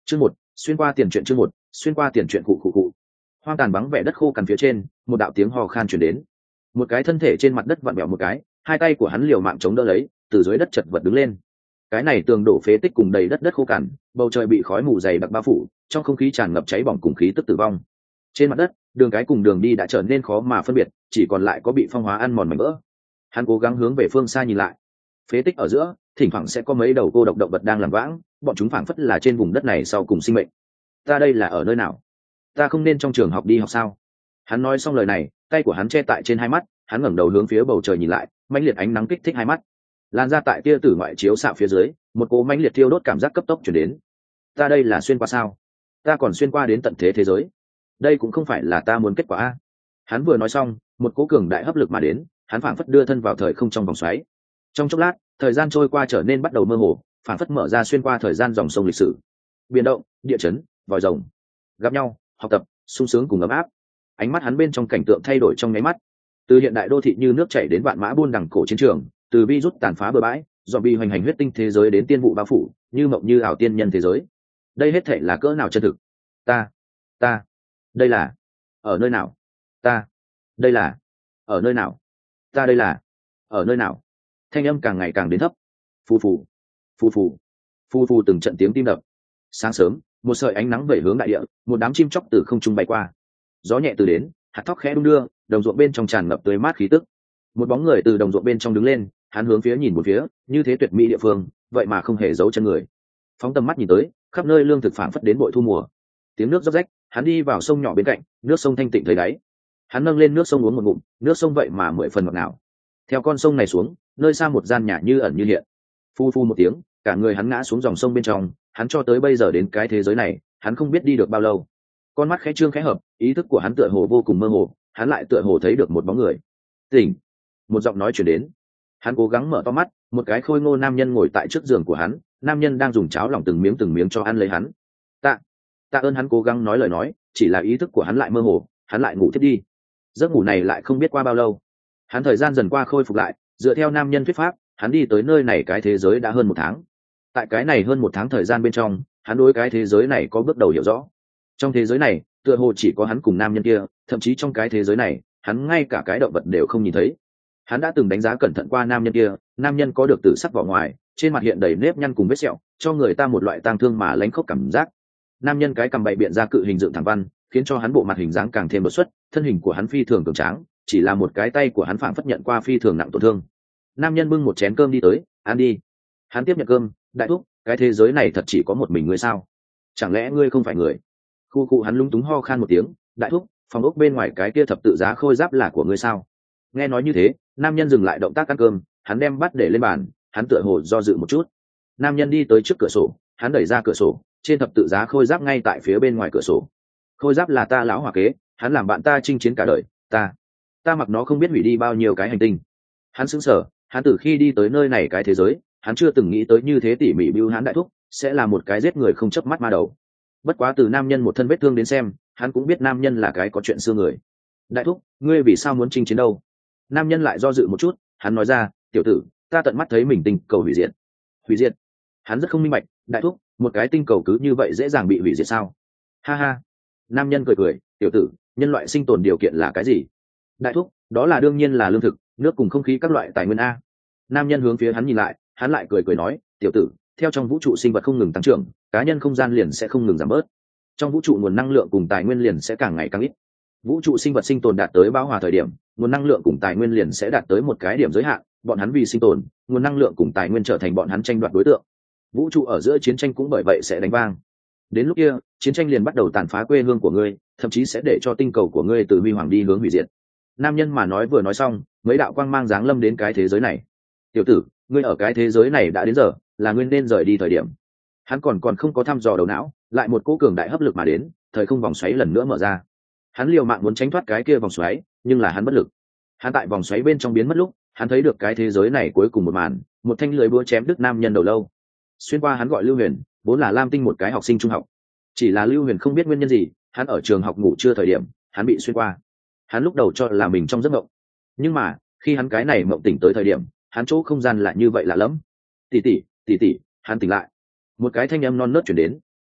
Chương 1, xuyên qua tiền truyện. Chương 1, xuyên qua tiền truyện. Cụ. Hoang tàn vắng vẻ đất khô cằn phía trên, một đạo tiếng hò khan truyền đến. Một cái thân thể trên mặt đất vặn vẹo một cái, hai tay của hắn liều mạng chống đỡ lấy, từ dưới đất chật vật đứng lên. Cái này tường đổ phế tích cùng đầy đất khô cằn, bầu trời bị khói mù dày đặc bao phủ, trong không khí tràn ngập cháy bỏng cùng khí tức tử vong. Trên mặt đất, đường cái cùng đường đi đã trở nên khó mà phân biệt, chỉ còn lại có bị phong hóa ăn mòn mảnh vỡ. Hắn cố gắng hướng về phương xa nhìn lại. Phế tích ở giữa, thỉnh thoảng sẽ có mấy đầu cô độc động vật đang làm vãng, bọn chúng phảng phất là trên vùng đất này sau cùng sinh mệnh. Ta đây là ở nơi nào? Ta không nên trong trường học đi học sao? Hắn nói xong lời này, tay của hắn che tại trên hai mắt, hắn ngẩng đầu hướng phía bầu trời nhìn lại, mãnh liệt ánh nắng kích thích hai mắt. Lan ra tại tia tử ngoại chiếu xạ phía dưới, một cỗ mãnh liệt thiêu đốt cảm giác cấp tốc chuyển đến. Ta đây là xuyên qua sao? Ta còn xuyên qua đến tận thế giới. Đây cũng không phải là ta muốn kết quả a. Hắn vừa nói xong, một cỗ cường đại hấp lực mà đến, hắn phảng phất đưa thân vào thời không trong vòng xoáy. Trong chốc lát, thời gian trôi qua trở nên bắt đầu mơ hồ, phảng phất mở ra xuyên qua thời gian dòng sông lịch sử. Biển động, địa chấn, vòi rồng, gặp nhau, học tập, sung sướng cùng ấm áp. Ánh mắt hắn bên trong cảnh tượng thay đổi trong nháy mắt. Từ hiện đại đô thị như nước chảy đến vạn mã buôn đằng cổ chiến trường, từ virus tàn phá bừa bãi, zombie hoành hành huyết tinh thế giới đến tiên vụ bao phủ, như mộng như ảo tiên nhân thế giới. Đây hết thảy là cỡ nào chân thực? Ta, đây là ở nơi nào? Ta, đây là ở nơi nào? Ta đây là ở nơi nào? Thanh âm càng ngày càng đến thấp. Phù phù, phù phù, phù phù từng trận tiếng tim đập. Sáng sớm, một sợi ánh nắng vẩy hướng đại địa, một đám chim chóc từ không trung bay qua. Gió nhẹ từ đến, hạt thóc khẽ đung đưa, đồng ruộng bên trong tràn ngập tươi mát khí tức. Một bóng người từ đồng ruộng bên trong đứng lên, hắn hướng phía nhìn một phía, như thế tuyệt mỹ địa phương, vậy mà không hề giấu chân người. Phóng tầm mắt nhìn tới, khắp nơi lương thực phảng phất đến bội thu mùa. Tiếng nước róc rách, hắn đi vào sông nhỏ bên cạnh, nước sông thanh tịnh thấy đáy. Hắn nâng lên nước sông uống một ngụm, nước sông vậy mà 10 phần ngọt ngào. Theo con sông này xuống, nơi xa một gian nhà như ẩn như hiện. Phu phu một tiếng, cả người hắn ngã xuống dòng sông bên trong, hắn cho tới bây giờ đến cái thế giới này, hắn không biết đi được bao lâu. Con mắt khẽ trương khẽ hợp, ý thức của hắn tựa hồ vô cùng mơ hồ, hắn lại tựa hồ thấy được một bóng người. Tỉnh! Một giọng nói truyền đến. Hắn cố gắng mở to mắt, một cái khôi ngô nam nhân ngồi tại trước giường của hắn, nam nhân đang dùng cháo lỏng từng miếng cho ăn lấy hắn. Tạ ơn. Hắn cố gắng nói lời nói, chỉ là ý thức của hắn lại mơ hồ, hắn lại ngủ thiếp đi. Giấc ngủ này lại không biết qua bao lâu. Hắn thời gian dần qua khôi phục lại, dựa theo nam nhân thuyết pháp, hắn đi tới nơi này cái thế giới đã hơn 1 tháng. Tại cái này hơn 1 tháng thời gian bên trong, hắn đối cái thế giới này có bước đầu hiểu rõ. Trong thế giới này, tựa hồ chỉ có hắn cùng nam nhân kia, thậm chí trong cái thế giới này, hắn ngay cả cái động vật đều không nhìn thấy. Hắn đã từng đánh giá cẩn thận qua nam nhân kia, nam nhân có được tử sắc vỏ ngoài, trên mặt hiện đầy nếp nhăn cùng vết sẹo, cho người ta một loại tang thương mà lánh khóc cảm giác. Nam nhân cái cằm bậy biện ra cự hình dựng thẳng văn, khiến cho hắn bộ mặt hình dáng càng thêm đột xuất, thân hình của hắn phi thường cường tráng, chỉ là một cái tay của hắn phảng phất nhận qua phi thường nặng tổn thương. Nam nhân bưng một chén cơm đi tới, ăn đi. Hắn tiếp nhận cơm, đại thúc, cái thế giới này thật chỉ có một mình ngươi sao? Chẳng lẽ ngươi không phải người? Khu hắn lúng túng ho khan một tiếng, đại thúc, phòng ốc bên ngoài cái kia thập tự giá khôi giáp là của ngươi sao? Nghe nói như thế, nam nhân dừng lại động tác ăn cơm, hắn đem bát để lên bàn, hắn tựa hồ do dự một chút. Nam nhân đi tới trước cửa sổ, hắn đẩy ra cửa sổ, trên thập tự giá khôi giáp ngay tại phía bên ngoài cửa sổ. Khôi giáp là ta lão hòa kế, hắn làm bạn ta chinh chiến cả đời, ta mặc nó không biết hủy đi bao nhiêu cái hành tinh. Hắn sững sờ, hắn từ khi đi tới nơi này cái thế giới, hắn chưa từng nghĩ tới như thế tỉ mỉ bưu hắn đại thúc sẽ là một cái giết người không chớp mắt ma đầu. Bất quá từ nam nhân một thân vết thương đến xem, hắn cũng biết nam nhân là cái có chuyện xưa người. Đại thúc, ngươi vì sao muốn chinh chiến đâu? Nam nhân lại do dự một chút, hắn nói ra, tiểu tử, ta tận mắt thấy mình tinh cầu hủy diệt. Hủy diệt? Hắn rất không minh bạch, đại thúc, một cái tinh cầu cứ như vậy dễ dàng bị hủy diệt sao? Ha ha. Nam nhân cười, tiểu tử, nhân loại sinh tồn điều kiện là cái gì? Đại thúc, đó là đương nhiên là lương thực, nước cùng không khí các loại tài nguyên a. Nam nhân hướng phía hắn nhìn lại, hắn lại cười nói, tiểu tử, theo trong vũ trụ sinh vật không ngừng tăng trưởng, cá nhân không gian liền sẽ không ngừng giảm bớt. Trong vũ trụ nguồn năng lượng cùng tài nguyên liền sẽ càng ngày càng ít. Vũ trụ sinh vật sinh tồn đạt tới bão hòa thời điểm, nguồn năng lượng cùng tài nguyên liền sẽ đạt tới một cái điểm giới hạn, bọn hắn vì sinh tồn, nguồn năng lượng cùng tài nguyên trở thành bọn hắn tranh đoạt đối tượng. Vũ trụ ở giữa chiến tranh cũng bởi vậy sẽ đánh vang. Đến lúc kia, chiến tranh liền bắt đầu tàn phá quê hương của ngươi, thậm chí sẽ để cho tinh cầu của ngươi từ huy hoàng đi hướng hủy diệt. Nam nhân mà nói vừa nói xong, mấy đạo quang mang giáng lâm đến cái thế giới này. Tiểu tử, ngươi ở cái thế giới này đã đến giờ, là ngươi nên rời đi thời điểm. Hắn còn không có thăm dò đầu não, lại một cỗ cường đại hấp lực mà đến, thời không vòng xoáy lần nữa mở ra. Hắn liều mạng muốn tránh thoát cái kia vòng xoáy, nhưng là hắn bất lực. Hắn tại vòng xoáy bên trong biến mất lúc, hắn thấy được cái thế giới này cuối cùng một màn, một thanh lưỡi búa chém đứt nam nhân đầu lâu. Xuyên qua hắn gọi Lưu Huyền, vốn là Lam Tinh một cái học sinh trung học. Chỉ là Lưu Huyền không biết nguyên nhân gì, hắn ở trường học ngủ trưa thời điểm, hắn bị xuyên qua. Hắn lúc đầu cho là mình trong giấc mộng, nhưng mà khi hắn cái này mộng tỉnh tới thời điểm, hắn chỗ không gian lại như vậy lạ lẫm. Tỷ tỷ, hắn tỉnh lại. Một cái thanh âm non nớt truyền đến.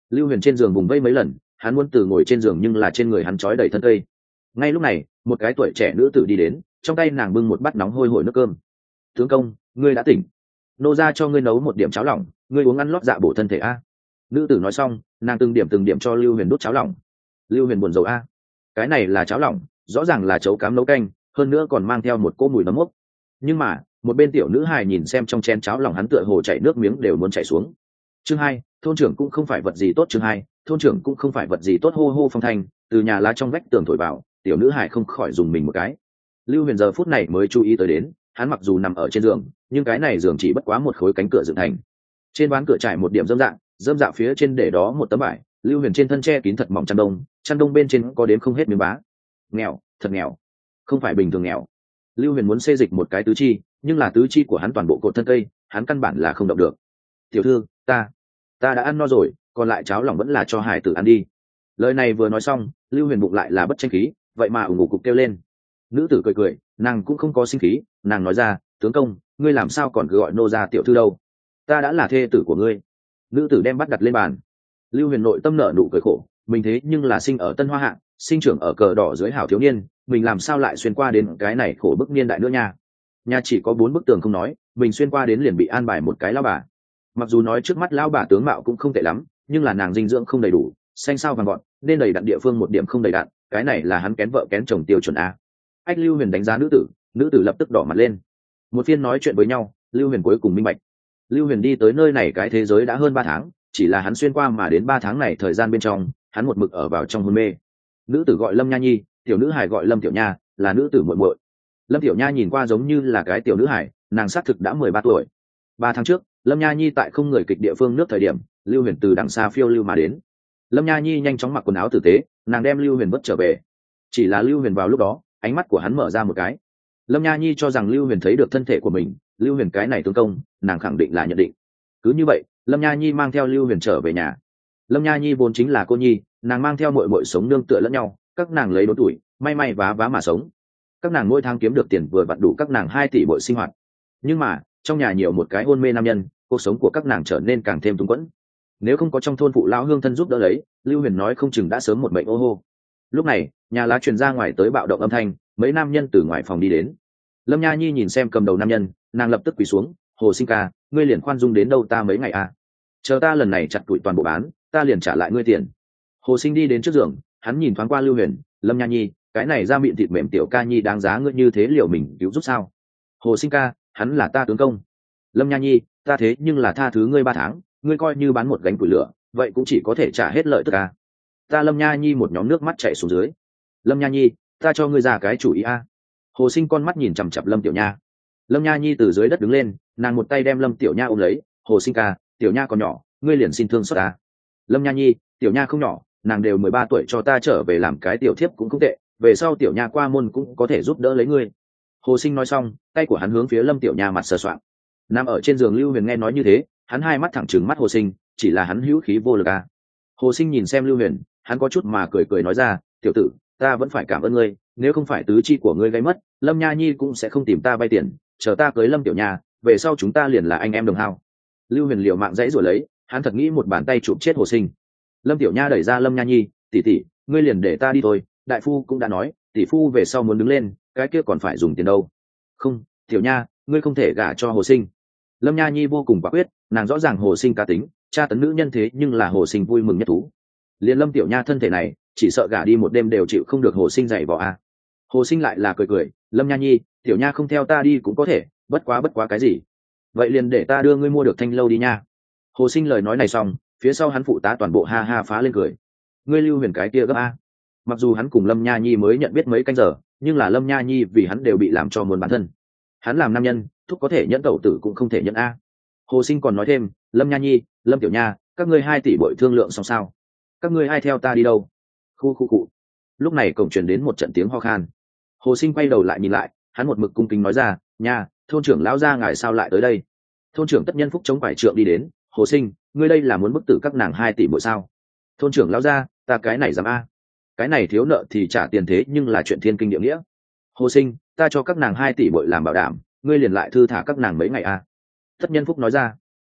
Lưu Huyền trên giường vùng vây mấy lần, hắn muốn từ ngồi trên giường nhưng là trên người hắn trói đầy thân cây. Ngay lúc này một cái tuổi trẻ nữ tử đi đến, trong tay nàng bưng một bát nóng hôi hổi nước cơm. Tướng công, ngươi đã tỉnh, nô ra cho ngươi nấu một điểm cháo lỏng, ngươi uống ăn lót dạ bổ thân thể a. Nữ tử nói xong, nàng từng điểm cho Lưu Huyền đút cháo lỏng. Lưu Huyền buồn rầu a, cái này là cháo lỏng, rõ ràng là chấu cám nấu canh, hơn nữa còn mang theo một cỗ mùi nấm mốc. Nhưng mà một bên tiểu nữ hài nhìn xem trong chén cháo lỏng hắn tựa hồ chảy nước miếng đều muốn chảy xuống. Chương 2, thôn trưởng cũng không phải vật gì tốt. Chương 2, thôn trưởng cũng không phải vật gì tốt. Hô hô phong thanh từ nhà lá trong vách tường thổi vào, tiểu nữ hài không khỏi dùng mình một cái. Lưu Huyền giờ phút này mới chú ý tới đến, hắn mặc dù nằm ở trên giường, nhưng cái này giường chỉ bất quá một khối cánh cửa dựng thành. Trên ván cửa trải một điểm rơm rạ phía trên để đó một tấm vải. Lưu Huyền trên thân che kín thật mỏng chăn đông bên trên có đếm không hết miếng bá. Nghèo, thật nghèo, không phải bình thường nghèo. Lưu Huyền muốn xê dịch một cái tứ chi, nhưng là tứ chi của hắn toàn bộ cột thân cây, hắn căn bản là không động được. Tiểu thư, ta đã ăn no rồi, còn lại cháo lỏng vẫn là cho hải tử ăn đi. Lời này vừa nói xong, Lưu Huyền bụng lại là bất tranh khí, vậy mà ủng ngủ cục kêu lên. Nữ tử cười, nàng cũng không có sinh khí, nàng nói ra, tướng công, ngươi làm sao còn cứ gọi nô ra tiểu thư đâu? Ta đã là thê tử của ngươi. Nữ tử đem bắt đặt lên bàn. Lưu Huyền nội tâm nở nụ cười khổ, mình thế nhưng là sinh ở Tân Hoa Hạ, sinh trưởng ở cờ đỏ dưới hảo thiếu niên, mình làm sao lại xuyên qua đến cái này khổ bức niên đại nữa nha. Nhà chỉ có 4 bức tường không nói, mình xuyên qua đến liền bị an bài một cái lão bà. Mặc dù nói trước mắt lão bà tướng mạo cũng không tệ lắm, nhưng là nàng dinh dưỡng không đầy đủ, xanh sao vàng gọn, nên đầy đặn địa phương một điểm không đầy đặn, cái này là hắn kén vợ kén chồng tiêu chuẩn a. Ách Lưu Huyền đánh giá nữ tử lập tức đỏ mặt lên. Một phiên nói chuyện với nhau, Lưu Huyền cuối cùng minh bạch. Lưu Huyền đi tới nơi này cái thế giới đã hơn 3 tháng, chỉ là hắn xuyên qua mà đến 3 tháng này thời gian bên trong, hắn một mực ở vào trong hôn mê. Nữ tử gọi Lâm Nha Nhi, tiểu nữ hài gọi Lâm Tiểu Nha, là nữ tử muội muội. Lâm Tiểu Nha nhìn qua giống như là cái tiểu nữ hài, nàng xác thực đã 13 tuổi. 3 tháng trước, Lâm Nha Nhi tại không người kịch địa phương nước thời điểm, Lưu Huyền từ đằng xa phiêu lưu mà đến. Lâm Nha Nhi nhanh chóng mặc quần áo tử tế, nàng đem Lưu Huyền vất trở về. Chỉ là Lưu Huyền vào lúc đó, ánh mắt của hắn mở ra một cái. Lâm Nha Nhi cho rằng Lưu Huyền thấy được thân thể của mình, Lưu Huyền cái này tướng công, nàng khẳng định là nhận định. Cứ như vậy, Lâm Nha Nhi mang theo Lưu Huyền trở về nhà. Lâm Nha Nhi vốn chính là cô nhi, nàng mang theo muội muội sống nương tựa lẫn nhau, các nàng lấy đốn tuổi, may vá mà sống. Các nàng mỗi tháng kiếm được tiền vừa vặn đủ các nàng 2 tỷ bội sinh hoạt. Nhưng mà trong nhà nhiều một cái hôn mê nam nhân, cuộc sống của các nàng trở nên càng thêm túng quẫn. Nếu không có trong thôn phụ lão hương thân giúp đỡ lấy, Lưu Huyền nói không chừng đã sớm một mệnh ô hô. Lúc này nhà lá truyền ra ngoài tới bạo động âm thanh, mấy nam nhân từ ngoài phòng đi đến. Lâm Nha Nhi nhìn xem cầm đầu nam nhân, nàng lập tức quỳ xuống, Hồ Sinh ca, ngươi liền khoan dung đến đâu ta mấy ngày à? Chờ ta lần này chặt tụi toàn bộ bán, ta liền trả lại ngươi tiền. Hồ Sinh đi đến trước giường, hắn nhìn thoáng qua Lưu Huyền, Lâm Nha Nhi, cái này da mịn thịt mềm tiểu ca nhi đáng giá ngươi như thế liệu mình cứu giúp sao? Hồ Sinh ca, hắn là ta tướng công. Lâm Nha Nhi, ta thế nhưng là tha thứ ngươi 3 tháng, ngươi coi như bán một gánh củi lửa, vậy cũng chỉ có thể trả hết lợi tức ca. Ta Lâm Nha Nhi một nhóm nước mắt chảy xuống dưới. Lâm Nha Nhi, ta cho ngươi ra cái chủ ý a. Hồ Sinh con mắt nhìn chằm chằm Lâm Tiểu Nha. Lâm Nha Nhi từ dưới đất đứng lên, nàng một tay đem Lâm Tiểu Nha ôm lấy, Hồ Sinh ca, Tiểu Nha còn nhỏ, ngươi liền xin thương xót ta. Lâm Nha Nhi, Tiểu Nha không nhỏ, nàng đều 13 tuổi, cho ta trở về làm cái tiểu thiếp cũng không tệ, về sau Tiểu Nha qua môn cũng có thể giúp đỡ lấy ngươi. Hồ Sinh nói xong, tay của hắn hướng phía Lâm Tiểu Nha mặt sờ soạng. Nằm ở trên giường Lưu Huyền nghe nói như thế, hắn hai mắt thẳng trừng mắt Hồ Sinh, chỉ là hắn hữu khí vô lực à. Hồ Sinh nhìn xem Lưu Huyền, hắn có chút mà cười nói ra, tiểu tử, ta vẫn phải cảm ơn ngươi, nếu không phải tứ chi của ngươi gây mất, Lâm Nha Nhi cũng sẽ không tìm ta vay tiền, chờ ta cưới Lâm Tiểu Nha, về sau chúng ta liền là anh em đồng hao. Lưu Huyền liều mạng dãy rồi lấy, hắn thật nghĩ một bàn tay chụp chết Hồ Sinh. Lâm Tiểu Nha đẩy ra Lâm Nha Nhi, tỷ tỷ, ngươi liền để ta đi thôi, đại phu cũng đã nói, tỷ phu về sau muốn đứng lên, cái kia còn phải dùng tiền đâu. Không, Tiểu Nha, ngươi không thể gả cho Hồ Sinh. Lâm Nha Nhi vô cùng quả quyết, nàng rõ ràng Hồ Sinh cá tính, tra tấn nữ nhân thế nhưng là Hồ Sinh vui mừng nhất thú. Liên Lâm Tiểu Nha thân thể này, chỉ sợ gả đi một đêm đều chịu không được Hồ Sinh dạy vò a. Hồ Sinh lại là cười, Lâm Nha Nhi, Tiểu Nha không theo ta đi cũng có thể, bất quá cái gì? Vậy liền để ta đưa ngươi mua được thanh lâu đi nha. Hồ Sinh lời nói này xong, phía sau hắn phụ tá toàn bộ ha ha phá lên cười. Ngươi Lưu Huyền cái kia gấp a. Mặc dù hắn cùng Lâm Nha Nhi mới nhận biết mấy canh giờ, nhưng là Lâm Nha Nhi vì hắn đều bị làm cho muốn bản thân. Hắn làm nam nhân, thúc có thể nhẫn tẩu tử cũng không thể nhẫn a. Hồ Sinh còn nói thêm, Lâm Nha Nhi, Lâm Tiểu Nha, các ngươi 2 tỷ bội thương lượng xong sao? Các ngươi ai theo ta đi đâu? Khu. Lúc này cổng truyền đến một trận tiếng ho khan. Hồ Sinh quay đầu lại nhìn lại, hắn một mực cung kính nói ra, nha, thôn trưởng lão gia ngài sao lại tới đây? Thôn trưởng Tất Nhân Phúc chống phải trượng đi đến, Hồ Sinh, ngươi đây là muốn bức tử các nàng 2 tỷ bội sao? Thôn trưởng lão gia, ta cái này dám a? Cái này thiếu nợ thì trả tiền thế nhưng là chuyện thiên kinh địa nghĩa. Hồ Sinh, ta cho các nàng 2 tỷ bội làm bảo đảm, ngươi liền lại thư thả các nàng mấy ngày a? Tất Nhân Phúc nói ra.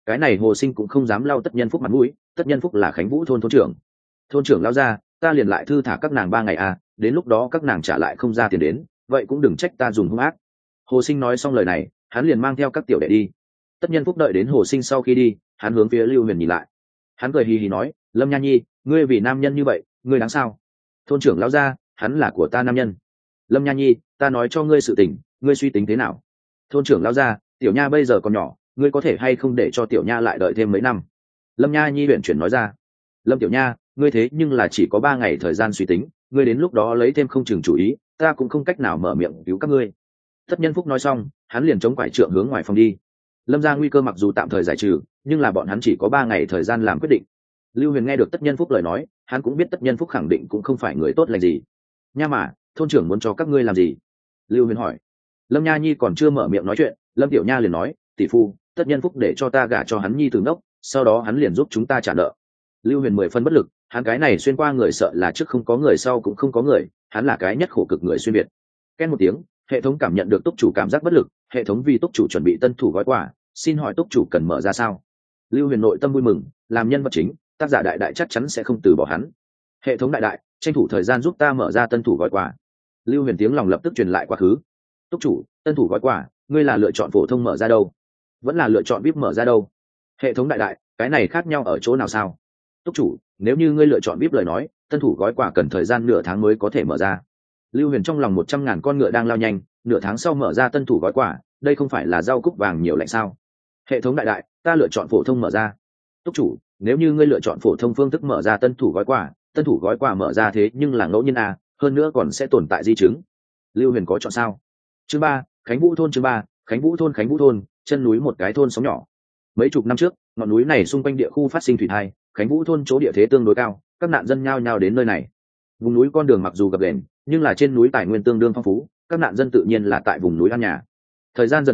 cái này Hồ Sinh cũng không dám lau Tất Nhân Phúc mặt mũi, Tất Nhân Phúc là Khánh Vũ thôn thôn trưởng. Thôn trưởng lao ra, ta liền lại thư thả các nàng 3 ngày à, đến lúc đó các nàng trả lại không ra tiền đến, vậy cũng đừng trách ta dùng hung ác. Hồ Sinh nói xong lời này, hắn liền mang theo các tiểu đệ đi. Tất Nhân Phúc đợi đến Hồ Sinh sau khi đi, hắn hướng phía Lưu Huyền nhìn lại. Hắn cười hì hì nói, Lâm Nha Nhi, ngươi vì nam nhân như vậy, ngươi đáng sao? Thôn trưởng lão gia, hắn là của ta nam nhân. Lâm Nha Nhi, ta nói cho ngươi sự tình, ngươi suy tính thế nào? Thôn trưởng lão gia, tiểu nha bây giờ còn nhỏ, ngươi có thể hay không để cho tiểu nha lại đợi thêm mấy năm? Lâm Nha Nhi huyện chuyển nói ra. Lâm tiểu nha, ngươi thế nhưng là chỉ có 3 ngày thời gian suy tính, ngươi đến lúc đó lấy thêm không chừng chủ ý, ta cũng không cách nào mở miệng cứu các ngươi. Tất Nhân Phúc nói xong, hắn liền chống quải trượng hướng ngoài phòng đi. Lâm gia nguy cơ mặc dù tạm thời giải trừ, nhưng là bọn hắn chỉ có 3 ngày thời gian làm quyết định. Lưu Huyền nghe được Tất Nhân Phúc lời nói, hắn cũng biết Tất Nhân Phúc khẳng định cũng không phải người tốt lành gì. Nha mà, thôn trưởng muốn cho các ngươi làm gì? Lưu Huyền hỏi. Lâm Nha Nhi còn chưa mở miệng nói chuyện, Lâm Tiểu Nha liền nói, tỷ phu, Tất Nhân Phúc để cho ta gả cho hắn nhi tử đốc, sau đó hắn liền giúp chúng ta trả nợ. Lưu Huyền 10 phân bất lực, hắn cái này xuyên qua người sợ là trước không có người sau cũng không có người, hắn là cái nhất khổ cực người xuyên việt. Ken một tiếng, hệ thống cảm nhận được túc chủ cảm giác bất lực, hệ thống vì túc chủ chuẩn bị tân thủ gói quà, xin hỏi túc chủ cần mở ra sao? Lưu Huyền nội tâm vui mừng, làm nhân vật chính, tác giả đại đại chắc chắn sẽ không từ bỏ hắn. Hệ thống đại đại, tranh thủ thời gian giúp ta mở ra tân thủ gói quà. Lưu Huyền tiếng lòng lập tức truyền lại quá khứ. Túc chủ, tân thủ gói quà, ngươi là lựa chọn phổ thông mở ra đâu, vẫn là lựa chọn VIP mở ra đâu? Hệ thống đại đại, cái này khác nhau ở chỗ nào sao? Túc chủ, nếu như ngươi lựa chọn VIP lời nói, tân thủ gói quà cần thời gian nửa tháng mới có thể mở ra. Lưu Huyền trong lòng 100.000 con ngựa đang lao nhanh, nửa tháng sau mở ra tân thủ gói quà, đây không phải là rau cúc vàng nhiều lạnh sao? Hệ thống đại đại, ta lựa chọn phổ thông mở ra. Túc chủ, nếu như ngươi lựa chọn phổ thông phương thức mở ra tân thủ gói quà mở ra thế nhưng là ngẫu nhiên à, hơn nữa còn sẽ tồn tại di chứng. Lưu Huyền có chọn sao? Chương 3, Khánh Vũ thôn. Chương 3, Khánh Vũ thôn, chân núi một cái thôn sóng nhỏ. Mấy chục năm trước, ngọn núi này xung quanh địa khu phát sinh thủy thai, Khánh Vũ thôn chỗ địa thế tương đối cao, các nạn dân nhao nhao đến nơi này. Vùng núi con đường mặc dù gập ghềnh, nhưng là trên núi tài nguyên tương đương phong phú, các nạn dân tự nhiên là tại vùng núi ăn nhà. Thời gian dần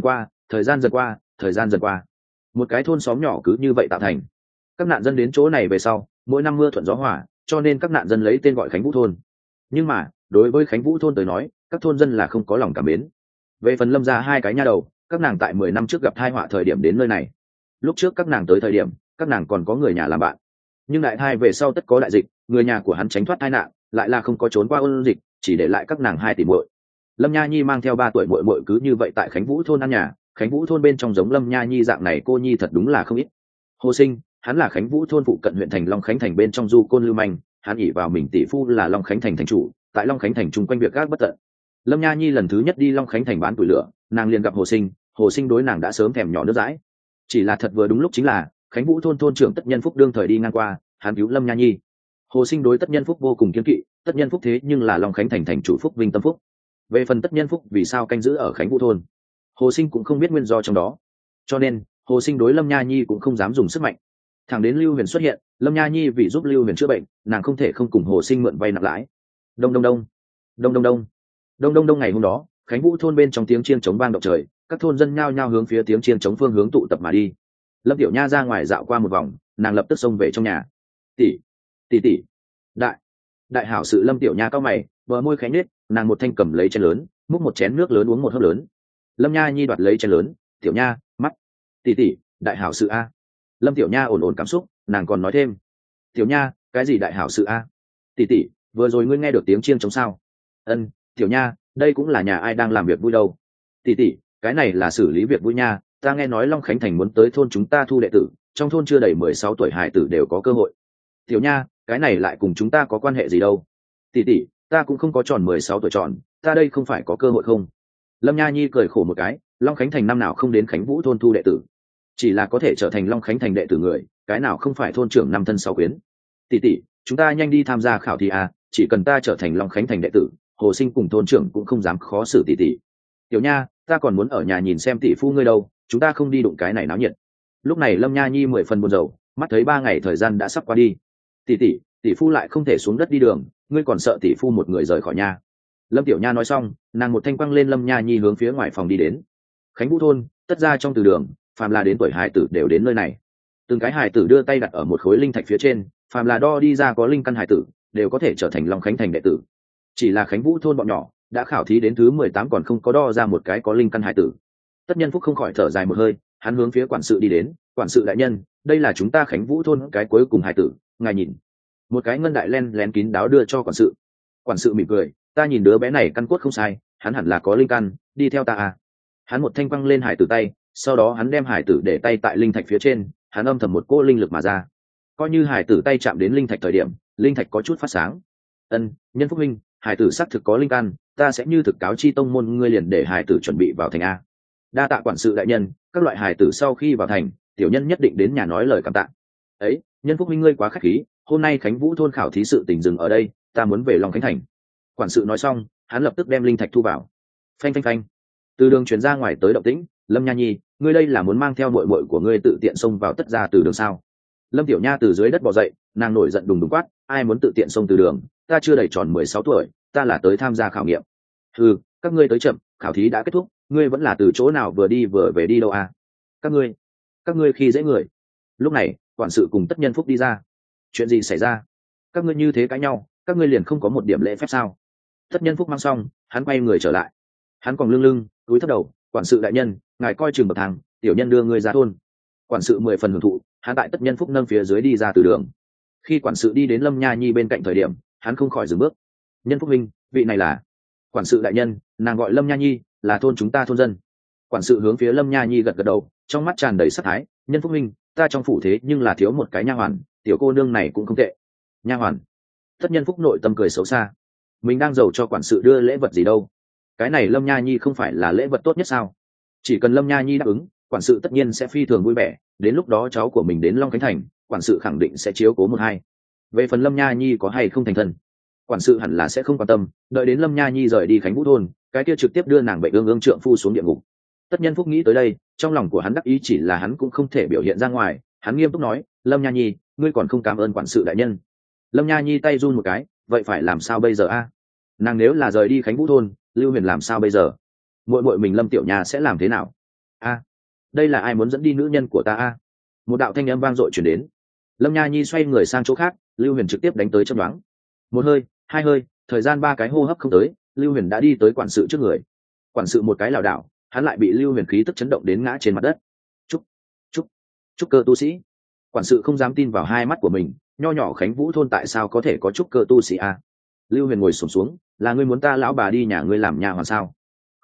qua, một cái thôn xóm nhỏ cứ như vậy tạo thành. Các nạn dân đến chỗ này về sau, mỗi năm mưa thuận gió hòa, cho nên các nạn dân lấy tên gọi Khánh Vũ thôn. Nhưng mà, đối với Khánh Vũ thôn tới nói, các thôn dân là không có lòng cảm mến. Về phần Lâm gia hai cái nha đầu, các nàng tại 10 năm trước gặp tai họa thời điểm đến nơi này. Lúc trước các nàng tới thời điểm, các nàng còn có người nhà làm bạn. Nhưng đại thai về sau tất có đại dịch, người nhà của hắn tránh thoát tai nạn, lại là không có trốn qua ôn dịch, chỉ để lại các nàng 2 tỷ muội. Lâm Nha Nhi mang theo 3 tuổi muội muội cứ như vậy tại Khánh Vũ thôn ăn nhà. Khánh Vũ thôn bên trong giống Lâm Nha Nhi dạng này cô nhi thật đúng là không ít. Hồ Sinh, hắn là Khánh Vũ thôn phụ cận huyện thành Long Khánh thành bên trong du côn lưu manh, hắn ỷ vào mình tỷ phu là Long Khánh thành thành chủ, tại Long Khánh thành chung quanh việc gác bất tận. Lâm Nha Nhi lần thứ nhất đi Long Khánh thành bán củi lửa, nàng liền gặp Hồ Sinh đối nàng đã sớm thèm nhỏ nước dãi. Chỉ là thật vừa đúng lúc chính là Khánh Vũ thôn thôn trưởng Tất Nhân Phúc đương thời đi ngang qua, hắn cứu Lâm Nha Nhi. Hồ Sinh đối Tất Nhân Phúc vô cùng kiêng kỵ, Tất Nhân Phúc thế nhưng là Long Khánh thành thành chủ Phúc Vinh Tâm Phúc. Về phần Tất Nhân Phúc vì sao canh giữ ở Khánh Vũ thôn, Hồ Sinh cũng không biết nguyên do trong đó, cho nên Hồ Sinh đối Lâm Nha Nhi cũng không dám dùng sức mạnh. Thẳng đến Lưu Huyền xuất hiện, Lâm Nha Nhi vì giúp Lưu Huyền chữa bệnh, nàng không thể không cùng Hồ Sinh mượn vay nặng lãi. Đông đông đông, đông đông đông, đông đông đông. Ngày hôm đó, Khánh Vũ thôn bên trong tiếng chiêng trống vang động trời, các thôn dân nhao nhao hướng phía tiếng chiêng trống phương hướng tụ tập mà đi. Lâm Tiểu Nha ra ngoài dạo qua một vòng, nàng lập tức xông về trong nhà. Tỷ, tỷ, đại hảo sự. Lâm Tiểu Nha cao mày, bờ môi khẽ nhếch, nàng một thanh cầm lấy chén lớn, múc một chén nước lớn uống một hớp lớn. Lâm Nha Nhi đoạt lấy chén lớn, Tiểu Nha, mắt, tỷ, đại hảo sự a. Lâm Tiểu Nha ổn ổn cảm xúc, nàng còn nói thêm, Tiểu Nha, cái gì đại hảo sự a? Tỷ, vừa rồi ngươi nghe được tiếng chiêng trống sao? Ân, Tiểu Nha, đây cũng là nhà ai đang làm việc vui đâu? Tỷ, cái này là xử lý việc vui nha, ta nghe nói Long Khánh thành muốn tới thôn chúng ta thu đệ tử, trong thôn chưa đầy 16 tuổi hài tử đều có cơ hội. Tiểu Nha, cái này lại cùng chúng ta có quan hệ gì đâu? Tỷ, ta cũng không có tròn 16 tuổi tròn, ta đây không phải có cơ hội không? Lâm Nha Nhi cười khổ một cái, Long Khánh thành năm nào không đến Khánh Vũ thôn thu đệ tử, chỉ là có thể trở thành Long Khánh thành đệ tử người, cái nào không phải thôn trưởng năm thân sáu quyến. Tỷ, chúng ta nhanh đi tham gia khảo thí à, chỉ cần ta trở thành Long Khánh thành đệ tử, Hồ Sinh cùng thôn trưởng cũng không dám khó xử tỷ. Tiểu Nha, ta còn muốn ở nhà nhìn xem tỷ phu ngươi đâu, chúng ta không đi đụng cái này náo nhiệt. Lúc này Lâm Nha Nhi 10 phần buồn rầu, mắt thấy 3 ngày thời gian đã sắp qua đi. Tỷ phu lại không thể xuống đất đi đường, ngươi còn sợ tỷ phu một người rời khỏi nhà? Lâm Tiểu Nha nói xong, nàng một thanh quăng lên Lâm Nha Nhi hướng phía ngoài phòng đi đến. Khánh Vũ thôn, tất ra trong từ đường, phàm là đến tuổi hài tử đều đến nơi này. Từng cái hài tử đưa tay đặt ở một khối linh thạch phía trên, phàm là đo đi ra có linh căn hài tử, đều có thể trở thành Long Khánh thành đệ tử. Chỉ là Khánh Vũ thôn bọn nhỏ đã khảo thí đến thứ 18 còn không có đo ra một cái có linh căn hài tử. Tất Nhân Phúc không khỏi thở dài một hơi, hắn hướng phía quản sự đi đến. Quản sự đại nhân, đây là chúng ta Khánh Vũ thôn cái cuối cùng hài tử, ngài nhìn. Một cái ngân đại len lén kín đáo đưa cho quản sự. Quản sự mỉm cười, ta nhìn đứa bé này căn cốt không sai, hắn hẳn là có linh căn, đi theo ta à. Hắn một thanh quăng lên hải tử tay, sau đó hắn đem hải tử để tay tại linh thạch phía trên, hắn âm thầm một cỗ linh lực mà ra. Coi như hải tử tay chạm đến linh thạch thời điểm, linh thạch có chút phát sáng. Nhân phúc minh, hải tử xác thực có linh căn, ta sẽ như thực cáo chi tông môn ngươi liền để hải tử chuẩn bị vào thành a. Đa tạ quản sự đại nhân, các loại hải tử sau khi vào thành, tiểu nhân nhất định đến nhà nói lời cảm tạ. Ấy, nhân phúc minh ngươi quá khách khí, hôm nay Khánh Vũ thôn khảo thí sự tình dừng ở đây, ta muốn về Long Khánh thành. Quản sự nói xong, hắn lập tức đem linh thạch thu vào. Phanh phanh phanh. Từ đường chuyển ra ngoài tới động tĩnh, Lâm Nha Nhi, ngươi đây là muốn mang theo muội muội của ngươi tự tiện xông vào tất gia từ đường sao? Lâm Tiểu Nha từ dưới đất bò dậy, nàng nổi giận đùng đùng quát, ai muốn tự tiện xông từ đường, ta chưa đầy tròn 16 tuổi, ta là tới tham gia khảo nghiệm. Ừ, các ngươi tới chậm, khảo thí đã kết thúc, ngươi vẫn là từ chỗ nào vừa đi vừa về đi đâu à? Các ngươi khi dễ người. Lúc này, quản sự cùng Tất Nhân Phúc đi ra. Chuyện gì xảy ra? Các ngươi như thế cãi nhau, các ngươi liền không có một điểm lễ phép sao? Tất Nhân Phúc mang xong, hắn quay người trở lại. Hắn còn lưng túi thấp đầu, quản sự đại nhân, ngài coi chừng bậc thang, tiểu nhân đưa người ra thôn. Quản sự 10 phần hưởng thụ, hắn tại Tất Nhân Phúc nâng phía dưới đi ra từ đường. Khi quản sự đi đến Lâm Nha Nhi bên cạnh thời điểm, hắn không khỏi dừng bước. Nhân Phúc minh, vị này là quản sự đại nhân, nàng gọi Lâm Nha Nhi, là thôn chúng ta thôn dân. Quản sự hướng phía Lâm Nha Nhi gật gật đầu, trong mắt tràn đầy sát thái. Nhân Phúc minh, ta trong phủ thế nhưng là thiếu một cái nha hoàn, tiểu cô nương này cũng không tệ. Nha hoàn? Tất Nhân Phúc nội tâm cười xấu xa. Mình đang giàu cho quản sự đưa lễ vật gì đâu? Cái này Lâm Nha Nhi không phải là lễ vật tốt nhất sao? Chỉ cần Lâm Nha Nhi đáp ứng, quản sự tất nhiên sẽ phi thường vui vẻ, đến lúc đó cháu của mình đến Long Khánh thành, quản sự khẳng định sẽ chiếu cố một hai. Về phần Lâm Nha Nhi có hay không thành thân, quản sự hẳn là sẽ không quan tâm, đợi đến Lâm Nha Nhi rời đi Khánh Vũ thôn, cái kia trực tiếp đưa nàng bệnh ương trượng phu xuống địa ngục. Tất Nhân Phúc nghĩ tới đây, trong lòng của hắn đắc ý, chỉ là hắn cũng không thể biểu hiện ra ngoài, hắn nghiêm túc nói, Lâm Nha Nhi, ngươi còn không cảm ơn quản sự đại nhân. Lâm Nha Nhi tay run một cái, vậy phải làm sao bây giờ a? Nàng nếu là rời đi Khánh Vũ thôn, Lưu Huyền làm sao bây giờ? Muội mình Lâm Tiểu Nha sẽ làm thế nào? A, đây là ai muốn dẫn đi nữ nhân của ta a? Một đạo thanh âm vang dội truyền đến. Lâm Nha Nhi xoay người sang chỗ khác, Lưu Huyền trực tiếp đánh tới chớp nhoáng. Một hơi, hai hơi, thời gian 3 cái hô hấp không tới, Lưu Huyền đã đi tới quản sự trước người. Quản sự một cái lảo đảo, hắn lại bị Lưu Huyền khí tức chấn động đến ngã trên mặt đất. Trúc cơ tu sĩ. Quản sự không dám tin vào hai mắt của mình, nho nhỏ Khánh Vũ thôn tại sao có thể có trúc cơ tu sĩ a? Lưu Huyền ngồi xổm xuống, là ngươi muốn ta lão bà đi nhà ngươi làm nhà hoàn sao?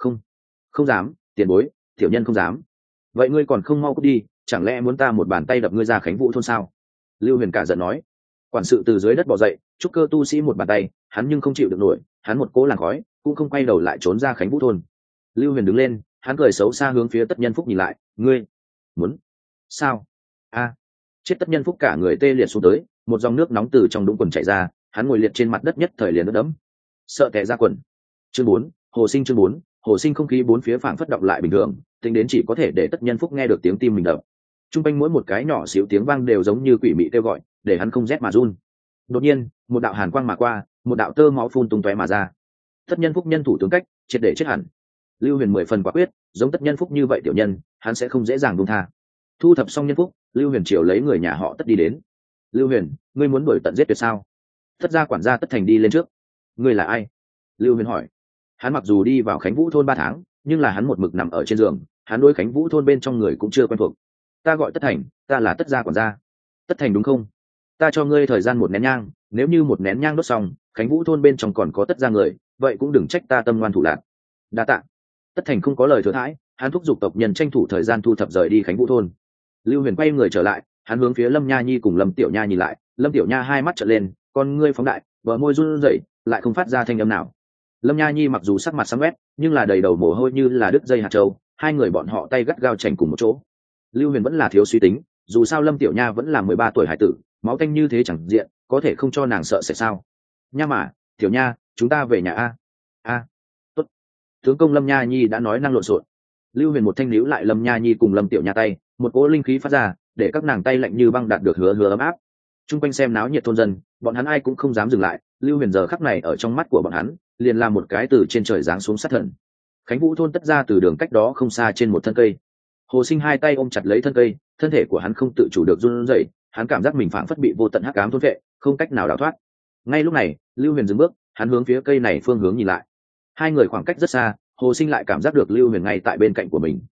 Không dám, tiền bối, tiểu nhân không dám. Vậy ngươi còn không mau cút đi, chẳng lẽ muốn ta một bàn tay đập ngươi ra Khánh Vũ thôn sao? Lưu Huyền cả giận nói. Quản sự từ dưới đất bò dậy, trúc cơ tu sĩ một bàn tay, hắn nhưng không chịu được nổi, hắn một cỗ làn khói, cũng không quay đầu lại trốn ra Khánh Vũ thôn. Lưu Huyền đứng lên, hắn cười xấu xa hướng phía Tất Nhân Phúc nhìn lại, ngươi muốn sao? A, chết. Tất Nhân Phúc cả người tê liệt xuống tới, một dòng nước nóng từ trong đũng quần chảy ra, hắn ngồi liệt trên mặt đất nhất thời liền ướt đẫm, sợ tè ra quần. Chương 4, Hồ Sinh. Chương 4, Hồ Sinh. Không khí bốn phía phảng phất động lại bình thường, tính đến chỉ có thể để Tất Nhân Phúc nghe được tiếng tim mình đập. Trung quanh mỗi một cái nhỏ xíu tiếng vang đều giống như quỷ mị kêu gọi, để hắn không rét mà run. Đột nhiên, một đạo hàn quang mà qua, một đạo tơ máu phun tung tóe mà ra. Tất Nhân Phúc nhân thủ tướng cách, triệt để chết hẳn. Lưu Huyền 10 phần quả quyết, giống Tất Nhân Phúc như vậy tiểu nhân, hắn sẽ không dễ dàng buông tha. Thu thập xong nhân phúc, Lưu Huyền chiều lấy người nhà họ Tất đi đến. Lưu Huyền, ngươi muốn đuổi tận giết tuyệt sao? Tất gia quản gia Tất Thành đi lên trước. Ngươi là ai? Lưu Huyền hỏi. Hắn mặc dù đi vào Khánh Vũ thôn 3 tháng, nhưng là hắn một mực nằm ở trên giường, hắn đối Khánh Vũ thôn bên trong người cũng chưa quen thuộc. Ta gọi Tất Thành, ta là Tất gia quản gia. Tất Thành đúng không? Ta cho ngươi thời gian 1 nén nhang, nếu như 1 nén nhang đốt xong, Khánh Vũ thôn bên trong còn có Tất gia người, vậy cũng đừng trách ta tâm ngoan thủ lạn. Đa tạ. Tất Thành không có lời thừa thãi, hắn thúc giục tộc nhân tranh thủ thời gian thu thập rời đi Khánh Vũ thôn. Lưu Huyền quay người trở lại, hắn hướng phía Lâm Nha Nhi cùng Lâm Tiểu Nha nhìn lại. Lâm Tiểu Nha hai mắt trợn lên, con ngươi phóng đại, bờ môi run rẩy, lại không phát ra thanh âm nào. Lâm Nha Nhi mặc dù sắc mặt sáng quét, nhưng là đầy đầu mồ hôi như là đứt dây hạt châu, hai người bọn họ tay gắt gao chành cùng một chỗ. Lưu Huyền vẫn là thiếu suy tính, dù sao Lâm Tiểu Nha vẫn là 13 tuổi hải tử, máu tanh như thế chẳng diện, có thể không cho nàng sợ sẽ sao? Nha mà, Tiểu Nha, chúng ta về nhà a. A, tốt. Tướng công Lâm Nha Nhi đã nói năng lộn xộn. Lưu Huyền một thanh níu lại Lâm Nha Nhi cùng Lâm Tiểu Nha tay, một cỗ linh khí phát ra, để các nàng tay lạnh như băng đạt được hứa ấm áp. Trung quanh xem náo nhiệt thôn dân, bọn hắn ai cũng không dám dừng lại. Lưu Huyền giờ khắc này ở trong mắt của bọn hắn, liền là một cái từ trên trời giáng xuống sát thần. Khánh Vũ thôn Tất ra từ đường cách đó không xa trên một thân cây. Hồ Sinh hai tay ôm chặt lấy thân cây, thân thể của hắn không tự chủ được run rẩy, hắn cảm giác mình phảng phất bị vô tận hắc ám thôn phệ, không cách nào đào thoát. Ngay lúc này, Lưu Huyền dừng bước, hắn hướng phía cây này phương hướng nhìn lại. Hai người khoảng cách rất xa, Hồ Sinh lại cảm giác được Lưu Huyền ngay tại bên cạnh của mình.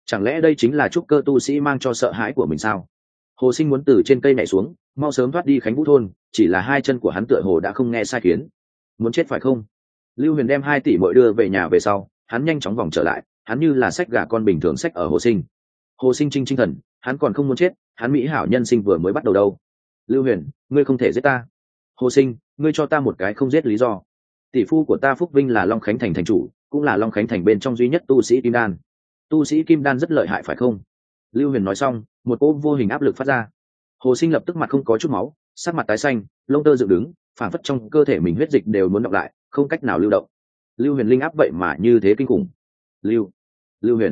Chẳng lẽ đây chính là trúc cơ tu sĩ mang cho sợ hãi của mình sao? Hồ Sinh muốn từ trên cây nhảy xuống, mau sớm thoát đi Khánh Vũ thôn, chỉ là hai chân của hắn tựa hồ đã không nghe sai khiến. Muốn chết phải không? Lưu Huyền đem 2 tỷ muội đưa về nhà về sau, hắn nhanh chóng vòng trở lại, hắn như là xách gà con bình thường xách ở Hồ Sinh. Hồ Sinh chinh thần, hắn còn không muốn chết, hắn mỹ hảo nhân sinh vừa mới bắt đầu đâu. Lưu Huyền, ngươi không thể giết ta. Hồ Sinh, ngươi cho ta một cái không giết lý do. Tỷ phu của ta Phúc Vinh là Long Khánh thành thành chủ, cũng là Long Khánh thành bên trong duy nhất tu sĩ kim đan. Tu sĩ kim đan rất lợi hại phải không? Lưu Huyền nói xong, một cỗ vô hình áp lực phát ra. Hồ Sinh lập tức mặt không có chút máu, sắc mặt tái xanh, lông tơ dựng đứng, phản phất trong cơ thể mình huyết dịch đều muốn đọng lại, không cách nào lưu động. Lưu Huyền linh áp vậy mà như thế kinh khủng. Lưu Huyền,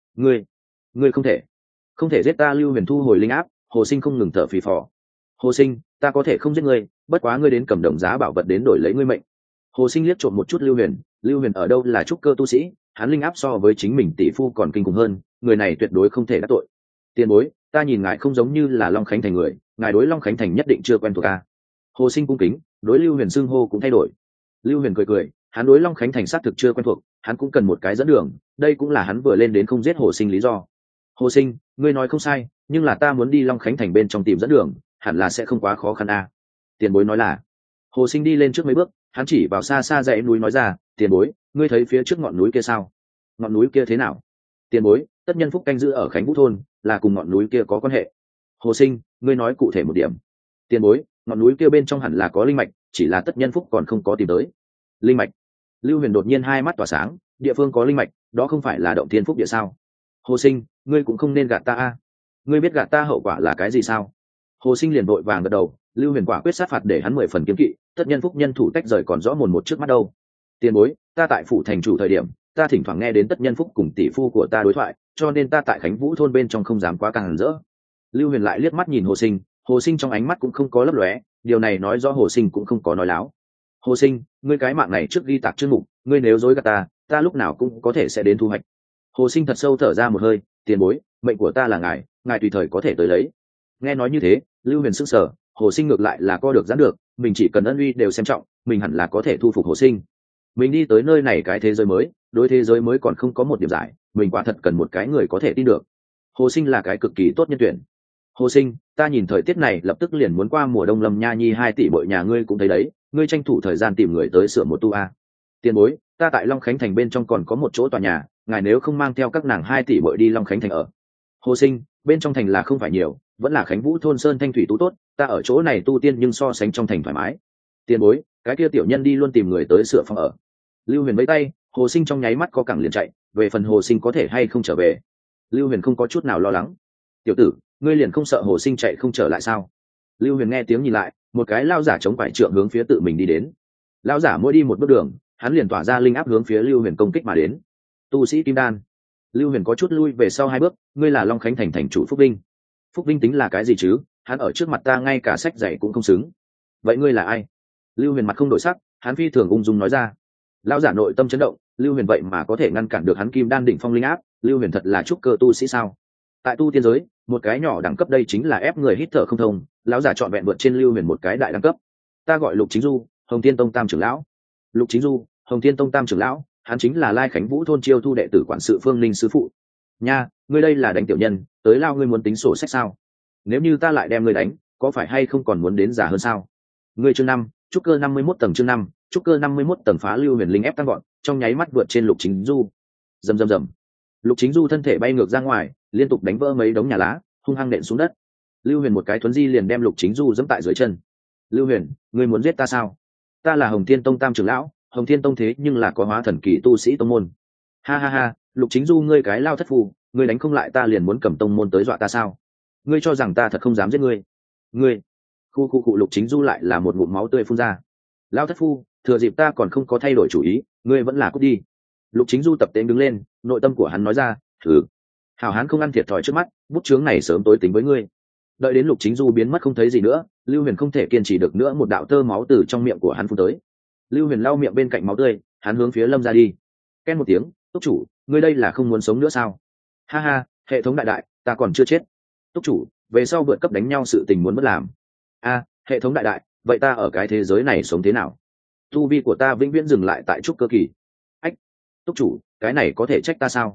ngươi không thể giết ta. Lưu Huyền thu hồi linh áp. Hồ Sinh không ngừng thở phì phò. Hồ Sinh, ta có thể không giết ngươi, bất quá ngươi đến cầm đồng giá bảo vật đến đổi lấy ngươi mệnh. Hồ Sinh liếc trộm một chút Lưu Huyền. Lưu Huyền ở đâu là trúc cơ tu sĩ, hắn linh áp so với chính mình tỷ phu còn kinh khủng hơn, người này tuyệt đối không thể đắc tội. Tiền bối, ta nhìn ngài không giống như là Long Khánh thành người, ngài đối Long Khánh thành nhất định chưa quen thuộc a. Hồ Sinh cung kính, đối Lưu Huyền xưng hô cũng thay đổi. Lưu Huyền cười, hắn đối Long Khánh thành xác thực chưa quen thuộc, hắn cũng cần một cái dẫn đường, đây cũng là hắn vừa lên đến không giết Hồ Sinh lý do. Hồ Sinh, ngươi nói không sai, nhưng là ta muốn đi Long Khánh thành bên trong tìm dẫn đường, hẳn là sẽ không quá khó khăn a. Tiền bối nói là. Hồ Sinh đi lên trước mấy bước, hắn chỉ vào xa xa dãy núi nói ra, tiền bối, ngươi thấy phía trước ngọn núi kia sao? Ngọn núi kia thế nào? Tiền bối, tất nhân phúc canh giữ ở Khánh Vũ thôn, là cùng ngọn núi kia có quan hệ. Hồ Sinh, ngươi nói cụ thể một điểm. Tiền bối, ngọn núi kia bên trong hẳn là có linh mạch, chỉ là tất nhân phúc còn không có tìm tới. Linh mạch? Lưu Huyền đột nhiên hai mắt tỏa sáng, địa phương có linh mạch, đó không phải là động thiên phúc địa sao? Hồ Sinh, ngươi cũng không nên gạt ta a. Ngươi biết gạt ta hậu quả là cái gì sao? Hồ Sinh liền vội vàng gật đầu. Lưu Huyền quả quyết sát phạt để hắn 10 phần kiếm kỵ, tất nhân phúc nhân thủ tách rời còn rõ mồn một trước mắt đâu. Tiền bối, ta tại phủ thành chủ thời điểm, ta thỉnh thoảng nghe đến tất nhân phúc cùng tỷ phu của ta đối thoại, cho nên ta tại Khánh Vũ thôn bên trong không dám quá càng rỡ. Lưu Huyền lại liếc mắt nhìn Hồ Sinh, Hồ Sinh trong ánh mắt cũng không có lấp lóe, điều này nói rõ Hồ Sinh cũng không có nói láo. Hồ Sinh, ngươi cái mạng này trước ghi tạc chương mục, ngươi nếu dối gạt ta lúc nào cũng có thể sẽ đến thu hoạch. Hồ Sinh thật sâu thở ra một hơi, tiền bối, mệnh của ta là ngài tùy thời có thể tới lấy. Nghe nói như thế, Lưu Huyền sững sờ, Hồ Sinh ngược lại là co được giãn được, mình chỉ cần ân uy đều xem trọng, mình hẳn là có thể thu phục Hồ Sinh. Mình đi tới nơi này cái thế giới mới, đối thế giới mới còn không có một điểm giải, mình quả thật cần một cái người có thể tin được. Hồ Sinh là cái cực kỳ tốt nhân tuyển. Hồ Sinh, ta nhìn thời tiết này lập tức liền muốn qua mùa đông, Lâm Nha Nhi 2 tỷ bội nhà ngươi cũng thấy đấy, ngươi tranh thủ thời gian tìm người tới sửa một tu a. Tiền bối, ta tại Long Khánh thành bên trong còn có một chỗ tòa nhà, ngài nếu không mang theo các nàng 2 tỷ bội đi Long Khánh thành ở. Hồ Sinh, bên trong thành là không phải nhiều, vẫn là Khánh Vũ thôn sơn thanh thủy tú tốt, ta ở chỗ này tu tiên nhưng so sánh trong thành thoải mái. Tiền bối, cái kia tiểu nhân đi luôn tìm người tới sửa phòng ở. Lưu Huyền vẫy tay, Hồ Sinh trong nháy mắt co cẳng liền chạy, về phần Hồ Sinh có thể hay không trở về, Lưu Huyền không có chút nào lo lắng. Tiểu tử, ngươi liền không sợ Hồ Sinh chạy không trở lại sao? Lưu Huyền nghe tiếng nhìn lại, một cái lao giả chống quải trượng hướng phía tự mình đi đến. Lao giả mỗi đi một bước đường, hắn liền tỏa ra linh áp hướng phía Lưu Huyền công kích mà đến. Tu sĩ kim đan. Lưu Huyền có chút lui về sau 2 bước, ngươi là Long Khánh thành thành chủ Phúc Vinh. Phúc Vinh tính là cái gì chứ, hắn ở trước mặt ta ngay cả sách dạy cũng không xứng. Vậy ngươi là ai? Lưu Huyền mặt không đổi sắc, hắn phi thường ung dung nói ra. Lão giả nội tâm chấn động, Lưu Huyền vậy mà có thể ngăn cản được hắn kim đan đỉnh phong linh áp, Lưu Huyền thật là trúc cơ tu sĩ sao? Tại tu tiên giới, một cái nhỏ đẳng cấp đây chính là ép người hít thở không thông, lão giả trọn vẹn vượt trên Lưu Huyền một cái đại đẳng cấp. Ta gọi Lục Chính Du, Hồng Thiên Tông Tam trưởng lão. Lục Chính Du, Hồng Thiên Tông Tam trưởng lão, hắn chính là Lai Khánh Vũ thôn chiêu thu đệ tử quản sự Phương Linh sư phụ. Nha, ngươi đây là đánh tiểu nhân, tới lao ngươi muốn tính sổ sách sao? Nếu như ta lại đem ngươi đánh, có phải hay không còn muốn đến giả hơn sao? Ngươi chương 5, trúc cơ 51 tầng chương 5, trúc cơ 51 tầng phá Lưu Huyền linh ép tăng gọn, trong nháy mắt vượt trên Lục Chính Du. Rầm rầm rầm. Lục Chính Du thân thể bay ngược ra ngoài, liên tục đánh vỡ mấy đống nhà lá, hung hăng nện xuống đất. Lưu Huyền một cái thuấn di liền đem Lục Chính Du giẫm tại dưới chân. Lưu Huyền, ngươi muốn giết ta sao? Ta là Hồng Thiên Tông Tam trưởng lão, Hồng Thiên Tông thế nhưng là có hóa thần kỳ tu sĩ tông môn. Ha ha ha, Lục Chính Du ngươi cái lao thất phu, ngươi đánh không lại ta liền muốn cầm tông môn tới dọa ta sao? Ngươi cho rằng ta thật không dám giết ngươi? Ngươi. Khu Lục Chính Du lại là một ngụm máu tươi phun ra. Lao thất phu, thừa dịp ta còn không có thay đổi chủ ý, ngươi vẫn là cút đi. Lục Chính Du tập tên đứng lên, nội tâm của hắn nói ra, thử. Hảo hán không ăn thiệt thòi trước mắt, bút chướng này sớm tối tính với ngươi. Đợi đến Lục Chính Du biến mất không thấy gì nữa, Lưu Huyền không thể kiên trì được nữa, một đạo tơ máu từ trong miệng của hắn phun tới. Lưu Huyền lau miệng bên cạnh máu tươi, hắn hướng phía Lâm ra đi. Ken một tiếng, túc chủ, ngươi đây là không muốn sống nữa sao? Ha ha, hệ thống đại, ta còn chưa chết. Túc chủ, về sau vượt cấp đánh nhau sự tình muốn mất làm. A, hệ thống đại, vậy ta ở cái thế giới này sống thế nào? Tu vi của ta vĩnh viễn dừng lại tại trúc cơ kỳ. Ách, túc chủ, cái này có thể trách ta sao?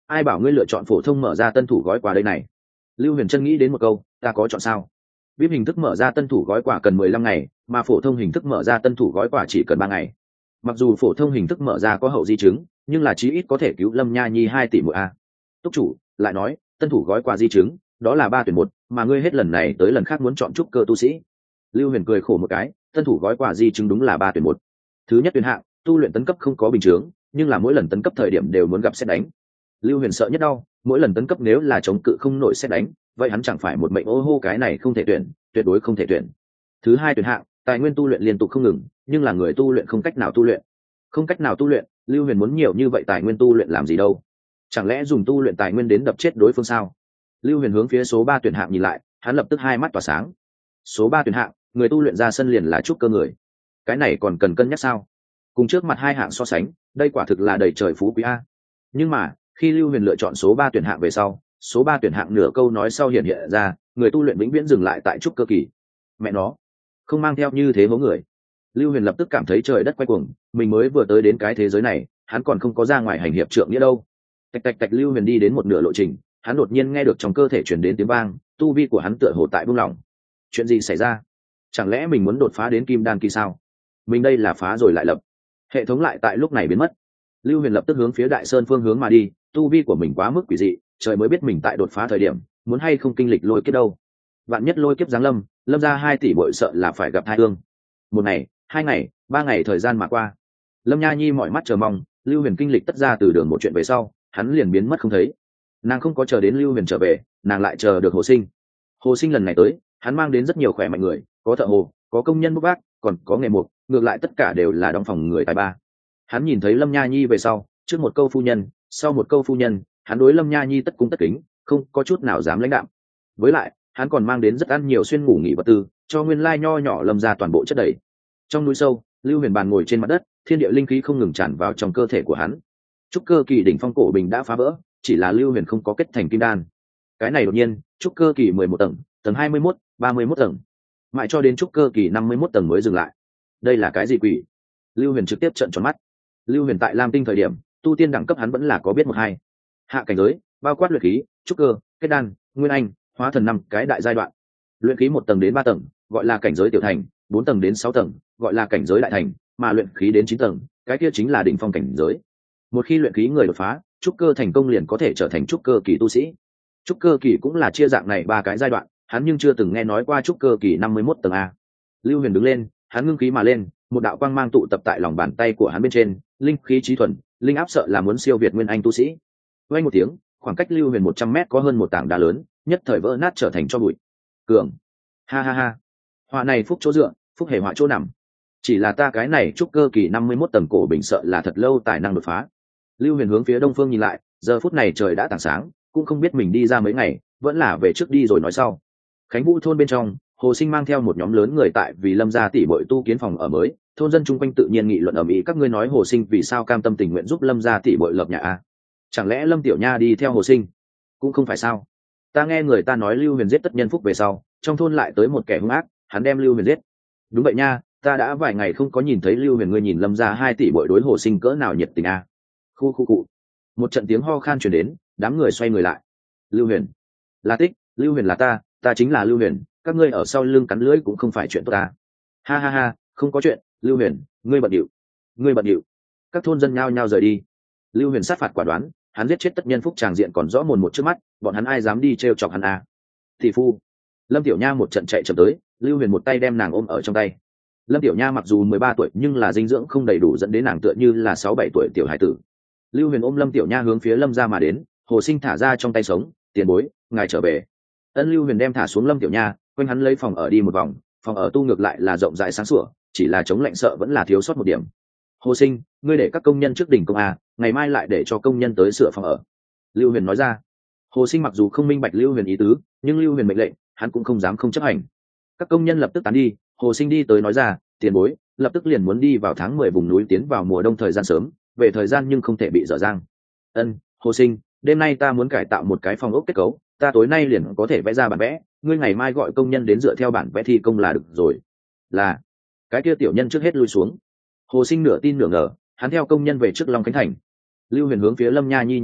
ai bảo ngươi lựa chọn phổ thông mở ra tân thủ gói quà đây này? Lưu Huyền Trân nghĩ đến một câu, ta có chọn sao? VIP hình thức mở ra tân thủ gói quà cần 15 ngày, mà phổ thông hình thức mở ra tân thủ gói quà chỉ cần 3 ngày. Mặc dù phổ thông hình thức mở ra có hậu di chứng, nhưng là chí ít có thể cứu Lâm Nha Nhi 2 tỷ mỗi a. Túc chủ lại nói, tân thủ gói quà di chứng, đó là 3 tuyển 1, mà ngươi hết lần này tới lần khác muốn chọn trúc cơ tu sĩ. Lưu Huyền cười khổ một cái, tân thủ gói quà di chứng đúng là 3 tuyển 1. Thứ nhất tuyển hạng, tu luyện tấn cấp không có bình chướng, nhưng là mỗi lần tấn cấp thời điểm đều muốn gặp sét đánh. Lưu Huyền sợ nhất đau, mỗi lần tấn cấp nếu là chống cự không nổi sét đánh, vậy hắn chẳng phải một mệnh ô hô, cái này không thể tuyển, tuyệt đối không thể tuyển. Thứ hai tuyển hạng, tài nguyên tu luyện liên tục không ngừng, nhưng là người tu luyện không cách nào tu luyện. Không cách nào tu luyện, Lưu Huyền muốn nhiều như vậy tài nguyên tu luyện làm gì đâu? Chẳng lẽ dùng tu luyện tài nguyên đến đập chết đối phương sao? Lưu Huyền hướng phía số 3 tuyển hạng nhìn lại, hắn lập tức hai mắt tỏa sáng. Số 3 tuyển hạng, người tu luyện ra sân liền là trúc cơ người. Cái này còn cần cân nhắc sao? Cùng trước mặt hai hạng so sánh, đây quả thực là đầy trời phú quý a. Nhưng mà, khi Lưu Huyền lựa chọn số 3 tuyển hạng về sau, số 3 tuyển hạng nửa câu nói sau hiện hiện ra, người tu luyện vĩnh viễn dừng lại tại trúc cơ kỳ. Mẹ nó, không mang theo như thế mẫu người. Lưu Huyền lập tức cảm thấy trời đất quay cuồng, mình mới vừa tới đến cái thế giới này, hắn còn không có ra ngoài hành hiệp trượng nghĩa đâu. Tạch tạch tạch, Lưu Huyền đi đến một nửa lộ trình, hắn đột nhiên nghe được trong cơ thể truyền đến tiếng vang, tu vi của hắn tựa hồ tại buông lỏng. Chuyện gì xảy ra? Chẳng lẽ mình muốn đột phá đến kim đan kỳ sao? Mình đây là phá rồi lại lập. Hệ thống lại tại lúc này biến mất. Lưu Huyền lập tức hướng phía Đại Sơn phương hướng mà đi, tu vi của mình quá mức quỷ dị, trời mới biết mình tại đột phá thời điểm, muốn hay không kinh lịch lôi kiếp đâu. Vạn nhất lôi kiếp giáng lâm, Lâm ra 2 tỷ bội sợ là phải gặp tai ương. Một ngày, 2 ngày, 3 ngày thời gian mà qua. Lâm Nha Nhi mỏi mắt chờ mong, Lưu Huyền kinh lịch tất ra từ đường một chuyện về sau, hắn liền biến mất không thấy. Nàng không có chờ đến Lưu Huyền trở về, nàng lại chờ được Hồ Sinh. Hồ Sinh lần này tới, hắn mang đến rất nhiều khỏe mạnh người, có thợ hồ, có công nhân bốc vác, còn có nghề mục, ngược lại tất cả đều là đóng phòng người tài ba. Hắn nhìn thấy Lâm Nha Nhi về sau, trước một câu phu nhân, sau một câu phu nhân, hắn đối Lâm Nha Nhi tất cung tất kính, không có chút nào dám lãnh đạm. Với lại, hắn còn mang đến rất ăn nhiều xuyên ngủ nghỉ vật tư, cho nguyên lai nho nhỏ Lâm ra toàn bộ chất đầy. Trong núi sâu, Lưu Huyền bàn ngồi trên mặt đất, thiên địa linh khí không ngừng tràn vào trong cơ thể của hắn. Trúc cơ kỳ đỉnh phong cổ bình đã phá vỡ, chỉ là Lưu Huyền không có kết thành kim đan. Cái này đột nhiên, trúc cơ kỳ 11 tầng, tầng 21, 31 tầng, mãi cho đến trúc cơ kỳ 51 tầng mới dừng lại. Đây là cái gì quỷ? Lưu Huyền trực tiếp trợn tròn mắt. Lưu Huyền tại Lam Tinh thời điểm, tu tiên đẳng cấp hắn vẫn là có biết một hai. Hạ cảnh giới, bao quát luyện khí, trúc cơ, kết đan, nguyên anh, hóa thần 5 cái đại giai đoạn. Luyện khí 1 tầng đến 3 tầng, gọi là cảnh giới tiểu thành, 4 tầng đến 6 tầng, gọi là cảnh giới đại thành, mà luyện khí đến 9 tầng, cái kia chính là đỉnh phong cảnh giới. Một khi luyện khí người đột phá, trúc cơ thành công liền có thể trở thành trúc cơ kỳ tu sĩ. Trúc cơ kỳ cũng là chia dạng này 3 cái giai đoạn, hắn nhưng chưa từng nghe nói qua trúc cơ kỳ 51 tầng a. Lưu Huyền đứng lên, hắn ngưng khí mà lên, một đạo quang mang tụ tập tại lòng bàn tay của hắn bên trên, linh khí trí thuần, linh áp sợ là muốn siêu việt nguyên anh tu sĩ. Vang một tiếng, khoảng cách Lưu Huyền 100 mét có hơn một tảng đá lớn, nhất thời vỡ nát trở thành tro bụi. Cường, ha ha ha, họa này phúc chỗ dựa, phúc hề họa chỗ nằm. Chỉ là ta cái này trúc cơ kỳ 51 tầng cổ bình sợ là thật lâu tài năng đột phá. Lưu Huyền hướng phía đông phương nhìn lại, giờ phút này trời đã tảng sáng, cũng không biết mình đi ra mấy ngày, vẫn là về trước đi rồi nói sau. Khánh Vũ thôn bên trong, Hồ Sinh mang theo một nhóm lớn người tại vì Lâm gia tỷ bội tu kiến phòng ở mới, thôn dân chung quanh tự nhiên nghị luận ầm ĩ, các ngươi nói Hồ Sinh vì sao cam tâm tình nguyện giúp Lâm gia tỷ bội lập nhà a? Chẳng lẽ Lâm tiểu nha đi theo Hồ Sinh? Cũng không phải sao? Ta nghe người ta nói Lưu Huyền giết tất nhân phúc về sau, trong thôn lại tới một kẻ hung ác, hắn đem Lưu Huyền giết. Đúng vậy nha, ta đã vài ngày không có nhìn thấy Lưu Huyền, ngươi nhìn Lâm gia 2 tỷ bội đối Hồ Sinh cỡ nào nhiệt tình a. Khu khu cụ. Một trận tiếng ho khan truyền đến, đám người xoay người lại. Lưu Huyền, là Tích, Lưu Huyền là ta chính là Lưu Huyền, các ngươi ở sau lưng cắn lưỡi cũng không phải chuyện tốt ta. Ha ha ha, không có chuyện, Lưu Huyền, ngươi bận điệu. Các thôn dân nhao nhao rời đi. Lưu Huyền sát phạt quả đoán, hắn giết chết tất nhân phúc tràng diện còn rõ mồn một trước mắt, bọn hắn ai dám đi trêu chọc hắn a? Thị phu. Lâm Tiểu Nha một trận chạy chậm tới, Lưu Huyền một tay đem nàng ôm ở trong tay. Lâm Tiểu Nha mặc dù 13 tuổi nhưng là dinh dưỡng không đầy đủ dẫn đến nàng tựa như là 6-7 tuổi tiểu hải tử. Lưu Huyền ôm Lâm Tiểu Nha hướng phía Lâm gia mà đến, Hồ Sinh thả ra trong tay sống, tiền bối, ngài trở về. Ân. Lưu Huyền đem thả xuống Lâm Tiểu Nha, quanh hắn lấy phòng ở đi một vòng, phòng ở tu ngược lại là rộng rãi sáng sủa, chỉ là chống lạnh sợ vẫn là thiếu sót một điểm. Hồ Sinh, ngươi để các công nhân trước đỉnh công a, ngày mai lại để cho công nhân tới sửa phòng ở. Lưu Huyền nói ra. Hồ Sinh mặc dù không minh bạch Lưu Huyền ý tứ, nhưng Lưu Huyền mệnh lệnh, hắn cũng không dám không chấp hành. Các công nhân lập tức tán đi, Hồ Sinh đi tới nói ra, tiền bối, lập tức liền muốn đi vào tháng 10 vùng núi tiến vào mùa đông thời gian sớm, về thời gian nhưng không thể bị dở dang. Ân. Hồ Sinh, đêm nay ta muốn cải tạo một cái phòng ốc kết cấu, ta tối nay liền có thể vẽ ra bản vẽ, ngươi ngày mai gọi công nhân đến dựa theo bản vẽ thi công là được rồi. Là. Cái kia tiểu nhân trước hết lui xuống. Hồ Sinh nửa tin nửa ngờ, hắn theo công nhân về trước Long Khánh thành. Lưu Huyền hướng phía Lâm Nha Nhi nhìn lại,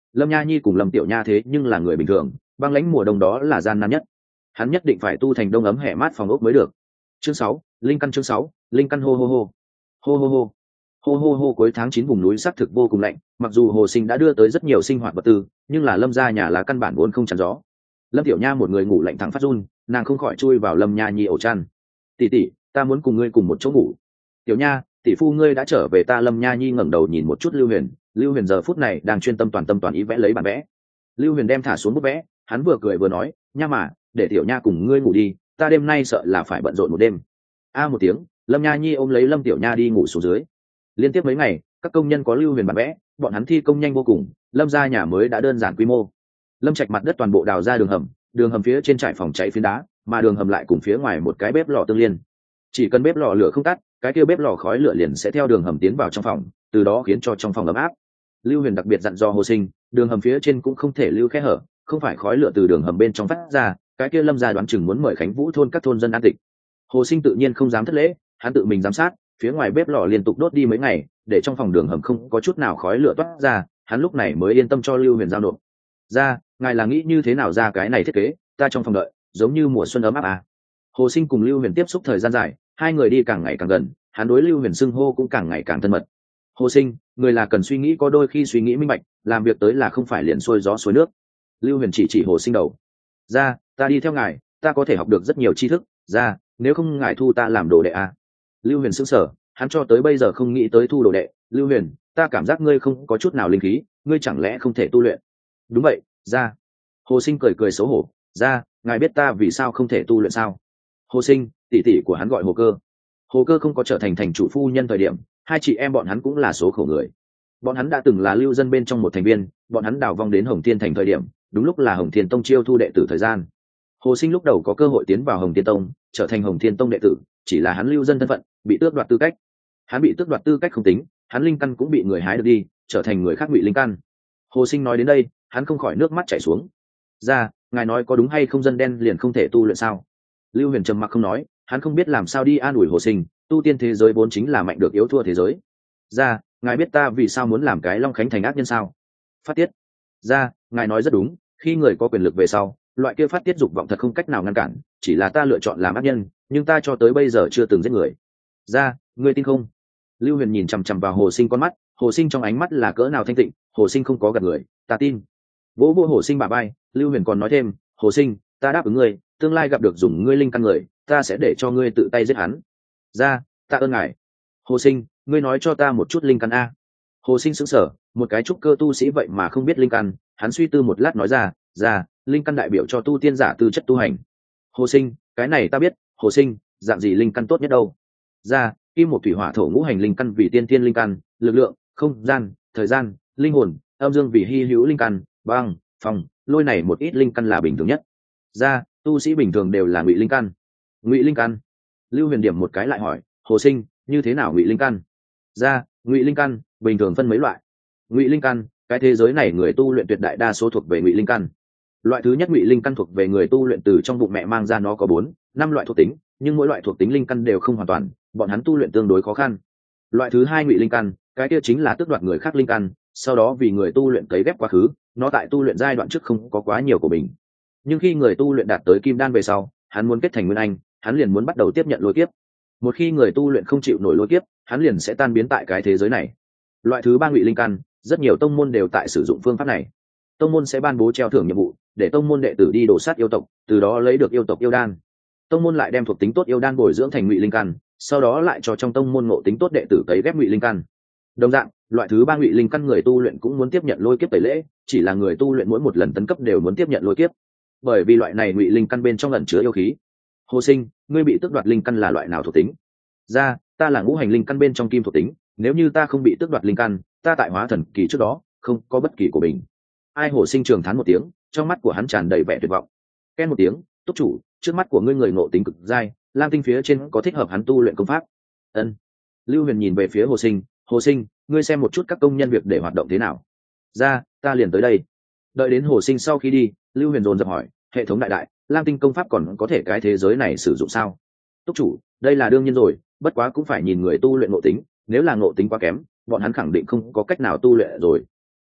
Lâm Nha Nhi cùng Lâm Tiểu Nha thế nhưng là người bình thường, băng lãnh mùa đông đó là gian nan nhất, hắn nhất định phải tu thành đông ấm hẻ mát phòng ốc mới được. Chương 6, linh căn. Chương 6, linh căn. Hô hô hô hô hô hô hô hô hô. Cuối tháng 9 vùng núi xác thực vô cùng lạnh, mặc dù Hồ Sinh đã đưa tới rất nhiều sinh hoạt vật tư, nhưng là Lâm gia nhà là căn bản vốn không chắn gió. Lâm Tiểu Nha một người ngủ lạnh thẳng phát run, nàng không khỏi chui vào Lâm Nha Nhi ổ chăn. Tỷ tỷ, ta muốn cùng ngươi cùng một chỗ ngủ. Tiểu Nha, tỷ phu ngươi đã trở về. Ta. Lâm Nha Nhi ngẩng đầu nhìn một chút Lưu Huyền, Lưu Huyền giờ phút này đang chuyên tâm toàn ý vẽ lấy bản vẽ. Lưu Huyền đem thả xuống bút vẽ, hắn vừa cười vừa nói, nha mà, để Tiểu Nha cùng ngươi ngủ đi, ta đêm nay sợ là phải bận rộn một đêm. A một tiếng, Lâm Nha Nhi ôm lấy Lâm Tiểu Nha đi ngủ xuống dưới. Liên tiếp mấy ngày, các công nhân có Lưu Huyền bản vẽ, bọn hắn thi công nhanh vô cùng, Lâm gia nhà mới đã đơn giản quy mô. Lâm Trạch mặt đất toàn bộ đào ra đường hầm phía trên trải phòng cháy phiến đá, mà đường hầm lại cùng phía ngoài một cái bếp lò tương liên. Chỉ cần bếp lò lửa không tắt, cái kia bếp lò khói lửa liền sẽ theo đường hầm tiến vào trong phòng, từ đó khiến cho trong phòng ấm áp. Lưu Huyền đặc biệt dặn dò Hồ Sinh, đường hầm phía trên cũng không thể lưu khe hở, không phải khói lửa từ đường hầm bên trong phát ra, cái kia Lâm gia đoán chừng muốn mời Khánh Vũ thôn các thôn dân an tịch. Hồ Sinh tự nhiên không dám thất lễ, hắn tự mình giám sát, phía ngoài bếp lò liên tục đốt đi mấy ngày, để trong phòng đường hầm không có chút nào khói lửa toát ra, hắn lúc này mới yên tâm cho Lưu Huyền giao nộp. Ra, ngài là nghĩ như thế nào ra cái này thiết kế, ta trong phòng đợi, giống như mùa xuân ấm áp à. Hồ Sinh cùng Lưu Huyền tiếp xúc thời gian dài, hai người đi càng ngày càng gần, hắn đối Lưu Huyền xưng hô cũng càng ngày càng thân mật. Hồ Sinh, người là cần suy nghĩ, có đôi khi suy nghĩ minh bạch, làm việc tới là không phải liền xuôi gió xuôi nước. Lưu Huyền chỉ Hồ Sinh đầu. Ra, ta đi theo ngài, ta có thể học được rất nhiều tri thức. Ra, nếu không ngài thu ta làm đồ đệ à. Lưu Huyền sững sờ, hắn cho tới bây giờ không nghĩ tới thu đồ đệ. Lưu Huyền, ta cảm giác ngươi không có chút nào linh khí, ngươi chẳng lẽ không thể tu luyện? Đúng vậy, ra. Hồ Sinh cười cười xấu hổ. Ra, ngài biết ta vì sao không thể tu luyện sao? Hồ Sinh, tỷ tỷ của hắn gọi Hồ Cơ. Hồ Cơ không có trở thành thành chủ phu nhân thời điểm, hai chị em bọn hắn cũng là số khổ người. Bọn hắn đã từng là lưu dân bên trong một thành viên, bọn hắn đào vong đến Hồng Thiên thành thời điểm, đúng lúc là Hồng Thiên tông chiêu thu đệ tử thời gian. Hồ Sinh lúc đầu có cơ hội tiến vào Hồng Thiên tông, trở thành Hồng Thiên tông đệ tử, chỉ là hắn lưu dân thân phận, bị tước đoạt tư cách. Hắn bị tước đoạt tư cách không tính, hắn linh căn cũng bị người hái được đi, trở thành người khác ngụy linh căn. Hồ Sinh nói đến đây, hắn không khỏi nước mắt chảy xuống. Ra, ngài nói có đúng hay không, dân đen liền không thể tu luyện sao? Lưu Huyền trầm mặc không nói, hắn không biết làm sao đi an ủi Hồ Sinh, tu tiên thế giới vốn chính là mạnh được yếu thua thế giới. Ra, ngài biết ta vì sao muốn làm cái Long Khánh thành ác nhân sao? Phát tiết. Ra, ngài nói rất đúng, khi người có quyền lực về sau, loại kia phát tiết dục vọng thật không cách nào ngăn cản, chỉ là ta lựa chọn làm ác nhân, nhưng ta cho tới bây giờ chưa từng giết người. Ra, ngươi tin không? Lưu Huyền nhìn chằm chằm vào Hồ Sinh con mắt, Hồ Sinh trong ánh mắt là cỡ nào thanh tịnh, Hồ Sinh không có gạt người, ta tin. Vỗ vỗ Hồ Sinh bả vai, Lưu Huyền còn nói thêm, Hồ Sinh, ta đáp ứng ngươi, tương lai gặp được dùng ngươi linh căn người, ta sẽ để cho ngươi tự tay giết hắn. Ra, tạ ơn ngài. Hồ Sinh, ngươi nói cho ta một chút linh căn a. Hồ Sinh sững sờ, một cái trúc cơ tu sĩ vậy mà không biết linh căn, hắn suy tư một lát nói ra, linh căn đại biểu cho tu tiên giả tư chất tu hành. Hồ Sinh, cái này ta biết. Hồ Sinh, dạng gì linh căn tốt nhất đâu? Ra, kim một thủy hỏa thổ ngũ hành linh căn vì tiên thiên linh căn, lực lượng, không gian, thời gian, linh hồn, âm dương vì hy hữu linh căn, băng, phong, lôi này một ít linh căn là bình thường nhất. Ra, tu sĩ bình thường đều là ngụy linh căn. Ngụy linh căn. Lưu Huyền điểm một cái lại hỏi, Hồ Sinh, như thế nào ngụy linh căn? Ra, ngụy linh căn bình thường phân mấy loại. Ngụy linh căn, cái thế giới này người tu luyện tuyệt đại đa số thuộc về ngụy linh căn. Loại thứ nhất ngụy linh căn thuộc về người tu luyện từ trong bụng mẹ mang ra, nó có 4-5 loại thuộc tính, nhưng mỗi loại thuộc tính linh căn đều không hoàn toàn, bọn hắn tu luyện tương đối khó khăn. Loại thứ hai ngụy linh căn, cái kia chính là tước đoạt người khác linh căn, sau đó vì người tu luyện cấy ghép quá khứ, nó tại tu luyện giai đoạn trước không có quá nhiều của mình, nhưng khi người tu luyện đạt tới kim đan về sau, hắn muốn kết thành nguyên anh, hắn liền muốn bắt đầu tiếp nhận lôi kiếp. Một khi người tu luyện không chịu nổi lôi kiếp, hắn liền sẽ tan biến tại cái thế giới này. Loại thứ ba ngụy linh căn, rất nhiều tông môn đều tại sử dụng phương pháp này. Tông môn sẽ ban bố treo thưởng nhiệm vụ, để tông môn đệ tử đi đổ sát yêu tộc, từ đó lấy được yêu tộc yêu đan. Tông môn lại đem thuộc tính tốt yêu đan bồi dưỡng thành ngụy linh căn, sau đó lại cho trong tông môn ngộ tính tốt đệ tử cấy ghép ngụy linh căn. Đồng dạng, loại thứ ba ngụy linh căn người tu luyện cũng muốn tiếp nhận lôi kiếp tẩy lễ, chỉ là người tu luyện mỗi một lần tấn cấp đều muốn tiếp nhận lôi kiếp, bởi vì loại này ngụy linh căn bên trong ẩn chứa yêu khí. Hồ Sinh, ngươi bị tước đoạt linh căn là loại nào thuộc tính? Ra, ta là ngũ hành linh căn bên trong kim thuộc tính, nếu như ta không bị tước đoạt linh căn, ta tại hóa thần kỳ trước đó không có bất kỳ của mình. Ai? Hồ Sinh trường thán một tiếng, trong mắt của hắn tràn đầy vẻ tuyệt vọng. Ken một tiếng, túc chủ, trước mắt của ngươi người ngộ tính cực dai, lam tinh phía trên có thích hợp hắn tu luyện công pháp. Ân. Lưu Huyền nhìn về phía Hồ Sinh, Hồ Sinh, ngươi xem một chút các công nhân việc để hoạt động thế nào. Ra, ta liền tới đây. Đợi đến Hồ Sinh sau khi đi, Lưu Huyền dồn dập hỏi, hệ thống đại, lam tinh công pháp còn có thể cái thế giới này sử dụng sao? Túc chủ, đây là đương nhiên rồi, bất quá cũng phải nhìn người tu luyện ngộ tính, nếu là ngộ tính quá kém, bọn hắn khẳng định không có cách nào tu luyện rồi.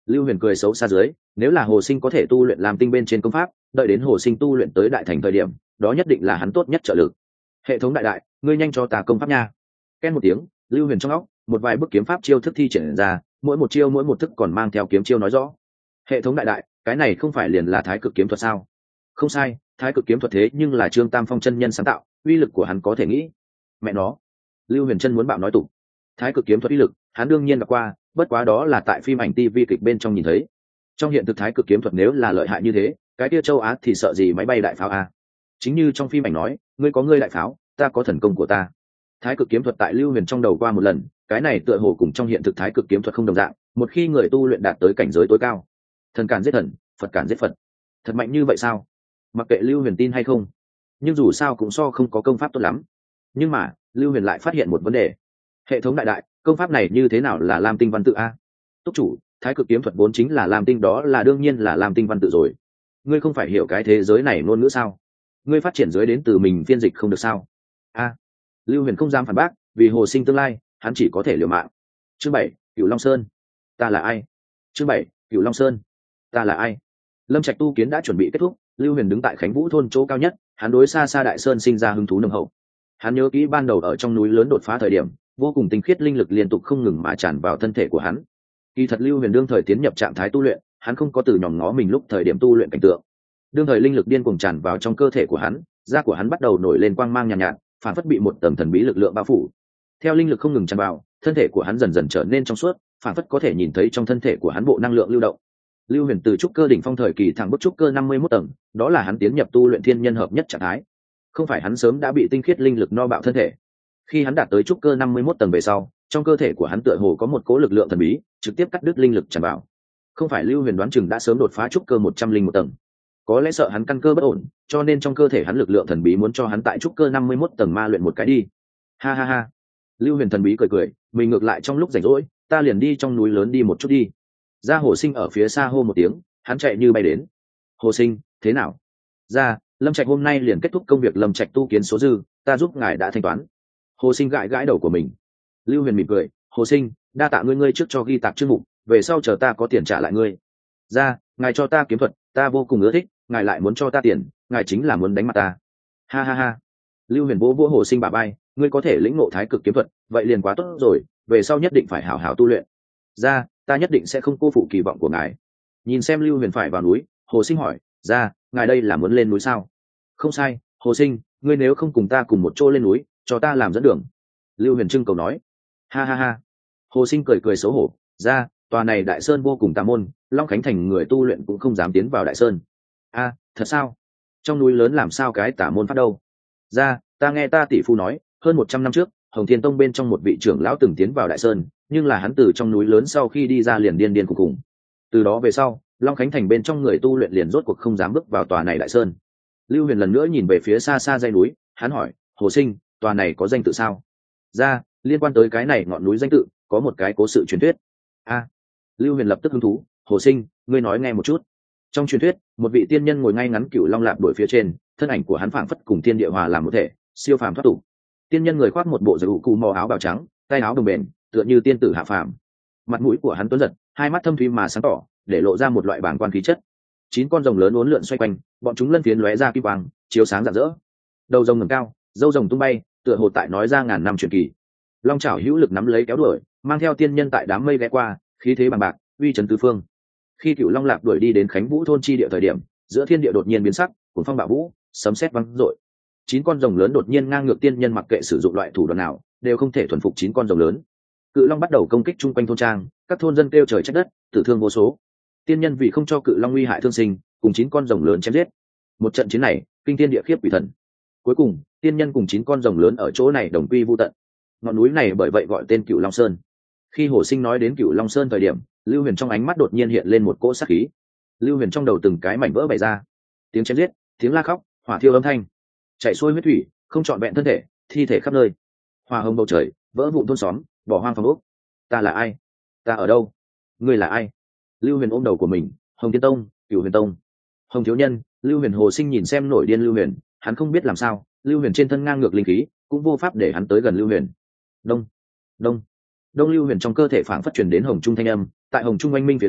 Lưu Huyền cười xấu xa dưới, nếu là Hồ Sinh có thể tu luyện làm tinh bên trên công pháp, đợi đến Hồ Sinh tu luyện tới đại thành thời điểm, đó nhất định là hắn tốt nhất trợ lực. Hệ thống đại, ngươi nhanh cho ta công pháp nha. Ken một tiếng, Lưu Huyền trong óc, một vài bức kiếm pháp chiêu thức thi triển ra, mỗi một chiêu mỗi một thức còn mang theo kiếm chiêu nói rõ. Hệ thống đại, cái này không phải liền là Thái Cực kiếm thuật sao? Không sai, Thái Cực kiếm thuật thế nhưng là Trương Tam Phong chân nhân sáng tạo, uy lực của hắn có thể nghĩ. Mẹ nó. Lưu Huyền chân muốn bạo nói tục. Thái Cực kiếm thuật uy lực, hắn đương nhiên gặp qua, bất quá đó là tại phim ảnh TV kịch bên trong nhìn thấy. Trong hiện thực Thái Cực kiếm thuật nếu là lợi hại như thế, cái kia châu Á thì sợ gì máy bay đại pháo a? Chính như trong phim ảnh nói, ngươi có ngươi đại pháo, ta có thần công của ta. Thái Cực kiếm thuật tại Lưu Huyền trong đầu qua một lần, cái này tựa hồ cùng trong hiện thực Thái Cực kiếm thuật không đồng dạng, một khi người tu luyện đạt tới cảnh giới tối cao, thần cản giết thần, Phật cản giết Phật. Thật mạnh như vậy sao? Mặc kệ Lưu Huyền tin hay không, nhưng dù sao cũng so không có công pháp tốt lắm. Nhưng mà, Lưu Huyền lại phát hiện một vấn đề. Hệ thống đại, công pháp này như thế nào là Lam Tinh văn tự a? Túc chủ, Thái Cực kiếm thuật vốn chính là Lam Tinh, đó là đương nhiên là Lam Tinh văn tự rồi. Ngươi không phải hiểu cái thế giới này ngôn ngữ sao? Ngươi phát triển dưới đến từ mình phiên dịch không được sao? A. Lưu Huyền không dám phản bác, vì Hồ Sinh tương lai, hắn chỉ có thể liều mạng. Chương 7, Cửu Long Sơn. Ta là ai? Chương 7, Cửu Long Sơn. Ta là ai? Lâm Trạch tu kiến đã chuẩn bị kết thúc, Lưu Huyền đứng tại Khánh Vũ thôn chỗ cao nhất, hắn đối xa xa đại sơn sinh ra hứng thú nồng hậu. Hắn nhớ kỹ ban đầu ở trong núi lớn đột phá thời điểm, vô cùng tinh khiết linh lực liên tục không ngừng mà tràn vào thân thể của hắn. Kỳ thật Lưu Huyền đương thời tiến nhập trạng thái tu luyện, hắn không có từ nhòm ngó mình lúc thời điểm tu luyện cảnh tượng. Đương thời linh lực điên cuồng tràn vào trong cơ thể của hắn, da của hắn bắt đầu nổi lên quang mang nhàn nhạt, phản phất bị một tầng thần bí lực lượng bao phủ. Theo linh lực không ngừng tràn vào, thân thể của hắn dần dần trở nên trong suốt, phản phất có thể nhìn thấy trong thân thể của hắn bộ năng lượng lưu động. Lưu Huyền từ trúc cơ đỉnh phong thời kỳ thẳng bước trúc cơ 51 tầng, đó là hắn tiến nhập tu luyện thiên nhân hợp nhất trạng thái. Không phải hắn sớm đã bị tinh khiết linh lực no bạo thân thể. Khi hắn đạt tới trúc cơ 51 tầng về sau, trong cơ thể của hắn tựa hồ có một cỗ lực lượng thần bí, trực tiếp cắt đứt linh lực tràn vào. Không phải Lưu Huyền đoán chừng đã sớm đột phá trúc cơ 101 tầng. Có lẽ sợ hắn căn cơ bất ổn, cho nên trong cơ thể hắn lực lượng thần bí muốn cho hắn tại trúc cơ 51 tầng ma luyện một cái đi. Ha ha ha. Lưu Huyền thần bí cười cười, mình ngược lại trong lúc rảnh rỗi, ta liền đi trong núi lớn đi một chút đi. Ra Hồ Sinh ở phía xa hô một tiếng, hắn chạy như bay đến. Hồ Sinh, thế nào? Ra, Lâm Trạch hôm nay liền kết thúc công việc Lâm Trạch tu kiến số dư, ta giúp ngài đã thanh toán. Hồ Sinh gãi gãi đầu của mình. Lưu Huyền mỉm cười, Hồ Sinh, đa tạ ngươi trước cho ghi tạc chương mục, về sau chờ ta có tiền trả lại ngươi. Ra, ngài cho ta kiếm thuật, ta vô cùng ưa thích, ngài lại muốn cho ta tiền, ngài chính là muốn đánh mặt ta. Ha ha ha. Lưu Huyền vỗ vỗ Hồ Sinh bả vai, ngươi có thể lĩnh ngộ Thái Cực kiếm thuật, vậy liền quá tốt rồi, về sau nhất định phải hảo hảo tu luyện. Ra, ta nhất định sẽ không cô phụ kỳ vọng của ngài. Nhìn xem Lưu Huyền phải vào núi, Hồ Sinh hỏi, ra, ngài đây là muốn lên núi sao? Không sai, Hồ Sinh, ngươi nếu không cùng ta cùng một chỗ lên núi, cho ta làm dẫn đường. Lưu Huyền trưng cầu nói. Ha ha ha. Hồ Sinh cười cười xấu hổ, ra, tòa này đại sơn vô cùng tà môn, Long Khánh thành người tu luyện cũng không dám tiến vào đại sơn. A, thật sao? Trong núi lớn làm sao cái tà môn phát đâu? Ra, ta nghe ta tỷ phu nói, hơn 100 năm trước, Hồng Thiên Tông bên trong một vị trưởng lão từng tiến vào đại sơn, nhưng là hắn từ trong núi lớn sau khi đi ra liền điên điên khùng khùng. Từ đó về sau, Long Khánh thành bên trong người tu luyện liền rốt cuộc không dám bước vào tòa này đại sơn. Lưu Huyền lần nữa nhìn về phía xa xa dãy núi, hắn hỏi, Hồ Sinh, tòa này có danh tự sao? Ra, liên quan tới cái này ngọn núi danh tự, có một cái cố sự truyền thuyết. A. Lưu Huyền lập tức hứng thú, Hồ Sinh, ngươi nói nghe một chút. Trong truyền thuyết, một vị tiên nhân ngồi ngay ngắn Cửu Long Lạp đuổi phía trên, thân ảnh của hắn phảng phất cùng thiên địa hòa làm một thể, siêu phàm thoát tục. Tiên nhân người khoác một bộ dầu cụ màu áo bào trắng, tay áo đồng bền, tựa như tiên tử hạ phàm. Mặt mũi của hắn tuấn giật, hai mắt thâm thúy mà sáng tỏ, để lộ ra một loại bàng quan khí chất. 9 con rồng lớn uốn lượn xoay quanh, bọn chúng lân phiến lóe ra kim quang, chiếu sáng rạng rỡ. Đầu rồng ngẩng cao, râu rồng tung bay, tựa hồ tại nói ra ngàn năm truyền kỳ. Long chảo hữu lực nắm lấy kéo đuổi, mang theo tiên nhân tại đám mây ghé qua, khí thế bằng bạc, uy chấn tứ phương. Khi Cửu Long Lạp đuổi đi đến Khánh Vũ thôn chi địa thời điểm, giữa thiên địa đột nhiên biến sắc, cuồng phong bạo vũ, sấm sét vang dội. 9 con rồng lớn đột nhiên ngang ngược tiên nhân mặc kệ sử dụng loại thủ đoạn nào, đều không thể thuần phục 9 con rồng lớn. Cự long bắt đầu công kích chung quanh thôn trang, các thôn dân kêu trời trách đất, tử thương vô số. Tiên nhân vì không cho cự long nguy hại thương sinh, cùng 9 con rồng lớn chém giết. Một trận chiến này, kinh thiên địa khiếp quỷ thần. Cuối cùng, tiên nhân cùng 9 con rồng lớn ở chỗ này đồng quy vu tận. Ngọn núi này bởi vậy gọi tên Cửu Long Sơn. Khi Hồ Sinh nói đến Cửu Long Sơn thời điểm, Lưu Huyền trong ánh mắt đột nhiên hiện lên một cỗ sát khí. Lưu Huyền trong đầu từng cái mảnh vỡ bày ra, tiếng chém giết, tiếng la khóc, hỏa thiêu âm thanh, chảy xuôi huyết thủy, không trọn vẹn thân thể, thi thể khắp nơi, hỏa hồng bầu trời, vỡ vụn thôn xóm, bỏ hoang phòng ốc. Ta là ai? Ta ở đâu? Ngươi là ai? Lưu Huyền ôm đầu của mình, Hồng Thiên Tông, Cửu Huyền Tông, Hồng thiếu nhân. Lưu Huyền Hồ Sinh nhìn xem nổi điên Lưu Huyền, hắn không biết làm sao, Lưu Huyền trên thân ngang ngược linh khí, cũng vô pháp để hắn tới gần Lưu Huyền. Đông, đông, đông. Lưu Huyền trong cơ thể phảng phất truyền đến hồng trung thanh âm, tại hồng trung oanh minh phía dưới,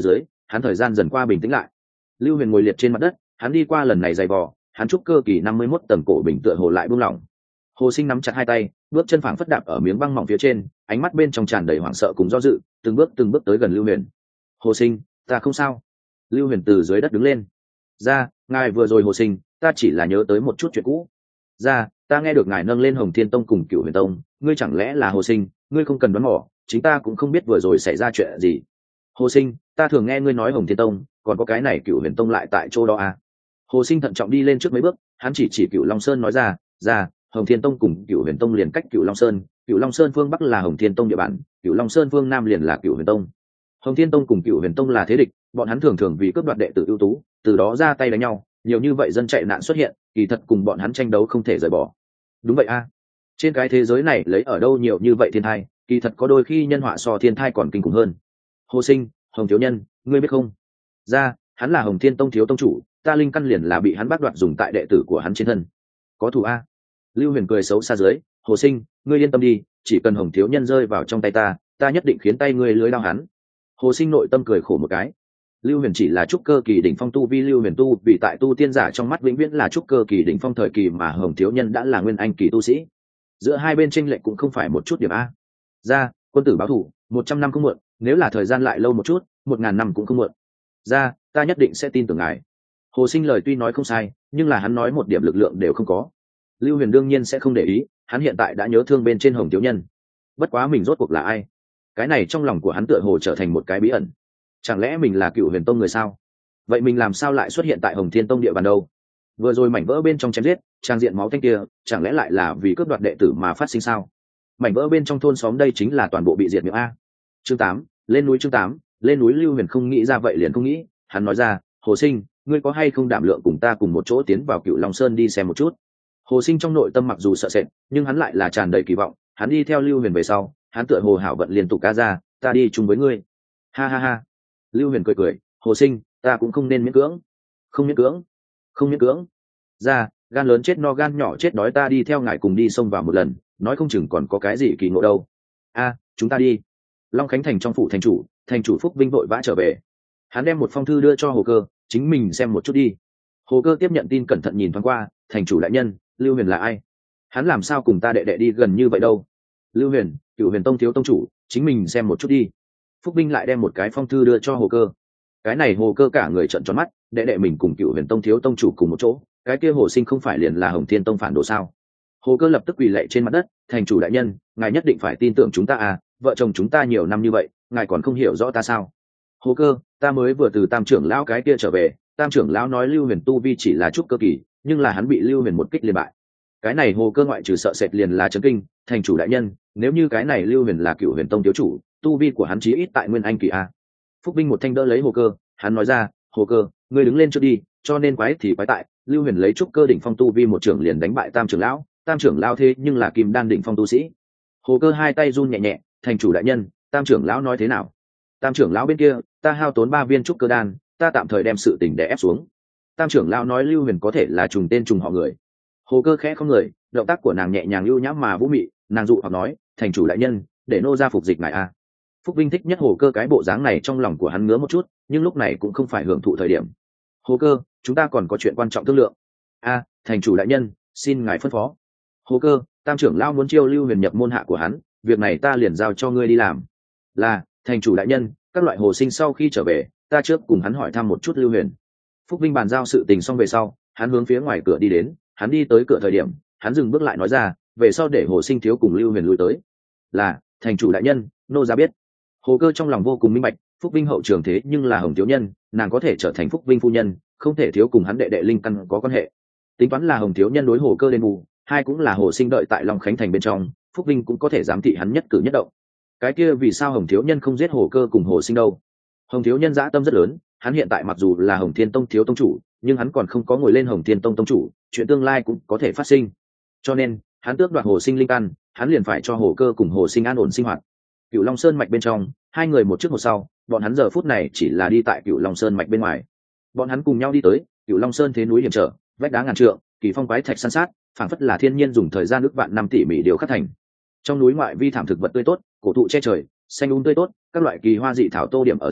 hắn thời gian dần qua bình tĩnh lại. Lưu Huyền ngồi liệt trên mặt đất, hắn đi qua lần này dày vò, hắn trúc cơ kỳ 51 tầng cổ bình tựa hồ lại buông lỏng. Hồ Sinh nắm chặt hai tay, bước chân phảng phất đạp ở miếng băng mỏng phía trên, ánh mắt bên trong tràn đầy hoảng sợ cùng do dự, từng bước tới gần Lưu Huyền. Hồ Sinh, ta không sao. Lưu Huyền từ dưới đất đứng lên. Ra, ngài vừa rồi Hồ Sinh, ta chỉ là nhớ tới một chút chuyện cũ. Ra, ta nghe được ngài nâng lên Hồng Thiên Tông cùng Cửu Huyền Tông, ngươi chẳng lẽ là Hồ Sinh? Ngươi không cần đoán mò, chính ta cũng không biết vừa rồi xảy ra chuyện gì. Hồ Sinh, ta thường nghe ngươi nói Hồng Thiên Tông, còn có cái này Cửu Huyền Tông lại tại chỗ đó à? Hồ Sinh thận trọng đi lên trước mấy bước, hắn chỉ Cửu Long Sơn nói ra, Hồng Thiên Tông cùng Cửu Huyền Tông liền cách Cửu Long Sơn phương bắc là Hồng Thiên Tông địa bàn, Cửu Long Sơn phương nam liền là Cửu Huyền Tông. Hồng Thiên Tông cùng Cửu Huyền Tông là thế địch, bọn hắn thường vì cướp đoạt đệ tử ưu tú, từ đó ra tay đánh nhau, nhiều như vậy dân chạy nạn xuất hiện, kỳ thật cùng bọn hắn tranh đấu không thể rời bỏ. Đúng vậy a, trên cái thế giới này lấy ở đâu nhiều như vậy thiên thai, kỳ thật có đôi khi nhân họa so thiên thai còn kinh khủng hơn. Hồ Sinh, Hồng thiếu nhân, ngươi biết không? Ra, hắn là Hồng Thiên Tông thiếu tông chủ, ta linh căn liền là bị hắn bắt đoạt dùng tại đệ tử của hắn trên thân. Có thù a? Lưu Huyền cười xấu xa dưới. Hồ Sinh, ngươi yên tâm đi, chỉ cần Hồng thiếu nhân rơi vào trong tay ta nhất định khiến tay ngươi lưới đao hắn. Hồ Sinh nội tâm cười khổ một cái. Lưu Huyền chỉ là trúc cơ kỳ đỉnh phong tu vi, Lưu Huyền tu vì tại tu tiên giả trong mắt vĩnh viễn là trúc cơ kỳ đỉnh phong thời kỳ, mà Hồng thiếu nhân đã là nguyên anh kỳ tu sĩ. Giữa hai bên chênh lệch cũng không phải một chút điểm a. Ra, quân tử báo thù, 100 năm không muộn, nếu là thời gian lại lâu một chút, 1000 năm cũng không muộn. Ra, ta nhất định sẽ tin tưởng ngài. Hồ Sinh lời tuy nói không sai, nhưng là hắn nói một điểm lực lượng đều không có. Lưu Huyền đương nhiên sẽ không để ý, hắn hiện tại đã nhớ thương bên trên Hồng thiếu nhân. Bất quá mình rốt cuộc là ai? Cái này trong lòng của hắn tựa hồ trở thành một cái bí ẩn. Chẳng lẽ mình là Cửu Huyền Tông người sao? Vậy mình làm sao lại xuất hiện tại Hồng Thiên Tông địa bàn đâu? Vừa rồi mảnh vỡ bên trong chém giết, trang diện máu tanh kia, chẳng lẽ lại là vì cướp đoạt đệ tử mà phát sinh sao? Mảnh vỡ bên trong thôn xóm đây chính là toàn bộ bị diệt miệng a. Chương 8, lên núi. Chương 8, lên núi. Lưu Huyền không nghĩ ra vậy liền không nghĩ, hắn nói ra, Hồ Sinh, ngươi có hay không đảm lượng cùng ta cùng một chỗ tiến vào Cửu Long Sơn đi xem một chút? Hồ Sinh trong nội tâm mặc dù sợ sệt, nhưng hắn lại là tràn đầy kỳ vọng, hắn đi theo Lưu Huyền về sau, hắn tựa hồ hảo vận liên tục ca ra, ta đi chung với ngươi. Ha ha ha. Lưu Huyền cười, Hồ Sinh, ta cũng không nên miễn cưỡng. Không miễn cưỡng. Ra, gan lớn chết no gan nhỏ chết đói, ta đi theo ngài cùng đi xông vào một lần, nói không chừng còn có cái gì kỳ ngộ đâu. A, chúng ta đi. Long Khánh thành trong phủ thành chủ Phúc Vinh vội vã trở về. Hắn đem một phong thư đưa cho Hồ Cơ, chính mình xem một chút đi. Hồ Cơ tiếp nhận tin cẩn thận nhìn thoáng qua, thành chủ đại nhân, Lưu Huyền là ai? Hắn làm sao cùng ta đệ đệ đi gần như vậy đâu? Lưu Huyền, Cửu Huyền Tông thiếu tông chủ, chính mình xem một chút đi. Phúc Binh lại đem một cái phong thư đưa cho Hồ Cơ. Cái này Hồ Cơ cả người trợn tròn mắt, đệ đệ mình cùng Cửu Huyền Tông thiếu tông chủ cùng một chỗ, cái kia Hồ Sinh không phải liền là Hồng Thiên Tông phản đồ sao? Hồ Cơ lập tức quỳ lạy trên mặt đất, thành chủ đại nhân, ngài nhất định phải tin tưởng chúng ta à, vợ chồng chúng ta nhiều năm như vậy, ngài còn không hiểu rõ ta sao? Hồ Cơ, ta mới vừa từ Tam trưởng lão cái kia trở về, Tam trưởng lão nói Lưu Huyền tu vi chỉ là trúc cơ kỳ, nhưng là hắn bị Lưu Huyền một kích liền bại. Cái này Hồ Cơ ngoại trừ sợ sệt liền là chấn kinh, thành chủ đại nhân, nếu như cái này Lưu Huyền là Cửu Huyền Tông thiếu chủ, tu vi của hắn chí ít tại nguyên anh kỳ a. Phúc Binh một thanh đỡ lấy Hồ Cơ, hắn nói ra, Hồ Cơ, ngươi đứng lên trước đi, cho nên quái thì quái tại, Lưu Huyền lấy trúc cơ đỉnh phong tu vi một trưởng liền đánh bại Tam trưởng lão thế nhưng là kim đan đỉnh phong tu sĩ. Hồ Cơ hai tay run nhẹ nhẹ, thành chủ đại nhân, Tam trưởng lão nói thế nào? Tam trưởng lão bên kia, ta hao tốn 3 viên trúc cơ đan, ta tạm thời đem sự tình đè ép xuống. Tam trưởng lão nói Lưu Huyền có thể là trùng tên trùng họ người. Hồ Cơ khẽ không người, động tác của nàng nhẹ nhàng lưu nhãm mà vũ mị, nàng dụ hoặc nói, thành chủ đại nhân, để nô ra phục dịch ngài a. Phúc Vinh thích nhất Hồ Cơ cái bộ dáng này, trong lòng của hắn ngứa một chút, nhưng lúc này cũng không phải hưởng thụ thời điểm. Hồ Cơ, chúng ta còn có chuyện quan trọng thương lượng. A, thành chủ đại nhân, xin ngài phân phó. Hồ Cơ, Tam trưởng lão muốn chiêu Lưu Huyền nhập môn hạ của hắn, việc này ta liền giao cho ngươi đi làm. Là, thành chủ đại nhân, các loại Hồ Sinh sau khi trở về, ta trước cùng hắn hỏi thăm một chút Lưu Huyền. Phúc Vinh bàn giao sự tình xong về sau, hắn hướng phía ngoài cửa đi đến, hắn đi tới cửa thời điểm, hắn dừng bước lại nói ra, về sau để Hồ Sinh thiếu cùng Lưu Huyền lui tới. Là, thành chủ đại nhân, nô ra biết. Hồ Cơ trong lòng vô cùng minh bạch, Phúc Vinh hậu trường thế nhưng là Hồng thiếu nhân, nàng có thể trở thành Phúc Vinh phu nhân, không thể thiếu cùng hắn đệ đệ linh căn có quan hệ. Tính toán là Hồng thiếu nhân đối Hồ Cơ đền bù, hai cũng là Hồ Sinh đợi tại Long Khánh thành bên trong, Phúc Vinh cũng có thể giám thị hắn nhất cử nhất động. Cái kia vì sao Hồng thiếu nhân không giết Hồ Cơ cùng Hồ Sinh đâu? Hồng thiếu nhân dã tâm rất lớn, hắn hiện tại mặc dù là Hồng Thiên Tông thiếu tông chủ, nhưng hắn còn không có ngồi lên Hồng Thiên Tông tông chủ, chuyện tương lai cũng có thể phát sinh. Cho nên, hắn tước đoạt Hồ Sinh linh căn, hắn liền phải cho Hồ Cơ cùng Hồ Sinh an ổn sinh hoạt. Cửu Long Sơn mạch bên trong, hai người một trước một sau, bọn hắn giờ phút này chỉ là đi tại Cửu Long Sơn mạch bên ngoài. Bọn hắn cùng nhau đi tới, Cửu Long Sơn thế núi hiểm trở, vách đá ngàn trượng, kỳ phong quái thạch san sát, phảng phất là thiên nhiên dùng thời gian ước vạn năm tỉ mỉ điều khắc thành. Trong núi ngoại vi thảm thực vật tươi tốt, cổ thụ che trời, xanh tươi tốt, các loại kỳ hoa dị thảo tô điểm ở giữa,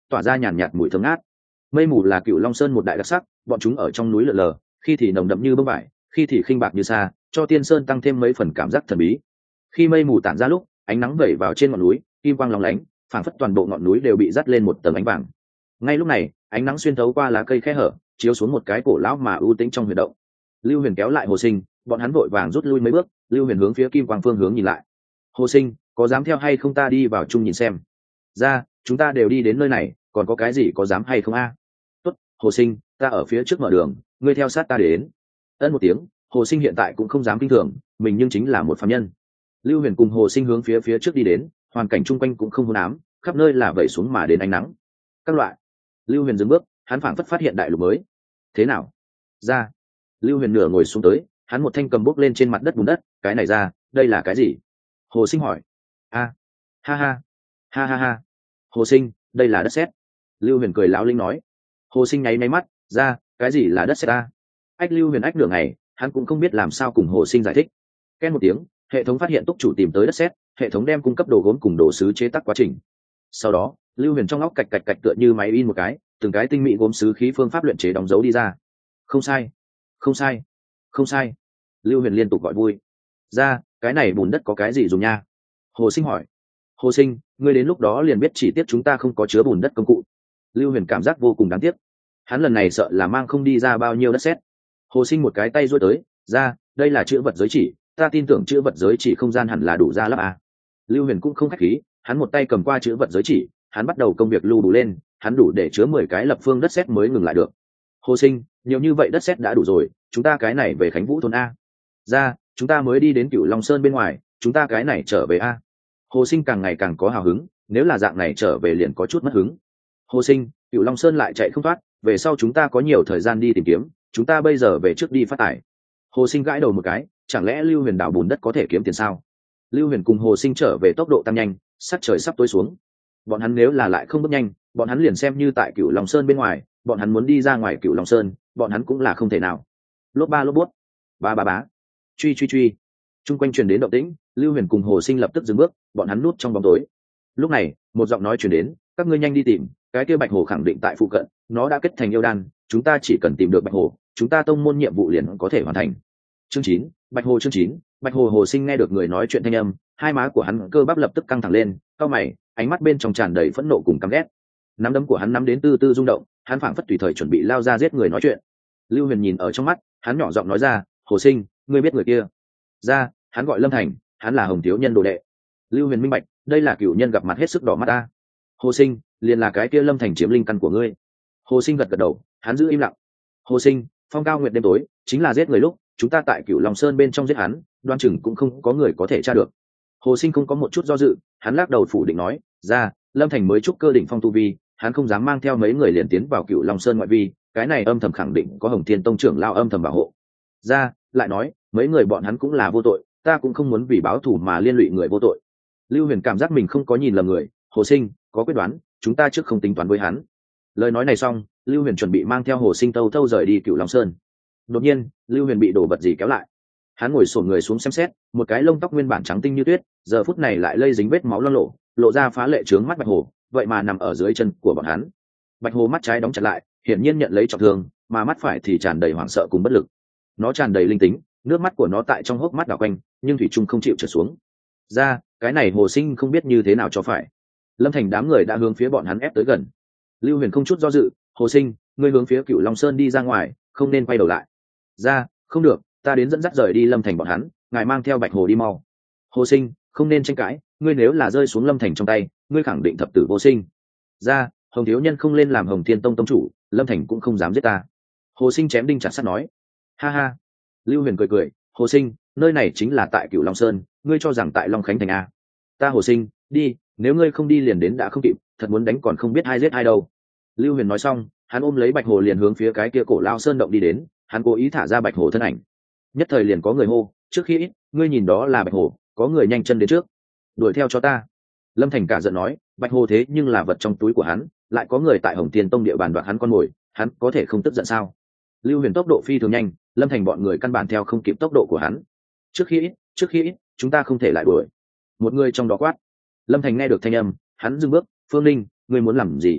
tỏa ra nhàn nhạt mùi thơm ngát. Mây mù là Cửu Long Sơn một đại đặc sắc, bọn chúng ở trong núi lượn lờ, khi thì nồng đậm như bông vải, khi thì khinh bạc như sa, cho Tiên Sơn tăng thêm mấy phần cảm giác thần bí. Khi mây mù tản ra lúc, ánh nắng vẩy vào trên ngọn núi, kim quang lóng lánh, phảng phất toàn bộ ngọn núi đều bị dắt lên một tầng ánh vàng. Ngay lúc này, ánh nắng xuyên thấu qua lá cây khe hở, chiếu xuống một cái cổ lão mà ưu tĩnh trong huyệt động. Lưu Huyền kéo lại Hồ Sinh, bọn hắn vội vàng rút lui mấy bước. Lưu Huyền hướng phía kim quang phương hướng nhìn lại. Hồ Sinh, có dám theo hay không ta đi vào chung nhìn xem? Ra, chúng ta đều đi đến nơi này, còn có cái gì có dám hay không a? Tốt, Hồ Sinh, ta ở phía trước mở đường, ngươi theo sát ta đến. Ân một tiếng, Hồ Sinh hiện tại cũng không dám kinh thường, mình nhưng chính là một phàm nhân. Lưu Huyền cùng Hồ Sinh hướng phía trước đi đến, hoàn cảnh chung quanh cũng không hỗn ám, khắp nơi là vẩy xuống mà đến ánh nắng. Các loại. Lưu Huyền dừng bước, hắn phảng phất phát hiện đại lục mới. Thế nào? Ra. Lưu Huyền nửa ngồi xuống tới, hắn một thanh cầm bốc lên trên mặt đất bùn đất, cái này ra, đây là cái gì? Hồ Sinh hỏi. Ha ha, ha ha ha. Hồ Sinh, đây là đất sét. Lưu Huyền cười lão linh nói. Hồ Sinh nháy mắt, ra, cái gì là đất sét ta? Ách Lưu Huyền ách nửa ngày, hắn cũng không biết làm sao cùng Hồ Sinh giải thích. Ken một tiếng, hệ thống phát hiện túc chủ tìm tới đất sét, hệ thống đem cung cấp đồ gốm cùng đồ sứ chế tác quá trình. Sau đó, Lưu Huyền trong óc cạch cạch cạch tựa như máy in một cái, từng cái tinh mỹ gốm sứ khí phương pháp luyện chế đóng dấu đi ra. Không sai, không sai, không sai. Lưu Huyền liên tục gọi vui. Ra, cái này bùn đất có cái gì dùng nha? Hồ Sinh hỏi. Hồ Sinh, ngươi đến lúc đó liền biết chỉ tiếc chúng ta không có chứa bùn đất công cụ. Lưu Huyền cảm giác vô cùng đáng tiếc. Hắn lần này sợ là mang không đi ra bao nhiêu đất sét. Hồ Sinh một cái tay duỗi tới, ra, đây là chữ vật giới chỉ, ta tin tưởng chữ vật giới chỉ không gian hẳn là đủ ra lắp à. Lưu Huyền cũng không khách khí, hắn một tay cầm qua chữ vật giới chỉ, hắn bắt đầu công việc lưu đủ lên, hắn đủ để chứa 10 cái lập phương đất sét mới ngừng lại được. Hồ Sinh, nhiều như vậy đất sét đã đủ rồi, chúng ta cái này về Khánh Vũ thôn a. Ra, chúng ta mới đi đến Cửu Long Sơn bên ngoài, chúng ta cái này trở về a. Hồ Sinh càng ngày càng có hào hứng, nếu là dạng này trở về liền có chút mất hứng. Hồ Sinh, Cửu Long Sơn lại chạy không thoát, về sau chúng ta có nhiều thời gian đi tìm kiếm, chúng ta bây giờ về trước đi phát tài. Hồ Sinh gãi đầu một cái, chẳng lẽ Lưu Huyền đào bùn đất có thể kiếm tiền sao? Lưu Huyền cùng Hồ Sinh trở về tốc độ tăng nhanh, sắc trời sắp tối xuống. Bọn hắn nếu là lại không bước nhanh, bọn hắn liền xem như tại Cửu Long Sơn bên ngoài, bọn hắn muốn đi ra ngoài Cửu Long Sơn, bọn hắn cũng là không thể nào. Lốp ba lốp bút, ba ba bá, truy truy truy. Trung quanh truyền đến động tĩnh, Lưu Huyền cùng Hồ Sinh lập tức dừng bước, bọn hắn núp trong bóng tối. Lúc này, một giọng nói truyền đến, các ngươi nhanh đi tìm, cái kia Bạch Hồ khẳng định tại phụ cận, nó đã kết thành yêu đan, chúng ta chỉ cần tìm được Bạch Hồ, chúng ta tông môn nhiệm vụ liền có thể hoàn thành. Chương 9, Bạch Hồ chương 9, Bạch Hồ. Hồ Sinh nghe được người nói chuyện thanh âm, hai má của hắn cơ bắp lập tức căng thẳng lên, cau mày, ánh mắt bên trong tràn đầy phẫn nộ cùng căm ghét. Nắm đấm của hắn nắm đến từ từ rung động, hắn phảng phất tùy thời chuẩn bị lao ra giết người nói chuyện. Lưu Huyền nhìn ở trong mắt, hắn nhỏ giọng nói ra, Hồ Sinh, ngươi biết người kia? Ra, hắn gọi Lâm Thành, hắn là Hồng thiếu nhân đồ đệ. Lưu Huyền minh bạch, đây là cửu nhân gặp mặt hết sức đỏ mắt ta. Hồ Sinh, liền là cái kia Lâm Thành chiếm linh căn của ngươi. Hồ Sinh gật gật đầu, hắn giữ im lặng. Hồ Sinh, phong cao nguyệt đêm tối, chính là giết người lúc chúng ta tại Cửu Long Sơn bên trong giết hắn, đoan chừng cũng không có người có thể tra được. Hồ Sinh không có một chút do dự, hắn lắc đầu phủ định nói, ra, Lâm Thành mới trúc cơ đỉnh phong tu vi, hắn không dám mang theo mấy người liền tiến vào Cửu Long Sơn ngoại vi, cái này âm thầm khẳng định có Hồng Thiên Tông trưởng lao âm thầm bảo hộ. Ra, lại nói, mấy người bọn hắn cũng là vô tội, ta cũng không muốn vì báo thù mà liên lụy người vô tội. Lưu Huyền cảm giác mình không có nhìn lầm người. Hồ Sinh, có quyết đoán, chúng ta trước không tính toán với hắn. Lời nói này xong, Lưu Huyền chuẩn bị mang theo Hồ Sinh tâu rời đi Cửu Long Sơn. Đột nhiên, Lưu Huyền bị đổ vật gì kéo lại. Hắn ngồi xổm người xuống xem xét, một cái lông tóc nguyên bản trắng tinh như tuyết, giờ phút này lại lây dính vết máu loang lổ, lộ ra phá lệ trướng mắt Bạch Hồ, vậy mà nằm ở dưới chân của bọn hắn. Bạch Hồ mắt trái đóng chặt lại, hiển nhiên nhận lấy trọng thương, mà mắt phải thì tràn đầy hoảng sợ cùng bất lực. Nó tràn đầy linh tính, nước mắt của nó tại trong hốc mắt đảo quanh, nhưng thủy trung không chịu trở xuống. Ra, cái này Hồ Sinh không biết như thế nào cho phải. Lâm Thành đám người đã hướng phía bọn hắn ép tới gần. Lưu Huyền không chút do dự, Hồ Sinh, ngươi hướng phía Cửu Long Sơn đi ra ngoài, không nên quay đầu lại. Ra, không được, ta đến dẫn dắt rời đi Lâm Thành bọn hắn, ngài mang theo Bạch Hồ đi mau. Hồ Sinh, không nên tranh cãi, ngươi nếu là rơi xuống Lâm Thành trong tay, ngươi khẳng định thập tử vô sinh. Ra, Hồng thiếu nhân không lên làm Hồng Thiên Tông tông chủ, Lâm Thành cũng không dám giết ta. Hồ Sinh chém đinh chặt sắt nói. Ha ha. Lưu Huyền cười cười, Hồ Sinh, nơi này chính là tại Cửu Long Sơn, ngươi cho rằng tại Long Khánh thành a? Ta Hồ Sinh, đi, nếu ngươi không đi liền đến đã không kịp, thật muốn đánh còn không biết ai giết ai đâu. Lưu Huyền nói xong, hắn ôm lấy Bạch Hồ liền hướng phía cái kia cổ lao sơn động đi đến, hắn cố ý thả ra Bạch Hồ thân ảnh. Nhất thời liền có người hô, trước khi ít, ngươi nhìn đó là Bạch Hồ, có người nhanh chân đến trước, đuổi theo cho ta. Lâm Thành cả giận nói, Bạch Hồ thế nhưng là vật trong túi của hắn, lại có người tại Hồng Tiên Tông địa bàn đoạt hắn con mồi, hắn có thể không tức giận sao? Lưu Huyền tốc độ phi thường nhanh, Lâm Thành bọn người căn bản theo không kịp tốc độ của hắn. Trước khi ít, chúng ta không thể lại đuổi. Một người trong đó quát. Lâm Thành nghe được thanh âm, hắn dừng bước, Phương Linh, ngươi muốn làm gì?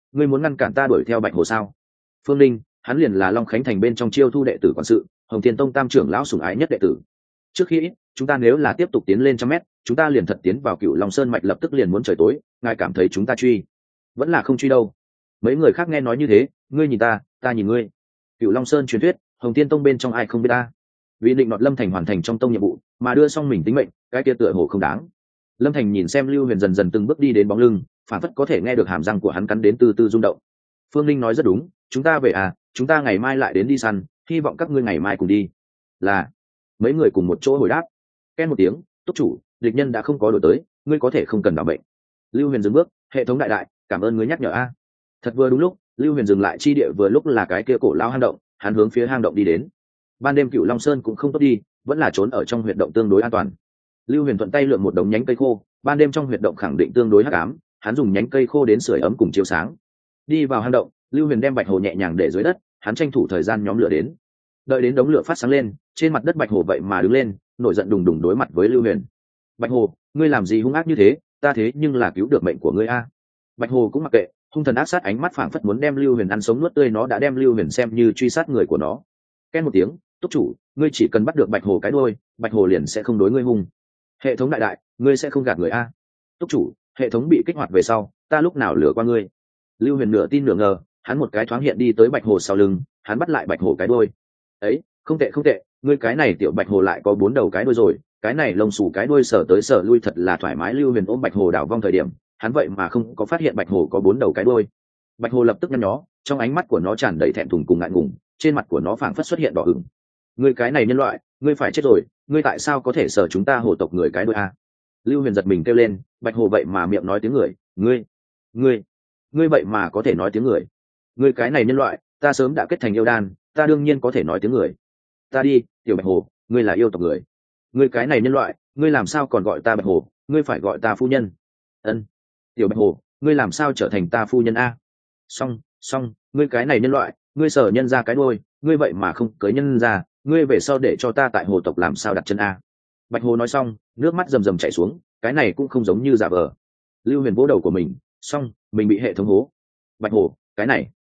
ngươi muốn ngăn cản ta đuổi theo bạch hồ sao? Phương Linh, hắn liền là Long Khánh thành bên trong chiêu thu đệ tử quản sự, Hồng Thiên Tông tam trưởng lão sủng ái nhất đệ tử. Trước khi chúng ta nếu là tiếp tục tiến lên 100 mét, chúng ta liền thật tiến vào Cửu Long Sơn mạch, lập tức liền muốn trời tối, ngài cảm thấy chúng ta truy vẫn là không truy đâu? Mấy người khác nghe nói như thế, ngươi nhìn ta, ta nhìn ngươi. Cửu Long Sơn truyền thuyết, Hồng Thiên Tông bên trong ai không biết ta? Vì định nọt Lâm Thành hoàn thành trong tông nhiệm vụ, mà đưa xong mình tính mệnh, cái kia tựa hồ không đáng. Lâm Thành nhìn xem Lưu Huyền dần dần từng bước đi đến bóng lưng, phản phất có thể nghe được hàm răng của hắn cắn đến từ từ rung động. Phương Linh nói rất đúng, chúng ta về à, chúng ta ngày mai lại đến đi săn, hy vọng các ngươi ngày mai cùng đi. Là. Mấy người cùng một chỗ hồi đáp. Ken một tiếng, túc chủ, địch nhân đã không có đổi tới, ngươi có thể không cần bảo bệnh. Lưu Huyền dừng bước, hệ thống đại đại, cảm ơn ngươi nhắc nhở a. Thật vừa đúng lúc, Lưu Huyền dừng lại chi địa vừa lúc là cái kia cổ lao hang động, hắn hướng phía hang động đi đến. Ban đêm Cửu Long Sơn cũng không tốt đi, vẫn là trốn ở trong huyệt động tương đối an toàn. Lưu Huyền thuận tay lượm một đống nhánh cây khô, ban đêm trong huyệt động khẳng định tương đối hắc ám, hắn dùng nhánh cây khô đến sưởi ấm cùng chiếu sáng. Đi vào hang động, Lưu Huyền đem bạch hồ nhẹ nhàng để dưới đất, hắn tranh thủ thời gian nhóm lửa đến. Đợi đến đống lửa phát sáng lên, trên mặt đất bạch hồ vậy mà đứng lên, nổi giận đùng đùng đối mặt với Lưu Huyền. Bạch hồ, ngươi làm gì hung ác như thế, ta thế nhưng là cứu được mệnh của ngươi a. Bạch hồ cũng mặc kệ, hung thần ác sát ánh mắt phảng phất muốn đem Lưu Huyền ăn sống nuốt tươi, nó đã đem Lưu Huyền xem như truy sát người của nó. Ken một tiếng, túc chủ, ngươi chỉ cần bắt được bạch hồ cái đuôi, bạch hồ liền sẽ không đối ngươi hung. Hệ thống đại đại, ngươi sẽ không gạt người a. Túc chủ, hệ thống bị kích hoạt về sau, ta lúc nào lừa qua ngươi? Lưu Huyền nửa tin nửa ngờ, hắn một cái thoáng hiện đi tới bạch hồ sau lưng, hắn bắt lại bạch hồ cái đuôi. Ấy, không tệ không tệ, ngươi cái này tiểu bạch hồ lại có 4 đầu cái đuôi rồi, cái này lông xù cái đuôi sờ tới sờ lui thật là thoải mái. Lưu Huyền ôm bạch hồ đảo vong thời điểm, hắn vậy mà không có phát hiện bạch hồ có 4 đầu cái đuôi. Bạch hồ lập tức nhăn nhó, trong ánh mắt của nó tràn đầy thẹn thùng cùng ngại ngùng, trên mặt của nó phảng phất xuất hiện đỏ ửng. Ngươi cái này nhân loại, ngươi phải chết rồi, ngươi tại sao có thể sờ chúng ta hồ tộc người cái đuôi a? Lưu Huyền giật mình kêu lên, bạch hồ vậy mà miệng nói tiếng người, ngươi vậy mà có thể nói tiếng người? Ngươi cái này nhân loại, ta sớm đã kết thành yêu đan, ta đương nhiên có thể nói tiếng người. Ta đi, tiểu bạch hồ, ngươi là yêu tộc người. Ngươi cái này nhân loại, ngươi làm sao còn gọi ta bạch hồ, ngươi phải gọi ta phu nhân. Ân, tiểu bạch hồ, ngươi làm sao trở thành ta phu nhân a? Xong, ngươi cái này nhân loại, ngươi sở nhân ra cái đuôi, ngươi vậy mà không cưới nhân ra, ngươi về sau để cho ta tại hồ tộc làm sao đặt chân a? Bạch hồ nói xong, nước mắt rầm rầm chảy xuống, cái này cũng không giống như giả vờ. Lưu Huyền vỗ đầu của mình, xong, mình bị hệ thống hố. Bạch hồ, cái này,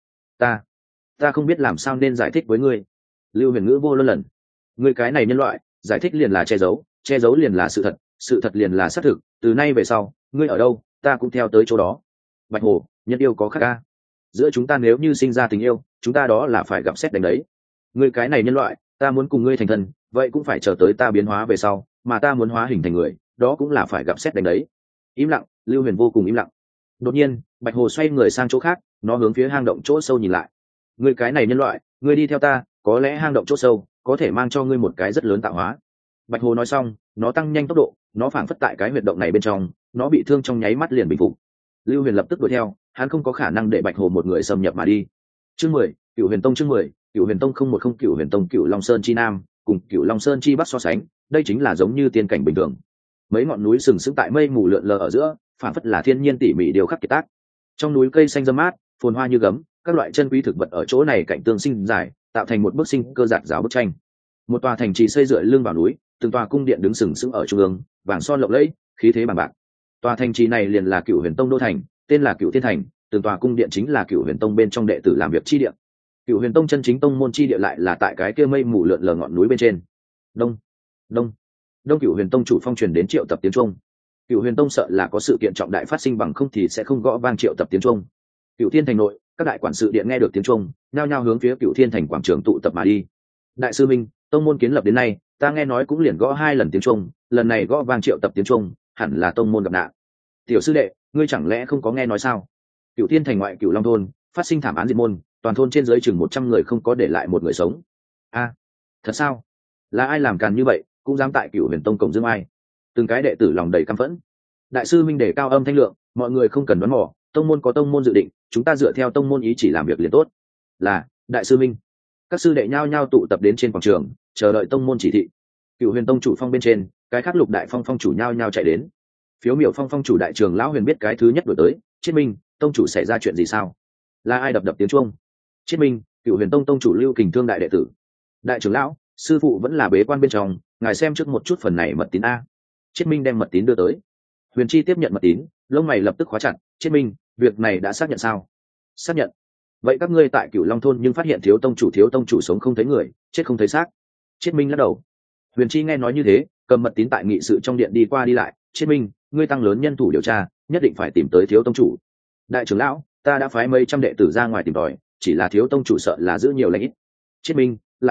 ta không biết làm sao nên giải thích với ngươi. Lưu Huyền ngữ vô luân lần, ngươi cái này nhân loại, giải thích liền là che giấu liền là sự thật liền là xác thực, từ nay về sau, ngươi ở đâu, ta cũng theo tới chỗ đó. Bạch hồ, nhân yêu có khác ca, giữa chúng ta nếu như sinh ra tình yêu, chúng ta đó là phải gặp xét đánh đấy. Ngươi cái này nhân loại, ta muốn cùng ngươi thành thân, vậy cũng phải chờ tới ta biến hóa về sau, mà ta muốn hóa hình thành người, đó cũng là phải gặp xét đánh đấy. Im lặng, Lưu Huyền vô cùng im lặng. Đột nhiên, bạch hồ xoay người sang chỗ khác, nó hướng phía hang động chỗ sâu nhìn lại. Ngươi cái này nhân loại, ngươi đi theo ta, có lẽ hang động chỗ sâu có thể mang cho ngươi một cái rất lớn tạo hóa. Bạch hồ nói xong, nó tăng nhanh tốc độ, nó phảng phất tại cái huyệt động này bên trong, nó bị thương trong nháy mắt liền bình phục. Lưu Huyền lập tức đuổi theo, hắn không có khả năng để bạch hồ một người xâm nhập mà đi. Chương 10, Cửu Huyền Tông. Chương 10, Cửu Huyền Tông 010. Cửu Huyền Tông Cửu Long Sơn chi nam cùng Cửu Long Sơn chi bắc so sánh, đây chính là giống như tiên cảnh bình thường. Mấy ngọn núi sừng sững tại mây mù lượn lờ ở giữa, phảng phất là thiên nhiên tỉ mỉ điều khắc kiệt tác. Trong núi cây xanh râm mát, phồn hoa như gấm, các loại chân quý thực vật ở chỗ này cạnh tương sinh dài, tạo thành một bức sinh cơ giạt rào bức tranh. Một tòa thành trì xây dựa lưng vào núi, từng tòa cung điện đứng sừng sững ở trung ương, vàng son lộng lẫy, khí thế bằng bạc. Tòa thành trì này liền là Cửu Huyền Tông đô thành, tên là Cửu Thiên Thành, từng tòa cung điện chính là Cửu Huyền Tông bên trong đệ tử làm việc chi địa. Cửu Huyền Tông chân chính tông môn chi địa lại là tại cái kia mây mù lượn lờ ngọn núi bên trên. Đông Cửu Huyền Tông chủ phong truyền đến triệu tập tiếng trung. Cửu Huyền Tông sợ là có sự kiện trọng đại phát sinh, bằng không thì sẽ không gõ vang triệu tập tiếng trung. Cửu Thiên Thành nội, các đại quản sự điện nghe được tiếng trung, nhao nhao hướng phía Cửu Thiên Thành quảng trường tụ tập mà đi. Đại sư minh, tông môn kiến lập đến nay, ta nghe nói cũng liền gõ 2 lần tiếng trung, lần này gõ vang triệu tập tiếng trung, hẳn là tông môn gặp nạn. Tiểu sư đệ, ngươi chẳng lẽ không có nghe nói sao? Cửu Thiên Thành ngoại Cửu Long thôn phát sinh thảm án diệt môn, toàn thôn trên dưới chừng 100 người không có để lại một người sống. A, thật sao? Là ai làm càn như vậy, cũng dám tại Cửu Huyền Tông cổng dương ai? Từng cái đệ tử lòng đầy căm phẫn. Đại sư minh đề cao âm thanh lượng, mọi người không cần đoán mò, tông môn có tông môn dự định, chúng ta dựa theo tông môn ý chỉ làm việc liền tốt. Là, đại sư minh. Các sư đệ nhao nhao tụ tập đến trên quảng trường, chờ đợi tông môn chỉ thị. Cửu Huyền Tông chủ phong bên trên, cái khác Lục Đại Phong phong chủ nhao nhao chạy đến. Phiếu Miểu Phong phong chủ đại trường lão Huyền biết cái thứ nhất đổi tới, Chiết Minh, tông chủ xảy ra chuyện gì sao? Là ai đập tiếng chuông? Chiết Minh, Cửu Huyền Tông tông chủ Lưu Kình Thương đại đệ tử. Đại trưởng lão, sư phụ vẫn là bế quan bên trong, ngài xem trước một chút phần này mật tín a. Chiết Minh đem mật tín đưa tới. Huyền Chi tiếp nhận mật tín, lông mày lập tức khóa chặt. Chiết Minh, việc này đã xác nhận sao? xác nhận. Vậy các ngươi tại Cửu Long thôn nhưng phát hiện thiếu tông chủ sống không thấy người, chết không thấy xác? Triết Minh lắc đầu. Huyền Chi nghe nói như thế, cầm mật tín tại nghị sự trong điện đi qua đi lại. Triết Minh, ngươi tăng lớn nhân thủ điều tra, nhất định phải tìm tới thiếu tông chủ. Đại trưởng lão, ta đã phái mấy trăm đệ tử ra ngoài tìm tòi, chỉ là thiếu tông chủ sợ là giữ nhiều lãnh ít. Triết Minh, lại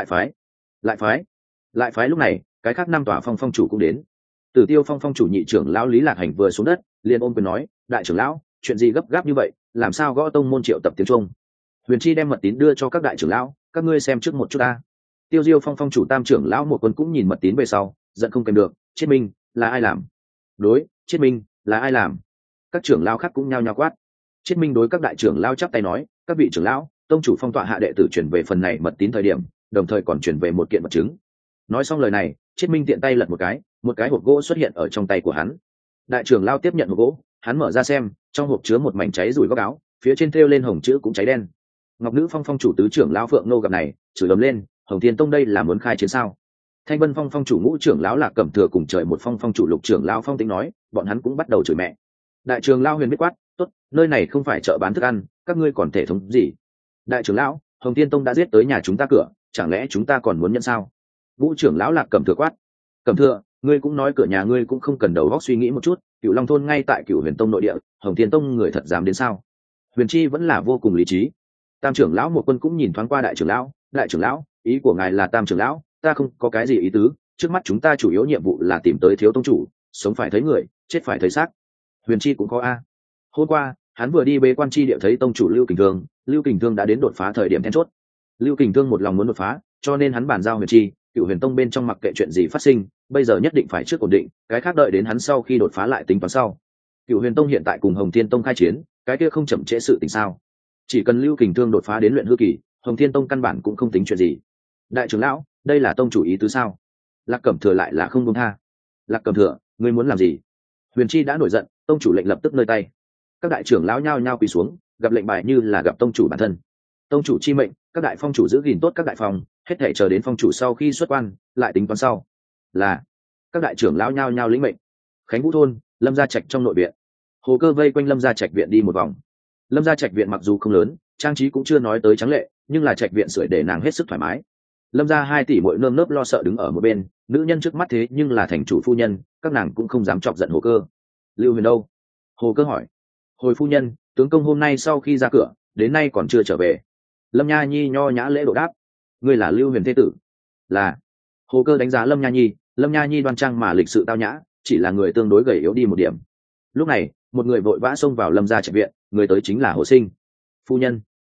phái. Lúc này, cái khác năm tòa phong chủ cũng đến. Tử Tiêu phong chủ nhị trưởng lão Lý Lạc Hành vừa xuống đất, liền ôm quyền nói, đại trưởng lão, chuyện gì gấp gáp như vậy, làm sao gõ tông môn triệu tập tiếng trung? Huyền Chi đem mật tín đưa cho các đại trưởng lão, các ngươi xem trước một chút ta. Tiêu Diêu phong chủ tam trưởng lão một quân cũng nhìn mật tín về sau, giận không kèm được. Triết Minh, là ai làm? Đối, Triết Minh, là ai làm? Các trưởng lão khác cũng nhao nhao quát. Triết Minh đối các đại trưởng lão chắp tay nói, các vị trưởng lão, tông chủ phong tọa hạ đệ tử chuyển về phần này mật tín thời điểm, đồng thời còn chuyển về một kiện vật chứng. Nói xong lời này, Triết Minh tiện tay lật một cái hộp gỗ xuất hiện ở trong tay của hắn. Đại trưởng lão tiếp nhận hộp gỗ, hắn mở ra xem, trong hộp chứa một mảnh cháy rủi góc áo, phía trên thêu lên hồng chữ cũng cháy đen. Ngọc Nữ phong chủ tứ trưởng lão Phượng Nô gặp này, chửi ầm lên, Hồng Thiên Tông đây là muốn khai chiến sao? Thanh Vân phong chủ ngũ trưởng lão Lạc Cẩm Thừa cùng trời một phong chủ lục trưởng lão Phong Tĩnh nói, bọn hắn cũng bắt đầu chửi mẹ. Đại trưởng lão Huyền biết quát, tốt, nơi này không phải chợ bán thức ăn, các ngươi còn thể thống gì? Đại trưởng lão, Hồng Thiên Tông đã giết tới nhà chúng ta cửa, chẳng lẽ chúng ta còn muốn nhận sao? Ngũ trưởng lão Lạc Cẩm Thừa quát, Cẩm Thừa, ngươi cũng nói cửa nhà ngươi cũng không cần đầu óc suy nghĩ một chút, Cửu Long thôn ngay tại Cửu Huyền Tông nội địa, Hồng Thiên Tông người thật dám đến sao? Huyền Chi vẫn là vô cùng lý trí. Tam trưởng lão một quân cũng nhìn thoáng qua đại trưởng lão, ý của ngài là tam trưởng lão, ta không có cái gì ý tứ, trước mắt chúng ta chủ yếu nhiệm vụ là tìm tới thiếu tông chủ, sống phải thấy người, chết phải thấy xác. Huyền Chi cũng có a. Hôm qua hắn vừa đi bế quan chi địa thấy tông chủ Lưu Kình Thương đã đến đột phá thời điểm then chốt. Lưu Kình Thương một lòng muốn đột phá, cho nên hắn bàn giao Huyền Chi, Cửu Huyền Tông bên trong mặc kệ chuyện gì phát sinh, bây giờ nhất định phải trước ổn định, cái khác đợi đến hắn sau khi đột phá lại tính toán sau. Cửu Huyền Tông hiện tại cùng Hồng Thiên Tông khai chiến, cái kia không chậm trễ sự tình sao? Chỉ cần Lưu Kình Thương đột phá đến luyện hư kỳ, Hồng Thiên Tông căn bản cũng không tính chuyện gì. Đại trưởng lão, đây là tông chủ ý tứ sao? Lạc Cẩm Thừa lại là không buông tha. Lạc Cẩm Thừa, ngươi muốn làm gì? Huyền Chi đã nổi giận, tông chủ lệnh lập tức nơi tay. Các đại trưởng lão nhao nhao quỳ xuống, gặp lệnh bài như là gặp tông chủ bản thân. Tông chủ chi mệnh, các đại phong chủ giữ gìn tốt các đại phòng, hết thảy chờ đến phong chủ sau khi xuất quan, lại tính toán sau. Là các đại trưởng lão nhao nhao lĩnh mệnh. Khánh Vũ thôn, Lâm Gia Trạch trong nội viện. Hồ Cơ vây quanh Lâm Gia Trạch viện đi một vòng. Lâm Gia Trạch viện mặc dù không lớn, trang trí cũng chưa nói tới trắng lệ, nhưng là trạch viện sưởi để nàng hết sức thoải mái. Lâm Gia 2 tỷ muội nơm nớp lo sợ đứng ở một bên, nữ nhân trước mắt thế nhưng là thành chủ phu nhân, các nàng cũng không dám chọc giận Hồ Cơ. Lưu Huyền đâu? Hồ Cơ hỏi. Hồi phu nhân, tướng công hôm nay sau khi ra cửa, đến nay còn chưa trở về. Lâm Nha Nhi nho nhã lễ độ đáp. Ngươi là Lưu Huyền thế tử? Là. Hồ Cơ đánh giá Lâm Nha Nhi đoan trang mà lịch sự tao nhã, chỉ là người tương đối gầy yếu đi một điểm. Lúc này, một người vội vã xông vào Lâm Gia Trạch viện, người tới chính là Hồ Sinh. Phu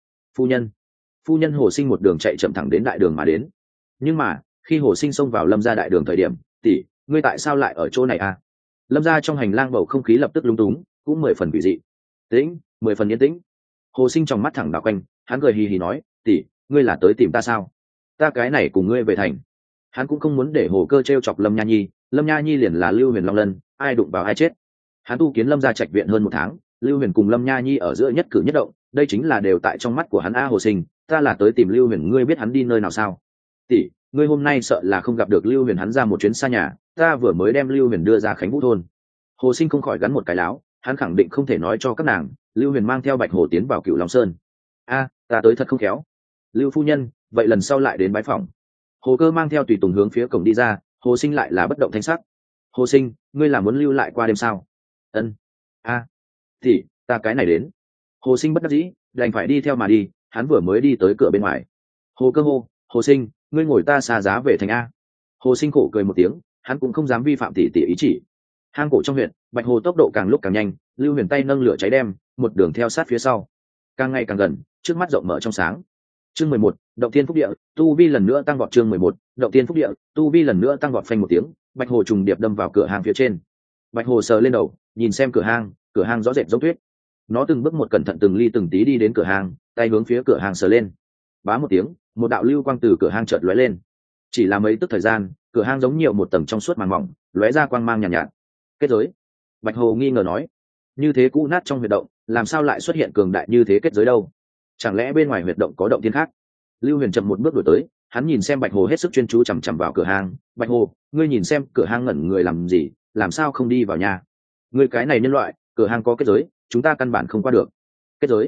nhân Hồ Sinh một đường chạy chậm thẳng đến đại đường mà đến. Nhưng mà khi Hồ Sinh xông vào Lâm Gia đại đường thời điểm, tỷ, ngươi tại sao lại ở chỗ này à? Lâm Gia trong hành lang bầu không khí lập tức lúng túng, cũng 10 phần quỷ dị. Tĩnh, 10 phần yên tĩnh. Hồ Sinh trong mắt thẳng đảo quanh, hắn cười hì hì nói, tỷ, ngươi là tới tìm ta sao? Ta cái này cùng ngươi về thành. Hắn cũng không muốn để Hồ Cơ trêu chọc Lâm Nha Nhi liền là Lưu Huyền Long Lân, ai đụng vào ai chết. Hắn tu kiến Lâm Gia Trạch viện hơn 1 tháng, Lưu Huyền cùng Lâm Nha Nhi ở giữa nhất cử nhất động, đây chính là đều tại trong mắt của hắn. A Hồ Sinh, ta là tới tìm Lưu Huyền, ngươi biết hắn đi nơi nào sao? Tỷ, ngươi hôm nay sợ là không gặp được Lưu Huyền, hắn ra một chuyến xa nhà, ta vừa mới đem Lưu Huyền đưa ra Khánh Vũ thôn. Hồ Sinh không khỏi gắn một cái láo, hắn khẳng định không thể nói cho các nàng, Lưu Huyền mang theo Bạch Hồ tiến vào Cửu Long Sơn. A, ta tới thật không khéo. Lưu phu nhân, vậy lần sau lại đến bái phòng. Hồ Cơ mang theo tùy tùng hướng phía cổng đi ra, Hồ Sinh lại là bất động thanh sắc. Hồ Sinh, ngươi là muốn lưu lại qua đêm sao? Ân. A, thì ta cái này đến. Hồ Sinh bất đắc dĩ, đành phải đi theo mà đi, hắn vừa mới đi tới cửa bên ngoài. Hồ Cơ hô, Hồ Sinh, ngươi ngồi ta xa giá về thành A. Hồ Sinh khổ cười một tiếng, hắn cũng không dám vi phạm tỷ ý chỉ. Hang cổ trong huyện, Bạch Hồ tốc độ càng lúc càng nhanh, Lưu Huyền tay nâng lửa cháy đem, một đường theo sát phía sau. Càng ngày càng gần, trước mắt rộng mở trong sáng. Chương 11, Động Thiên Phúc Địa, tu vi lần nữa tăng vọt. Chương 11, Động Thiên Phúc Địa, tu vi lần nữa tăng vọt. Phanh một tiếng, Bạch Hồ trùng điệp đâm vào cửa hàng phía trên. Bạch Hồ sờ lên đầu, nhìn xem cửa hàng rõ rệt giống tuyết. Nó từng bước một cẩn thận từng ly từng tí đi đến cửa hàng, tay hướng phía cửa hàng sờ lên. Bá một tiếng, một đạo lưu quang từ cửa hàng chợt lóe lên. Chỉ là mấy tức thời gian, cửa hàng giống nhiều một tầng trong suốt màng mỏng, lóe ra quang mang nhàn nhạt. Kết giới. Bạch Hồ nghi ngờ nói, như thế cũ nát trong huyệt động, làm sao lại xuất hiện cường đại như thế kết giới đâu? Chẳng lẽ bên ngoài huyệt động có động thiên khác? Lưu Huyền chậm một bước đuổi tới, hắn nhìn xem Bạch Hồ hết sức chuyên chú chằm chằm vào cửa hàng. Bạch Hồ, ngươi nhìn xem cửa hàng ngẩn người làm gì, làm sao không đi vào nhà? Ngươi cái này nhân loại, cửa hàng có kết giới, chúng ta căn bản không qua được. Kết giới?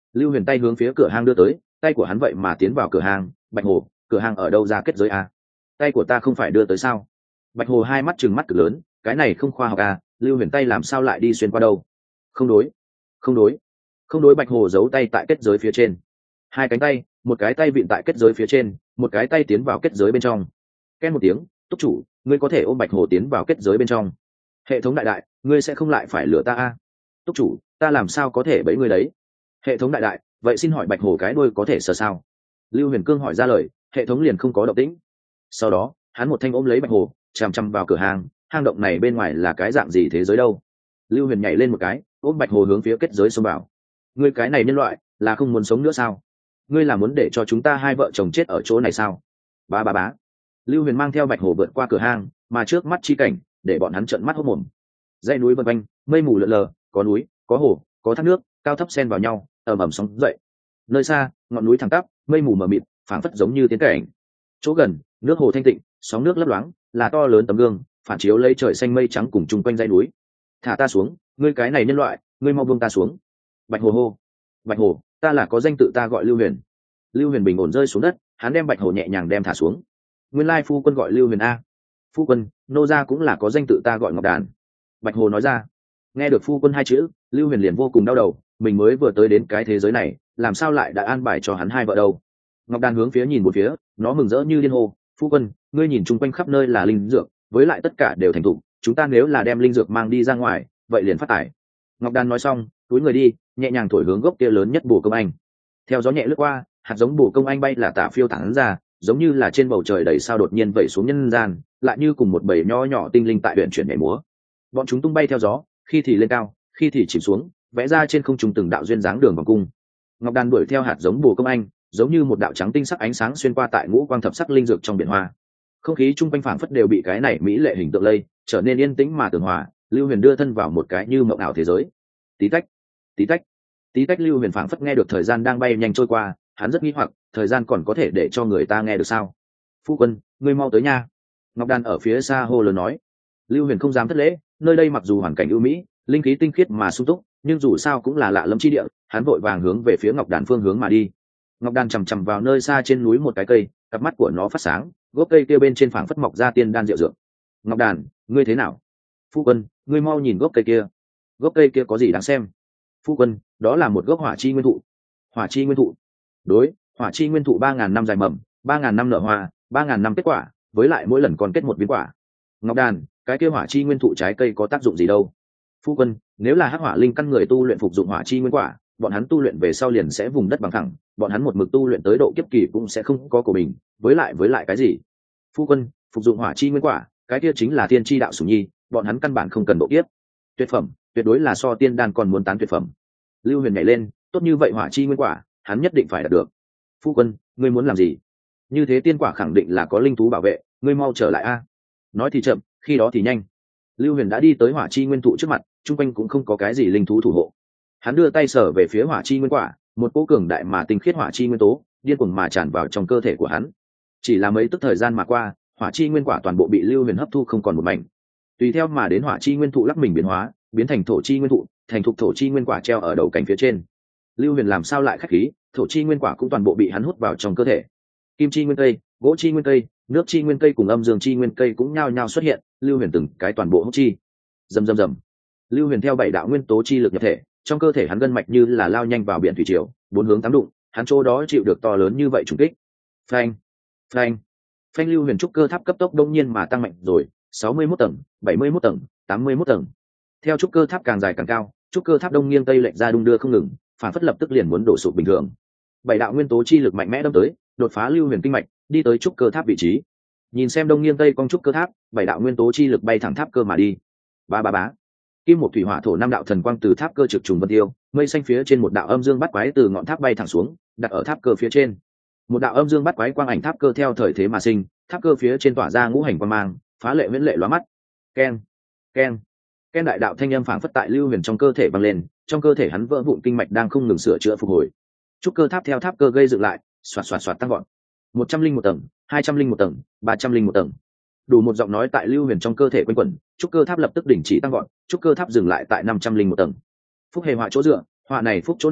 Lưu Huyền tay hướng phía cửa hang đưa tới, tay của hắn vậy mà tiến vào cửa hang. Bạch Hồ, cửa hang ở đâu ra kết giới à? Tay của ta không phải đưa tới sao? Bạch Hồ hai mắt trừng mắt cực lớn, cái này không khoa học à? Lưu Huyền tay làm sao lại đi xuyên qua đâu? Không đối, không đối, không đối. Bạch Hồ giấu tay tại kết giới phía trên, hai cánh tay, một cái tay vịn tại kết giới phía trên, một cái tay tiến vào kết giới bên trong. Ken một tiếng, túc chủ, ngươi có thể ôm Bạch Hồ tiến vào kết giới bên trong. Hệ thống đại đại, ngươi sẽ không lại phải lừa ta à? Túc chủ, ta làm sao có thể bẫy ngươi đấy? Hệ thống đại đại, vậy xin hỏi Bạch Hồ cái đuôi có thể sờ sao? Lưu Huyền Cương hỏi ra lời, hệ thống liền không có động tĩnh. Sau đó hắn một thanh ôm lấy Bạch Hồ, chằm chằm vào cửa hàng. Hang động này bên ngoài là cái dạng gì thế giới đâu? Lưu Huyền nhảy lên một cái, ôm Bạch Hồ hướng phía kết giới xông vào. Ngươi cái này nhân loại là không muốn sống nữa sao? Ngươi là muốn để cho chúng ta hai vợ chồng chết ở chỗ này sao? Bá bá bá. Lưu Huyền mang theo Bạch Hồ vượt qua cửa hang, mà trước mắt chi cảnh để bọn hắn trợn mắt hốt mồm. Dãy núi vần quanh, mây mù lượn lờ, có núi, có hồ, có thác nước, cao thấp xen vào nhau, ầm ầm sóng dậy. Nơi xa, ngọn núi thẳng tắp, mây mù mờ mịt, phảng phất giống như tiến cảnh. Chỗ gần, nước hồ thanh tịnh, sóng nước lấp loáng, là to lớn tấm gương, phản chiếu lấy trời xanh mây trắng cùng chung quanh dãy núi. Thả ta xuống, ngươi cái này nhân loại, ngươi mau buông ta xuống. Bạch Hồ hô. Bạch Hồ, ta là có danh tự, ta gọi Lưu Huyền. Lưu Huyền bình ổn rơi xuống đất, hắn đem Bạch Hồ nhẹ nhàng đem thả xuống. Nguyên lai phu quân gọi Lưu Huyền a. Phu quân, nô gia cũng là có danh tự, ta gọi Ngọc Đàn. Bạch Hồ nói ra. Nghe được phu quân hai chữ, Lưu Huyền liền vô cùng đau đầu, mình mới vừa tới đến cái thế giới này, làm sao lại đã an bài cho hắn hai vợ đâu? Ngọc Đàn hướng phía nhìn một phía, nó mừng rỡ như điên hô, phu quân, ngươi nhìn chung quanh khắp nơi là linh dược, với lại tất cả đều thành thục, chúng ta nếu là đem linh dược mang đi ra ngoài, vậy liền phát tải. Ngọc Đàn nói xong, túi người đi, nhẹ nhàng thổi hướng gốc kia lớn nhất bồ công anh. Theo gió nhẹ lướt qua, hạt giống bồ công anh bay là tả phiêu tản ra, giống như là trên bầu trời đầy sao đột nhiên vẩy xuống nhân gian, lại như cùng một bầy nho nhỏ tinh linh tại huyện chuyển nhảy múa. Bọn chúng tung bay theo gió, khi thì lên cao, khi thì chìm xuống, vẽ ra trên không trung từng đạo duyên dáng đường vòng cung. Ngọc Đàn đuổi theo hạt giống bồ công anh, giống như một đạo trắng tinh sắc ánh sáng xuyên qua tại ngũ quang thập sắc linh dược trong biển hoa. Không khí chung quanh phảng phất đều bị cái này mỹ lệ hình tượng lây, trở nên yên tĩnh mà tường hòa. Lưu Huyền đưa thân vào một cái như mộng ảo thế giới. Tí tách, tí tách, tí tách. Lưu Huyền phảng phất nghe được thời gian đang bay nhanh trôi qua, hắn rất nghi hoặc, thời gian còn có thể để cho người ta nghe được sao? Phu quân, ngươi mau tới nha. Ngọc Đàn ở phía xa hô lớn nói. Lưu Huyền không dám thất lễ, nơi đây mặc dù hoàn cảnh ưu mỹ, linh khí tinh khiết mà sung túc, nhưng dù sao cũng là lạ lẫm chi địa, hắn vội vàng hướng về phía Ngọc Đàn phương hướng mà đi. Ngọc Đàn chằm chằm vào nơi xa trên núi một cái cây, cặp mắt của nó phát sáng, gốc cây kia bên trên phảng phất mọc ra tiên đan diệu dược. Ngọc Đàn, ngươi thế nào? Phu quân, ngươi mau nhìn gốc cây kia. Gốc cây kia có gì đáng xem? Phu quân, đó là một gốc hỏa chi nguyên thụ. Hỏa chi nguyên thụ? Đối, hỏa chi nguyên thụ 3.000 năm dài mầm, 3.000 năm nở hoa, 3.000 năm kết quả, với lại mỗi lần còn kết một viên quả. Ngọc Đàn, cái kia hỏa chi nguyên thụ trái cây có tác dụng gì đâu? Phu quân, nếu là hắc hỏa linh căn người tu luyện phục dụng hỏa chi nguyên quả, bọn hắn tu luyện về sau liền sẽ vùng đất bằng thẳng, bọn hắn một mực tu luyện tới độ kiếp kỳ cũng sẽ không có của mình. Với lại cái gì? Phu quân, phục dụng hỏa chi nguyên quả, cái kia chính là tiên chi đạo sủng nhi, bọn hắn căn bản không cần độ kiếp. Tuyệt phẩm, tuyệt đối là so tiên đan còn muốn tán tuyệt phẩm. Lưu Huyền nhảy lên, tốt như vậy hỏa chi nguyên quả, hắn nhất định phải đạt được. Phu quân, ngươi muốn làm gì? Như thế tiên quả khẳng định là có linh thú bảo vệ, ngươi mau trở lại a. Nói thì chậm, khi đó thì nhanh. Lưu Huyền đã đi tới hỏa chi nguyên thụ trước mặt, chung quanh cũng không có cái gì linh thú thủ hộ. Hắn đưa tay sờ về phía hỏa chi nguyên quả, một cỗ cường đại mà tinh khiết hỏa chi nguyên tố điên cuồng mà tràn vào trong cơ thể của hắn. Chỉ là mấy tức thời gian mà qua, hỏa chi nguyên quả toàn bộ bị Lưu Huyền hấp thu không còn một mảnh. Tùy theo mà đến hỏa chi nguyên thụ lắc mình biến hóa, biến thành thổ chi nguyên thụ, thành thục thổ chi nguyên quả treo ở đầu cành phía trên. Lưu Huyền làm sao lại khách khí, thổ chi nguyên quả cũng toàn bộ bị hắn hút vào trong cơ thể. Kim chi nguyên cây, gỗ chi nguyên cây, nước chi nguyên cây cùng âm dương chi nguyên cây cũng nhao nhao xuất hiện, Lưu Huyền từng cái toàn bộ hút chi. Rầm rầm rầm. Lưu Huyền theo 7 đạo nguyên tố chi lực nhập thể, trong cơ thể hắn gân mạch như là lao nhanh vào biển thủy triều, bốn hướng tám đụng, hắn chỗ đó chịu được to lớn như vậy trùng kích. Phanh, phanh, phanh. Lưu Huyền trúc cơ tháp cấp tốc đông nhiên mà tăng mạnh rồi, 61 tầng, 71 tầng, 81 tầng. Theo trúc cơ tháp càng dài càng cao, trúc cơ tháp đông nghiêng tây lệch ra đung đưa không ngừng, phản phất lập tức liền muốn đổ sụp bình thường. 7 đạo nguyên tố chi lực mạnh mẽ đâm tới, đột phá Lưu Huyền kinh mạch, đi tới trúc cơ tháp vị trí. Nhìn xem đông nghiêng tây cong trúc cơ tháp, 7 đạo nguyên tố chi lực bay thẳng tháp cơ mà đi. Ba ba bá. Kim một thủy hỏa thổ 5 đạo thần quang từ tháp cơ trực trùng vân tiêu, mây xanh phía trên một đạo âm dương bắt quái từ ngọn tháp bay thẳng xuống, đặt ở tháp cơ phía trên. Một đạo âm dương bắt quái quang ảnh tháp cơ theo thời thế mà sinh, tháp cơ phía trên tỏa ra ngũ hành quang mang, phá lệ viễn lệ lóa mắt. Keng, keng, keng. Đại đạo thanh âm phảng phất tại Lưu Huyền trong cơ thể vang lên, trong cơ thể hắn vỡ vụn kinh mạch đang không ngừng sửa chữa phục hồi. Trúc cơ tháp theo tháp cơ gây dựng lại, xoạt xoạt xoạt tăng gọn. 101 tầng, 201 tầng, 301 tầng. Đủ một giọng nói tại Lưu Huyền trong cơ thể quanh quẩn, trúc cơ tháp lập tức đình chỉ tăng gọn, trúc cơ tháp dừng lại tại 501 tầng. Phúc hề họa chỗ dựa, họa này phúc chỗ nằm,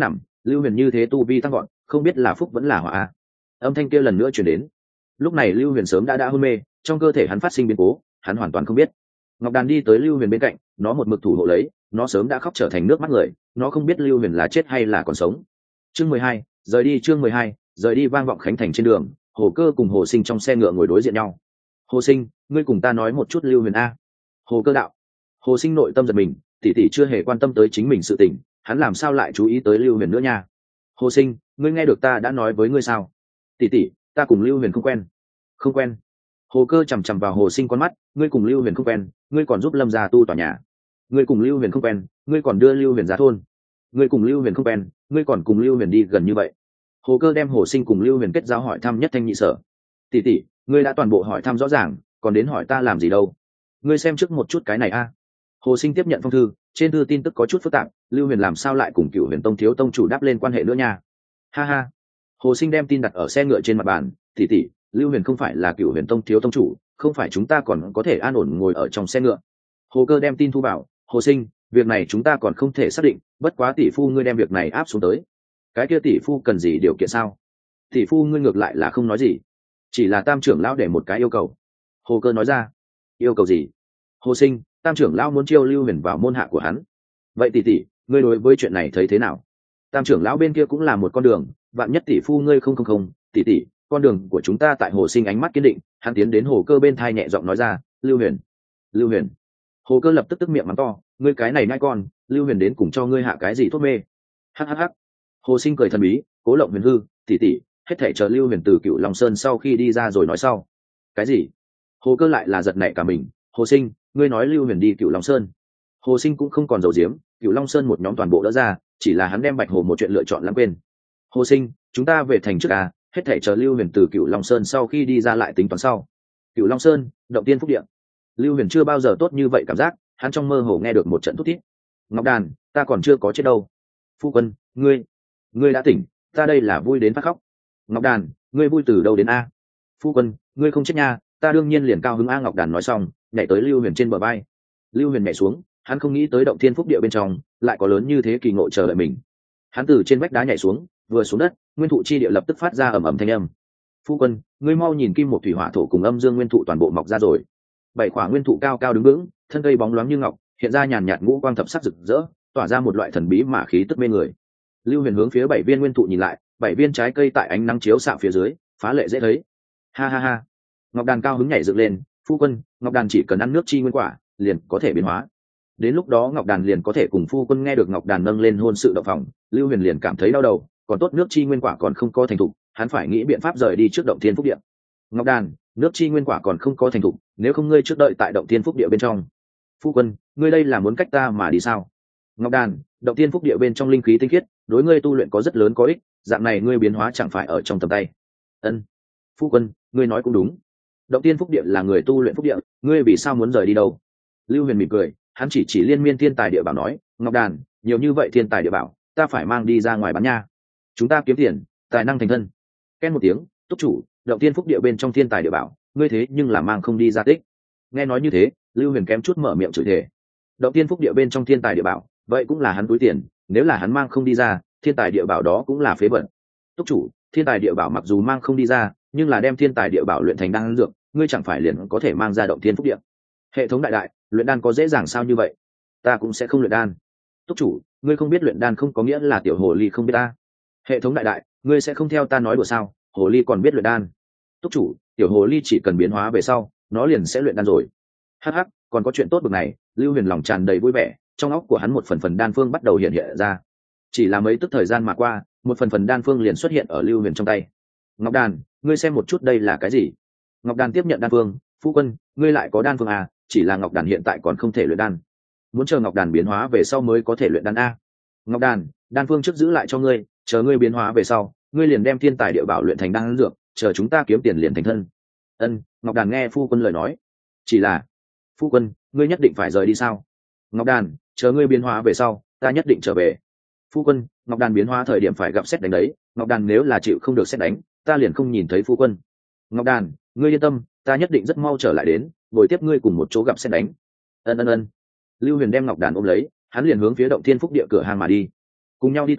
Lưu Huyền như thế tu vi tăng gọn, không biết là phúc vẫn là họa. Âm thanh kia lần nữa truyền đến. Lúc này Lưu Huyền sớm đã hôn mê, trong cơ thể hắn phát sinh biến cố, hắn hoàn toàn không biết. Ngọc Đàn đi tới Lưu Huyền bên cạnh, nó một mực thủ hộ lấy, nó sớm đã khóc trở thành nước mắt người, nó không biết Lưu Huyền là chết hay là còn sống. Chương 12, rời đi. Chương 12, rời đi. Vang vọng khánh thành trên đường, Hồ Cơ cùng Hồ Sinh trong xe ngựa ngồi đối diện nhau. Hồ Sinh, ngươi cùng ta nói một chút Lưu Huyền a. Hồ Cơ đạo. Hồ Sinh nội tâm giật mình, tỷ tỷ chưa hề quan tâm tới chính mình sự tình, hắn làm sao lại chú ý tới Lưu Huyền nữa nha. Hồ Sinh, ngươi nghe được ta đã nói với ngươi sao? Tỷ tỷ, ta cùng Lưu Huyền không quen. Không quen? Hồ Cơ chằm chằm vào Hồ Sinh con mắt, ngươi cùng Lưu Huyền không quen, ngươi còn giúp Lâm gia tu tòa nhà. Ngươi cùng Lưu Huyền không quen, ngươi còn đưa Lưu Huyền ra thôn. Ngươi cùng Lưu Huyền không quen, ngươi còn cùng Lưu Huyền đi gần như vậy. Hồ Cơ đem Hồ Sinh cùng Lưu Huyền kết giao hỏi thăm nhất thanh nhị sở. Tỷ tỷ, ngươi đã toàn bộ hỏi thăm rõ ràng, còn đến hỏi ta làm gì đâu? Ngươi xem trước một chút cái này a. Hồ Sinh tiếp nhận phong thư, trên thư tin tức có chút phức tạp, Lưu Huyền làm sao lại cùng Cửu Huyền Tông thiếu tông chủ đáp lên quan hệ nữa nha? Ha ha. Hồ Sinh đem tin đặt ở xe ngựa trên mặt bàn, tỷ tỷ, Lưu Huyền không phải là Cửu Huyền Tông thiếu tông chủ, không phải chúng ta còn có thể an ổn ngồi ở trong xe ngựa. Hồ Cơ đem tin thu vào, Hồ Sinh, việc này chúng ta còn không thể xác định, bất quá tỷ phu ngươi đem việc này áp xuống tới. Cái kia tỷ phu cần gì điều kiện sao? Tỷ phu ngươi ngược lại là không nói gì, chỉ là Tam trưởng lão để một cái yêu cầu. Hồ Cơ nói ra. Yêu cầu gì? Hồ Sinh, Tam trưởng lão muốn chiêu Lưu Huyền vào môn hạ của hắn. Vậy tỷ tỷ, ngươi đối với chuyện này thấy thế nào? Tam trưởng lão bên kia cũng là một con đường, vạn nhất tỷ phu ngươi không, tỷ tỷ, con đường của chúng ta tại. Hồ Sinh ánh mắt kiên định, hắn tiến đến Hồ Cơ bên thai nhẹ giọng nói ra, Lưu Huyền. Lưu Huyền. Hồ Cơ lập tức tức miệng mắng to, ngươi cái này nai con, Lưu Huyền đến cùng cho ngươi hạ cái gì thuốc mê? Hắc. Hồ Sinh cười thần bí, cố lộng huyền hư, tỷ tỷ, hết thảy chờ Lưu Huyền từ Cựu Long Sơn sau khi đi ra rồi nói sau. Cái gì? Hồ Cơ lại là giật nảy cả mình. Hồ Sinh, ngươi nói Lưu Huyền đi Cựu Long Sơn? Hồ Sinh cũng không còn giấu giếm, Cựu Long Sơn một nhóm toàn bộ đỡ ra, chỉ là hắn đem Bạch Hồ một chuyện lựa chọn lãng quên. Hồ Sinh, chúng ta về thành trước à, hết thảy chờ Lưu Huyền từ Cựu Long Sơn sau khi đi ra lại tính toán sau. Cựu Long Sơn, động tiên phúc địa. Lưu Huyền chưa bao giờ tốt như vậy cảm giác, hắn trong mơ hồ nghe được một trận thút thít. Ngọc Đàn, ta còn chưa có chết đâu. Phu quân, ngươi đã tỉnh, ta đây là vui đến phát khóc. Ngọc Đàn, ngươi vui từ đâu đến a? Phu quân, ngươi không chết nha, ta đương nhiên liền cao hứng a. Ngọc Đàn nói xong, nhảy tới Lưu Huyền trên bờ vai. Lưu Huyền nhảy xuống, hắn không nghĩ tới động thiên phúc địa bên trong lại có lớn như thế kỳ ngộ chờ đợi mình. Hắn từ trên vách đá nhảy xuống, vừa xuống đất, nguyên thụ chi địa lập tức phát ra ầm ầm thanh âm. Phu quân, ngươi mau nhìn, kim một thủy hỏa thổ cùng âm dương nguyên thụ toàn bộ mọc ra rồi. 7 quả nguyên thụ cao cao đứng vững, thân cây bóng loáng như ngọc, hiện ra nhàn nhạt ngũ quang thập sắc rực rỡ, tỏa ra một loại thần bí mà khí tức mê người. Lưu Huyền hướng phía 7 viên nguyên thụ nhìn lại, 7 viên trái cây tại ánh nắng chiếu xạ phía dưới, phá lệ dễ thấy. Ha. Ngọc Đàn cao hứng nhảy dựng lên, phu quân, Ngọc Đàn chỉ cần ăn nước chi nguyên quả, liền có thể biến hóa. Đến lúc đó Ngọc Đàn liền có thể cùng phu quân. Nghe được Ngọc Đàn nâng lên hôn sự động phòng, Lưu Huyền liền cảm thấy đau đầu, còn tốt nước chi nguyên quả còn không có thành thục, hắn phải nghĩ biện pháp rời đi trước động thiên phúc địa. Ngọc Đàn, nước chi nguyên quả còn không có thành thục, nếu không ngươi trước đợi tại động thiên phúc địa bên trong. Phu quân, ngươi đây là muốn cách ta mà đi sao? Ngọc Đàn, động thiên phúc địa bên trong linh khí tinh khiết, đối ngươi tu luyện có rất lớn có ích, dạng này ngươi biến hóa chẳng phải ở trong tầm tay. Ân. Phu quân, ngươi nói cũng đúng, động thiên phúc địa là người tu luyện phúc địa, ngươi vì sao muốn rời đi đâu? Lưu Huyền mỉm cười, hắn chỉ liên miên thiên tài địa bảo nói, Ngọc Đàn, nhiều như vậy thiên tài địa bảo, ta phải mang đi ra ngoài bán nha, chúng ta kiếm tiền, tài năng thành thân. Ken một tiếng, túc chủ, động thiên phúc địa bên trong thiên tài địa bảo, ngươi thế nhưng là mang không đi ra tích. Nghe nói như thế, Lưu Huyền kém chút mở miệng chửi thề. Động thiên phúc địa bên trong thiên tài địa bảo, vậy cũng là hắn túi tiền, nếu là hắn mang không đi ra, thiên tài địa bảo đó cũng là phế vật. Túc chủ, thiên tài địa bảo mặc dù mang không đi ra, nhưng là đem thiên tài địa bảo luyện thành đan dược, ngươi chẳng phải liền có thể mang ra động thiên phúc địa? Hệ thống đại, luyện đan có dễ dàng sao như vậy? Ta cũng sẽ không luyện đan. Túc chủ, ngươi không biết luyện đan không có nghĩa là tiểu hồ ly không biết ta. Hệ thống đại, ngươi sẽ không theo ta nói đùa sao? Hồ ly còn biết luyện đan. Túc chủ, tiểu hồ ly chỉ cần biến hóa về sau, nó liền sẽ luyện đan rồi. Hắc, còn có chuyện tốt bực này. Lưu Huyền lòng tràn đầy vui vẻ, trong óc của hắn một phần đan phương bắt đầu hiện ra. Chỉ là mấy tức thời gian mà qua, một phần đan phương liền xuất hiện ở Lưu Huyền trong tay. Ngọc Đàn, ngươi xem một chút đây là cái gì? Ngọc Đàn tiếp nhận đan phương, phu quân, ngươi lại có đan phương à? Chỉ là Ngọc Đàn hiện tại còn không thể luyện đan, muốn chờ Ngọc Đàn biến hóa về sau mới có thể luyện đan a. Ngọc Đàn, đan phương trước giữ lại cho ngươi, chờ ngươi biến hóa về sau, ngươi liền đem thiên tài địa bảo luyện thành đan dược, chờ chúng ta kiếm tiền liền thành thân. Ân. Ngọc Đàn nghe phu quân lời nói. Chỉ là, phu quân, ngươi nhất định phải rời đi sao? Ngọc Đàn, chờ ngươi biến hóa về sau, ta nhất định trở về. Phu quân, Ngọc Đàn biến hóa thời điểm phải gặp sét đánh đấy, Ngọc Đàn nếu là chịu không được sét đánh, ta liền không nhìn thấy phu quân. Ngọc Đàn, ngươi yên tâm, ta nhất định rất mau trở lại đến, ngồi tiếp ngươi cùng một chỗ gặp sét đánh. Ân. Lưu Huyền đem Ngọc Đàn ôm lấy, hắn liền hướng phía động thiên phúc địa cửa hàng mà đi. Cùng nhau đi tới,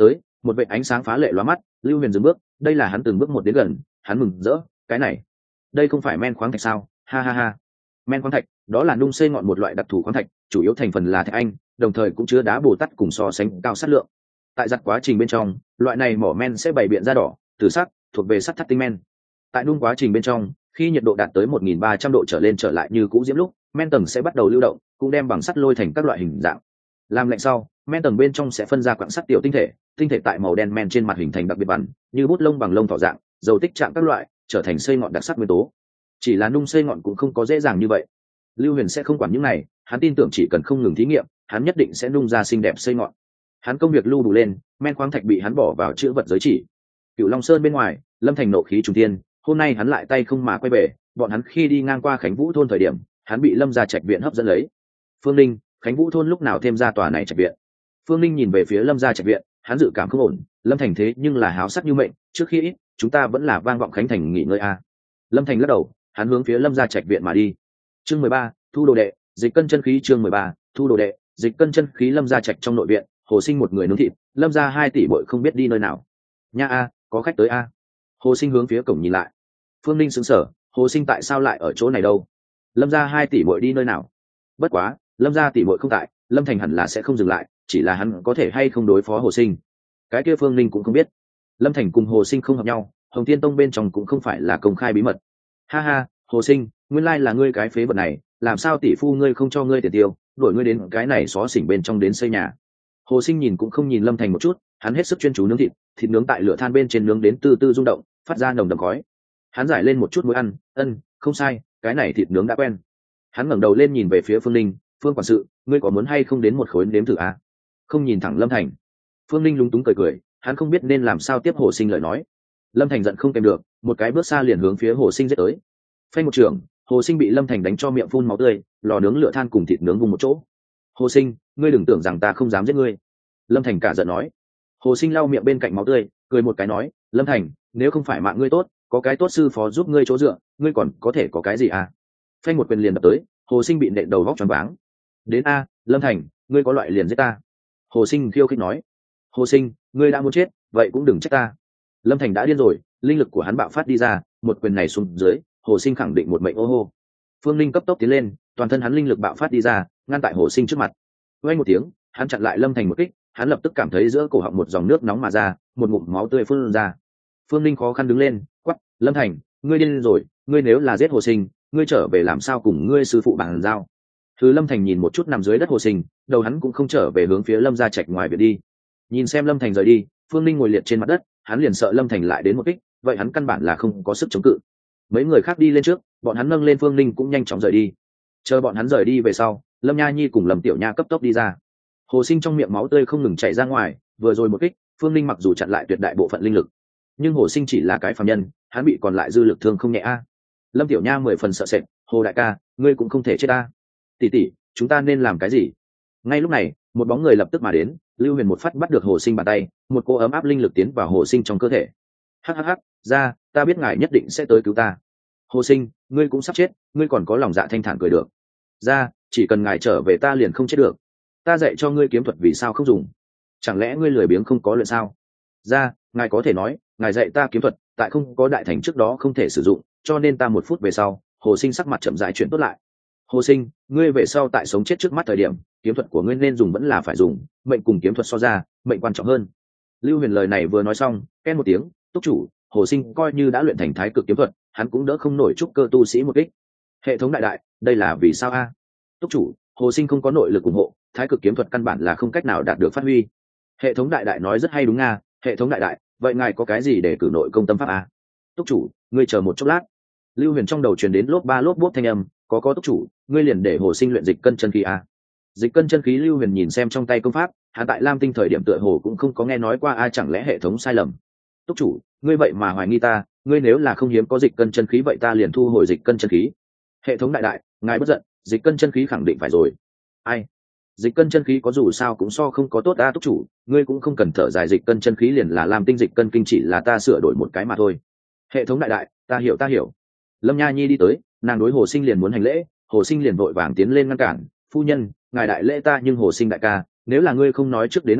một vệt ánh sáng phá lệ lóa mắt. Lưu Huyền dừng bước, đây là hắn từng bước một đến gần, hắn mừng rỡ, cái này, đây không phải men khoáng thạch sao? Ha ha ha. Men khoáng thạch, đó là nung xây ngọn một loại đặc thù khoáng thạch, chủ yếu thành phần là thạch anh, đồng thời cũng chứa đá bồ tát cùng so sánh cao chất lượng. Tại giặt quá trình bên trong, loại này mỏ men sẽ bày biện ra đỏ, từ sắc, thuộc về sắt thắt tinh men. Tại nung quá trình bên trong, khi nhiệt độ đạt tới 1.300 độ trở lên trở lại như cũ diễm lúc, men tầng sẽ bắt đầu lưu động, cũng đem bằng sắt lôi thành các loại hình dạng. Làm lạnh sau, men tầng bên trong sẽ phân ra quặng sắt tiểu tinh thể tại màu đen men trên mặt hình thành đặc biệt bản, như bút lông bằng lông thỏ dạng, dầu tích trạng các loại, trở thành xây ngọn đặc sắc nguyên tố. Chỉ là nung xây ngọn cũng không có dễ dàng như vậy. Lưu Huyền sẽ không quản những này, hắn tin tưởng chỉ cần không ngừng thí nghiệm, hắn nhất định sẽ nung ra xinh đẹp xây ngọn. Hắn công việc lưu đủ lên, men khoáng thạch bị hắn bỏ vào chữ vật giới chỉ. Cửu Long Sơn bên ngoài, Lâm Thành nộ khí trùng thiên, hôm nay hắn lại tay không mà quay về, bọn hắn khi đi ngang qua Khánh Vũ thôn thời điểm, hắn bị Lâm gia trạch viện hấp dẫn lấy. Phương Linh, Khánh Vũ thôn lúc nào thêm ra tòa này trạch viện? Phương Linh nhìn về phía Lâm gia trạch viện, hắn dự cảm không ổn, Lâm Thành thế nhưng là háo sắc như mệnh, trước khi chúng ta vẫn là vang vọng Khánh Thành nghỉ ngơi a. Lâm Thành lắc đầu, hắn hướng phía Lâm gia trạch viện mà đi. Chương 13, thu đồ đệ, dịch cân chân khí. Chương 13, thu đồ đệ, dịch cân chân khí. Lâm gia trạch trong nội viện, Hồ Sinh một người nướng thịt, Lâm gia 2 tỷ bội không biết đi nơi nào. Nha a, có khách tới a. Hồ Sinh hướng phía cổng nhìn lại. Phương Linh sững sờ, Hồ Sinh tại sao lại ở chỗ này đâu? Lâm gia 2 tỷ bội đi nơi nào? Bất quá, Lâm gia tỷ bội không tại, Lâm Thành hẳn là sẽ không dừng lại, chỉ là hắn có thể hay không đối phó Hồ Sinh. Cái kia Phương Linh cũng không biết. Lâm Thành cùng Hồ Sinh không hợp nhau, Hồng Thiên Tông bên trong cũng không phải là công khai bí mật. Ha ha, Hồ Sinh, nguyên lai là ngươi cái phế vật này, làm sao tỷ phu ngươi không cho ngươi tiền tiêu, đuổi ngươi đến cái này xó xỉnh bên trong đến xây nhà. Hồ Sinh nhìn cũng không nhìn Lâm Thành một chút, hắn hết sức chuyên chú nướng thịt, thịt nướng tại lửa than bên trên nướng đến từ từ rung động, phát ra nồng đậm khói. Hắn giải lên một chút muối ăn, không sai, cái này thịt nướng đã quen. Hắn ngẩng đầu lên nhìn về phía Phương Linh, Phương quản sự, ngươi có muốn hay không đến một khối nếm thử à? Không nhìn thẳng Lâm Thành. Phương Linh lúng túng cười, hắn không biết nên làm sao tiếp Hồ Sinh lời nói. Lâm Thành giận không kèm được, một cái bước xa liền hướng phía Hồ Sinh giết tới. Phanh một trường, Hồ Sinh bị Lâm Thành đánh cho miệng phun máu tươi, lò nướng lửa than cùng thịt nướng cùng một chỗ. Hồ Sinh, ngươi đừng tưởng rằng ta không dám giết ngươi. Lâm Thành cả giận nói. Hồ Sinh lau miệng bên cạnh máu tươi, cười một cái nói, Lâm Thành, nếu không phải mạng ngươi tốt, có cái tốt sư phó giúp ngươi chỗ dựa, ngươi còn có thể có cái gì à? Phanh một quyền liền đập tới, Hồ Sinh bị nện đầu vóc choáng váng. Đến a, Lâm Thành, ngươi có loại liền giết ta. Hồ Sinh khiêu khích nói. Hồ Sinh, ngươi đã muốn chết, vậy cũng đừng trách ta. Lâm Thành đã điên rồi, linh lực của hắn bạo phát đi ra, một quyền này xuống dưới, Hồ Sinh khẳng định một mệnh ô hô. Phương Linh cấp tốc tiến lên, toàn thân hắn linh lực bạo phát đi ra, ngăn tại Hồ Sinh trước mặt. Vang một tiếng, hắn chặn lại Lâm Thành một kích, hắn lập tức cảm thấy giữa cổ họng một dòng nước nóng mà ra, một ngụm máu tươi phun ra. Phương Linh khó khăn đứng lên, quát, Lâm Thành, ngươi điên rồi, ngươi nếu là giết Hồ Sinh, ngươi trở về làm sao cùng ngươi sư phụ bàn giao? Thứ Lâm Thành nhìn một chút nằm dưới đất Hồ Sinh, đầu hắn cũng không trở về hướng phía Lâm gia trạch ngoài viện đi. Nhìn xem Lâm Thành rời đi, Phương Linh ngồi liệt trên mặt đất, hắn liền sợ Lâm Thành lại đến một kích, vậy hắn căn bản là không có sức chống cự. Mấy người khác đi lên trước, bọn hắn nâng lên Phương Linh cũng nhanh chóng rời đi. Chờ bọn hắn rời đi về sau, Lâm Nha Nhi cùng Lâm Tiểu Nha cấp tốc đi ra. Hồ Sinh trong miệng máu tươi không ngừng chảy ra ngoài, vừa rồi một kích, Phương Linh mặc dù chặn lại tuyệt đại bộ phận linh lực, nhưng Hồ Sinh chỉ là cái phàm nhân, hắn bị còn lại dư lực thương không nhẹ a. Lâm Tiểu Nha 10 phần sợ sệt, Hồ đại ca, ngươi cũng không thể chết a. Tỷ tỷ, chúng ta nên làm cái gì? Ngay lúc này, một bóng người lập tức mà đến, Lưu Huyền một phát bắt được Hồ Sinh bàn tay, một cô ấm áp linh lực tiến vào Hồ Sinh trong cơ thể. Hắc, ra, ta biết ngài nhất định sẽ tới cứu ta. Hồ Sinh, ngươi cũng sắp chết, ngươi còn có lòng dạ thanh thản cười được. Ra, chỉ cần ngài trở về ta liền không chết được. Ta dạy cho ngươi kiếm thuật vì sao không dùng? Chẳng lẽ ngươi lười biếng không có luyện sao? Ra, ngài có thể nói, ngài dạy ta kiếm thuật, tại không có đại thành trước đó không thể sử dụng, cho nên ta 1 phút về sau. Hồ Sinh sắc mặt chậm rãi chuyển tốt lại. Hồ Sinh, ngươi về sau tại sống chết trước mắt thời điểm, kiếm thuật của ngươi nên dùng vẫn là phải dùng, mệnh cùng kiếm thuật so ra, mệnh quan trọng hơn. Lưu Huyền lời này vừa nói xong, ken một tiếng, túc chủ, Hồ Sinh coi như đã luyện thành thái cực kiếm thuật, hắn cũng đỡ không nổi trúc cơ tu sĩ một kích. Hệ thống đại đại, đây là vì sao a? Túc chủ, Hồ Sinh không có nội lực ủng hộ, thái cực kiếm thuật căn bản là không cách nào đạt được phát huy. Hệ thống đại đại nói rất hay đúng nga, hệ thống đại đại, vậy ngài có cái gì để cử nội công tâm pháp a? Túc chủ, ngươi chờ một chốc lát. Lưu Huyền trong đầu truyền đến lốp ba lốp bốp thanh âm, có túc chủ, ngươi liền để Hồ Sinh luyện dịch cân chân khí a. Dịch cân chân khí. Lưu Huyền nhìn xem trong tay công pháp, hắn tại Lam Tinh thời điểm tựa hồ cũng không có nghe nói qua a, chẳng lẽ hệ thống sai lầm? Túc chủ, ngươi vậy mà hoài nghi ta, ngươi nếu là không hiếm có dịch cân chân khí vậy ta liền thu hồi dịch cân chân khí. Hệ thống đại đại, ngài bất giận, dịch cân chân khí khẳng định phải rồi. Ai? Dịch cân chân khí có dù sao cũng so không có tốt a. Túc chủ, ngươi cũng không cần thở dài, dịch cân chân khí liền là Lam Tinh dịch cân kinh, chỉ là ta sửa đổi một cái mà thôi. Hệ thống đại đại, ta hiểu. Lâm Nha Nhi đi tới, nàng đối Hồ Sinh liền muốn hành lễ, Hồ Sinh liền vội vàng tiến lên ngăn cản, phu nhân, ngài đại lễ ta, nhưng Hồ Sinh đại ca, nếu là ngươi không nói trước đến ăn bài,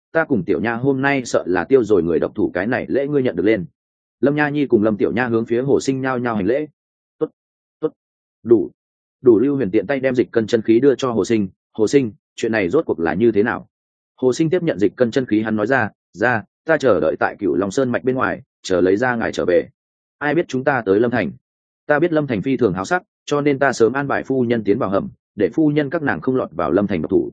ta cùng tiểu nha hôm nay sợ là tiêu rồi người độc thủ, cái này lễ ngươi nhận được lên. Lâm Nha Nhi cùng Lâm Tiểu Nha hướng phía Hồ Sinh nhao nhao hành lễ. Tốt, tốt, đủ, đủ. Lưu Huyền tiện tay đem dịch cân chân khí đưa cho Hồ Sinh. Hồ Sinh, chuyện này rốt cuộc là như thế nào? Hồ Sinh tiếp nhận dịch cân chân khí, hắn nói ra, ta chờ đợi tại Cửu Long Sơn mạch bên ngoài, chờ lấy ra ngài trở về. Ai biết chúng ta tới Lâm Thành? Ta biết Lâm Thành phi thường háo sắc, cho nên ta sớm an bài phu nhân tiến vào hầm, để phu nhân các nàng không lọt vào Lâm Thành độc thủ.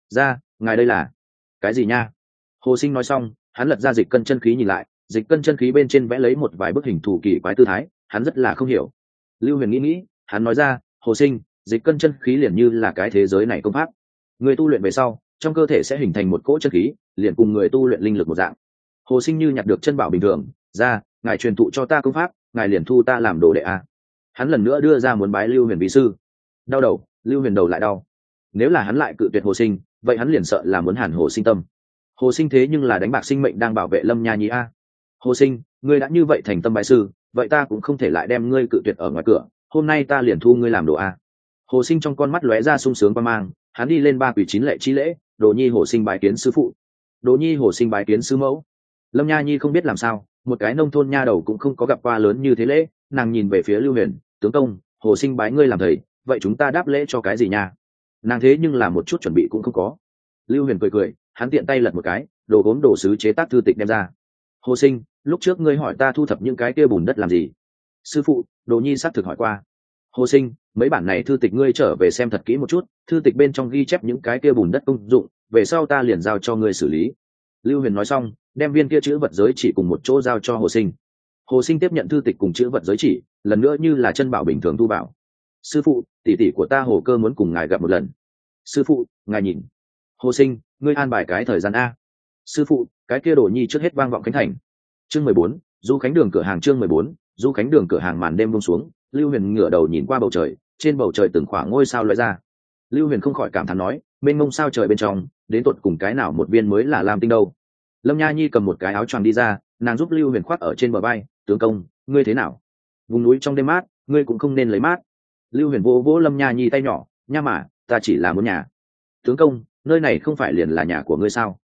Ngài đây là cái gì nha? Hồ Sinh nói xong, hắn lật ra dịch cân chân khí nhìn lại, dịch cân chân khí bên trên vẽ lấy một vài bức hình thù kỳ quái tư thái, hắn rất là không hiểu. Lưu Huyền nghĩ, hắn nói ra, Hồ Sinh, dịch cân chân khí liền như là cái thế giới này công pháp. Người tu luyện về sau, trong cơ thể sẽ hình thành một cỗ chân khí, liền cùng người tu luyện linh lực một dạng. Hồ Sinh như nhặt được chân bảo bình thường, ngài truyền thụ cho ta công pháp, ngài liền thu ta làm đồ đệ a. Hắn lần nữa đưa ra muốn bái Lưu Huyền vi sư. Đau đầu, Lưu Huyền đầu lại đau. Nếu là hắn lại cự tuyệt Hồ Sinh, vậy hắn liền sợ là muốn hàn Hồ Sinh tâm. Hồ Sinh thế nhưng là đánh bạc sinh mệnh đang bảo vệ Lâm Nha Nhi a. Hồ Sinh, ngươi đã như vậy thành tâm bái sư, vậy ta cũng không thể lại đem ngươi cự tuyệt ở ngoài cửa, hôm nay ta liền thu ngươi làm đồ a. Hồ Sinh trong con mắt lóe ra sung sướng quan mang, hắn đi lên ba quỳ chín lệ chi lễ, Đồ Nhi Hồ Sinh bái kiến sư phụ. Đồ Nhi Hồ Sinh bái kiến sư mẫu. Lâm Nha Nhi không biết làm sao, một cái nông thôn nha đầu cũng không có gặp qua lớn như thế lễ, nàng nhìn về phía Lưu Huyền, tướng công, Hồ Sinh bái ngươi làm thầy, vậy chúng ta đáp lễ cho cái gì nha? Nàng thế nhưng là một chút chuẩn bị cũng không có. Lưu Huyền cười, hắn tiện tay lật một cái, đồ gốm đồ sứ chế tác thư tịch đem ra. Hồ Sinh, lúc trước ngươi hỏi ta thu thập những cái kia bùn đất làm gì? Sư phụ, Đồ Nhi xác thực hỏi qua. Hồ Sinh, mấy bản này thư tịch ngươi trở về xem thật kỹ một chút, thư tịch bên trong ghi chép những cái kia bùn đất công dụng, về sau ta liền giao cho ngươi xử lý. Lưu Huyền nói xong, đem viên kia chữ vật giới chỉ cùng một chỗ giao cho Hồ Sinh. Hồ Sinh tiếp nhận thư tịch cùng chữ vật giới chỉ, lần nữa như là chân bảo bình thường thu bảo. Sư phụ, tỷ tỷ của ta Hồ Cơ muốn cùng ngài gặp một lần. Sư phụ, ngài nhìn. Hồ Sinh, ngươi an bài cái thời gian a. Sư phụ, cái kia Đồ Nhi trước hết vang vọng khánh thành. Chương 14, Du Khánh Đường cửa hàng. Chương 14, Du Khánh Đường cửa hàng. Màn đêm buông xuống, Lưu Huyền ngửa đầu nhìn qua bầu trời, trên bầu trời từng khoảng ngôi sao lóe ra. Lưu Huyền không khỏi cảm thán nói, bên ngông sao trời bên trong, đến tột cùng cái nào một viên mới là lam tinh đâu. Lâm Nha Nhi cầm một cái áo choàng đi ra, nàng giúp Lưu Huyền khoác ở trên bờ vai, tướng công, ngươi thế nào? Vùng núi trong đêm mát, ngươi cũng không nên lấy mát. Lưu Huyền vỗ vỗ Lâm Nha Nhi tay nhỏ, nha mà, ta chỉ là muốn nhà. Tướng công, nơi này không phải liền là nhà của ngươi sao?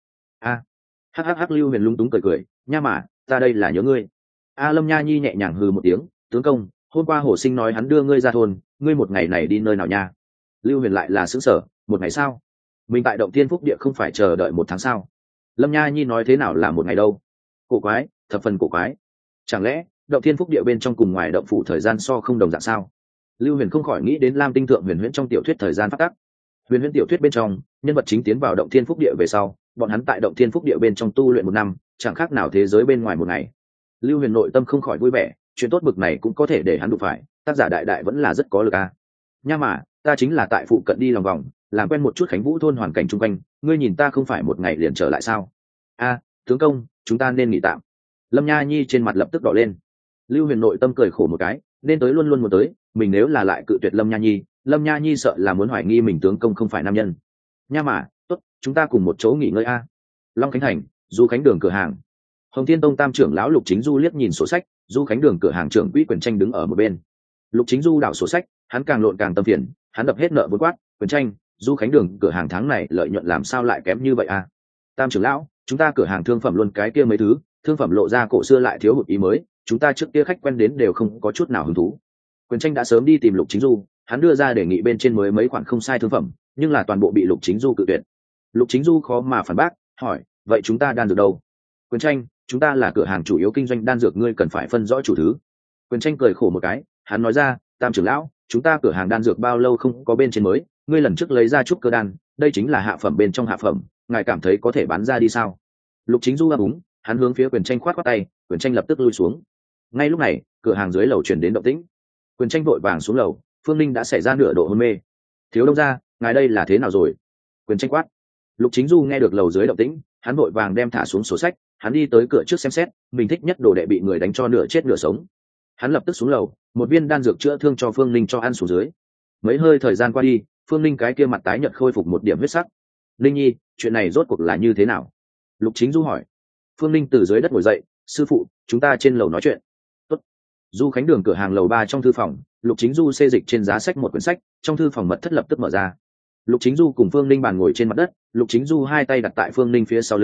Hắc Lưu Huyền lung túng cười, nha mà, ta đây là nhớ ngươi. Lâm Nha Nhi nhẹ nhàng hừ một tiếng, tướng công, hôm qua Hồ Sinh nói hắn đưa ngươi ra thôn, ngươi một ngày này đi nơi nào nha? Lưu Huyền lại là sững sờ, một ngày sao? Mình tại Động Thiên Phúc Địa không phải chờ đợi một tháng sao? Lâm Nha Nhi nói thế nào là một ngày đâu? Cổ quái, thập phần cổ quái. Chẳng lẽ Động Thiên Phúc Địa bên trong cùng ngoài động phủ thời gian so không đồng dạng sao? Lưu Huyền không khỏi nghĩ đến Lam Tinh Thượng Huyền Huyễn trong tiểu thuyết thời gian phát tắc. Huyền Huyễn tiểu thuyết bên trong, nhân vật chính tiến vào Động Thiên Phúc Địa về sau, bọn hắn tại Động Thiên Phúc Địa bên trong tu luyện một năm, chẳng khác nào thế giới bên ngoài một ngày. Lưu Huyền nội tâm không khỏi vui vẻ, chuyện tốt bực này cũng có thể để hắn đụng phải, tác giả đại đại vẫn là rất có lực a. Nha mà, ta chính là tại phụ cận đi lòng vòng, làm quen một chút Khánh Vũ thôn hoàn cảnh chung quanh, ngươi nhìn ta không phải một ngày liền trở lại sao? Tướng công, chúng ta nên nghỉ tạm. Lâm Nha Nhi trên mặt lập tức đỏ lên. Lưu Huyền nội tâm cười khổ một cái, nên tới luôn luôn muốn tới, mình nếu là lại cự tuyệt Lâm Nha Nhi sợ là muốn hoài nghi mình tướng công không phải nam nhân. Nha mà, tốt, chúng ta cùng một chỗ nghỉ ngơi a. Long Khánh Thành, Du Khánh Đường cửa hàng. Hồng Thiên Tông tam trưởng lão Lục Chính Du liếc nhìn sổ sách, Du Khánh Đường cửa hàng trưởng quỹ Quyền Tranh đứng ở một bên. Lục Chính Du đảo sổ sách, hắn càng lộn càng tâm phiền, hắn đập hết nợ vốn quát, Quyền Tranh, Du Khánh Đường cửa hàng tháng này lợi nhuận làm sao lại kém như vậy a? Tam trưởng lão, chúng ta cửa hàng thương phẩm luôn cái kia mấy thứ, thương phẩm lộ ra cổ xưa lại thiếu hụt ý mới, chúng ta trước kia khách quen đến đều không có chút nào hứng thú. Quyền Tranh đã sớm đi tìm Lục Chính Du, hắn đưa ra đề nghị bên trên mới mấy khoản không sai thương phẩm, nhưng là toàn bộ bị Lục Chính Du cự tuyệt. Lục Chính Du khó mà phản bác, hỏi, vậy chúng ta đan dược đâu? Quyền Tranh, chúng ta là cửa hàng chủ yếu kinh doanh đan dược, ngươi cần phải phân rõ chủ thứ. Quyền Tranh cười khổ một cái, hắn nói ra, tam trưởng lão, chúng ta cửa hàng đan dược bao lâu không có bên trên mới, ngươi lần trước lấy ra trúc cơ đan, đây chính là hạ phẩm bên trong hạ phẩm, ngài cảm thấy có thể bán ra đi sao? Lục Chính Du ấp úng, hắn hướng phía Quyền Tranh khoát khoát tay, Quyền Tranh lập tức lui xuống. Ngay lúc này, cửa hàng dưới lầu truyền đến động tĩnh. Quyền Tranh vội vàng xuống lầu, Phương Linh đã xảy ra nửa độ hôn mê. Thiếu đông gia, ngài đây là thế nào rồi? Quyền Tranh quát. Lục Chính Du nghe được lầu dưới động tĩnh, hắn vội vàng đem thả xuống sổ sách, hắn đi tới cửa trước xem xét, mình thích nhất đồ đệ bị người đánh cho nửa chết nửa sống. Hắn lập tức xuống lầu, một viên đan dược chữa thương cho Phương Linh cho ăn xuống dưới. Mấy hơi thời gian qua đi, Phương Linh cái kia mặt tái nhợt khôi phục một điểm huyết sắc. Linh Nhi, chuyện này rốt cuộc là như thế nào? Lục Chính Du hỏi. Phương Linh từ dưới đất ngồi dậy, sư phụ, chúng ta trên lầu nói chuyện. Tốt. Du Khánh Đường cửa hàng lầu 3 trong thư phòng, Lục Chính Du xê dịch trên giá sách một quyển sách, trong thư phòng mật thất lập tức mở ra. Lục Chính Du cùng Phương Linh bàn ngồi trên mặt đất, Lục Chính Du hai tay đặt tại Phương Linh phía sau lưng,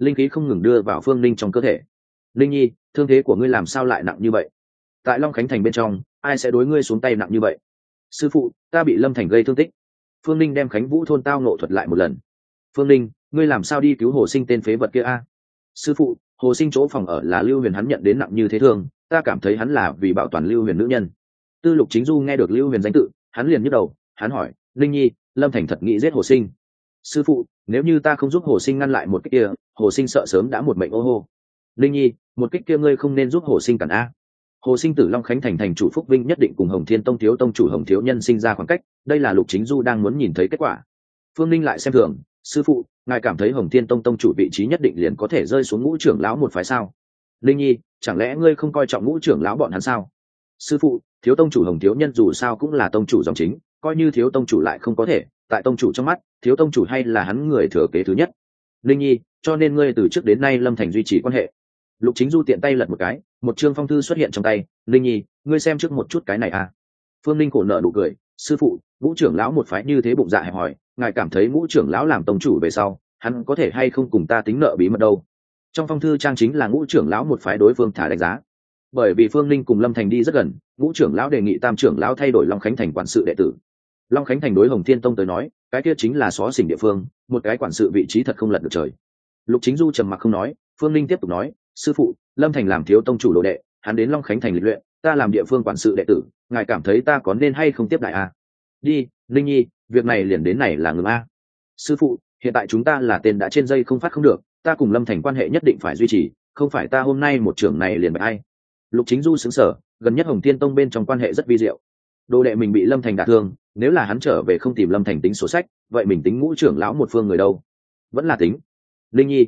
linh khí không ngừng đưa vào Phương Linh trong cơ thể. Linh nhi, thương thế của ngươi làm sao lại nặng như vậy? Tại Long Khánh thành bên trong, ai sẽ đối ngươi xuống tay nặng như vậy? Sư phụ, ta bị Lâm Thành gây thương tích. Phương Linh đem Khánh Vũ thôn tao nộ thuật lại một lần. Phương Linh, ngươi làm sao đi cứu Hồ Sinh tên phế vật kia a? Sư phụ, Hồ Sinh chỗ phòng ở là Lưu Huyền hắn nhận đến nặng như thế thương, ta cảm thấy hắn là vì bảo toàn Lưu Huyền nữ nhân. Tư Lục Chính Du nghe được Lưu Huyền danh tự, hắn liền nhức đầu, hắn hỏi, Linh nhi, Lâm Thành thật nghĩ giết Hồ Sinh? Sư phụ, nếu như ta không giúp Hồ Sinh ngăn lại một kích kia, Hồ Sinh sợ sớm đã một mệnh ô hô. Linh nhi, một kích kia ngươi không nên giúp Hồ Sinh cản a. Hồ Sinh tử Long Khánh thành thành chủ Phúc Vinh nhất định cùng Hồng Thiên Tông thiếu tông chủ Hồng Thiếu Nhân sinh ra khoảng cách, đây là Lục Chính Du đang muốn nhìn thấy kết quả. Phương Linh lại xem thường, sư phụ, ngài cảm thấy Hồng Thiên Tông tông chủ vị trí nhất định liền có thể rơi xuống ngũ trưởng lão một phái sao? Linh nhi, chẳng lẽ ngươi không coi trọng ngũ trưởng lão bọn hắn sao? Sư phụ, thiếu tông chủ Hồng Thiếu Nhân dù sao cũng là tông chủ dòng chính, coi như thiếu tông chủ lại không có thể, tại tông chủ trong mắt, thiếu tông chủ hay là hắn người thừa kế thứ nhất. Linh nhi, cho nên ngươi từ trước đến nay Lâm Thành duy trì quan hệ. Lục Chính Du tiện tay lật một cái, một chương phong thư xuất hiện trong tay. Linh nhi, ngươi xem trước một chút cái này à? Phương Linh khổ nợ nụ cười, sư phụ, ngũ trưởng lão một phái như thế bụng dạ hẹp hòi, ngài cảm thấy ngũ trưởng lão làm tông chủ về sau, hắn có thể hay không cùng ta tính nợ bí mật đâu? Trong phong thư trang chính là ngũ trưởng lão một phái đối phương thả đánh giá. Bởi vì Phương Linh cùng Lâm Thành đi rất gần, ngũ trưởng lão đề nghị tam trưởng lão thay đổi Long Khánh thành quản sự đệ tử. Long Khánh thành đối Hồng Thiên Tông tới nói, cái kia chính là xó xỉnh địa phương, một cái quản sự vị trí thật không lật được trời. Lục Chính Du trầm mặc không nói, Phương Linh tiếp tục nói, sư phụ, Lâm Thành làm thiếu tông chủ đồ đệ, hắn đến Long Khánh thành lịch luyện, ta làm địa phương quản sự đệ tử, ngài cảm thấy ta có nên hay không tiếp đại a? Đi, Linh nhi, việc này liền đến này là ngừng a. Sư phụ, hiện tại chúng ta là tên đã trên dây không phát không được, ta cùng Lâm Thành quan hệ nhất định phải duy trì, không phải ta hôm nay một trưởng này liền bại ai. Lục Chính Du sững sờ, gần nhất Hồng Thiên Tông bên trong quan hệ rất vi diệu. Đồ đệ mình bị Lâm Thành đả thương, nếu là hắn trở về không tìm Lâm Thành tính sổ sách, vậy mình tính ngũ trưởng lão một phương người đâu? Vẫn là tính. Linh nhi,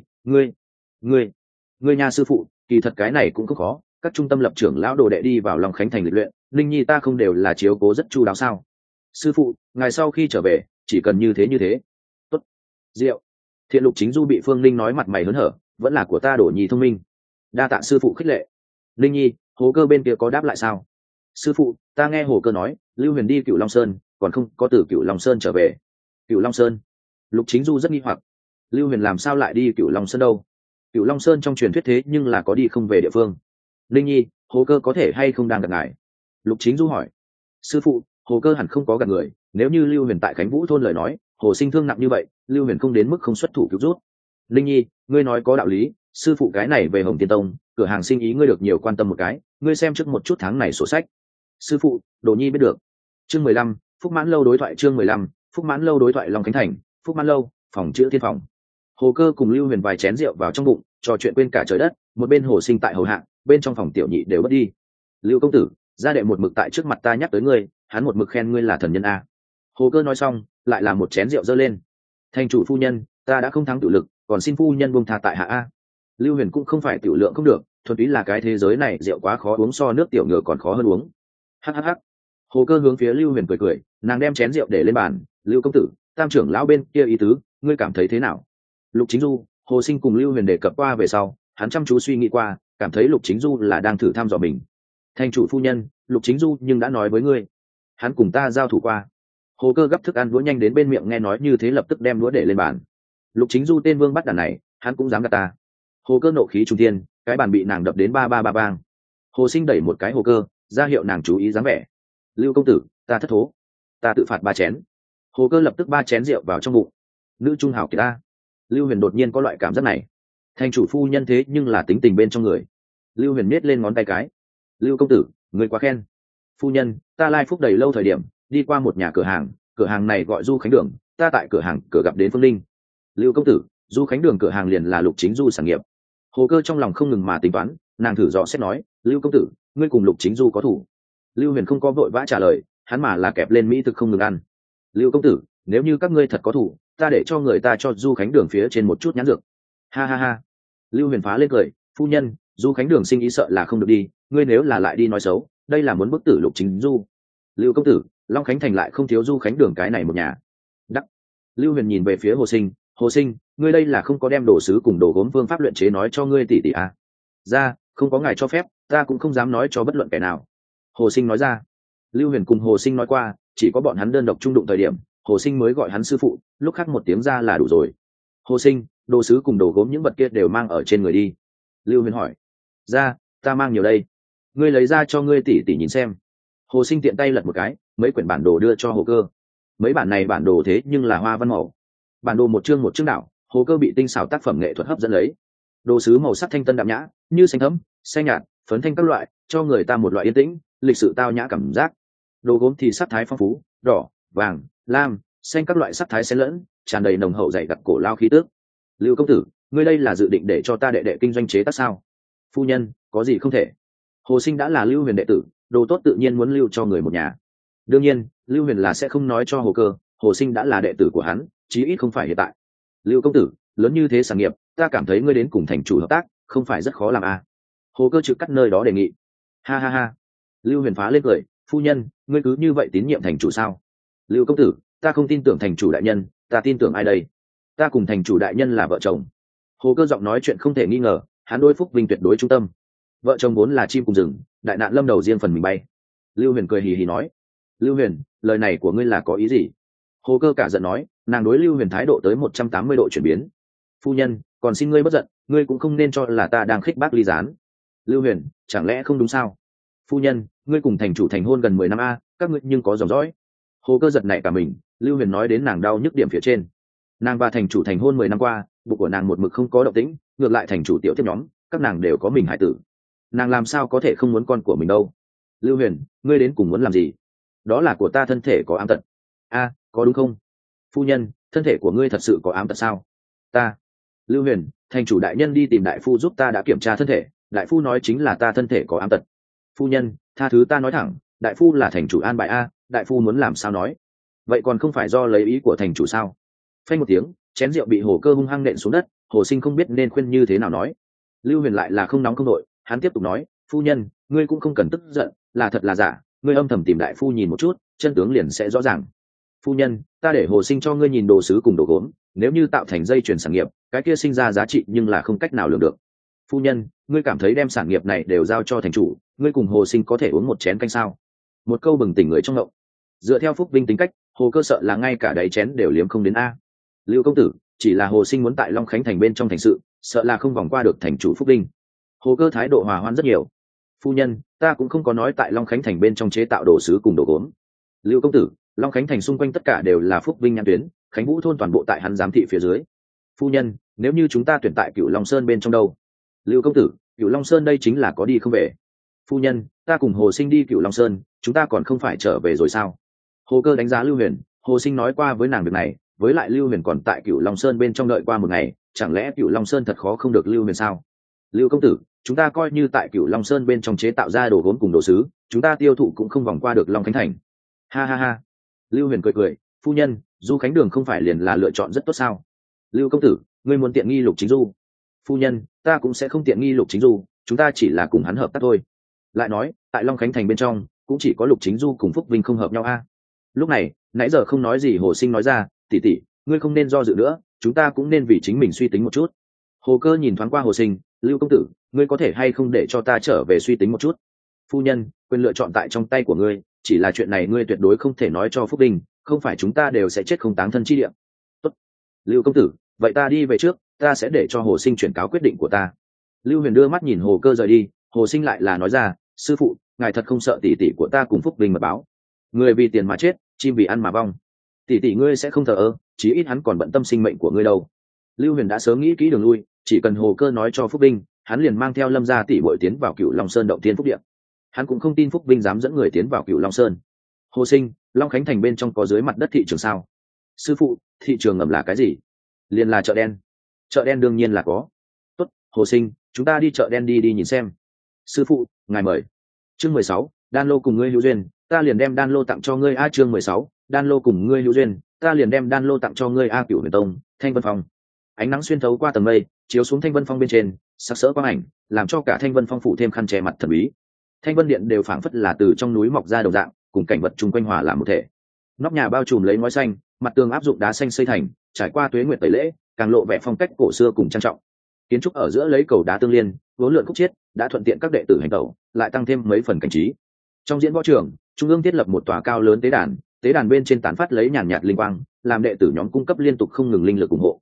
ngươi nhà sư phụ, kỳ thật cái này cũng không khó, các trung tâm lập trưởng lão đồ đệ đi vào Long Khánh thành lịch luyện, Linh nhi ta không đều là chiếu cố rất chu đáo sao? Sư phụ, ngài sau khi trở về, chỉ cần như thế. Tốt. Diệu. Thiện Lục Chính Du bị Phương Linh nói mặt mày hớn hở, vẫn là của ta Đổ Nhi thông minh. Đa tạ sư phụ khích lệ. Linh nhi, Hồ Cơ bên kia có đáp lại sao? Sư phụ, ta nghe Hồ Cơ nói, Lưu Huyền đi Cửu Long Sơn, còn không có từ Cửu Long Sơn trở về. Cửu Long Sơn? Lục Chính Du rất nghi hoặc. Lưu Huyền làm sao lại đi Cửu Long Sơn đâu? Cửu Long Sơn trong truyền thuyết thế nhưng là có đi không về địa phương. Linh nhi, Hồ Cơ có thể hay không đang gặp ngài? Lục Chính Du hỏi. Sư phụ, Hồ Cơ hẳn không có gặp người, nếu như Lưu Huyền tại Khánh Vũ thôn lời nói, Hồ Sinh thương nặng như vậy, Lưu Huyền không đến mức không xuất thủ cứu rút. Linh nhi, ngươi nói có đạo lý, sư phụ cái này về Hồng Tiên Tông, cửa hàng sinh ý ngươi được nhiều quan tâm một cái, ngươi xem trước một chút tháng này sổ sách. Sư phụ, Đồ Nhi biết được. Chương 15, Phúc Mãn lâu đối thoại. Chương 15, Phúc Mãn lâu đối thoại. Long Khánh thành, Phúc Mãn lâu, phòng chữ thiên phòng. Hồ Cơ cùng Lưu Huyền vài chén rượu vào trong bụng, trò chuyện quên cả trời đất, một bên Hồ Sinh tại hầu hạ, bên trong phòng tiểu nhị đều bất đi. Lưu công tử, gia đệ một mực tại trước mặt ta nhắc tới ngươi, hắn một mực khen ngươi là thần nhân a. Hồ Cơ nói xong, lại là một chén rượu dơ lên. Thành chủ phu nhân, ta đã không thắng tự lực, còn xin phu nhân buông tha tại hạ a. Lưu Huyền cũng không phải tiểu lượng không được, thuần túy là cái thế giới này rượu quá khó uống, so nước tiểu ngựa còn khó hơn uống. Hhh. Hồ Cơ hướng phía Lưu Huyền cười, nàng đem chén rượu để lên bàn. Lưu công tử, tam trưởng lão bên kia ý tứ, ngươi cảm thấy thế nào? Lục Chính Du, Hồ Sinh cùng Lưu Huyền đề cập qua về sau, hắn chăm chú suy nghĩ qua, cảm thấy Lục Chính Du là đang thử thăm dò mình. Thành chủ phu nhân, Lục Chính Du nhưng đã nói với ngươi, hắn cùng ta giao thủ qua. Hồ Cơ gấp thức ăn đũa nhanh đến bên miệng, nghe nói như thế lập tức đem đũa để lên bàn. Lục Chính Du tên vương bắt đàn này, hắn cũng dám gạt ta. Hồ Cơ nộ khí trung thiên, cái bàn bị nàng đập đến ba bang. Hồ Sinh đẩy một cái Hồ Cơ, ra hiệu nàng chú ý dáng vẻ. Lưu công tử, ta thất thố, ta tự phạt 3 chén. Hồ Cơ lập tức 3 chén rượu vào trong bụng. Nữ trung hảo kiệt ta. Lưu Huyền đột nhiên có loại cảm giác này, thành chủ phu nhân thế nhưng là tính tình bên trong người. Lưu Huyền nhếch lên ngón tay cái. Lưu công tử, người quá khen. Phu nhân, ta lai phúc đầy lâu thời điểm đi qua một nhà cửa hàng này gọi Du Khánh Đường, ta tại cửa hàng cửa gặp đến Phương Linh. Lưu công tử, Du Khánh Đường cửa hàng liền là Lục Chính Du sản nghiệp. Hồ Cơ trong lòng không ngừng mà tính toán, nàng thử dò xét nói, Lưu công tử, ngươi cùng Lục Chính Du có thủ? Lưu Huyền không có vội vã trả lời, hắn mà là kẹp lên mỹ thực không ngừng ăn. Lưu công tử, nếu như các ngươi thật có thủ, ta để cho người ta cho Du Khánh Đường phía trên một chút nhãn dược. Ha. Lưu Huyền phá lên cười, phu nhân, Du Khánh Đường sinh ý sợ là không được đi, ngươi nếu là lại đi nói xấu, đây là muốn bức tử Lục Chính Du. Lưu công tử, Long Khánh thành lại không thiếu Du Khánh Đường cái này một nhà. Đắc. Lưu Huyền nhìn về phía Hồ Sinh, ngươi đây là không có đem đồ sứ cùng đồ gốm phương pháp luyện chế nói cho ngươi tỷ à? Ra, không có ngài cho phép, ta cũng không dám nói cho bất luận kẻ nào. Hồ Sinh nói ra. Lưu Huyền cùng Hồ Sinh nói qua, chỉ có bọn hắn đơn độc chung đụng thời điểm, Hồ Sinh mới gọi hắn sư phụ, lúc khác một tiếng ra là đủ rồi. Hồ Sinh, đồ sứ cùng đồ gốm những vật kia đều mang ở trên người đi. Lưu Huyền hỏi. Ra, ta mang nhiều đây. Ngươi lấy ra cho ngươi tỷ tỷ nhìn xem. Hồ Sinh tiện tay lật một cái, mấy quyển bản đồ đưa cho Hồ Cơ. Mấy bản này bản đồ thế nhưng là hoa văn màu. Bản đồ một chương đảo, Hồ Cơ bị tinh xảo tác phẩm nghệ thuật hấp dẫn lấy. Đồ sứ màu sắc thanh tân đạm nhã, như xanh thẫm, xanh nhạt, phấn thanh các loại, cho người ta một loại yên tĩnh, lịch sự tao nhã cảm giác. Đồ gốm thì sắc thái phong phú, đỏ, vàng, lam, xanh các loại sắc thái xen lẫn, tràn đầy nồng hậu dày đặc cổ lao khí tước. Lưu công tử, ngươi đây là dự định để cho ta đệ đệ kinh doanh chế tác sao? Phu nhân, có gì không thể. Hồ Sinh đã là Lưu Huyền đệ tử, đồ tốt tự nhiên muốn lưu cho người một nhà. Đương nhiên, Lưu Huyền là sẽ không nói cho Hồ Cơ, Hồ Sinh đã là đệ tử của hắn, chí ít không phải hiện tại. Lưu công tử, lớn như thế sản nghiệp, ta cảm thấy ngươi đến cùng thành chủ hợp tác, không phải rất khó làm à? Hồ Cơ trực cắt nơi đó đề nghị. Ha ha ha. Lưu Huyền phá lên cười, phu nhân, ngươi cứ như vậy tín nhiệm thành chủ sao? Lưu công tử, ta không tin tưởng thành chủ đại nhân, ta tin tưởng ai đây? Ta cùng thành chủ đại nhân là vợ chồng. Hồ Cơ giọng nói chuyện không thể nghi ngờ, hắn đối Phúc Vinh tuyệt đối trung tâm. Vợ chồng vốn là chim cùng rừng, đại nạn lâm đầu riêng phần mình bay. Lưu Huyền cười hì hì nói. Lưu Huyền, lời này của ngươi là có ý gì? Hồ Cơ cả giận nói, nàng đối Lưu Huyền thái độ tới 180 độ chuyển biến. Phu nhân, còn xin ngươi bất giận, ngươi cũng không nên cho là ta đang khích bác ly gián. Lưu Huyền, chẳng lẽ không đúng sao? Phu nhân, ngươi cùng thành chủ thành hôn gần 10 năm a, các ngươi nhưng có dòng dõi. Hồ Cơ giật nảy cả mình, Lưu Huyền nói đến nàng đau nhức điểm phía trên. Nàng và thành chủ thành hôn 10 năm qua, bụng của nàng một mực không có động tĩnh, ngược lại thành chủ tiểu tiếp nhóm, các nàng đều có mình hải tử. Nàng làm sao có thể không muốn con của mình đâu? Lưu Huyền, ngươi đến cùng muốn làm gì? Đó là của ta thân thể có ám tật. A, có đúng không? Phu nhân, thân thể của ngươi thật sự có ám tật sao? Ta. Lưu Huyền, thành chủ đại nhân đi tìm đại phu giúp ta đã kiểm tra thân thể, đại phu nói chính là ta thân thể có ám tật. Phu nhân, tha thứ ta nói thẳng, đại phu là thành chủ an bài a, đại phu muốn làm sao nói? Vậy còn không phải do lấy ý của thành chủ sao? Phanh một tiếng, chén rượu bị Hồ Cơ hung hăng nện xuống đất, Hồ Sinh không biết nên khuyên như thế nào nói. Lưu Huyền lại là không nóng không nội, hắn tiếp tục nói, phu nhân, ngươi cũng không cần tức giận, là thật là giả, ngươi âm thầm tìm đại phu nhìn một chút, chân tướng liền sẽ rõ ràng. Phu nhân, ta để Hồ Sinh cho ngươi nhìn đồ sứ cùng đồ gốm, nếu như tạo thành dây chuyền sản nghiệp, cái kia sinh ra giá trị nhưng là không cách nào lường được. Phu nhân, ngươi cảm thấy đem sản nghiệp này đều giao cho thành chủ, ngươi cùng Hồ Sinh có thể uống một chén canh sao? Một câu bừng tỉnh người trong ngộng. Dựa theo Phúc Vinh tính cách, Hồ Cơ sợ là ngay cả đáy chén đều liếm không đến a. Lưu công tử, chỉ là Hồ Sinh muốn tại Long Khánh thành bên trong thành sự, sợ là không vòng qua được thành chủ Phúc Vinh. Hồ Cơ thái độ hòa hoãn rất nhiều. Phu nhân, ta cũng không có nói tại Long Khánh thành bên trong chế tạo đồ sứ cùng đồ gốm. Lưu công tử, Long Khánh thành xung quanh tất cả đều là Phúc Vinh nhãn tuyến, Khánh Vũ thôn toàn bộ tại hắn giám thị phía dưới. Phu nhân, nếu như chúng ta tuyển tại Cửu Long Sơn bên trong đâu? Lưu công tử, Cửu Long Sơn đây chính là có đi không về. Phu nhân, ta cùng Hồ Sinh đi Cửu Long Sơn, chúng ta còn không phải trở về rồi sao? Hồ Cơ đánh giá Lưu Huyền, Hồ Sinh nói qua với nàng việc này, với lại Lưu Huyền còn tại Cửu Long Sơn bên trong đợi qua một ngày, chẳng lẽ Cửu Long Sơn thật khó không được Lưu Huyền sao? Lưu công tử, chúng ta coi như tại Cửu Long Sơn bên trong chế tạo ra đồ gốm cùng đồ sứ, chúng ta tiêu thụ cũng không vòng qua được Long Khánh thành. Ha ha ha. Lưu Huyền cười cười, phu nhân, Du Khánh Đường không phải liền là lựa chọn rất tốt sao? Lưu công tử, ngươi muốn tiện nghi Lục Chính Du? Phu nhân, ta cũng sẽ không tiện nghi Lục Chính Du, chúng ta chỉ là cùng hắn hợp tác thôi. Lại nói, tại Long Khánh thành bên trong, cũng chỉ có Lục Chính Du cùng Phúc Vinh không hợp nhau a. Lúc này, nãy giờ không nói gì Hồ Sinh nói ra, tỷ tỷ, ngươi không nên do dự nữa, chúng ta cũng nên vì chính mình suy tính một chút. Hồ Cơ nhìn thoáng qua Hồ Sinh, Lưu công tử, ngươi có thể hay không để cho ta trở về suy tính một chút? Phu nhân, quyền lựa chọn tại trong tay của ngươi, chỉ là chuyện này ngươi tuyệt đối không thể nói cho Phúc Vinh, không phải chúng ta đều sẽ chết không táng thân chi địa. Tốt. Lưu công tử, vậy ta đi về trước, ta sẽ để cho Hồ Sinh chuyển cáo quyết định của ta. Lưu Huyền đưa mắt nhìn Hồ Cơ rời đi, Hồ Sinh lại là nói ra, sư phụ, ngài thật không sợ tỷ tỷ của ta cùng Phúc Vinh mật báo? Người vì tiền mà chết, chim vì ăn mà vong. Tỷ tỷ ngươi sẽ không thờ ơ, chí ít hắn còn bận tâm sinh mệnh của ngươi đâu. Lưu Huyền đã sớm nghĩ kỹ đường lui, chỉ cần Hồ Cơ nói cho Phúc Vinh, hắn liền mang theo Lâm gia tỷ muội tiến vào Cửu Long Sơn động tiên phúc địa. Hắn cũng không tin Phúc Vinh dám dẫn người tiến vào Cửu Long Sơn. Hồ Sinh, Long Khánh thành bên trong có dưới mặt đất thị trường sao? Sư phụ, thị trường ngầm là cái gì? Liền là chợ đen. Chợ đen đương nhiên là có. Tốt, Hồ Sinh, chúng ta đi chợ đen đi nhìn xem. Sư phụ, ngài mời. Chương 16, đan lô cùng ngươi hữu duyên, ta liền đem đan lô tặng cho ngươi a. Chương 16, đan lô cùng ngươi hữu duyên, ta liền đem đan lô tặng cho ngươi a. Cửu Huyền Tông, Thanh Vân Phong. Ánh nắng xuyên thấu qua tầng mây, chiếu xuống Thanh Vân Phong bên trên, sắc sỡ quang ảnh, làm cho cả Thanh Vân Phong phủ thêm khăn che mặt thần bí. Thanh Vân Điện đều phảng phất là từ trong núi mọc ra đồng dạng, cùng cảnh vật chung quanh hòa làm một thể. Nóc nhà bao trùm lấy ngói xanh, mặt tường áp dụng đá xanh xây thành, trải qua tuế nguyệt tẩy lễ, càng lộ vẻ phong cách cổ xưa cùng trang trọng. Kiến trúc ở giữa lấy cầu đá tương liên, vốn lượn khúc chiết, đã thuận tiện các đệ tử hành tẩu, lại tăng thêm mấy phần cảnh trí. Trong diễn võ trường, trung ương thiết lập một tòa cao lớn tế đàn bên trên tán phát lấy nhàn nhạt linh quang, làm đệ tử nhóm cung cấp liên tục không ngừng linh lực ủng hộ.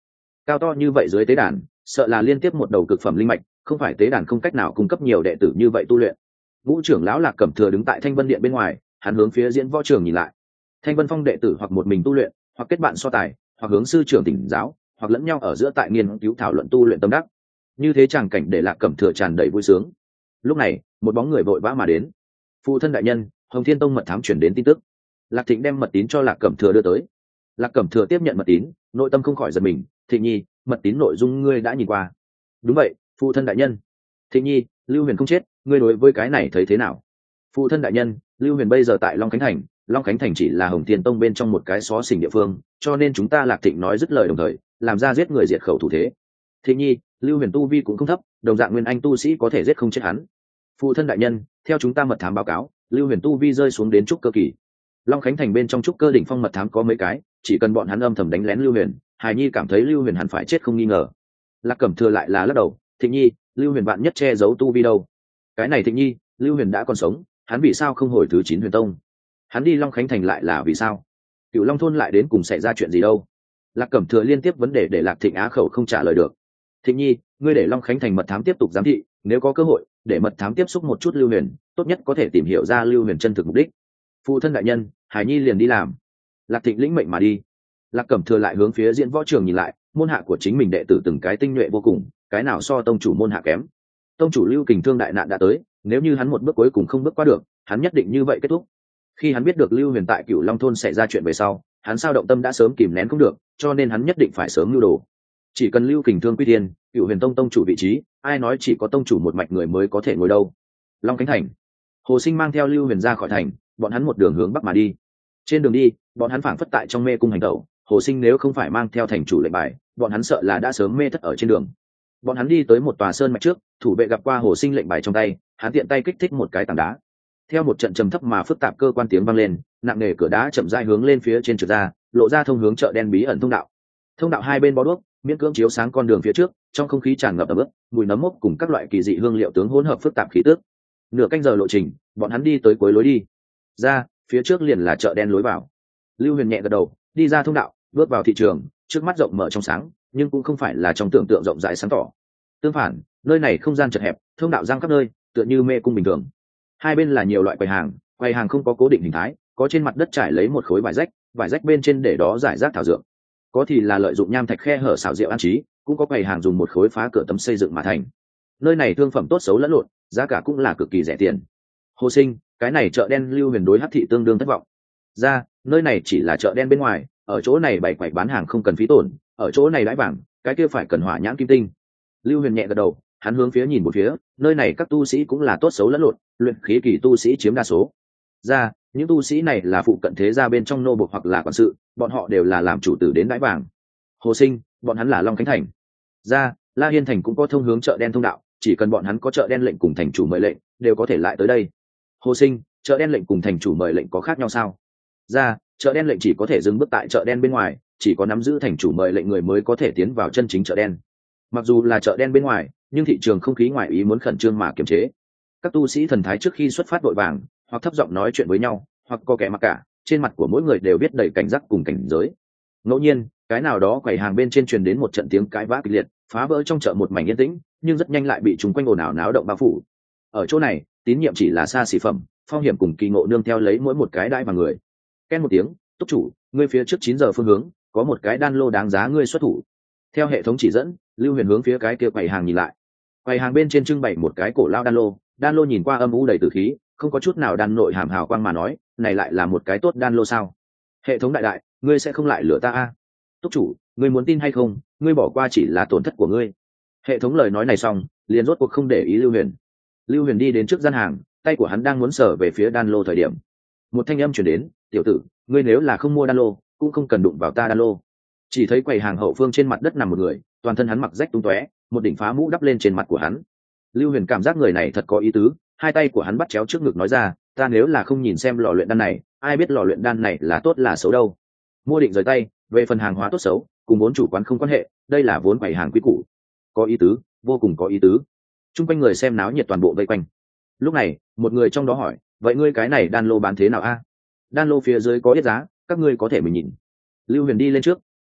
cao to như vậy dưới tế đàn sợ là liên tiếp một đầu cực phẩm linh mạch, không phải tế đàn không cách nào cung cấp nhiều đệ tử như vậy tu luyện. Vũ trưởng lão Lạc Cẩm Thừa đứng tại Thanh Vân Điện bên ngoài, hắn hướng phía diễn võ trường nhìn lại. Thanh Vân Phong đệ tử hoặc một mình tu luyện, hoặc kết bạn so tài, hoặc hướng sư trưởng tỉnh giáo, hoặc lẫn nhau ở giữa tại nghiên cứu thảo luận tu luyện tâm đắc. Như thế tràng cảnh để Lạc Cẩm Thừa tràn đầy vui sướng. Lúc này, một bóng người vội vã mà đến. Phụ thân đại nhân, Hồng Thiên Tông mật thám chuyển đến tin tức. Lạc Thịnh đem mật tín cho Lạc Cẩm Thừa đưa tới. Lạc Cẩm Thừa tiếp nhận mật tín, nội tâm không khỏi giật mình. Thịnh nhi, mật tín nội dung ngươi đã nhìn qua. Đúng vậy, phụ thân đại nhân. Thịnh nhi, Lưu Huyền không chết, ngươi đối với cái này thấy thế nào? Phụ thân đại nhân, Lưu Huyền bây giờ tại Long Khánh Thành, Long Khánh Thành chỉ là Hồng Thiên Tông bên trong một cái xó xỉnh địa phương, cho nên chúng ta Lạc Thịnh nói dứt lời đồng thời làm ra giết người diệt khẩu thủ thế. Thịnh nhi, Lưu Huyền tu vi cũng không thấp, đồng dạng nguyên anh tu sĩ có thể giết không chết hắn. Phụ thân đại nhân, theo chúng ta mật thám báo cáo, Lưu Huyền tu vi rơi xuống đến trúc cơ kỳ. Long Khánh Thành bên trong trúc cơ đỉnh phong mật thám có mấy cái, chỉ cần bọn hắn âm thầm đánh lén Lưu Huyền, Hải Nhi cảm thấy Lưu Huyền hẳn phải chết không nghi ngờ. Lạc Cẩm Thừa lại là lắc đầu, Thịnh nhi, Lưu Huyền bạn nhất che giấu tu vi đâu? Cái này Thịnh nhi, Lưu Huyền đã còn sống, hắn vì sao không hồi thứ 9 Huyền Tông? Hắn đi Long Khánh Thành lại là vì sao? Cựu Long thôn lại đến cùng xảy ra chuyện gì đâu? Lạc Cẩm Thừa liên tiếp vấn đề để Lạc Thịnh á khẩu không trả lời được. Thịnh nhi, ngươi để Long Khánh Thành mật thám tiếp tục giám thị, nếu có cơ hội để mật thám tiếp xúc một chút Lưu Huyền, tốt nhất có thể tìm hiểu ra Lưu Huyền chân thực mục đích. Phụ thân đại nhân, Hải Nhi liền đi làm. Lạc Thịnh lĩnh mệnh mà đi. Lạc Cẩm Thừa lại hướng phía diễn võ trường nhìn lại, môn hạ của chính mình đệ tử từng cái tinh nhuệ vô cùng, cái nào so tông chủ môn hạ kém. Tông chủ Lưu Kình Thương đại nạn đã tới, nếu như hắn một bước cuối cùng không bước qua được, hắn nhất định như vậy kết thúc. Khi hắn biết được Lưu Huyền tại Cửu Long thôn xảy ra chuyện về sau, hắn sao động tâm đã sớm kìm nén không được, cho nên hắn nhất định phải sớm lưu đồ. Chỉ cần Lưu Kình Thương quy thiên, Cửu Huyền Tông tông chủ vị trí, ai nói chỉ có tông chủ một mạch người mới có thể ngồi đâu. Long Khánh Thành. Hồ Sinh mang theo Lưu Huyền ra khỏi thành, bọn hắn một đường hướng bắc mà đi. Trên đường đi, bọn hắn phảng phất tại trong mê cung hành tẩu, Hồ Sinh nếu không phải mang theo thành chủ lệnh bài, bọn hắn sợ là đã sớm mê thất ở trên đường. Bọn hắn đi tới một tòa sơn mạch trước, thủ vệ gặp qua Hồ Sinh lệnh bài trong tay, hắn tiện tay kích thích một cái tảng đá. Theo một trận trầm thấp mà phức tạp cơ quan tiếng vang lên, nặng nề cửa đá chậm rãi hướng lên phía trên trượt ra, lộ ra thông hướng chợ đen bí ẩn thông đạo. Thông đạo hai bên bó đuốc, miễn cưỡng chiếu sáng con đường phía trước, trong không khí tràn ngập ẩm ướt, mùi nấm mốc cùng các loại kỳ dị hương liệu tướng hỗn hợp phức tạp khí tức. Nửa canh giờ lộ trình, bọn hắn đi tới cuối lối đi. Ra, phía trước liền là chợ đen lối vào. Lưu Huyền nhẹ gật đầu, đi ra thông đạo, bước vào thị trường, trước mắt rộng mở trong sáng, nhưng cũng không phải là trong tưởng tượng rộng rãi sáng tỏ. Tương phản, nơi này không gian chật hẹp, thông đạo giang khắp nơi, tựa như mê cung bình thường. Hai bên là nhiều loại quầy hàng không có cố định hình thái, có trên mặt đất trải lấy một khối vải rách bên trên để đó rải rác thảo dược. Có thì là lợi dụng nham thạch khe hở xảo diệu an trí, cũng có quầy hàng dùng một khối phá cửa tấm xây dựng mà thành. Nơi này thương phẩm tốt xấu lẫn lộn, giá cả cũng là cực kỳ rẻ tiền. Hồ Sinh, cái này chợ đen Lưu Huyền đối hắc thị tương đương thất vọng. Ra, nơi này chỉ là chợ đen bên ngoài, ở chỗ này bày quầy bán hàng không cần phí tổn, ở chỗ này đãi vàng, cái kia phải cần hỏa nhãn kim tinh. Lưu Huyền nhẹ gật đầu, hắn hướng phía nhìn một phía, nơi này các tu sĩ cũng là tốt xấu lẫn lộn, luyện khí kỳ tu sĩ chiếm đa số. Ra, những tu sĩ này là phụ cận thế gia bên trong nô bộc hoặc là quản sự, bọn họ đều là làm chủ tử đến đãi vàng. Hồ Sinh, bọn hắn là Long Khánh Thành. Ra, La Hiên Thành cũng có thông hướng chợ đen thông đạo, chỉ cần bọn hắn có chợ đen lệnh cùng thành chủ mời lệnh, đều có thể lại tới đây. Hồ Sinh, chợ đen lệnh cùng thành chủ mời lệnh có khác nhau sao? Ra, chợ đen lệnh chỉ có thể dừng bước tại chợ đen bên ngoài, chỉ có nắm giữ thành chủ mời lệnh người mới có thể tiến vào chân chính chợ đen. Mặc dù là chợ đen bên ngoài, nhưng thị trường không khí ngoài ý muốn khẩn trương mà kiềm chế. Các tu sĩ thần thái trước khi xuất phát vội vàng, hoặc thấp giọng nói chuyện với nhau, hoặc có kẻ mặc cả, trên mặt của mỗi người đều biết đầy cảnh giác cùng cảnh giới. Ngẫu nhiên, cái nào đó quầy hàng bên trên truyền đến một trận tiếng cãi vã kịch liệt, phá vỡ trong chợ một mảnh yên tĩnh, nhưng rất nhanh lại bị chúng quanh ồn ào náo động bao phủ. Ở chỗ này, tín nhiệm chỉ là xa xỉ phẩm, phong hiểm cùng kỳ ngộ nương theo lấy mỗi một cái đãi vào người. Ken một tiếng, túc chủ, ngươi phía trước 9 giờ phương hướng, có một cái đan lô đáng giá ngươi xuất thủ. Theo hệ thống chỉ dẫn, Lưu Huyền hướng phía cái kia quầy hàng nhìn lại. Quầy hàng bên trên trưng bày một cái cổ lao đan lô nhìn qua âm u đầy tử khí, không có chút nào đan nội hàm hào quang mà nói, này lại là một cái tốt đan lô sao? Hệ thống đại, ngươi sẽ không lại lừa ta a? Túc chủ, ngươi muốn tin hay không, ngươi bỏ qua chỉ là tổn thất của ngươi. Hệ thống lời nói này xong, liền rốt cuộc không để ý Lưu Huyền. Lưu Huyền đi đến trước gian hàng, tay của hắn đang muốn sờ về phía đan lô thời điểm, một thanh âm truyền đến, tiểu tử, ngươi nếu là không mua đan lô, cũng không cần đụng vào ta đan lô. Chỉ thấy quầy hàng hậu phương trên mặt đất nằm một người, toàn thân hắn mặc rách tung tóe, một đỉnh phá mũ đắp lên trên mặt của hắn. Lưu Huyền cảm giác người này thật có ý tứ, hai tay của hắn bắt chéo trước ngực nói ra, ta nếu là không nhìn xem lò luyện đan này, ai biết lò luyện đan này là tốt là xấu đâu. Mua định rời tay, về phần hàng hóa tốt xấu, cùng vốn chủ quán không quan hệ, đây là vốn quầy hàng quý cũ. Có ý tứ, vô cùng có ý tứ. Trung quanh người xem náo nhiệt toàn bộ vây quanh. Lúc này, một người trong đó hỏi, vậy ngươi cái này đan lô bán thế nào a? Đan lô phía dưới có yết giá, các ngươi có thể mình nhìn. Lưu Huyền đi lên trước,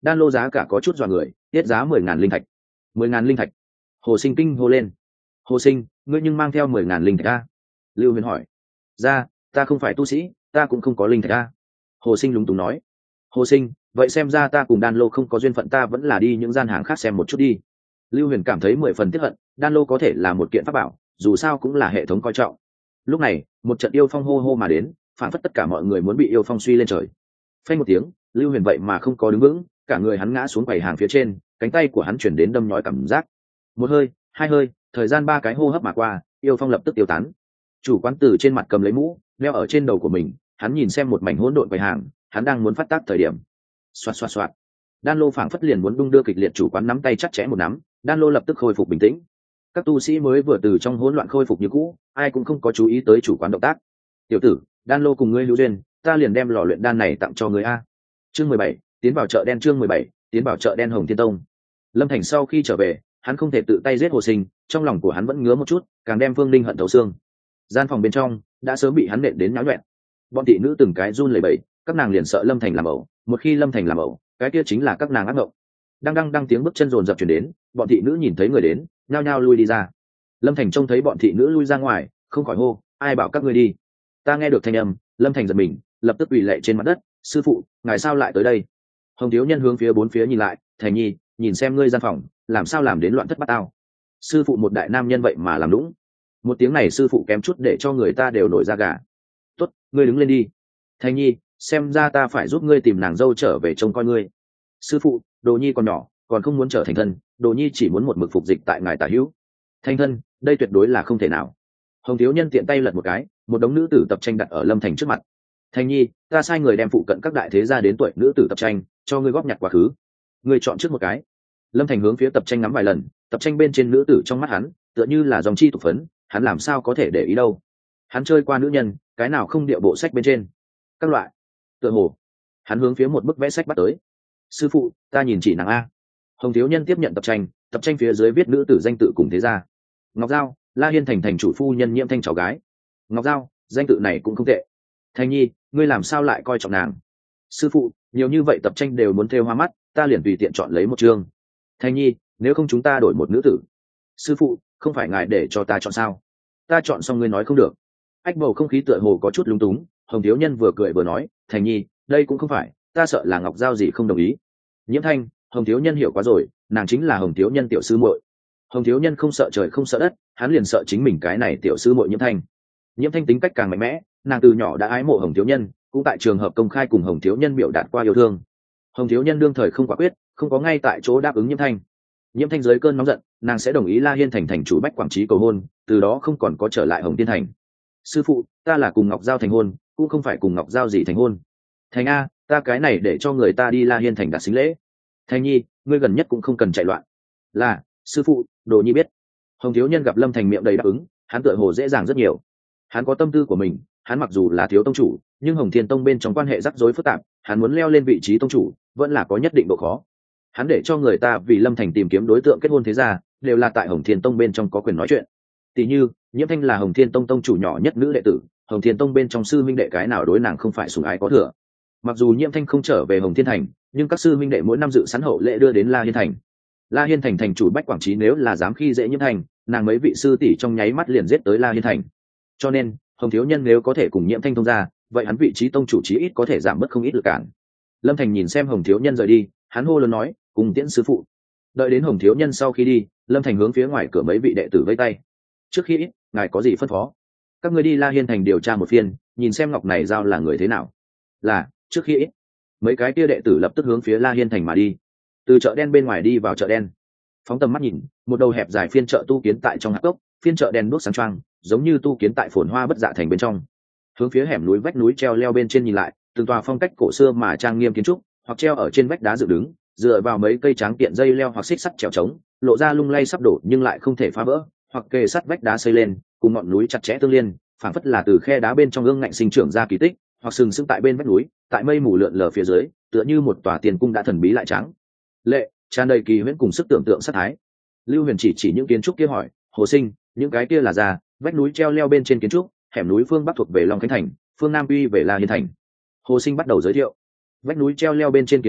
đan lô giá cả có chút dọa người, tiết giá 10.000 linh thạch. 10.000 linh thạch. Hồ Sinh kinh hô lên. Hồ Sinh, ngươi nhưng mang theo 10.000 linh thạch a? Lưu Huyền hỏi. Ra, ta không phải tu sĩ, ta cũng không có linh thạch a. Hồ Sinh lúng túng nói. Hồ Sinh, vậy xem ra ta cùng đan lô không có duyên phận, ta vẫn là đi những gian hàng khác xem một chút đi. Lưu Huyền cảm thấy 10 phần tiếc hận, đan lô có thể là một kiện pháp bảo, dù sao cũng là hệ thống coi trọng. Lúc này, một trận yêu phong hô hô mà đến, phản phất tất cả mọi người muốn bị yêu phong suy lên trời. Phanh một tiếng, Lưu Huyền vậy mà không có đứng vững, cả người hắn ngã xuống quầy hàng phía trên, cánh tay của hắn chuyển đến đâm nhói cảm giác. Một hơi, hai hơi, thời gian 3 cái hô hấp mà qua, yêu phong lập tức tiêu tán. Chủ quán từ trên mặt cầm lấy mũ, đeo ở trên đầu của mình, hắn nhìn xem một mảnh hỗn độn quầy hàng, hắn đang muốn phát tác thời điểm. Xoạt xoạt xoạt. Đan lô phảng phất liền muốn đung đưa kịch liệt, chủ quán nắm tay chặt chẽ một nắm, đan lô lập tức khôi phục bình tĩnh. Các tu sĩ mới vừa từ trong hỗn loạn khôi phục như cũ, ai cũng không có chú ý tới chủ quán động tác. Tiểu tử, đan lô cùng ngươi hữu duyên, ta liền đem lò luyện đan này tặng cho ngươi a. Chương 17, tiến vào chợ đen. Chương 17, tiến vào chợ đen. Hồng Thiên Tông. Lâm Thành sau khi trở về, hắn không thể tự tay giết Hồ Sinh, trong lòng của hắn vẫn ngứa một chút, càng đem Phương Linh hận thấu xương. Gian phòng bên trong đã sớm bị hắn nện đến nháo nhoẹn, bọn thị nữ từng cái run lẩy bẩy, các nàng liền sợ Lâm Thành làm ẩu, một khi Lâm Thành làm ẩu, cái kia chính là các nàng ác mộng. Đang tiếng bước chân rồn rập truyền đến, bọn thị nữ nhìn thấy người đến, nhao nhao lui đi ra. Lâm Thành trông thấy bọn thị nữ lui ra ngoài, không khỏi hô, ai bảo các ngươi đi? Ta nghe được thanh âm, Lâm Thành giật mình, lập tức quỳ lạy trên mặt đất, sư phụ, ngài sao lại tới đây? Hồng thiếu nhân hướng phía bốn phía nhìn lại, Thành nhi, nhìn xem ngươi gian phòng, làm sao làm đến loạn thất bát ao? Sư phụ một đại nam nhân vậy mà làm lũng. Một tiếng này sư phụ kém chút để cho người ta đều nổi da gà. Tốt, ngươi đứng lên đi. Thành nhi, xem ra ta phải giúp ngươi tìm nàng dâu trở về trông coi ngươi. Sư phụ, đồ nhi còn nhỏ, còn không muốn trở thành thân, đồ nhi chỉ muốn một mực phục dịch tại ngài tả hữu. Thành thân, đây tuyệt đối là không thể nào. Hồng thiếu nhân tiện tay lật một cái, một đống nữ tử tập tranh đặt ở Lâm Thành trước mặt. Thành nhi, ta sai người đem phụ cận các đại thế gia đến tuổi nữ tử tập tranh, cho ngươi góp nhặt quá khứ. Ngươi chọn trước một cái. Lâm Thành hướng phía tập tranh ngắm vài lần, tập tranh bên trên nữ tử trong mắt hắn tựa như là dòng chi tục phấn, hắn làm sao có thể để ý đâu. Hắn chơi qua nữ nhân, cái nào không điệu bộ sách bên trên các loại. Tựa hồ hắn hướng phía một bức vẽ sách bắt tới. Sư phụ, ta nhìn chỉ nàng a. Hồng thiếu nhân tiếp nhận tập tranh phía dưới viết nữ tử danh tự cùng thế gia. Ngọc Giao, La Hiên thành thành chủ phu nhân Nhiễm Thanh cháu gái. Ngọc Giao, danh tự này cũng không tệ. Thành nhi, ngươi làm sao lại coi trọng nàng? Sư phụ, nhiều như vậy tập tranh đều muốn thêu hoa mắt, ta liền tùy tiện chọn lấy một chương. Thành nhi, nếu không chúng ta đổi một nữ tử. Sư phụ, không phải ngài để cho ta chọn sao? Ta chọn xong ngươi nói không được. Ách, bầu không khí tựa hồ có chút lúng túng. Hồng thiếu nhân vừa cười vừa nói, Thành nhi, đây cũng không phải, ta sợ là Ngọc Giao gì không đồng ý. Nhiễm Thanh, Hồng thiếu nhân hiểu quá rồi, nàng chính là Hồng thiếu nhân tiểu sư muội. Hồng thiếu nhân không sợ trời không sợ đất, hắn liền sợ chính mình cái này tiểu sư muội Nhiễm Thanh. Nhiễm Thanh tính cách càng mạnh mẽ, nàng từ nhỏ đã ái mộ Hồng thiếu nhân, cũng tại trường hợp công khai cùng Hồng thiếu nhân biểu đạt qua yêu thương. Hồng thiếu nhân đương thời không quả quyết, không có ngay tại chỗ đáp ứng Nhiễm Thanh. Nhiễm Thanh dưới cơn nóng giận, nàng sẽ đồng ý La Hiên thành thành chủ Bách Quảng Trí cầu hôn, từ đó không còn có trở lại Hồng Tiên thành. Sư phụ, ta là cùng Ngọc Giao thành hôn, cũng không phải cùng Ngọc Giao gì thành hôn. Thành a, ta cái này để cho người ta đi La Hiên thành đặt xính lễ. Thành nhi, ngươi gần nhất cũng không cần chạy loạn. Là, sư phụ, đồ nhi biết. Hồng thiếu nhân gặp Lâm Thành miệng đầy đáp ứng, hắn tựa hồ dễ dàng rất nhiều. Hắn có tâm tư của mình, hắn mặc dù là thiếu tông chủ, nhưng Hồng Thiên Tông bên trong quan hệ rắc rối phức tạp, hắn muốn leo lên vị trí tông chủ, vẫn là có nhất định độ khó. Hắn để cho người ta vì Lâm Thành tìm kiếm đối tượng kết hôn thế gia, đều là tại Hồng Thiên Tông bên trong có quyền nói chuyện. Tỷ như, Nhiễm Thanh là Hồng Thiên Tông tông chủ nhỏ nhất nữ đệ tử, Hồng Thiên Tông bên trong sư minh đệ cái nào đối nàng không phải sủng ái có thừa. Mặc dù Nhiễm Thanh không trở về Hồng Thiên thành, nhưng các sư minh đệ mỗi năm dự sẵn hậu lễ đưa đến La Hiên thành. La Hiên thành thành chủ Bách Quảng Trí nếu là dám khi dễ Nhiễm Thanh, nàng mấy vị sư tỷ trong nháy mắt liền giết tới La Hiên thành. Cho nên, Hồng thiếu nhân nếu có thể cùng Nhiễm Thanh thông ra, vậy hắn vị trí tông chủ chí ít có thể giảm bớt không ít lực cản. Lâm Thành nhìn xem Hồng thiếu nhân rời đi, hắn hô lớn nói, cùng tiễn sư phụ. Đợi đến Hồng thiếu nhân sau khi đi, Lâm Thành hướng phía ngoài cửa mấy vị đệ tử vẫy tay. Trước khi ngài có gì phân phó? Các ngươi đi La Hiên thành điều tra một phiên, nhìn xem Ngọc này Giao là người thế nào. Là, trước khi mấy cái kia đệ tử lập tức hướng phía La Hiên thành mà đi. Từ chợ đen bên ngoài đi vào chợ đen, phóng tầm mắt nhìn, một đầu hẹp dài phiên chợ tu kiến tại trong hạp cốc, phiên chợ đen đuốc sáng choang, giống như tu kiến tại phồn hoa bất dạ thành bên trong. Hướng phía hẻm núi vách núi treo leo bên trên nhìn lại, từng tòa phong cách cổ xưa mà trang nghiêm kiến trúc, hoặc treo ở trên vách đá dựng đứng, dựa vào mấy cây tráng kiện dây leo hoặc xích sắt trèo trống, lộ ra lung lay sắp đổ nhưng lại không thể phá vỡ, hoặc kề sắt vách đá xây lên, cùng ngọn núi chặt chẽ tương liên, phảng phất là từ khe đá bên trong ương ngạnh sinh trưởng ra kỳ tích, hoặc sừng sững tại bên vách núi, tại mây mù lượn lờ phía dưới, tựa như một tòa tiền cung đã thần bí lại trắng lệ, tràn đầy kỳ huyễn cùng sức tưởng tượng sát thái. Lưu Huyền chỉ những kiến trúc kia hỏi, Hồ Sinh, những cái kia là ra vách núi treo leo bên trên kiến trúc, hẻm núi phương bắc thuộc về Long Khánh thành, phương nam uy về La Hiên thành. Hồ Sinh bắt đầu giới thiệu. Vách núi treo leo bên trên kiến trúc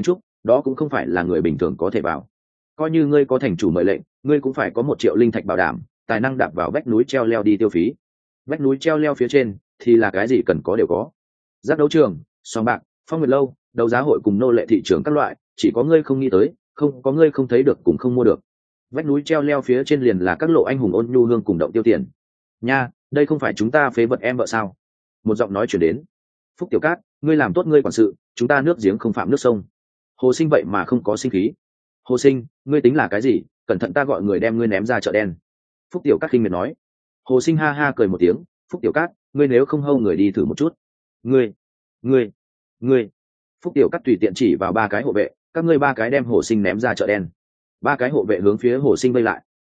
đó cũng không phải là người bình thường có thể vào. Coi như ngươi có thành chủ mời lệnh, ngươi cũng phải có 1 triệu linh thạch bảo đảm, tài năng đạp vào vách núi treo leo đi tiêu phí. Vách núi treo leo phía trên thì là cái gì cần có đều có. Giác đấu trường, sòng bạc, phong nguyệt lâu, đấu giá hội cùng nô lệ thị trường các loại, chỉ có ngươi không nghĩ tới, không có ngươi không thấy được cũng không mua được. Vách núi treo leo phía trên liền là các lộ anh hùng ôn nhu hương cùng động tiêu tiền. Nha, đây không phải chúng ta phế vật em vợ sao? Một giọng nói chuyển đến. Phúc Tiểu Cát, ngươi làm tốt ngươi quản sự, chúng ta nước giếng không phạm nước sông. Hồ Sinh vậy mà không có sinh khí. Hồ Sinh, ngươi tính là cái gì? Cẩn thận ta gọi người đem ngươi ném ra chợ đen. Phúc Tiểu Cát khinh miệt nói. Hồ Sinh ha ha cười một tiếng. Phúc Tiểu Cát, ngươi nếu không hâu người đi thử một chút. Ngươi. Phúc Tiểu Cát tùy tiện chỉ vào 3 cái hộ vệ, các ngươi 3 cái đem Hồ Sinh ném ra chợ đen. 3 cái hộ vệ hướng phía Hồ Sinh vây lại.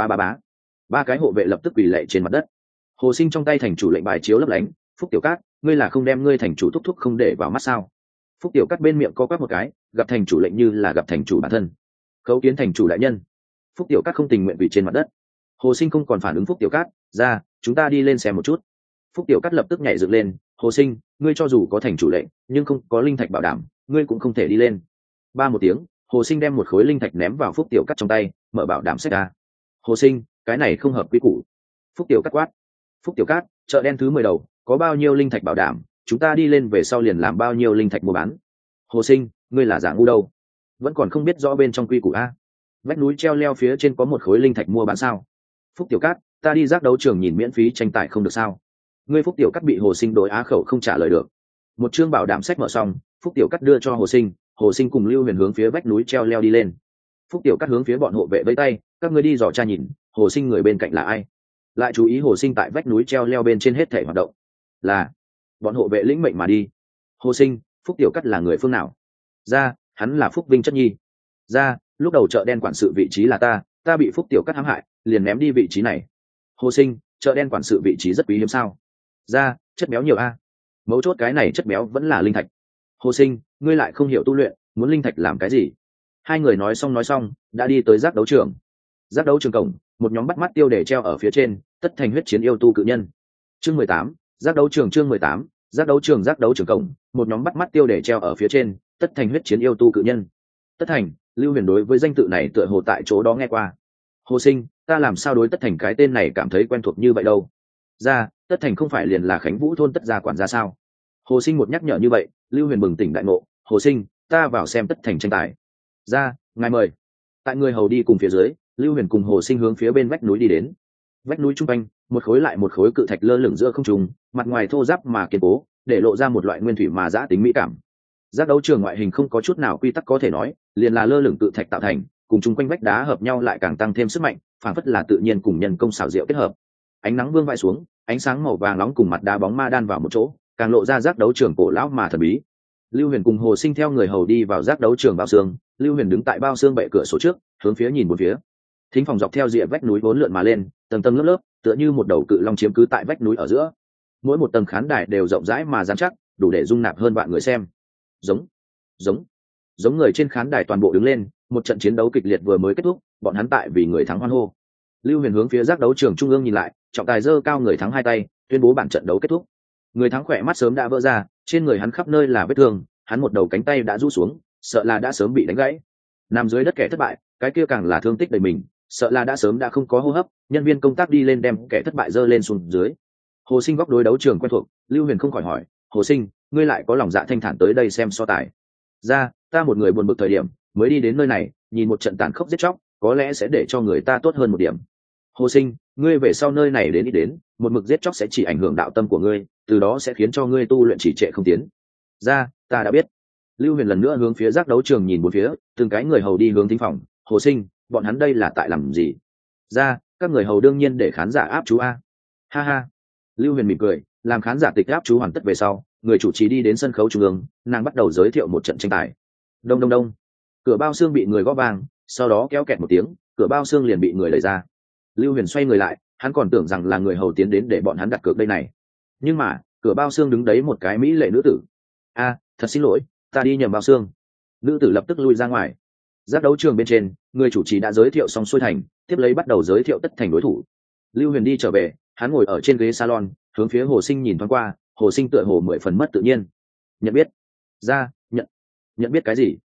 Ba cái hộ vệ lập tức quỳ lạy trên mặt đất. Hồ Sinh trong tay thành chủ lệnh bài chiếu lấp lánh. Phúc Tiểu Cát, ngươi là không đem ngươi thành chủ thúc thúc không để vào mắt sao? Phúc Tiểu Cát bên miệng co quắp một cái, gặp thành chủ lệnh như là gặp thành chủ bản thân. Khấu kiến thành chủ đại nhân. Phúc Tiểu Cát không tình nguyện quỳ trên mặt đất. Hồ Sinh không còn phản ứng Phúc Tiểu Cát, ra, chúng ta đi lên xem một chút. Phúc Tiểu Cát lập tức nhảy dựng lên. Hồ Sinh, ngươi cho dù có thành chủ lệnh nhưng không có linh thạch bảo đảm, ngươi cũng không thể đi lên. Ba một tiếng, Hồ Sinh đem một khối linh thạch ném vào Phúc Tiểu Cát trong tay, mở bảo đảm sách ra. Hồ Sinh, cái này không hợp quy củ. Phúc Tiểu Cát quát. Phúc Tiểu Cát, chợ đen thứ 10 đầu, có bao nhiêu linh thạch bảo đảm, chúng ta đi lên về sau liền làm bao nhiêu linh thạch mua bán. Hồ Sinh, ngươi là giả ngu đâu, vẫn còn không biết rõ bên trong quy củ a? Vách núi treo leo phía trên có một khối linh thạch mua bán sao? Phúc Tiểu Cát, ta đi giác đấu trường nhìn miễn phí tranh tài không được sao? Ngươi Phúc Tiểu Cát bị Hồ Sinh đối á khẩu không trả lời được. Một chương bảo đảm sách mở xong, Phúc Tiểu Cát đưa cho Hồ Sinh cùng Lưu Huyền hướng phía vách núi treo leo đi lên. Phúc Tiểu Cát hướng phía bọn hộ vệ vẫy tay, các ngươi đi dò tra nhìn, Hồ Sinh người bên cạnh là ai? Lại chú ý Hồ Sinh tại vách núi treo leo bên trên hết thể hoạt động. Là. Bọn hộ vệ lĩnh mệnh mà đi. Hồ Sinh, Phúc Tiểu Cát là người phương nào? Ra, hắn là Phúc Vinh chất nhi. Ra, lúc đầu chợ đen quản sự vị trí là ta bị Phúc Tiểu Cát hãm hại, liền ném đi vị trí này. Hồ Sinh, chợ đen quản sự vị trí rất quý hiếm sao? Ra, chất béo nhiều a. Mấu chốt cái này chất béo vẫn là linh thạch. Hồ Sinh, ngươi lại không hiểu tu luyện, muốn linh thạch làm cái gì? Hai người nói xong đã đi tới giác đấu trường. Giác đấu trường cổng, một nhóm bắt mắt tiêu đề treo ở phía trên, tất thành huyết chiến yêu tu cự nhân. Chương 18, giác đấu trường chương 18, giác đấu trường cổng, một nhóm bắt mắt tiêu đề treo ở phía trên, tất thành huyết chiến yêu tu cự nhân. Tất thành, Lưu Huyền đối với danh tự này tựa hồ tại chỗ đó nghe qua. Hồ Sinh, ta làm sao đối Tất Thành cái tên này cảm thấy quen thuộc như vậy đâu? Ra, Tất Thành không phải liền là Khánh Vũ thôn Tất gia quản gia sao? Hồ Sinh một nhắc nhở như vậy, Lưu Huyền bừng tỉnh đại ngộ. Hồ Sinh, ta vào xem Tất Thành tranh tài. Ra, ngài mời. Tại người hầu đi cùng phía dưới, Lưu Huyền cùng Hồ Sinh hướng phía bên vách núi đi đến. Vách núi trung quanh, một khối lại một khối cự thạch lơ lửng giữa không trung, mặt ngoài thô ráp mà kiên cố, để lộ ra một loại nguyên thủy mà giã tính mỹ cảm. Giác đấu trường ngoại hình không có chút nào quy tắc có thể nói, liền là lơ lửng cự thạch tạo thành, cùng chung quanh vách đá hợp nhau lại càng tăng thêm sức mạnh, phản phất là tự nhiên cùng nhân công xảo diệu kết hợp. Ánh nắng vương vãi xuống, ánh sáng màu vàng nóng cùng mặt đá bóng ma đan vào một chỗ, càng lộ ra giác đấu trường cổ lão mà thần bí. Lưu Huyền cùng Hồ Sinh theo người hầu đi vào giác đấu trường bao xương. Lưu Huyền đứng tại bao xương bệ cửa sổ trước, hướng phía nhìn bốn phía. Thính phòng dọc theo rìa vách núi vốn lượn mà lên, tầng tầng lớp lớp, tựa như một đầu cự long chiếm cứ tại vách núi ở giữa. Mỗi một tầng khán đài đều rộng rãi mà dán chắc, đủ để dung nạp hơn vạn người xem. Giống người trên khán đài toàn bộ đứng lên, một trận chiến đấu kịch liệt vừa mới kết thúc, bọn hắn tại vì người thắng hoan hô. Lưu Huyền hướng phía giác đấu trường trung ương nhìn lại, trọng tài giơ cao người thắng hai tay, tuyên bố bản trận đấu kết thúc. Người thắng khỏe mắt sớm đã vỡ ra, trên người hắn khắp nơi là vết thương, hắn một đầu cánh tay đã rũ xuống, sợ là đã sớm bị đánh gãy. Nằm dưới đất kẻ thất bại, cái kia càng là thương tích đầy mình, sợ là đã sớm đã không có hô hấp. Nhân viên công tác đi lên đem kẻ thất bại giơ lên xuống dưới. Hồ Sinh góc đối đấu trường quen thuộc, Lưu Huyền không khỏi hỏi, Hồ Sinh, ngươi lại có lòng dạ thanh thản tới đây xem so tài? Ra, ta một người buồn bực thời điểm mới đi đến nơi này, nhìn một trận tàn khốc giết chóc, có lẽ sẽ để cho người ta tốt hơn một điểm. Hồ Sinh, ngươi về sau nơi này đến ít đến, một mực giết chóc sẽ chỉ ảnh hưởng đạo tâm của ngươi, từ đó sẽ khiến cho ngươi tu luyện trì trệ không tiến. Ra, ta đã biết. Lưu Huyền lần nữa hướng phía giác đấu trường nhìn bốn phía, từng cái người hầu đi hướng thính phòng. Hồ Sinh, bọn hắn đây là tại làm gì? Ra, các người hầu đương nhiên để khán giả áp chú a. Ha ha. Lưu Huyền mỉm cười, làm khán giả tịch áp chú hoàn tất về sau, người chủ trì đi đến sân khấu trung ương, nàng bắt đầu giới thiệu một trận tranh tài. Đông đông đông, cửa bao xương bị người gõ vang, sau đó kéo kẹt một tiếng, cửa bao xương liền bị người đẩy ra. Lưu Huyền xoay người lại, hắn còn tưởng rằng là người hầu tiến đến để bọn hắn đặt cược đây này, nhưng mà cửa bao xương đứng đấy một cái mỹ lệ nữ tử. A, thật xin lỗi, ta đi nhầm bao xương. Nữ tử lập tức lui ra ngoài. Giác đấu trường bên trên, người chủ trì đã giới thiệu xong xuôi thành, tiếp lấy bắt đầu giới thiệu tất thành đối thủ. Lưu Huyền đi trở về, hắn ngồi ở trên ghế salon, hướng phía Hồ Sinh nhìn thoáng qua. Hồ Sinh tựa hồ 10 phần mất tự nhiên. Nhận biết? Ra, nhận biết cái gì?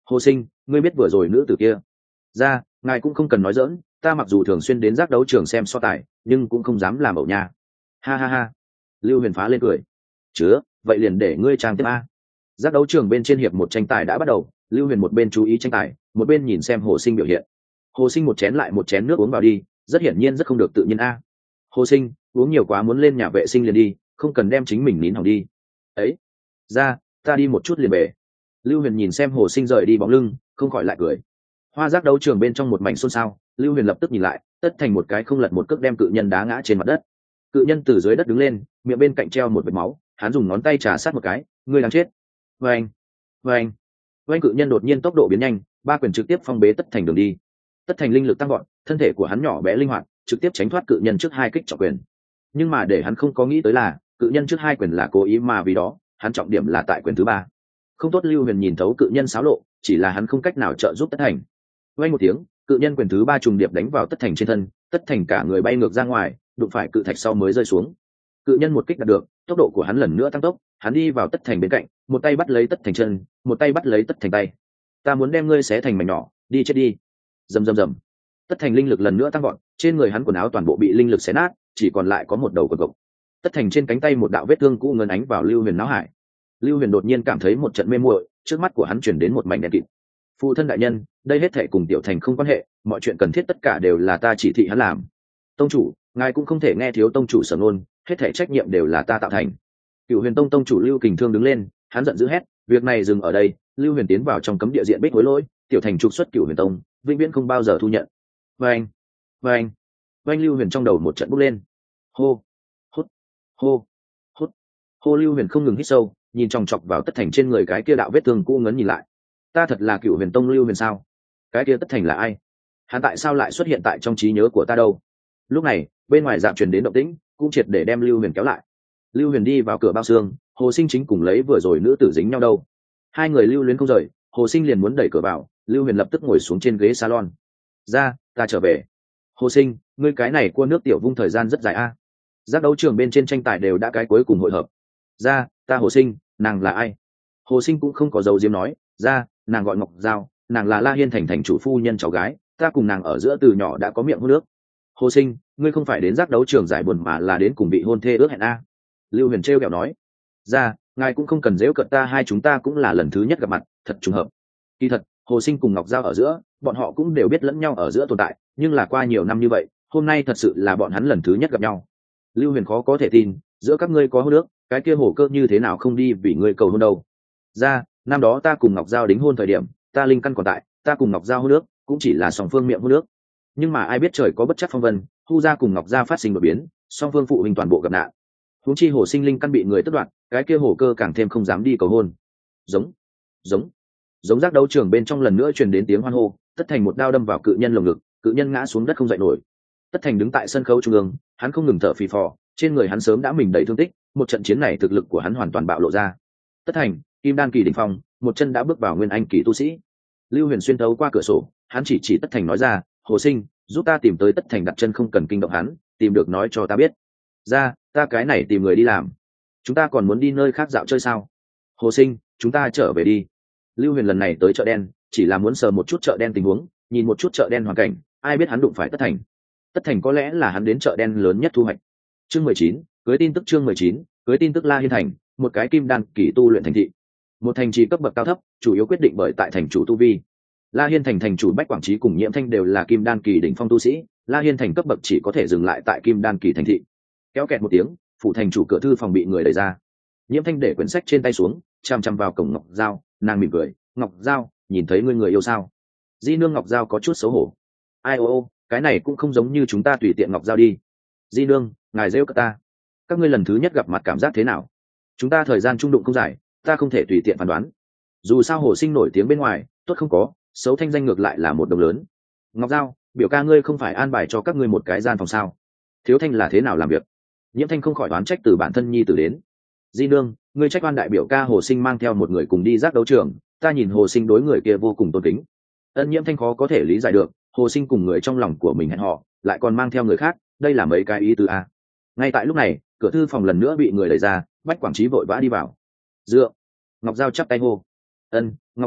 Hồ Sinh, ngươi biết vừa rồi nữ tử kia ra, ngài cũng không cần nói dỡn, ta mặc dù thường xuyên đến giác đấu trường xem so tài, nhưng cũng không dám làm ẩu nha. Ha ha ha. Lưu Huyền phá lên cười. Chứa, vậy liền để ngươi trang tiếp a. Giác đấu trường bên trên hiệp một tranh tài đã bắt đầu, Lưu Huyền một bên chú ý tranh tài, một bên nhìn xem Hồ Sinh biểu hiện. Hồ Sinh một chén lại một chén nước uống vào đi, rất hiển nhiên rất không được tự nhiên a. Hồ Sinh, uống nhiều quá muốn lên nhà vệ sinh liền đi, không cần đem chính mình nín hỏng đi. Ấy, ra, ta đi một chút liền về. Lưu Huyền nhìn xem Hồ Sinh rời đi bóng lưng, không khỏi lại cười. Hoa giác đấu trường bên trong một mảnh xôn xao, Lưu Huyền lập tức nhìn lại, tất thành một cái không lật một cước đem cự nhân đá ngã trên mặt đất. Cự nhân từ dưới đất đứng lên, miệng bên cạnh treo một vệt máu, hắn dùng ngón tay trà sát một cái, ngươi đang chết. Vâng, vâng, vâng. Cự nhân đột nhiên tốc độ biến nhanh, ba quyền trực tiếp phong bế tất thành đường đi. Tất thành linh lực tăng gọn, thân thể của hắn nhỏ bé linh hoạt, trực tiếp tránh thoát cự nhân trước hai kích trọng quyền. Nhưng mà để hắn không có nghĩ tới là, cự nhân trước hai quyền là cố ý mà vì đó, hắn trọng điểm là tại quyền thứ ba. Không tốt, Lưu Huyền nhìn thấu cự nhân xáo lộ, chỉ là hắn không cách nào trợ giúp tất thành. Vang một tiếng, cự nhân quyền thứ ba trùng điệp đánh vào tất thành trên thân, tất thành cả người bay ngược ra ngoài, đụng phải cự thạch sau mới rơi xuống. Cự nhân một kích đạt được, tốc độ của hắn lần nữa tăng tốc, hắn đi vào tất thành bên cạnh, một tay bắt lấy tất thành chân, một tay bắt lấy tất thành tay. Ta muốn đem ngươi xé thành mảnh nhỏ, đi chết đi. Rầm rầm rầm. Tất thành linh lực lần nữa tăng vọt, trên người hắn quần áo toàn bộ bị linh lực xé nát, chỉ còn lại có một đầu cột gộc. Tất thành trên cánh tay một đạo vết thương cũ ngấn ánh vào Lưu Huyền não hải. Lưu Huyền đột nhiên cảm thấy một trận mê muội, trước mắt của hắn chuyển đến một mảnh đen kịt. Phụ thân đại nhân, đây hết thảy cùng Tiểu Thành không quan hệ, mọi chuyện cần thiết tất cả đều là ta chỉ thị hắn làm. Tông chủ, ngài cũng không thể nghe thiếu tông chủ sở ngôn, hết thảy trách nhiệm đều là ta tạo thành. Cửu Huyền Tông tông chủ Lưu Kình Thương đứng lên, hắn giận dữ hét, việc này dừng ở đây. Lưu Huyền tiến vào trong cấm địa diện bích hối lỗi, Tiểu Thành trục xuất Cửu Huyền Tông, vĩnh viễn không bao giờ thu nhận. Vâng, vâng, vâng. Lưu Huyền trong đầu một trận bốc lên. Hô, hút, hô, hút, hô. Lưu Huyền không ngừng hít sâu, nhìn chòng chọc vào tất thành trên người cái kia đạo vết thương cũ ngấn nhìn lại. Ta thật là Cửu Huyền Tông Lưu Huyền sao? Cái kia tất thành là ai? Hắn tại sao lại xuất hiện tại trong trí nhớ của ta đâu? Lúc này bên ngoài dạp truyền đến động tĩnh, cũng triệt để đem Lưu Huyền kéo lại. Lưu Huyền đi vào cửa bao xương, Hồ Sinh chính cùng lấy vừa rồi nữ tử dính nhau đâu. Hai người lưu luyến không rời, Hồ Sinh liền muốn đẩy cửa vào, Lưu Huyền lập tức ngồi xuống trên ghế salon. Ra, ta trở về. Hồ Sinh, ngươi cái này cua nước tiểu vung thời gian rất dài a. Giác đấu trường bên trên tranh tài đều đã cái cuối cùng hội hợp. Ra, ta Hồ Sinh, nàng là ai? Hồ Sinh cũng không có dấu diếm nói, ra, nàng gọi Ngọc Giao, nàng là La Hiên thành thành chủ phu nhân cháu gái, ta cùng nàng ở giữa từ nhỏ đã có miệng hôn nước. Hồ Sinh, ngươi không phải đến giác đấu trường giải buồn mà là đến cùng bị hôn thê ước hẹn a. Lưu Huyền trêu ghẹo nói, ra, ngài cũng không cần giễu cợt ta, hai chúng ta cũng là lần thứ nhất gặp mặt, thật trùng hợp. Kỳ thật, Hồ Sinh cùng Ngọc Giao ở giữa, bọn họ cũng đều biết lẫn nhau ở giữa tồn tại, nhưng là qua nhiều năm như vậy, hôm nay thật sự là bọn hắn lần thứ nhất gặp nhau. Lưu Huyền khó có thể tin, giữa các ngươi có hôn ước, cái kia Hồ Cơ như thế nào không đi vì ngươi cầu hôn đâu. Ra, năm đó ta cùng Ngọc Giao đính hôn thời điểm, ta linh căn còn tại, ta cùng Ngọc Giao hôn ước, cũng chỉ là song phương miệng hôn ước. Nhưng mà ai biết trời có bất trắc phong vân, Hu gia cùng Ngọc Gia phát sinh đột biến, song phương phụ huynh toàn bộ gặp nạn. Huống chi Hồ Sinh linh căn bị người tất đoạt, cái kia Hồ Cơ càng thêm không dám đi cầu hôn. Giống, giống, giống. Giác đấu trường bên trong lần nữa truyền đến tiếng hoan hô, Tất Thành một đao đâm vào cự nhân lồng ngực, cự nhân ngã xuống đất không dậy nổi. Tất Thành đứng tại sân khấu trung ương, hắn không ngừng thở phì phò, trên người hắn sớm đã mình đầy thương tích, một trận chiến này thực lực của hắn hoàn toàn bạo lộ ra. Tất Thành, kim đan kỳ đỉnh phong, một chân đã bước vào nguyên anh kỳ tu sĩ. Lưu Huyền xuyên thấu qua cửa sổ, hắn chỉ Tất Thành nói ra, Hồ Sinh, giúp ta tìm tới Tất Thành đặt chân, không cần kinh động hắn, tìm được nói cho ta biết. Ra, ta cái này tìm người đi làm. Chúng ta còn muốn đi nơi khác dạo chơi sao? Hồ Sinh, chúng ta trở về đi. Lưu Huyền lần này tới chợ đen, chỉ là muốn sờ một chút chợ đen tình huống, nhìn một chút chợ đen hoàn cảnh, ai biết hắn đụng phải Tất Thành. Tất Thành có lẽ là hắn đến chợ đen lớn nhất thu hoạch. Chương 19, cưới tin tức. Chương 19, cưới tin tức. La Hiên thành, một cái kim đan kỳ tu luyện thành thị. Một thành trì cấp bậc cao thấp, chủ yếu quyết định bởi tại thành chủ tu vi. La Hiên thành thành chủ Bách Quảng Trí cùng Nhiễm Thanh đều là kim đan kỳ đỉnh phong tu sĩ, La Hiên thành cấp bậc chỉ có thể dừng lại tại kim đan kỳ thành thị. Kéo kẹt một tiếng, phủ thành chủ cửa thư phòng bị người đẩy ra. Nhiễm Thanh để quyển sách trên tay xuống, chằm chằm vào cổng Ngọc Giao, nàng mỉm cười, "Ngọc Giao, nhìn thấy ngươi người yêu sao?" Di nương Ngọc Giao có chút xấu hổ. "Ai ô, cái này cũng không giống như chúng ta tùy tiện Ngọc Giao đi." "Di nương, ngài rêu cả ta. Các ngươi lần thứ nhất gặp mặt cảm giác thế nào?" "Chúng ta thời gian trung đụng không dài, ta không thể tùy tiện phán đoán. Dù sao Hồ Sinh nổi tiếng bên ngoài, tốt không có, xấu thanh danh ngược lại là một đồng lớn." "Ngọc Giao, biểu ca ngươi không phải an bài cho các ngươi một cái gian phòng sao? Thiếu Thanh là thế nào làm việc?" Nhiễm Thanh không khỏi đoán trách từ bản thân nhi tử đến. "Di nương, ngươi trách oan đại biểu ca Hồ Sinh mang theo một người cùng đi giác đấu trường, ta nhìn Hồ Sinh đối người kia vô cùng tôn kính." Nhiễm Thanh khó có thể lý giải được, Hồ Sinh cùng người trong lòng của mình hẹn họ, lại còn mang theo người khác, đây là mấy cái ý tứ a. Ngay tại lúc này, cửa thư phòng lần nữa bị người đẩy ra, Bách Quảng Trí vội vã đi vào. "Dựa." Ngọc Giao chắp tay hô. "Ngọc Giao,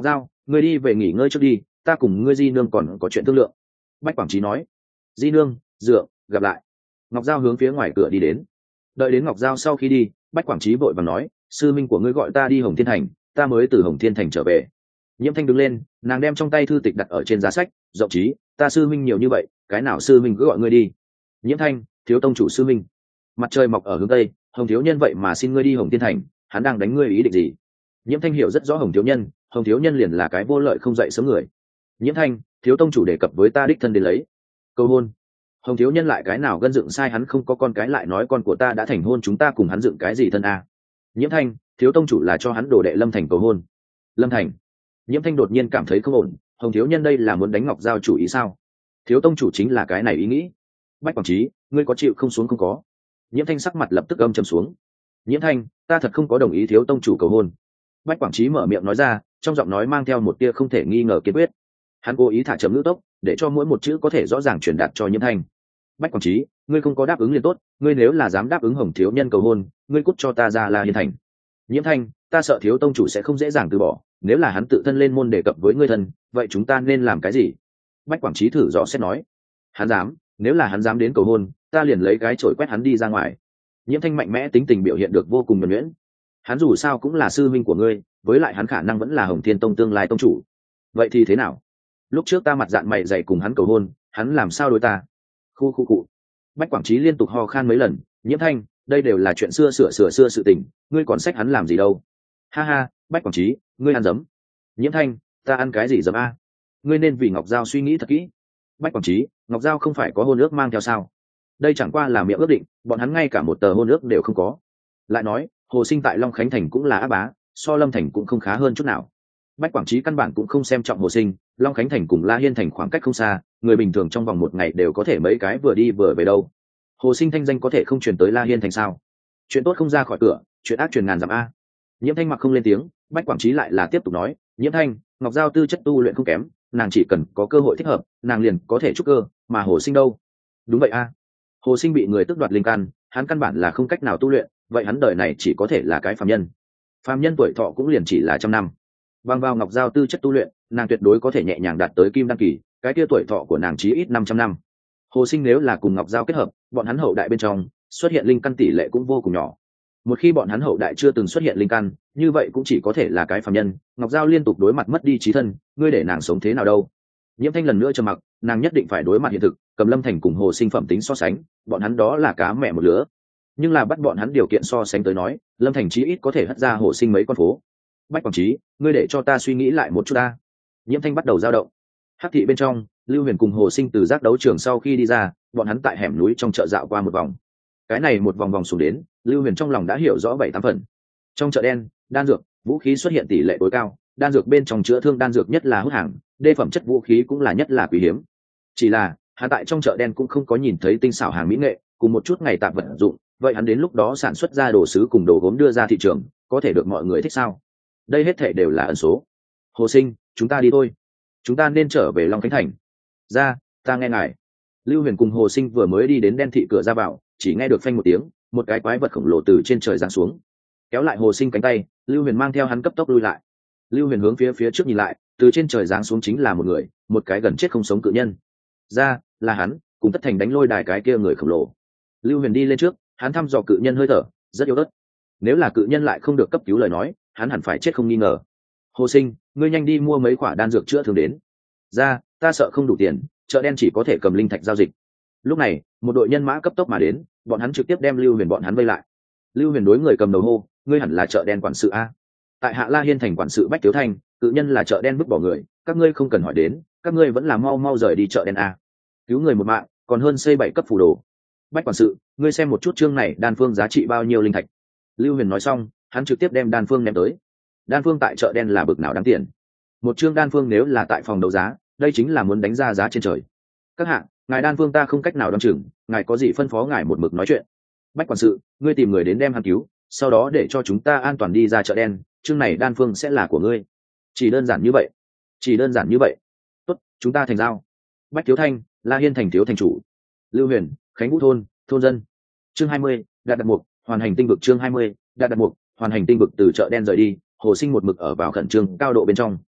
ngươi đi về nghỉ ngơi trước đi, ta cùng ngươi di nương còn có chuyện thương lượng. Bách Quảng Trí nói. Di nương, dượng, gặp lại. Ngọc Giao hướng phía ngoài cửa đi đến. Đợi đến Ngọc Giao sau khi đi, Bách Quảng Trí vội vàng nói, sư minh của ngươi gọi ta đi Hồng Thiên Thành, ta mới từ Hồng Thiên Thành trở về. Nhiễm Thanh đứng lên, nàng đem trong tay thư tịch đặt ở trên giá sách, rộng trí, ta sư minh nhiều như vậy, cái nào sư minh cứ gọi ngươi đi. Nhiễm Thanh, thiếu tông chủ sư minh. Mặt trời mọc ở hướng tây, Hồng thiếu nhân vậy mà xin ngươi đi Hồng Thiên Thành, hắn đang đánh ngươi ý định gì? Nhiễm Thanh hiểu rất rõ Hồng thiếu nhân liền là cái vô lợi không dậy sớm người. Nhiễm Thanh, thiếu tông chủ đề cập với ta đích thân đến lấy cầu hôn. Hồng thiếu nhân lại cái nào gân dựng sai, hắn không có con cái lại nói con của ta đã thành hôn, chúng ta cùng hắn dựng cái gì thân a? Nhiễm Thanh, thiếu tông chủ là cho hắn đồ đệ Lâm Thành cầu hôn. Lâm Thành. Nhiễm Thanh đột nhiên cảm thấy không ổn, Hồng thiếu nhân đây là muốn đánh Ngọc Giao chủ ý sao? Thiếu tông chủ chính là cái này ý nghĩ. Bách Quảng Trí, ngươi có chịu không xuống không có? Nhiễm Thanh sắc mặt lập tức âm trầm xuống. Nhiễm Thanh, ta thật không có đồng ý thiếu tông chủ cầu hôn. Bách Quảng Trí mở miệng nói ra, trong giọng nói mang theo một tia không thể nghi ngờ kiên quyết. Hắn cố ý thả chậm ngữ tốc, để cho mỗi một chữ có thể rõ ràng truyền đạt cho Nhiễm Thanh. Bách Quảng Trí, ngươi không có đáp ứng liền tốt, ngươi nếu là dám đáp ứng Hồng thiếu nhân cầu hôn, ngươi cút cho ta ra La Hiên Thành. Nhiễm Thanh, ta sợ thiếu tông chủ sẽ không dễ dàng từ bỏ, nếu là hắn tự thân lên môn đề cập với ngươi thân, vậy chúng ta nên làm cái gì? Bách Quảng Trí thử dò xét nói. Hắn dám, nếu là hắn dám đến cầu hôn, ta liền lấy cái chổi quét hắn đi ra ngoài. Nhiễm Thanh mạnh mẽ tính tình biểu hiện được vô cùng nhuần nhuyễn. Hắn dù sao cũng là sư minh của ngươi, với lại hắn khả năng vẫn là Hồng Thiên Tông tương lai tông chủ. Vậy thì thế nào? Lúc trước ta mặt dạn mày dày cùng hắn cầu hôn, hắn làm sao đối ta? Khu cụ. Bách Quảng Trí liên tục ho khan mấy lần. Nhiễm Thanh, đây đều là chuyện xưa sự tình, ngươi còn sách hắn làm gì đâu? Ha ha, Bách Quảng Trí, ngươi ăn dấm. Nhiễm Thanh, ta ăn cái gì dấm a? Ngươi nên vì Ngọc Giao suy nghĩ thật kỹ. Bách Quảng Trí, Ngọc Giao không phải có hôn ước mang theo sao? Đây chẳng qua là miệng ước định, bọn hắn ngay cả một tờ hôn ước đều không có. Lại nói, Hồ Sinh tại Long Khánh Thành cũng là áp bá, so Lâm Thành cũng không khá hơn chút nào. Bách Quảng Trí căn bản cũng không xem trọng Hồ Sinh, Long Khánh Thành cùng La Hiên Thành khoảng cách không xa, người bình thường trong vòng một ngày đều có thể mấy cái vừa đi vừa về đâu. Hồ Sinh thanh danh có thể không truyền tới La Hiên Thành sao? Chuyện tốt không ra khỏi cửa, chuyện ác truyền ngàn dặm a. Nhiễm Thanh mặc không lên tiếng, Bách Quảng Trí lại là tiếp tục nói, Nhiễm Thanh, Ngọc Giao tư chất tu luyện không kém, nàng chỉ cần có cơ hội thích hợp, nàng liền có thể trúc cơ, mà Hồ Sinh đâu? Đúng vậy a. Hồ Sinh bị người tước đoạt linh căn, hắn căn bản là không cách nào tu luyện, vậy hắn đời này chỉ có thể là cái phàm nhân. Phàm nhân tuổi thọ cũng liền chỉ là 100 năm. Bằng vào Ngọc Giao tư chất tu luyện, nàng tuyệt đối có thể nhẹ nhàng đạt tới kim đăng kỳ, cái kia tuổi thọ của nàng chí ít 500 năm. Hồ Sinh nếu là cùng Ngọc Giao kết hợp, bọn hắn hậu đại bên trong xuất hiện linh căn tỷ lệ cũng vô cùng nhỏ. Một khi bọn hắn hậu đại chưa từng xuất hiện linh căn, như vậy cũng chỉ có thể là cái phàm nhân. Ngọc Giao liên tục đối mặt mất đi trí thân, ngươi để nàng sống thế nào đâu? Nhiễm Thanh lần nữa trầm mặc, nàng nhất định phải đối mặt hiện thực, cầm Lâm Thành cùng Hồ Sinh phẩm tính so sánh, bọn hắn đó là cá mẹ một lứa. Nhưng là bắt bọn hắn điều kiện so sánh tới nói, Lâm Thành chí ít có thể hất ra Hồ Sinh mấy con phố. Bách Quảng Trí, ngươi để cho ta suy nghĩ lại một chút ta. Nhiễm Thanh bắt đầu dao động. Hắc thị bên trong, Lưu Huyền cùng Hồ Sinh từ giác đấu trường sau khi đi ra, bọn hắn tại hẻm núi trong chợ dạo qua một vòng. Cái này một vòng vòng xuống đến, Lưu Huyền trong lòng đã hiểu rõ 7-8 phần. Trong chợ đen, đan dược, vũ khí xuất hiện tỷ lệ tối cao, đan dược bên trong chữa thương đan dược nhất là hút hàng, đê phẩm chất vũ khí cũng là nhất là quý hiếm. Chỉ là, hắn tại trong chợ đen cũng không có nhìn thấy tinh xảo hàng mỹ nghệ, cùng một chút ngày tạp vật dụng, vậy hắn đến lúc đó sản xuất ra đồ sứ cùng đồ gốm đưa ra thị trường, có thể được mọi người thích sao? Đây hết thể đều là ẩn số. Hồ Sinh, chúng ta đi thôi. Chúng ta nên trở về Long Khánh Thành. Ra, ta nghe ngài. Lưu Huyền cùng Hồ Sinh vừa mới đi đến đen thị cửa ra vào, chỉ nghe được phanh một tiếng, một cái quái vật khổng lồ từ trên trời giáng xuống, kéo lại Hồ Sinh cánh tay. Lưu Huyền mang theo hắn cấp tốc lui lại. Lưu Huyền hướng phía trước nhìn lại, từ trên trời giáng xuống chính là một người, một cái gần chết không sống cự nhân. Ra, là hắn, cùng Tất Thành đánh lôi đài cái kia người khổng lồ. Lưu Huyền đi lên trước, hắn thăm dò cự nhân hơi thở, rất yếu ớt. Nếu là cự nhân lại không được cấp cứu lời nói, hắn hẳn phải chết không nghi ngờ. Hồ Sinh, ngươi nhanh đi mua mấy quả đan dược chữa thương đến. Ra, ta sợ không đủ tiền, chợ đen chỉ có thể cầm linh thạch giao dịch. Lúc này, một đội nhân mã cấp tốc mà đến, bọn hắn trực tiếp đem Lưu Huyền bọn hắn vây lại. Lưu Huyền đối người cầm đầu hô, ngươi hẳn là chợ đen quản sự a. Tại Hạ La Hiên Thành quản sự Bách Tiếu Thanh, cự nhân là chợ đen vứt bỏ người, các ngươi không cần hỏi đến, các ngươi vẫn là mau mau rời đi chợ đen a. Cứu người một mạng, còn hơn xây 7 cấp phù đồ. Bách quản sự, ngươi xem một chút chương này đan phương giá trị bao nhiêu linh thạch. Lưu Huyền nói xong, hắn trực tiếp đem đan phương ném tới. Đan phương tại chợ đen là bực nào đáng tiền? Một chương đan phương nếu là tại phòng đấu giá, đây chính là muốn đánh ra giá trên trời. Các hạ, ngài đan phương ta không cách nào đoán chừng, ngài có gì phân phó ngài một mực nói chuyện. Bách quản sự, ngươi tìm người đến đem hắn cứu, sau đó để cho chúng ta an toàn đi ra chợ đen, chương này đan phương sẽ là của ngươi. Chỉ đơn giản như vậy. Chỉ đơn giản như vậy. Tốt, chúng ta thành giao. Bách Thiếu Thanh, La Hiên Thành thiếu thành chủ. Lưu Huyền, Khánh Vũ thôn, thôn dân. Chương 20, đạt đặt mục, hoàn hành tinh vực. Chương 20, đạt đặt mục, hoàn hành tinh vực. Từ chợ đen rời đi, Hồ Sinh một mực ở vào khẩn trương cao độ bên trong.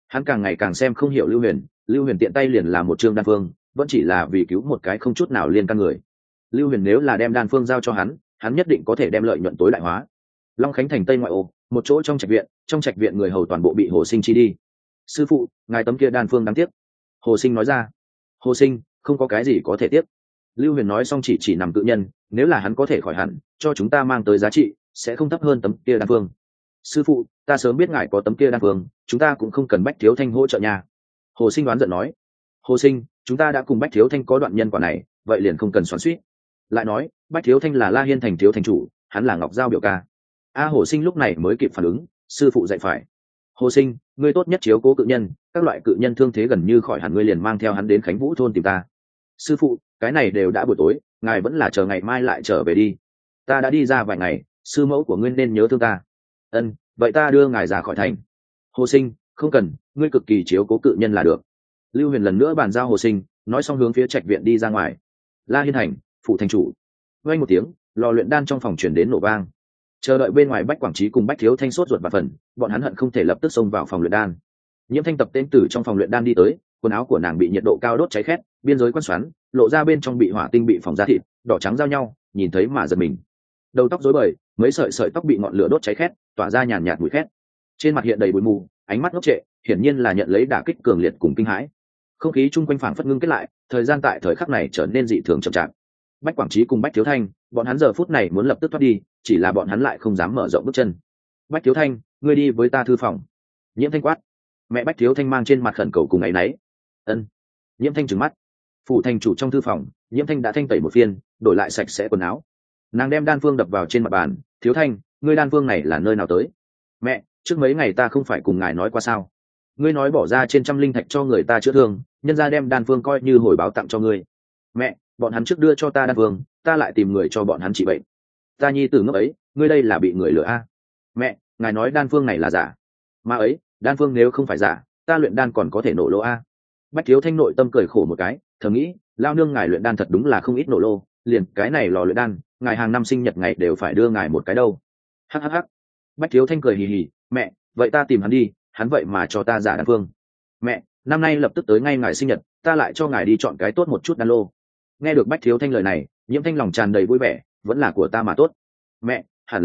Hắn càng ngày càng xem không hiểu Lưu Huyền tiện tay liền làm một chương đan phương, vẫn chỉ là vì cứu một cái không chút nào liên can người. Lưu Huyền nếu là đem đan phương giao cho hắn nhất định có thể đem lợi nhuận tối đại hóa. Long Khánh thành tây ngoại ô, một chỗ trong trạch viện người hầu toàn bộ bị Hồ Sinh chi đi. Sư phụ, ngài tấm kia đan phương đáng tiếc. Hồ Sinh nói ra. Hồ Sinh, không có cái gì có thể tiếc. Lưu Huyền nói xong chỉ nằm cự nhân, nếu là hắn có thể khỏi hẳn, cho chúng ta mang tới giá trị sẽ không thấp hơn tấm kia đan phương. Sư phụ, ta sớm biết ngài có tấm kia đan phương, chúng ta cũng không cần Bách Thiếu Thanh hỗ trợ nhà. Hồ Sinh đoán giận nói. Hồ Sinh, chúng ta đã cùng Bách Thiếu Thanh có đoạn nhân quả này, vậy liền không cần xoắn xuýt. Lại nói, Bách Thiếu Thanh là La Hiên thành thiếu thành chủ, hắn là Ngọc Giao biểu ca. Hồ Sinh lúc này mới kịp phản ứng, sư phụ dạy phải. Hồ Sinh, ngươi tốt nhất chiếu cố cự nhân, các loại cự nhân thương thế gần như khỏi hẳn, ngươi liền mang theo hắn đến Khánh Vũ thôn tìm ta. Sư phụ, cái này đều đã buổi tối, ngài vẫn là chờ ngày mai lại trở về đi. Ta đã đi ra vài ngày, sư mẫu của ngươi nên nhớ thương ta. Ân, vậy ta đưa ngài ra khỏi thành. Hồ Sinh, không cần, ngươi cực kỳ chiếu cố cự nhân là được. Lưu Huyền lần nữa bàn giao Hồ Sinh, nói xong hướng phía trạch viện đi ra ngoài. La Hiên thành, phụ thành chủ. Vang một tiếng, lò luyện đan trong phòng truyền đến nổ vang. Chờ đợi bên ngoài Bách Quảng Trí cùng Bách Thiếu Thanh sốt ruột và phần, bọn hắn hận không thể lập tức xông vào phòng luyện đan. Nhiễm Thanh tập tên từ trong phòng luyện đan đi tới, quần áo của nàng bị nhiệt độ cao đốt cháy khét, biên giới quan xoắn, lộ ra bên trong bị hỏa tinh bị phỏng ra thịt, đỏ trắng giao nhau, nhìn thấy mà giật mình. Đầu tóc rối bời, mấy sợi tóc bị ngọn lửa đốt cháy khét, tỏa ra nhàn nhạt mùi khét. Trên mặt hiện đầy bụi mù, ánh mắt ngốc trệ, hiển nhiên là nhận lấy đả kích cường liệt cùng kinh hãi. Không khí chung quanh phảng phất ngưng kết lại, thời gian tại thời khắc này trở nên dị thường chậm chạp. Bách Quảng Trí cùng Bách Thiếu Thanh, bọn hắn giờ phút này muốn lập tức thoát đi, chỉ là bọn hắn lại không dám mở rộng bước chân. Bách Thiếu Thanh, ngươi đi với ta thư phòng. Nhiễm Thanh quát. Mẹ Bách Thiếu Thanh mang trên mặt khẩn cầu cùng áy náy. Ân. Nhiễm Thanh trừng mắt. Phủ thành chủ trong thư phòng, Nhiễm Thanh đã thanh tẩy một phiên, đổi lại sạch sẽ quần áo. Nàng đem đan phương đập vào trên mặt bàn. Thiếu Thanh, ngươi đan phương này là nơi nào tới? Mẹ, trước mấy ngày ta không phải cùng ngài nói qua sao? Ngươi nói bỏ ra trên 100 linh thạch cho người ta chữa thương, nhân ra đem đan phương coi như hồi báo tặng cho ngươi. Mẹ, bọn hắn trước đưa cho ta đan phương, ta lại tìm người cho bọn hắn trị bệnh. Ta nhi tử ngốc ấy, ngươi đây là bị người lừa a? Mẹ, ngài nói đan phương này là giả. Mà ấy, đan phương nếu không phải giả, ta luyện đan còn có thể nổ lô a. Bách Thiếu Thanh nội tâm cười khổ một cái, thầm nghĩ, lao nương ngài luyện đan thật đúng là không ít nổ lô, liền cái này lò luyện đan, ngài hàng năm sinh nhật ngày đều phải đưa ngài một cái đâu. Hắc. Bách Thiếu Thanh cười hì hì, mẹ, vậy ta tìm hắn đi, hắn vậy mà cho ta giả đan phương. Mẹ, năm nay lập tức tới ngay ngài sinh nhật, ta lại cho ngài đi chọn cái tốt một chút đan lô. Nghe được Bách Thiếu Thanh lời này, Nhiễm Thanh lòng tràn đầy vui vẻ, vẫn là của ta mà tốt. Mẹ, hẳn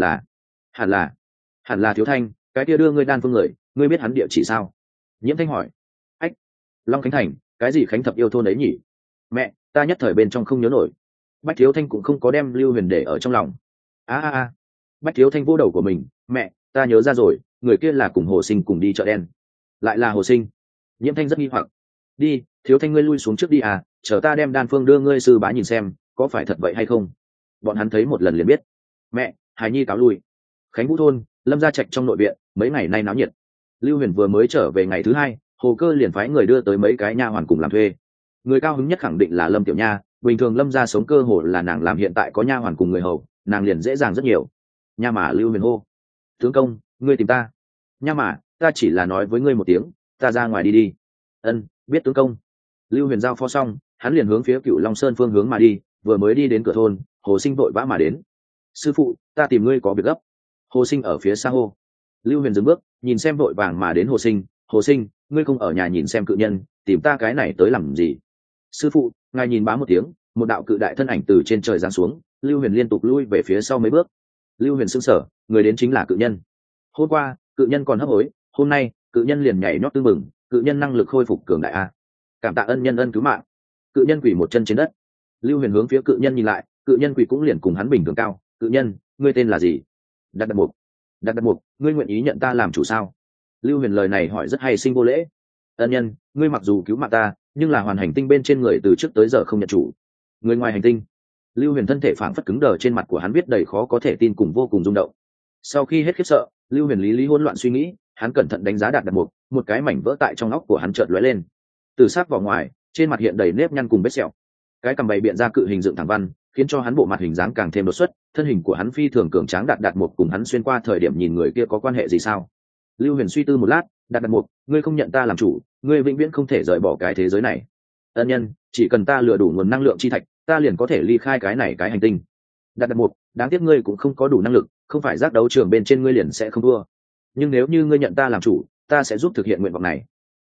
là Thiếu Thanh, cái kia đưa ngươi đan phương người, ngươi biết hắn địa chỉ sao? Nhiễm Thanh hỏi. Ách, Long Khánh thành, cái gì Khánh thập yêu thôn ấy nhỉ? Mẹ, ta nhất thời bên trong không nhớ nổi. Bách Thiếu Thanh cũng không có đem Lưu Huyền để ở trong lòng. Bách Thiếu Thanh vô đầu của mình, mẹ, ta nhớ ra rồi, người kia là cùng Hồ Sinh cùng đi chợ đen. Lại là Hồ Sinh. Nhiễm Thanh rất nghi hoặc. Đi, Thiếu Thanh ngươi lui xuống trước đi à, chờ ta đem đan phương đưa ngươi sư bá nhìn xem, có phải thật vậy hay không? Bọn hắn thấy một lần liền biết. Mẹ, hài nhi cáo lui. Khánh Vũ thôn, Lâm gia trạch trong nội viện, mấy ngày nay náo nhiệt. Lưu Huyền vừa mới trở về ngày thứ hai, Hồ Cơ liền phái người đưa tới mấy cái nha hoàn cùng làm thuê. Người cao hứng nhất khẳng định là Lâm Tiểu Nha, bình thường Lâm gia sống cơ hồ là nàng làm, hiện tại có nha hoàn cùng người hầu, nàng liền dễ dàng rất nhiều. Nha mà Lưu Huyền hô. Tướng công, ngươi tìm ta. Nha mà, ta chỉ là nói với ngươi một tiếng, ta ra ngoài đi đi. Ân, biết tướng công. Lưu Huyền giao phó xong, hắn liền hướng phía Cựu Long Sơn phương hướng mà đi, vừa mới đi đến cửa thôn, Hồ Sinh vội vã mà đến. Sư phụ, ta tìm ngươi có việc gấp. Hồ Sinh ở phía xa hô. Lưu Huyền dừng bước, nhìn xem vội vàng mà đến Hồ Sinh. Hồ Sinh, ngươi không ở nhà nhìn xem cự nhân, tìm ta cái này tới làm gì? Sư phụ, ngài nhìn bá một tiếng, một đạo cự đại thân ảnh từ trên trời giáng xuống. Lưu Huyền liên tục lui về phía sau mấy bước. Lưu Huyền sững sờ, người đến chính là cự nhân. Hôm qua, cự nhân còn hấp hối, hôm nay, cự nhân liền nhảy nhót tưng mừng, cự nhân năng lực khôi phục cường đại a. Cảm tạ ân nhân ân cứu mạng. Cự nhân quỳ một chân trên đất. Lưu Huyền hướng phía cự nhân nhìn lại, cự nhân quỳ cũng liền cùng hắn bình thường cao. Cự nhân, ngươi tên là gì? Đắc Mục. Đắc Mục, ngươi nguyện ý nhận ta làm chủ sao? Lưu Huyền lời này hỏi rất hay sinh vô lễ. Ân nhân, ngươi mặc dù cứu mạng ta, nhưng là hoàn hành tinh bên trên người từ trước tới giờ không nhận chủ. Người ngoài hành tinh. Lưu Huyền thân thể phảng phất cứng đờ, trên mặt của hắn viết đầy khó có thể tin cùng vô cùng rung động. Sau khi hết khiếp sợ, Lưu Huyền lý hỗn loạn suy nghĩ, hắn cẩn thận đánh giá Đạt Mục, một cái mảnh vỡ tại trong óc của hắn chợt lóe lên. Từ sát vào ngoài, trên mặt hiện đầy nếp nhăn cùng vết sẹo. Cái cằm bày biện ra cự hình dựng thẳng văn, khiến cho hắn bộ mặt hình dáng càng thêm đột xuất, thân hình của hắn phi thường cường tráng. Đạt Mục cùng hắn xuyên qua thời điểm nhìn người kia có quan hệ gì sao? Lưu Huyền suy tư một lát, Đạt Mục, ngươi không nhận ta làm chủ, ngươi vĩnh viễn không thể rời bỏ cái thế giới này. Ân nhân, chỉ cần ta lừa đủ nguồn năng lượng chi thạch, ta liền có thể ly khai cái này cái hành tinh. Đạt Mục, đáng tiếc ngươi cũng không có đủ năng lực, không phải giác đấu trường bên trên ngươi liền sẽ không thua. Nhưng nếu như ngươi nhận ta làm chủ, ta sẽ giúp thực hiện nguyện vọng này.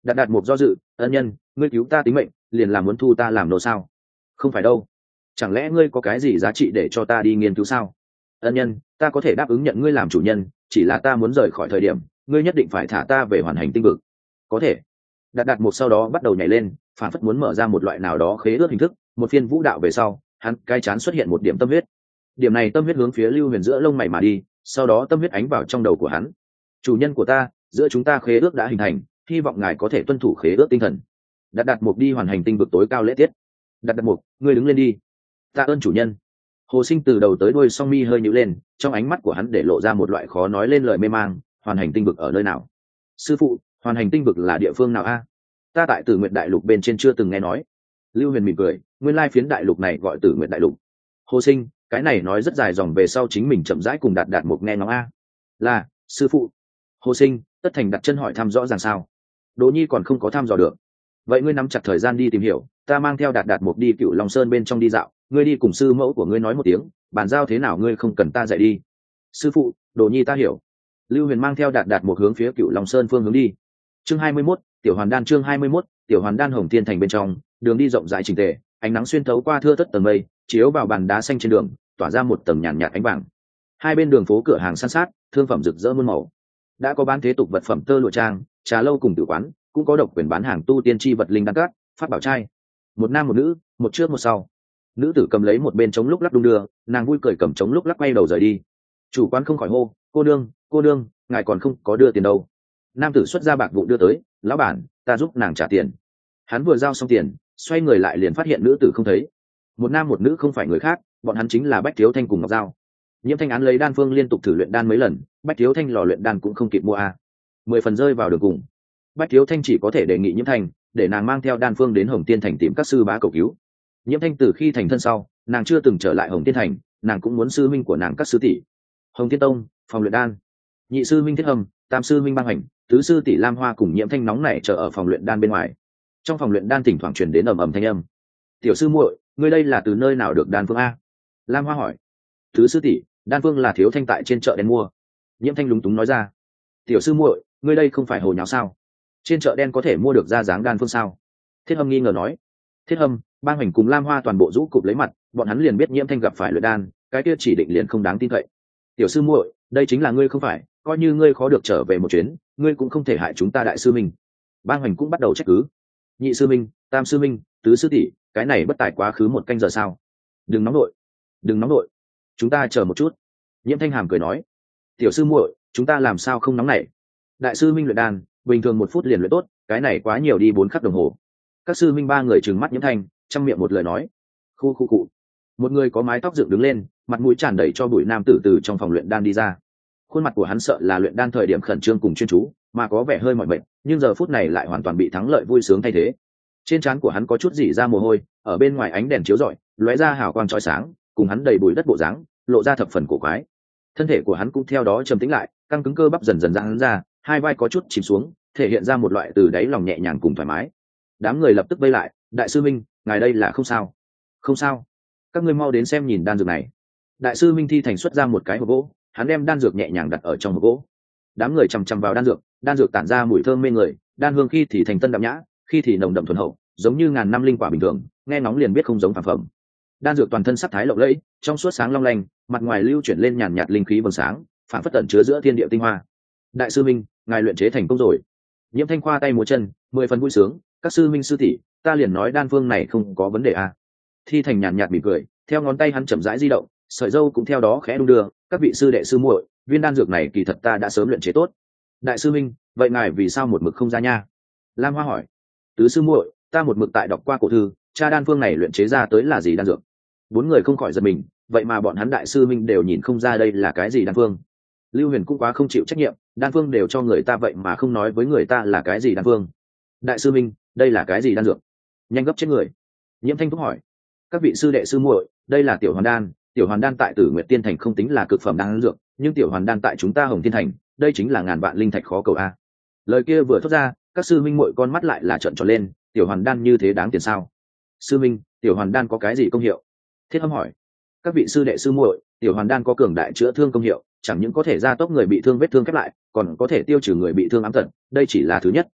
Đạt Đạt Mục do dự, ân nhân, ngươi cứu ta tính mệnh liền là muốn thu ta làm nô sao? Không phải đâu, chẳng lẽ ngươi có cái gì giá trị để cho ta đi nghiên cứu sao? Ân nhân, ta có thể đáp ứng nhận ngươi làm chủ nhân, chỉ là ta muốn rời khỏi thời điểm ngươi nhất định phải thả ta về hoàn hành tinh vực. Có thể. Đạt Đạt Mục sau đó bắt đầu nhảy lên, phản phất muốn mở ra một loại nào đó khế ước hình thức, một phiên vũ đạo về sau hắn cái chán xuất hiện một điểm tâm huyết. Điểm này tâm huyết hướng phía Lưu Huyền giữa lông mày mà đi, sau đó tâm huyết ánh vào trong đầu của hắn. Chủ nhân của ta, giữa chúng ta khế ước đã hình thành, hy vọng ngài có thể tuân thủ khế ước tinh thần. Đạt Đạt Mục đi hoàn hành tinh vực tối cao lễ tiết. Đạt Đạt Mục, ngươi đứng lên đi. Tạ ơn chủ nhân. Hồ Sinh từ đầu tới đuôi song mi hơi nhíu lên, trong ánh mắt của hắn để lộ ra một loại khó nói lên lời mê mang. Hoàn hành tinh vực ở nơi nào? Sư phụ, hoàn hành tinh vực là địa phương nào a? Ta tại Tử Nguyệt Đại Lục bên trên chưa từng nghe nói. Lưu Huyền mỉm cười, nguyên lai phiến đại lục này gọi Tử Nguyệt Đại Lục. Hồ Sinh, cái này nói rất dài dòng, về sau chính mình chậm rãi cùng Đạt Đạt Mục nghe ngóng a. Là, sư phụ. Hồ Sinh, Tất Thành đặt chân hỏi thăm rõ ràng sao? Đỗ Nhi còn không có thăm dò được. Vậy ngươi nắm chặt thời gian đi tìm hiểu, ta mang theo Đạt Đạt Mục đi Cựu Long Sơn bên trong đi dạo, ngươi đi cùng sư mẫu của ngươi nói một tiếng, bàn giao thế nào ngươi không cần ta dạy đi. Sư phụ, Đỗ Nhi ta hiểu. Lưu Huyền mang theo Đạt Đạt Mục hướng phía Cựu Long Sơn phương hướng đi. Chương 21, Tiểu Hoàn Đan. Chương 21, Tiểu Hoàn Đan. Hồng Thiên Thành bên trong, đường đi rộng rãi chỉnh tề, ánh nắng xuyên thấu qua thưa thớt tầng mây, chiếu vào bàn đá xanh trên đường, tỏa ra một tầng nhàn nhạt ánh vàng. Hai bên đường phố cửa hàng san sát, thương phẩm rực rỡ muôn màu. Đã có bán thế tục vật phẩm tơ lụa trang, trà lâu cùng tử quán, cũng có độc quyền bán hàng tu tiên chi vật linh đan cát, phát bảo trai. Một nam một nữ, một trước một sau. Nữ tử cầm lấy một bên trống lúc lắc đung đưa, nàng vui cười cầm trống lúc lắc quay đầu rời đi. Chủ quán không khỏi hô, cô nương, ngài còn không có đưa tiền đâu. Nam tử xuất ra bạc vụn đưa tới, lão bản, ta giúp nàng trả tiền. Hắn vừa giao xong tiền, xoay người lại liền phát hiện nữ tử không thấy. Một nam một nữ không phải người khác, bọn hắn chính là Bách Thiếu Thanh cùng Ngọc Giao. Nhiễm Thanh án lấy đan phương liên tục thử luyện đan mấy lần, Bách Thiếu Thanh lò luyện đan cũng không kịp mua a. 10 phần rơi vào đường cùng. Bách Thiếu Thanh chỉ có thể đề nghị Nhiễm Thanh để nàng mang theo đan phương đến Hồng Tiên Thành tìm các sư bá cầu cứu. Nhiễm Thanh từ khi thành thân sau, nàng chưa từng trở lại Hồng Tiên Thành, nàng cũng muốn sư minh của nàng các sư tỷ. Hồng Tiên Tông, phòng luyện đan. Nhị sư minh Thiết Hầm, tam sư minh Băng Hành, tứ sư tỷ Lam Hoa cùng Nhiễm Thanh nóng nảy chờ ở phòng luyện đan bên ngoài. Trong phòng luyện đan thỉnh thoảng truyền đến ầm ầm thanh âm. Tiểu sư muội, ngươi đây là từ nơi nào được đan phương a? Lam Hoa hỏi. Tứ sư tỷ, đan phương là Thiếu Thanh tại trên chợ đen mua. Nhiễm Thanh lúng túng nói ra. Tiểu sư muội, ngươi đây không phải hồ nháo sao? Trên chợ đen có thể mua được ra dáng đan phương sao? Thiết Hâm nghi ngờ nói. Thiết Hâm, Bang Hành cùng Lam Hoa toàn bộ rũ cụp lấy mặt, bọn hắn liền biết Nhiễm Thanh gặp phải luyện đan, cái kia chỉ định liền không đáng tin cậy. Tiểu sư muội, đây chính là ngươi không phải, coi như ngươi khó được trở về một chuyến, ngươi cũng không thể hại chúng ta đại sư minh. Bang Hành cũng bắt đầu trách cứ. Nhị sư minh, tam sư minh, tứ sư tỷ, cái này bất tài quá khứ một canh giờ sao? Đừng nóng nội, chúng ta chờ một chút. Nhiễm Thanh hàm cười nói. Tiểu sư muội, chúng ta làm sao không nóng nảy? Đại sư minh luyện đan, bình thường 1 phút liền luyện tốt, cái này quá nhiều đi 4 khắc đồng hồ. Các sư minh 3 người trừng mắt Nhiễm Thanh, trong miệng một lời nói. Khu. Một người có mái tóc dựng đứng lên, mặt mũi tràn đầy cho bụi nam tử từ trong phòng luyện đan đi ra. Khuôn mặt của hắn sợ là luyện đan thời điểm khẩn trương cùng chuyên chú, mà có vẻ hơi mỏi mệt, nhưng giờ phút này lại hoàn toàn bị thắng lợi vui sướng thay thế. Trên trán của hắn có chút rỉ ra mồ hôi, ở bên ngoài ánh đèn chiếu rọi, lóe ra hào quang chói sáng, cùng hắn đầy bụi đất bộ dáng, lộ ra thập phần cổ quái. Thân thể của hắn cũng theo đó trầm tĩnh lại, căng cứng cơ bắp dần dần giãn ra, hai vai có chút chìm xuống, thể hiện ra một loại từ đáy lòng nhẹ nhàng cùng thoải mái. Đám người lập tức vây lại, đại sư minh, ngài đây là không sao? Không sao. Các ngươi mau đến xem nhìn đan dược này. Đại sư minh thi thành xuất ra một cái hộp gỗ, hắn đem đan dược nhẹ nhàng đặt ở trong hộp gỗ. Đám người chằm chằm vào đan dược tản ra mùi thơm mê người, đan hương khi thì thành tân đậm nhã, khi thì nồng đậm thuần hậu, giống như ngàn năm linh quả bình thường, nghe ngóng liền biết không giống phàm phẩm. Đan dược toàn thân sắc thái lộng lẫy, trong suốt sáng long lanh, mặt ngoài lưu chuyển lên nhàn nhạt linh khí vầng sáng, phản phất tẩn chứa giữa thiên địa tinh hoa. Đại sư minh, ngài luyện chế thành công rồi. Nhiễm Thanh khoa tay múa chân, 10 phần vui sướng. Các sư minh sư tỷ, ta liền nói đan phương này không có vấn đề à? Thi thành nhàn nhạt mỉm cười, theo ngón tay hắn chậm rãi di động, sợi râu cũng theo đó khẽ đung đưa. Các vị sư đệ sư muội, viên đan dược này kỳ thật ta đã sớm luyện chế tốt. Đại sư minh, vậy ngài vì sao một mực không ra nha? Lam Hoa hỏi. Tứ sư muội, ta một mực tại đọc qua cổ thư, cha đan phương này luyện chế ra tới là gì đan dược? 4 người không khỏi giật mình, vậy mà bọn hắn đại sư minh đều nhìn không ra đây là cái gì đan phương. Lưu Huyền cũng quá không chịu trách nhiệm, đan phương đều cho người ta vậy mà không nói với người ta là cái gì đan phương. Đại sư minh, đây là cái gì đan dược? Nhanh gấp chết người. Nhiễm Thanh thúc hỏi. Các vị sư đệ sư muội, đây là tiểu hoàn đan, tiểu hoàn đan tại Tử Nguyệt Tiên Thành không tính là cực phẩm đan dược, nhưng tiểu hoàn đan tại chúng ta Hồng Tiên Thành, đây chính là ngàn vạn linh thạch khó cầu a. Lời kia vừa thốt ra, các sư minh muội con mắt lại là trợn tròn lên, tiểu hoàn đan như thế đáng tiền sao? Sư minh, tiểu hoàn đan có cái gì công hiệu? Thiết Hâm hỏi. Các vị sư đệ sư muội, tiểu hoàn đan có cường đại chữa thương công hiệu, chẳng những có thể gia tốc người bị thương vết thương khép lại, còn có thể tiêu trừ người bị thương ám tật, đây chỉ là thứ nhất.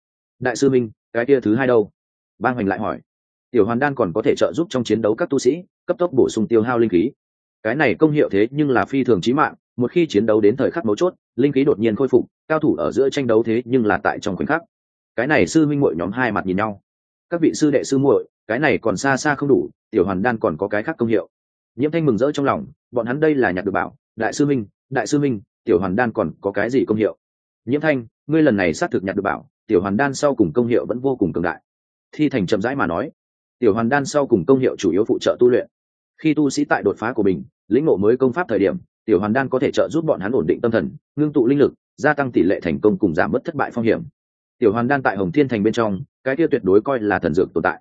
đại sư minh, cái kia thứ hai đâu? Bang Hoành lại hỏi. Tiểu hoàn đan còn có thể trợ giúp trong chiến đấu các tu sĩ cấp tốc bổ sung tiêu hao linh khí. Cái này công hiệu thế nhưng là phi thường chí mạng, một khi chiến đấu đến thời khắc mấu chốt, linh khí đột nhiên khôi phục, cao thủ ở giữa tranh đấu thế nhưng là tại trong khoảnh khắc. Cái này sư minh muội nhóm hai mặt nhìn nhau. Các vị sư đệ sư muội, cái này còn xa xa không đủ, tiểu hoàn đan còn có cái khác công hiệu. Nhiễm Thanh mừng rỡ trong lòng, bọn hắn đây là nhặt được bảo, đại sư minh, tiểu hoàn đan còn có cái gì công hiệu? Nhiễm Thanh, ngươi lần này xác thực nhặt được bảo, tiểu hoàn đan sau cùng công hiệu vẫn vô cùng cường đại. Thi Thành chậm rãi mà nói, tiểu hoàn đan sau cùng công hiệu chủ yếu phụ trợ tu luyện. Khi tu sĩ tại đột phá của mình, lĩnh ngộ mới công pháp thời điểm, tiểu hoàn đan có thể trợ giúp bọn hắn ổn định tâm thần, ngưng tụ linh lực, gia tăng tỷ lệ thành công cùng giảm bớt thất bại phong hiểm. Tiểu hoàn đan tại Hồng Thiên Thành bên trong, cái kia tuyệt đối coi là thần dược tồn tại.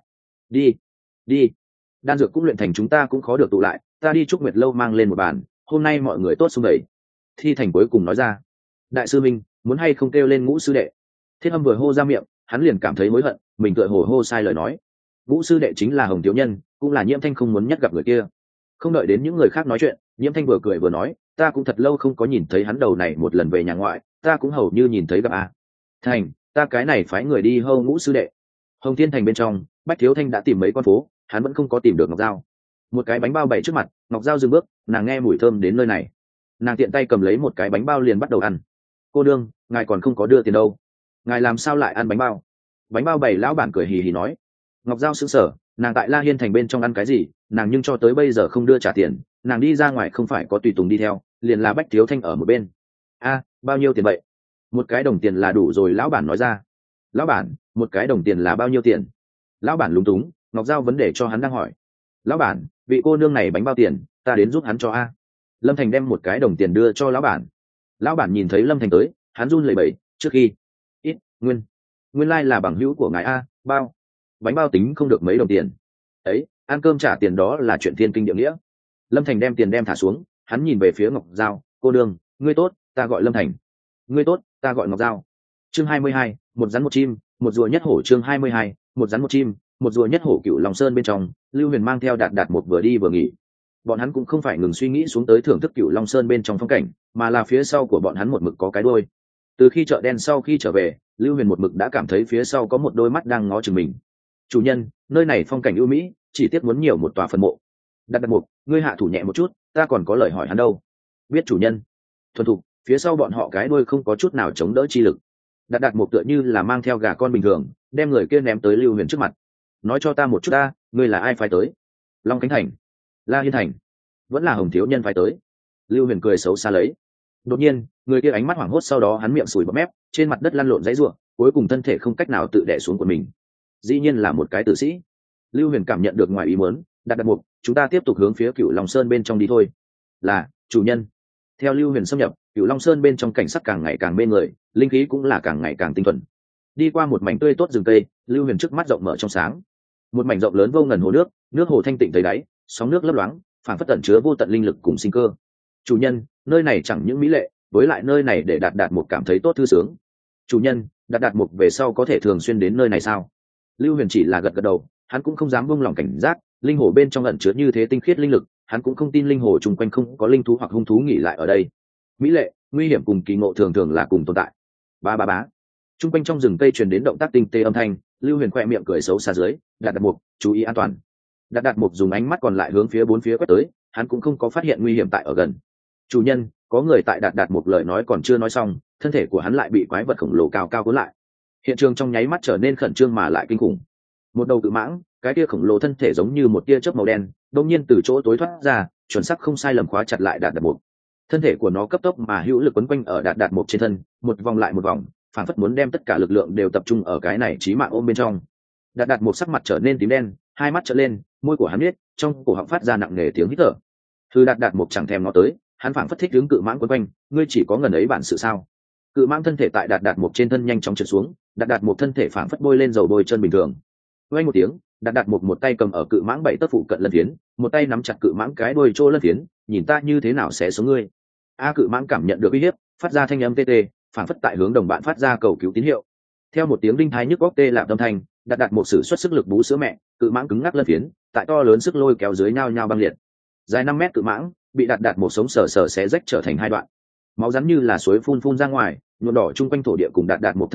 Đi, đan dược cũng luyện thành chúng ta cũng khó được tụ lại, ta đi Trúc Nguyệt lâu mang lên một bàn, hôm nay mọi người tốt xung đầy. Thi Thành cuối cùng nói ra. Đại sư minh, muốn hay không kêu lên Ngũ sư đệ? Thiết Âm vừa hô ra miệng, hắn liền cảm thấy hối hận, mình tựa hồ hô sai lời nói. Ngũ sư đệ chính là Hồng Thiếu Nhân, cũng là Nhiễm Thanh không muốn nhất gặp người kia. Không đợi đến những người khác nói chuyện, Nhiễm Thanh vừa cười vừa nói, ta cũng thật lâu không có nhìn thấy hắn đầu này một lần về nhà ngoại, ta cũng hầu như nhìn thấy gặp a. Thành, ta cái này phái người đi hâu Ngũ sư đệ. Hồng Thiên Thành bên trong, Bách Thiếu Thanh đã tìm mấy con phố, hắn vẫn không có tìm được Ngọc Dao. Một cái bánh bao bày trước mặt, Ngọc Dao dừng bước, nàng nghe mùi thơm đến nơi này, nàng tiện tay cầm lấy một cái bánh bao liền bắt đầu ăn. Cô đương, ngài còn không có đưa tiền đâu, ngài làm sao lại ăn bánh bao? Bánh bao bày lão bản cười hì hì nói. Ngọc Dao sững sờ, nàng tại La Hiên Thành bên trong ăn cái gì, nàng nhưng cho tới bây giờ không đưa trả tiền, nàng đi ra ngoài không phải có tùy tùng đi theo, liền là Bách Thiếu Thanh ở một bên. A, bao nhiêu tiền vậy? Một cái đồng tiền là đủ rồi, lão bản nói ra. Lão bản, một cái đồng tiền là bao nhiêu tiền? Lão bản lúng túng, Ngọc Dao vấn đề cho hắn đang hỏi. Lão bản, vị cô nương này bánh bao tiền, ta đến giúp hắn cho a. Lâm Thành đem một cái đồng tiền đưa cho lão bản. Lão bản nhìn thấy Lâm Thành tới, hắn run lẩy bẩy, trước khi ít nguyên lai là bằng hữu của ngài a. Bao bánh bao tính không được mấy đồng tiền ấy, ăn cơm trả tiền đó là chuyện thiên kinh địa nghĩa. Lâm Thành đem tiền đem thả xuống, hắn nhìn về phía Ngọc Dao. Cô đương, ngươi tốt, ta gọi Lâm Thành. Ngươi tốt, ta gọi Ngọc Dao. Chương 22, một rắn một chim, một rùa nhất hổ. Chương 22, một rắn một chim, một rùa nhất hổ. Cựu Long Sơn bên trong, Lưu Huyền mang theo Đạt Đạt một vừa đi vừa nghỉ. Bọn hắn cũng không phải ngừng suy nghĩ xuống tới thưởng thức Cựu Long Sơn bên trong phong cảnh, mà là phía sau của bọn hắn một mực có cái đuôi. Từ khi chợ đen sau khi trở về, Lưu Huyền một mực đã cảm thấy phía sau có một đôi mắt đang ngó chừng mình. Chủ nhân, nơi này phong cảnh ưu mỹ, chỉ tiếc muốn nhiều một tòa phần mộ. Đạt Đạt một, ngươi hạ thủ nhẹ một chút, ta còn có lời hỏi hắn đâu. Biết chủ nhân. Thuần thục, phía sau bọn họ cái đuôi không có chút nào chống đỡ chi lực. Đạt Đạt một tựa như là mang theo gà con bình thường, đem người kia ném tới Lưu Huyền trước mặt. Nói cho ta một chút ta, ngươi là ai phái tới? Long Khánh Thành, La Hiên Thành, vẫn là Hồng Thiếu Nhân phái tới. Lưu Huyền cười xấu xa lấy. Đột nhiên, người kia ánh mắt hoảng hốt, sau đó hắn miệng sùi bọt mép, trên mặt đất lăn lộn dãy ruộng, cuối cùng thân thể không cách nào tự đè xuống của mình. Dĩ nhiên là một cái tử sĩ. Lưu Huyền cảm nhận được ngoài ý muốn, Đạt Đạt mục, chúng ta tiếp tục hướng phía Cửu Long Sơn bên trong đi thôi. Là, chủ nhân. Theo Lưu Huyền xâm nhập, Cửu Long Sơn bên trong cảnh sắc càng ngày càng mê người, linh khí cũng là càng ngày càng tinh thuần. Đi qua một mảnh tươi tốt rừng cây, Lưu Huyền trước mắt rộng mở trong sáng. Một mảnh rộng lớn vô ngần hồ nước, nước hồ thanh tịnh thấy đáy, sóng nước lấp loáng, phản phất tẩn chứa vô tận linh lực cùng sinh cơ. Chủ nhân, nơi này chẳng những mỹ lệ, với lại nơi này để Đạt Đạt một cảm thấy tốt thư sướng. Chủ nhân, Đạt Đạt một về sau có thể thường xuyên đến nơi này sao? Lưu Huyền chỉ là gật gật đầu, hắn cũng không dám buông lòng cảnh giác, linh hồ bên trong ẩn chứa như thế tinh khiết linh lực, hắn cũng không tin linh hồ chung quanh không có linh thú hoặc hung thú nghỉ lại ở đây. Mỹ lệ, nguy hiểm cùng kỳ ngộ thường thường là cùng tồn tại. Ba ba bá. Chung quanh trong rừng cây truyền đến động tác tinh tế âm thanh, Lưu Huyền khoe miệng cười xấu xa dưới, Đạt Đạt mục, chú ý an toàn. Đạt Đạt mục dùng ánh mắt còn lại hướng phía bốn phía quét tới, hắn cũng không có phát hiện nguy hiểm tại ở gần. Chủ nhân, có người tại. Đạt Đạt mục lời nói còn chưa nói xong, thân thể của hắn lại bị quái vật khổng lồ cao cao cuốn lại. Hiện trường trong nháy mắt trở nên khẩn trương mà lại kinh khủng. Một đầu cự mãng, cái kia khổng lồ thân thể giống như một tia chớp màu đen, đột nhiên từ chỗ tối thoát ra, chuẩn xác không sai lầm khóa chặt lại Đạt Đạt mục. Thân thể của nó cấp tốc mà hữu lực quấn quanh ở Đạt Đạt mục trên thân, một vòng lại một vòng, phản phất muốn đem tất cả lực lượng đều tập trung ở cái này chí mạng ôm bên trong. Đạt Đạt mục sắc mặt trở nên tím đen, hai mắt trợn lên, môi của hắn liệt, trong cổ họng phát ra nặng nề tiếng hít thở. Thư Đạt Đạt mục chẳng thèm nó tới, hắn phảng phất thích hướng cự mãng quấn quanh, ngươi chỉ có ngần ấy bản sự sao? Cự mãng thân thể tại Đạt Đạt mục trên thân nhanh chóng trượt xuống, Đạt Đạt mục thân thể phảng phất bôi lên dầu bôi chân bình thường. Vang một tiếng, Đạt Đạt mục một tay cầm ở cự mãng bảy tấc phụ cận lân phiến, một tay nắm chặt cự mãng cái đuôi trô lân phiến, nhìn ta như thế nào sẽ xuống ngươi. A cự mãng cảm nhận được uy hiếp, phát ra thanh âm tê tê, phảng phất tại hướng đồng bạn phát ra cầu cứu tín hiệu. Theo một tiếng đinh thái nhức óc tê lạp âm thanh, Đạt Đạt mục sử xuất sức lực bú sữa mẹ, cự mãng cứng ngắc lân phiến, tại to lớn sức lôi kéo dưới nhao nhao băng liệt. Dài 5 mét cự mãng bị Đạt Đạt một sống sờ sờ xé rách trở thành hai đoạn, máu rắn như là suối phun ra ngoài, nhuộm đỏ chung quanh thổ địa cùng Đạt Đạt một thân thể,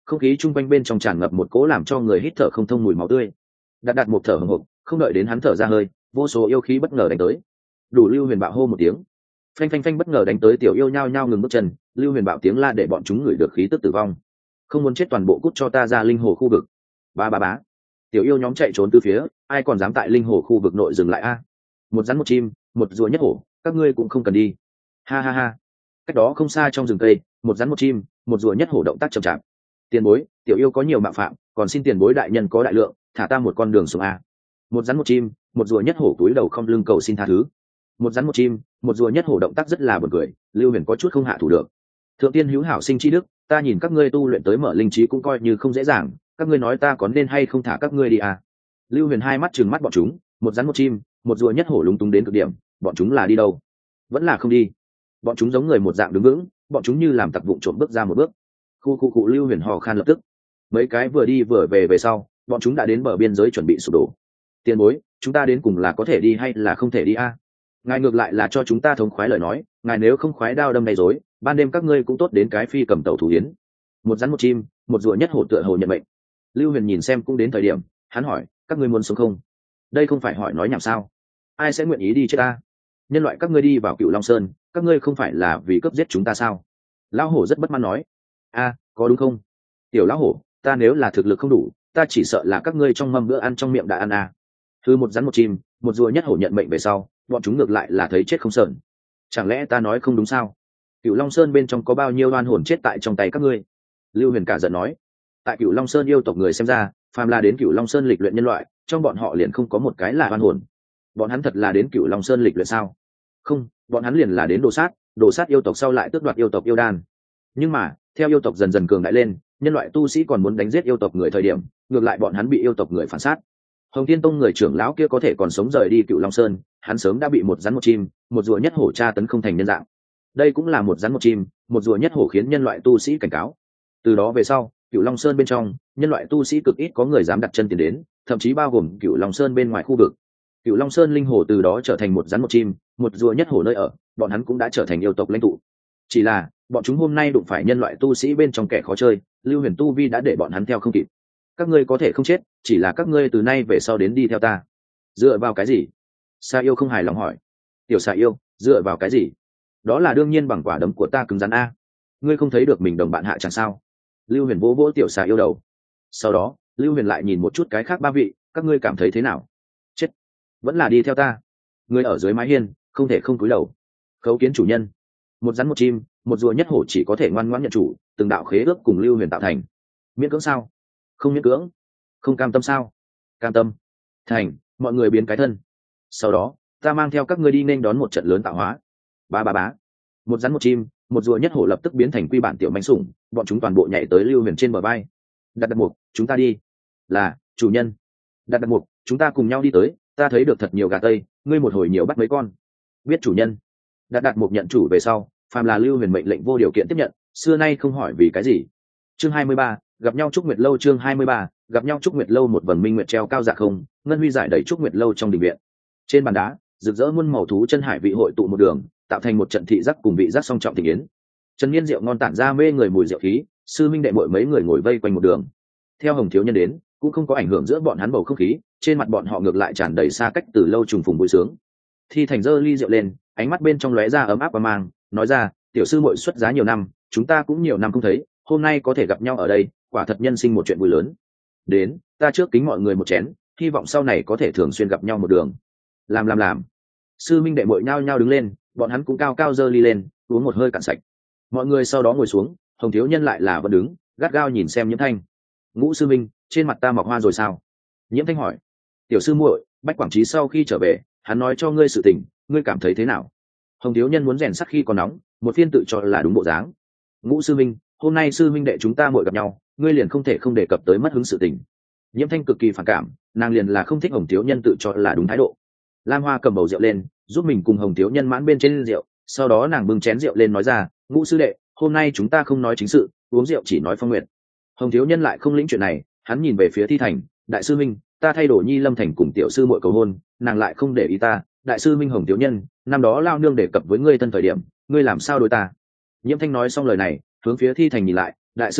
không khí chung quanh bên trong tràn ngập một cỗ làm cho người hít thở không thông mùi máu tươi. Đặt một thở hổn hộc, không đợi đến hắn thở ra hơi, vô số yêu khí bất ngờ đánh tới. Đủ Lưu Huyền bạo hô một tiếng, phanh phanh phanh bất ngờ đánh tới, tiểu yêu nhao nhao ngừng bước chân. Lưu Huyền bạo tiếng la để bọn chúng ngửi được khí tức tử vong. Không muốn chết toàn bộ cút cho ta ra linh hồ khu vực. Ba ba bá, tiểu yêu nhóm chạy trốn từ phía, ai còn dám tại linh hồ khu vực nội dừng lại a? Một rắn một chim, một rùa nhất hổ, các ngươi cũng không cần đi. Ha ha ha. Cách đó không xa trong rừng cây, một rắn một chim, một rùa nhất hổ động tác chậm chạp. Tiền bối, tiểu yêu có nhiều mạo phạm, còn xin tiền bối đại nhân có đại lượng, thả ta một con đường xuống a. Một rắn một chim, một rùa nhất hổ túi đầu không lưng cầu xin tha thứ. Một rắn một chim, một rùa nhất hổ động tác rất là buồn cười. Lưu Huyền có chút không hạ thủ được. Thượng tiên hữu hảo sinh chi đức, ta nhìn các ngươi tu luyện tới mở linh trí cũng coi như không dễ dàng, các ngươi nói ta có nên hay không thả các ngươi đi à? Lưu Huyền hai mắt trừng mắt bọn chúng, một rắn một chim, một rùa nhất hổ lúng túng đến cực điểm, bọn chúng là đi đâu? Vẫn là không đi. Bọn chúng giống người một dạng đứng vững, bọn chúng như làm tặc vụng trộm bước ra một bước. Khu Lưu Huyền hò khan lập tức. Mấy cái vừa đi vừa về sau, bọn chúng đã đến bờ biên giới chuẩn bị sụp đổ. Tiền bối, chúng ta đến cùng là có thể đi hay là không thể đi a? Ngài ngược lại là cho chúng ta thống khoái lời nói, ngài nếu không khoái đao đâm đầy rối, ban đêm các ngươi cũng tốt đến cái phi cầm tàu thủ hiến. Một rắn một chim, một rùa nhất hổ tựa hồ nhận mệnh. Lưu Huyền nhìn xem cũng đến thời điểm, hắn hỏi, các ngươi muốn sống không? Đây không phải hỏi nói nhảm sao? Ai sẽ nguyện ý đi chết ta? Nhân loại các ngươi đi vào Cựu Long Sơn, các ngươi không phải là vì cướp giết chúng ta sao? Lão hổ rất bất mãn nói, a, có đúng không? Tiểu lão hổ, ta nếu là thực lực không đủ, ta chỉ sợ là các ngươi trong mâm bữa ăn trong miệng đã ăn à. Thứ một rắn một chim, một rùa nhất hổ nhận mệnh về sau, bọn chúng ngược lại là thấy chết không sờn. Chẳng lẽ ta nói không đúng sao? Cựu Long Sơn bên trong có bao nhiêu oan hồn chết tại trong tay các ngươi? Lưu Huyền cả giận nói, tại Cựu Long Sơn yêu tộc người xem ra, phàm là đến Cựu Long Sơn lịch luyện nhân loại, trong bọn họ liền không có một cái là oan hồn. Bọn hắn thật là đến Cựu Long Sơn lịch luyện sao? Không, bọn hắn liền là đến đồ sát yêu tộc sau lại tước đoạt yêu tộc yêu đan. Nhưng mà, theo yêu tộc dần dần cường đại lên, nhân loại tu sĩ còn muốn đánh giết yêu tộc người thời điểm, ngược lại bọn hắn bị yêu tộc người phản sát. Hồng Thiên Tông người trưởng lão kia có thể còn sống rời đi Cựu Long Sơn, hắn sớm đã bị một rắn một chim, một rùa nhất hổ tra tấn không thành nhân dạng. Đây cũng là một rắn một chim, một rùa nhất hổ khiến nhân loại tu sĩ cảnh cáo. Từ đó về sau, Cựu Long Sơn bên trong, nhân loại tu sĩ cực ít có người dám đặt chân tiến đến, thậm chí bao gồm Cựu Long Sơn bên ngoài khu vực. Cựu Long Sơn linh hồ từ đó trở thành một rắn một chim, một rùa nhất hổ nơi ở, bọn hắn cũng đã trở thành yêu tộc lãnh tụ. Chỉ là, bọn chúng hôm nay đụng phải nhân loại tu sĩ bên trong kẻ khó chơi, Lưu Huyền tu vi đã để bọn hắn theo không kịp. Các ngươi có thể không chết, chỉ là các ngươi từ nay về sau đến đi theo ta. Dựa vào cái gì? Sa yêu không hài lòng hỏi. Tiểu Sa yêu, dựa vào cái gì? Đó là đương nhiên bằng quả đấm của ta cứng rắn a. Ngươi không thấy được mình đồng bạn hạ chẳng sao? Lưu Huyền vỗ vỗ Tiểu Sa yêu đầu. Sau đó, Lưu Huyền lại nhìn một chút cái khác ba vị, các ngươi cảm thấy thế nào? Chết, vẫn là đi theo ta. Ngươi ở dưới mái hiên, không thể không cúi đầu. Khấu kiến chủ nhân. Một rắn một chim, một rùa nhất hổ chỉ có thể ngoan ngoãn nhận chủ, từng đạo khế ước cùng Lưu Huyền tạo thành. Miễn cưỡng sao? Không miễn cưỡng. Không cam tâm sao? Cam tâm. Thành, mọi người biến cái thân. Sau đó, ta mang theo các ngươi đi nên đón một trận lớn tạo hóa. Ba ba bá. Một rắn một chim, một rùa nhất hổ lập tức biến thành quy bản tiểu manh sủng, bọn chúng toàn bộ nhảy tới Lưu Huyền trên bờ vai. Đặt mục, chúng ta đi. Là, chủ nhân. Đặt mục, chúng ta cùng nhau đi tới, ta thấy được thật nhiều gà tây, ngươi một hồi nhiều bắt mấy con. Biết chủ nhân. Đặt mục nhận chủ về sau, phàm là Lưu Huyền mệnh lệnh vô điều kiện tiếp nhận, xưa nay không hỏi vì cái gì. Chương 23, gặp nhau Trúc Nguyệt lâu. Chương 23, gặp nhau Trúc Nguyệt lâu. Một vầng minh nguyệt treo cao dạ không, ngân huy giải đầy Trúc Nguyệt lâu trong đình viện. Trên bàn đá, rực rỡ muôn màu thú chân hải vị hội tụ một đường, tạo thành một trận thị giác cùng vị giác song trọng tình yến. Trần Nhiên rượu ngon tản ra mê người mùi rượu khí, sư minh đệ muội mấy người ngồi vây quanh một đường. Theo Hồng thiếu nhân đến, cũng không có ảnh hưởng giữa bọn hắn bầu không khí, trên mặt bọn họ ngược lại tràn đầy xa cách từ lâu trùng phùng vui sướng. Thi Thành giơ ly rượu lên, ánh mắt bên trong lóe ra ấm áp và mang, nói ra, tiểu sư muội xuất giá nhiều năm, chúng ta cũng nhiều năm không thấy, hôm nay có thể gặp nhau ở đây, quả thật nhân sinh một chuyện vui lớn. Đến, ta trước kính mọi người một chén, hy vọng sau này có thể thường xuyên gặp nhau một đường. Làm. Sư minh đệ muội nhao nhao đứng lên, bọn hắn cũng cao cao giơ ly lên, uống một hơi cạn sạch. Mọi người sau đó ngồi xuống, Hồng thiếu nhân lại là vẫn đứng, gắt gao nhìn xem Nhiễm Thanh. Ngũ sư minh, trên mặt ta mọc hoa rồi sao? Nhiễm Thanh hỏi. Tiểu sư muội, Bách Quảng Trí sau khi trở về, hắn nói cho ngươi sự tình, ngươi cảm thấy thế nào? Hồng thiếu nhân muốn rèn sắc khi còn nóng, một phiên tự cho là đúng bộ dáng. Ngũ sư minh, hôm nay sư minh đệ chúng ta muội gặp nhau, ngươi liền không thể không đề cập tới mất hứng sự tình. Nhiễm Thanh cực kỳ phản cảm, nàng liền là không thích Hồng thiếu nhân tự cho là đúng thái độ. Lam Hoa cầm bầu rượu lên, giúp mình cùng Hồng thiếu nhân mãn bên trên rượu, sau đó nàng bưng chén rượu lên nói ra, Ngũ sư đệ, hôm nay chúng ta không nói chính sự, uống rượu chỉ nói phong nguyện. Hồng thiếu nhân lại không lĩnh chuyện này, hắn nhìn về phía Thi Thành, đại sư minh, ta thay đổi Nhi Lâm Thành cùng tiểu sư muội cầu hôn, nàng lại không để ý ta, đại sư minh. Hồng thiếu nhân, năm đó lao nương đề cập với ngươi thân thời điểm, ngươi làm sao đối ta? Nhiễm Thanh nói xong lời này, hướng phía Thi Thành nhìn lại, đại sư minh,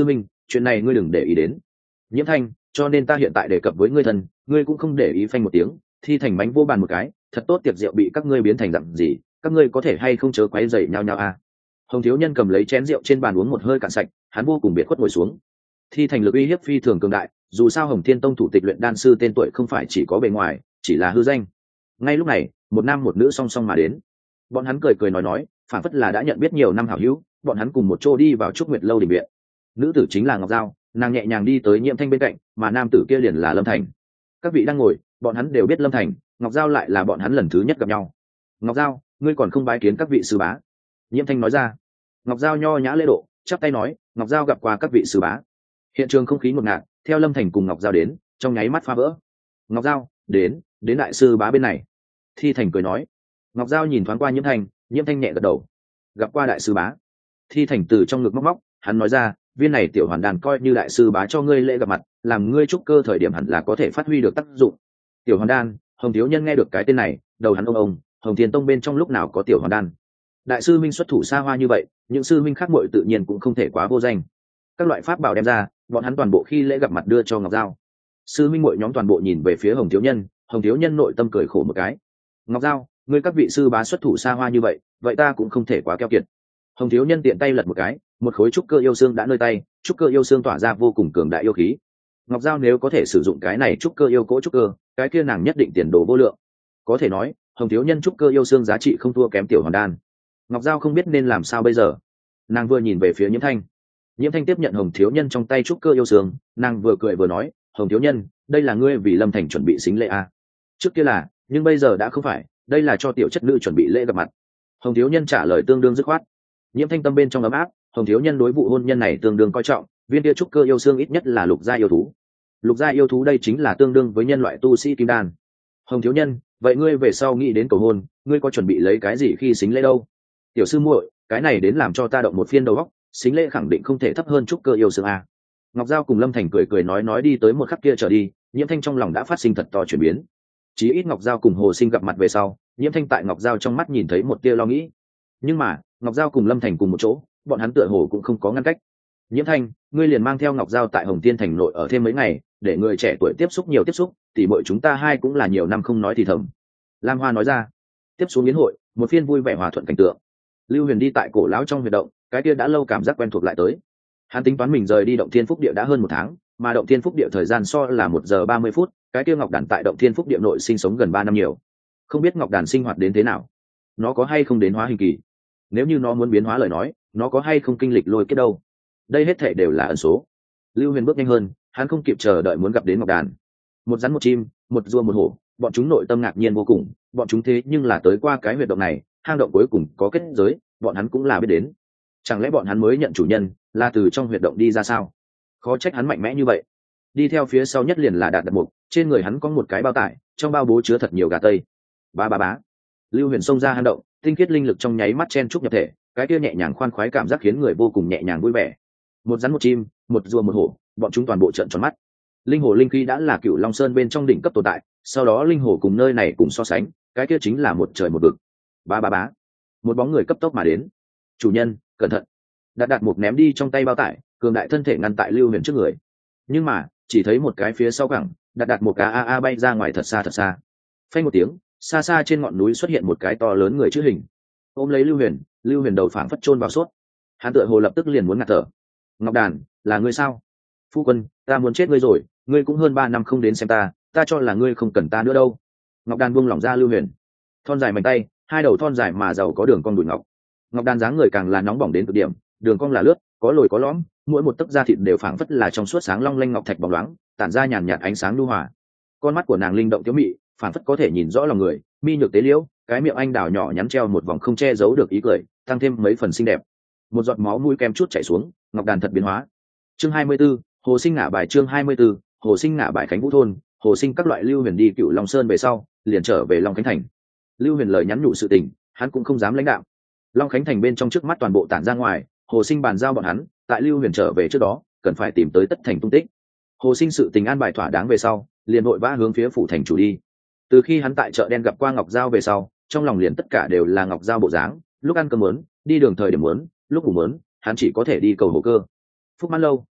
chuyện này ngươi đừng để ý đến. Nhiễm Thanh, cho nên ta hiện tại đề cập với ngươi thân, ngươi cũng không để ý. Phanh một tiếng, Thi Thành bánh vô bàn một cái, thật tốt tiệc rượu bị các ngươi biến thành dặn gì, các ngươi có thể hay không chớ quấy rầy nhau nhau à. Hồng thiếu nhân cầm lấy chén rượu trên bàn uống một hơi cạn sạch, hắn vô cùng biệt khuất ngồi xuống. Thi Thành lực uy hiếp phi thường cường đại, dù sao Hồng Thiên Tông thủ tịch luyện đan sư tên tuổi không phải chỉ có bề ngoài, chỉ là hư danh. Ngay lúc này, một nam một nữ song song mà đến. Bọn hắn cười cười nói, phản phất là đã nhận biết nhiều năm hảo hữu, bọn hắn cùng một chỗ đi vào Trúc Nguyệt lâu đình viện. Nữ tử chính là Ngọc Giao, nàng nhẹ nhàng đi tới Nhiễm Thanh bên cạnh, mà nam tử kia liền là Lâm Thành. Các vị đang ngồi, bọn hắn đều biết Lâm Thành, Ngọc Giao lại là bọn hắn lần thứ nhất gặp nhau. Ngọc Giao, ngươi còn không bái kiến các vị sư bá? Nhiễm Thanh nói ra. Ngọc Giao nho nhã lễ độ, chắp tay nói, Ngọc Giao gặp qua các vị sư bá. Hiện trường không khí ngột ngạt, theo Lâm Thành cùng Ngọc Giao đến, trong nháy mắt phá vỡ. Ngọc Giao, đến đại sư bá bên này. Thi Thành cười nói. Ngọc Giao nhìn thoáng qua Nhiễm Thanh, Nhiễm Thanh nhẹ gật đầu. Gặp qua đại sư bá. Thi Thành từ trong ngực móc móc, hắn nói ra, viên này tiểu hoàn đàn coi như đại sư bá cho ngươi lễ gặp mặt, làm ngươi trúc cơ thời điểm hẳn là có thể phát huy được tác dụng. Tiểu hoàn đan, Hồng thiếu nhân nghe được cái tên này, đầu hắn ông, Hồng Thiên Tông bên trong lúc nào có tiểu hoàn đan. Đại sư minh xuất thủ xa hoa như vậy, những sư minh khác muội tự nhiên cũng không thể quá vô danh. Các loại pháp bảo đem ra, bọn hắn toàn bộ khi lễ gặp mặt đưa cho Ngọc Giao. Sư minh muội nhóm toàn bộ nhìn về phía Hồng thiếu nhân, Hồng thiếu nhân nội tâm cười khổ một cái. Ngọc Giao, ngươi các vị sư bá xuất thủ xa hoa như vậy, vậy ta cũng không thể quá keo kiệt. Hồng thiếu nhân tiện tay lật một cái, một khối trúc cơ yêu xương đã nơi tay, trúc cơ yêu xương tỏa ra vô cùng cường đại yêu khí. Ngọc Giao nếu có thể sử dụng cái này trúc cơ yêu cỗ trúc cơ, cái kia nàng nhất định tiền đồ vô lượng. Có thể nói, Hồng thiếu nhân trúc cơ yêu xương giá trị không thua kém tiểu hoàn đan. Ngọc Giao không biết nên làm sao bây giờ. Nàng vừa nhìn về phía Nhiễm Thanh. Nhiễm Thanh tiếp nhận Hồng thiếu nhân trong tay trúc cơ yêu xương, nàng vừa cười vừa nói, Hồng thiếu nhân, đây là ngươi vì Lâm Thành chuẩn bị xính lễ à? Trước kia là, nhưng bây giờ đã không phải, đây là cho tiểu chất nữ chuẩn bị lễ gặp mặt. Hồng thiếu nhân trả lời tương đương dứt khoát. Nhiễm Thanh tâm bên trong ấm áp, Hồng thiếu nhân đối vụ hôn nhân này tương đương coi trọng, viên kia trúc cơ yêu xương ít nhất là lục gia yêu thú. Lục gia yêu thú đây chính là tương đương với nhân loại tu sĩ kim đan. Hồng thiếu nhân, vậy ngươi về sau nghĩ đến cầu hôn, ngươi có chuẩn bị lấy cái gì khi xính lễ đâu? Tiểu sư muội, cái này đến làm cho ta động một phiên đầu óc, xính lễ khẳng định không thể thấp hơn trúc cơ yêu xương a. Ngọc Giao cùng Lâm Thành cười cười nói đi tới một khắc kia trở đi, Nhiễm Thanh trong lòng đã phát sinh thật to chuyển biến. Chí ít Ngọc Giao cùng Hồ Sinh gặp mặt về sau, Nhiễm Thanh tại Ngọc Giao trong mắt nhìn thấy một tia lo nghĩ. Nhưng mà, Ngọc Giao cùng Lâm Thành cùng một chỗ, bọn hắn tựa hồ cũng không có ngăn cách. Nhiễm Thanh, ngươi liền mang theo Ngọc Giao tại Hồng Tiên thành nội ở thêm mấy ngày, để người trẻ tuổi tiếp xúc nhiều tiếp xúc, tỉ muội chúng ta hai cũng là nhiều năm không nói thì thầm. Lam Hoa nói ra. Tiếp xuống yến hội, một phiên vui vẻ hòa thuận cảnh tượng. Lưu Huyền đi tại cổ lão trong huyệt động, cái kia đã lâu cảm giác quen thuộc lại tới. Hắn tính toán mình rời đi động Thiên Phúc Địa đã hơn 1 tháng, mà động Thiên Phúc Địa thời gian so là 1 giờ 30 phút, cái kia Ngọc Đàn tại động Thiên Phúc Địa nội sinh sống gần 3 năm nhiều. Không biết Ngọc Đàn sinh hoạt đến thế nào, nó có hay không đến hóa hình kỳ? Nếu như nó muốn biến hóa lời nói, nó có hay không kinh lịch lôi kết đâu? Đây hết thảy đều là ẩn số. Lưu Huyền bước nhanh hơn, hắn không kịp chờ đợi muốn gặp đến Ngọc Đàn. Một rắn một chim, một rùa một hổ, bọn chúng nội tâm ngạc nhiên vô cùng, bọn chúng thế nhưng là tới qua cái huyệt động này, hang động cuối cùng có kết giới, bọn hắn cũng là biết đến. Chẳng lẽ bọn hắn mới nhận chủ nhân là từ trong huyệt động đi ra sao? Khó trách hắn mạnh mẽ như vậy. Đi theo phía sau nhất liền là Đạt Đạt Mục, trên người hắn có một cái bao tải, trong bao bố chứa thật nhiều gà tây. Bá. Lưu Huyền xông ra hang động, tinh khiết linh lực trong nháy mắt chen chúc nhập thể, cái kia nhẹ nhàng khoan khoái cảm giác khiến người vô cùng nhẹ nhàng vui vẻ. Một rắn một chim, một rùa một hổ, bọn chúng toàn bộ trợn tròn mắt. Linh hồ linh khí đã là Cửu Long Sơn bên trong đỉnh cấp tồn tại, sau đó linh hồ cùng nơi này cùng so sánh, cái kia chính là một trời một vực. Bá. Một bóng người cấp tốc mà đến. Chủ nhân, cẩn thận. Đạt Đạt Mục ném đi trong tay bao tải, cường đại thân thể ngăn tại Lưu Huyền trước người. Nhưng mà, chỉ thấy một cái phía sau cẳng, Đạt Đạt Mục a bay ra ngoài thật xa. Phanh một tiếng, xa trên ngọn núi xuất hiện một cái to lớn người chữ hình. Ôm lấy Lưu Huyền đầu phảng phất chôn vào sốt. Hắn tựa hồ lập tức liền muốn ngạt thở. Ngọc Đàn, là ngươi sao? Phu quân, ta muốn chết ngươi rồi, ngươi cũng hơn 3 năm không đến xem ta cho là ngươi không cần ta nữa đâu. Ngọc Đàn buông lỏng ra Lưu Huyền. Thon dài mảnh tay, hai đầu thon dài mà giàu có đường cong đùi ngọc. Ngọc Đàn dáng người càng là nóng bỏng đến cực điểm, đường cong là lướt, có lồi có lõm, mỗi một tấc da thịt đều phảng phất là trong suốt sáng long lanh ngọc thạch bóng loáng, tản ra nhàn nhạt ánh sáng nhu hòa. Con mắt của nàng linh động thiếu mị, phảng phất có thể nhìn rõ lòng người, mi nhược tế liễu, cái miệng anh đào nhỏ nhắn treo một vòng không che giấu được ý cười, tăng thêm mấy phần xinh đẹp. Một giọt máu mũi kem chút chảy xuống, Ngọc Đàn thật biến hóa. Chương 24, Hồ Sinh ngả bài. Chương 24, Hồ Sinh ngả bài. Khánh Vũ thôn, Hồ Sinh các loại Lưu Huyền đi Cửu Long Sơn về sau, liền trở về Long Khánh thành. Lưu Huyền lời nhắn nhủ sự tình, hắn cũng không dám lãnh đạo. Long Khánh thành bên trong trước mắt toàn bộ tản ra ngoài, Hồ Sinh bàn giao bọn hắn, tại Lưu Huyền trở về trước đó, cần phải tìm tới Tất Thành tung tích. Hồ Sinh sự tình an bài thỏa đáng về sau, liền vội vã hướng phía phủ thành chủ đi. Từ khi hắn tại chợ đen gặp qua Ngọc Giao về sau, trong lòng liền tất cả đều là Ngọc Giao bộ dáng, lúc ăn cơm muốn, đi đường thời điểm muốn, lúc ngủ muốn, hắn chỉ có thể đi cầu Hồ Cơ. Phúc Mãn lâu,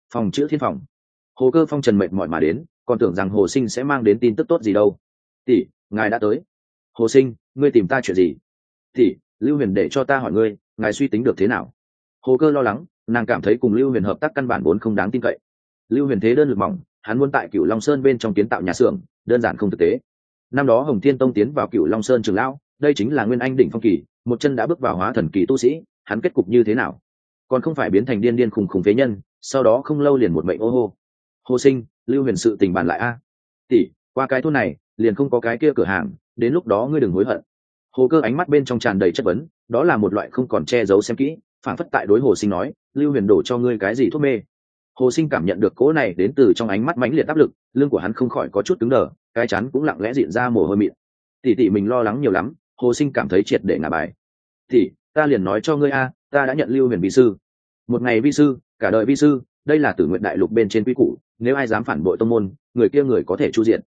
Phòng chữ thiên phòng. Hồ Cơ phong trần mệt mỏi mà đến, còn tưởng rằng Hồ Sinh sẽ mang đến tin tức tốt gì đâu. Tỷ, ngài đã tới. Hồ Sinh, ngươi tìm ta chuyện gì? Tỷ, Lưu Huyền để cho ta hỏi ngươi, ngài suy tính được thế nào? Hồ Cơ lo lắng, nàng cảm thấy cùng Lưu Huyền hợp tác căn bản vốn không đáng tin cậy. Lưu Huyền thế đơn lực mỏng, hắn muốn tại Cửu Long Sơn bên trong kiến tạo nhà xưởng, đơn giản không thực tế. Năm đó Hồng Thiên Tông tiến vào Cửu Long Sơn trường lão, đây chính là nguyên anh đỉnh phong kỳ, một chân đã bước vào hóa thần kỳ tu sĩ, hắn kết cục như thế nào? Còn không phải biến thành điên điên khùng khùng phế nhân, sau đó không lâu liền một mệnh ô hô. Hồ Sinh, Lưu Huyền sự tình bàn lại a. Tỷ, qua cái thôn này, liền không có cái kia cửa hàng, đến lúc đó ngươi đừng hối hận. Hồ Cơ ánh mắt bên trong tràn đầy chất vấn, đó là một loại không còn che giấu xem kỹ, phản phất tại đối Hồ Sinh nói, Lưu Huyền đổ cho ngươi cái gì thuốc mê. Hồ Sinh cảm nhận được cỗ này đến từ trong ánh mắt mãnh liệt áp lực, lưng của hắn không khỏi có chút cứng đờ, cái chắn cũng lặng lẽ dịn ra mồ hôi mịn. Tỷ mình lo lắng nhiều lắm. Hồ Sinh cảm thấy triệt để ngả bài. Tỷ, ta liền nói cho ngươi a, ta đã nhận Lưu Huyền vi sư. Một ngày vi sư, cả đời vi sư, đây là Tử Nguyện Đại Lục bên trên quy củ, nếu ai dám phản bội tông môn, người kia người có thể chu diện.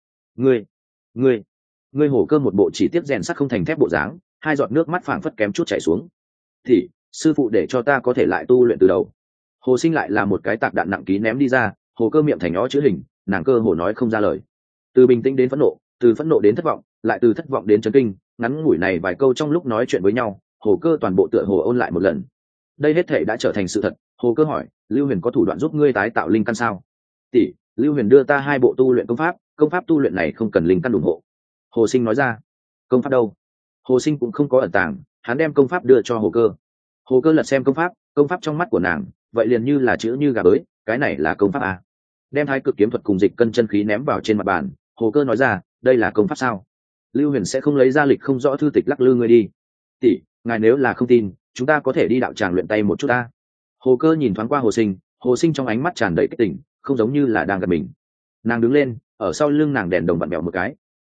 Ngươi Hồ Cơ một bộ chỉ tiếp rèn sắt không thành thép bộ dáng, hai giọt nước mắt phảng phất kém chút chảy xuống. Thì sư phụ để cho ta có thể lại tu luyện từ đầu. Hồ Sinh lại là một cái tạc đạn nặng ký ném đi ra, Hồ Cơ miệng thành nhó chữ hình, nàng cơ hồ nói không ra lời. Từ bình tĩnh đến phẫn nộ, từ phẫn nộ đến thất vọng, lại từ thất vọng đến chấn kinh, ngắn ngủi này vài câu trong lúc nói chuyện với nhau, Hồ Cơ toàn bộ tựa hồ ôn lại một lần. Đây hết thể đã trở thành sự thật. Hồ Cơ hỏi, Lưu Huyền có thủ đoạn giúp ngươi tái tạo linh căn sao? Tỷ, Lưu Huyền đưa ta 2 bộ tu luyện công pháp tu luyện này không cần linh căn ủng hộ. Hồ Sinh nói ra. Công pháp đâu? Hồ Sinh cũng không có ẩn tàng, hắn đem công pháp đưa cho Hồ Cơ. Hồ Cơ lật xem công pháp trong mắt của nàng, vậy liền như là chữ như gà bới, cái này là công pháp à? Đem Thái Cực kiếm thuật cùng dịch cân chân khí ném vào trên mặt bàn, Hồ Cơ nói ra, đây là công pháp sao? Lưu Huyền sẽ không lấy ra lịch không rõ thư tịch lắc lư ngươi đi. Tỷ, ngài nếu là không tin, chúng ta có thể đi đạo tràng luyện tay một chút ta. Hồ Cơ nhìn thoáng qua Hồ Sinh, Hồ Sinh trong ánh mắt tràn đầy kích tỉnh, không giống như là đang gặp mình. Nàng đứng lên, ở sau lưng nàng đèn đồng vặn bẹo một cái.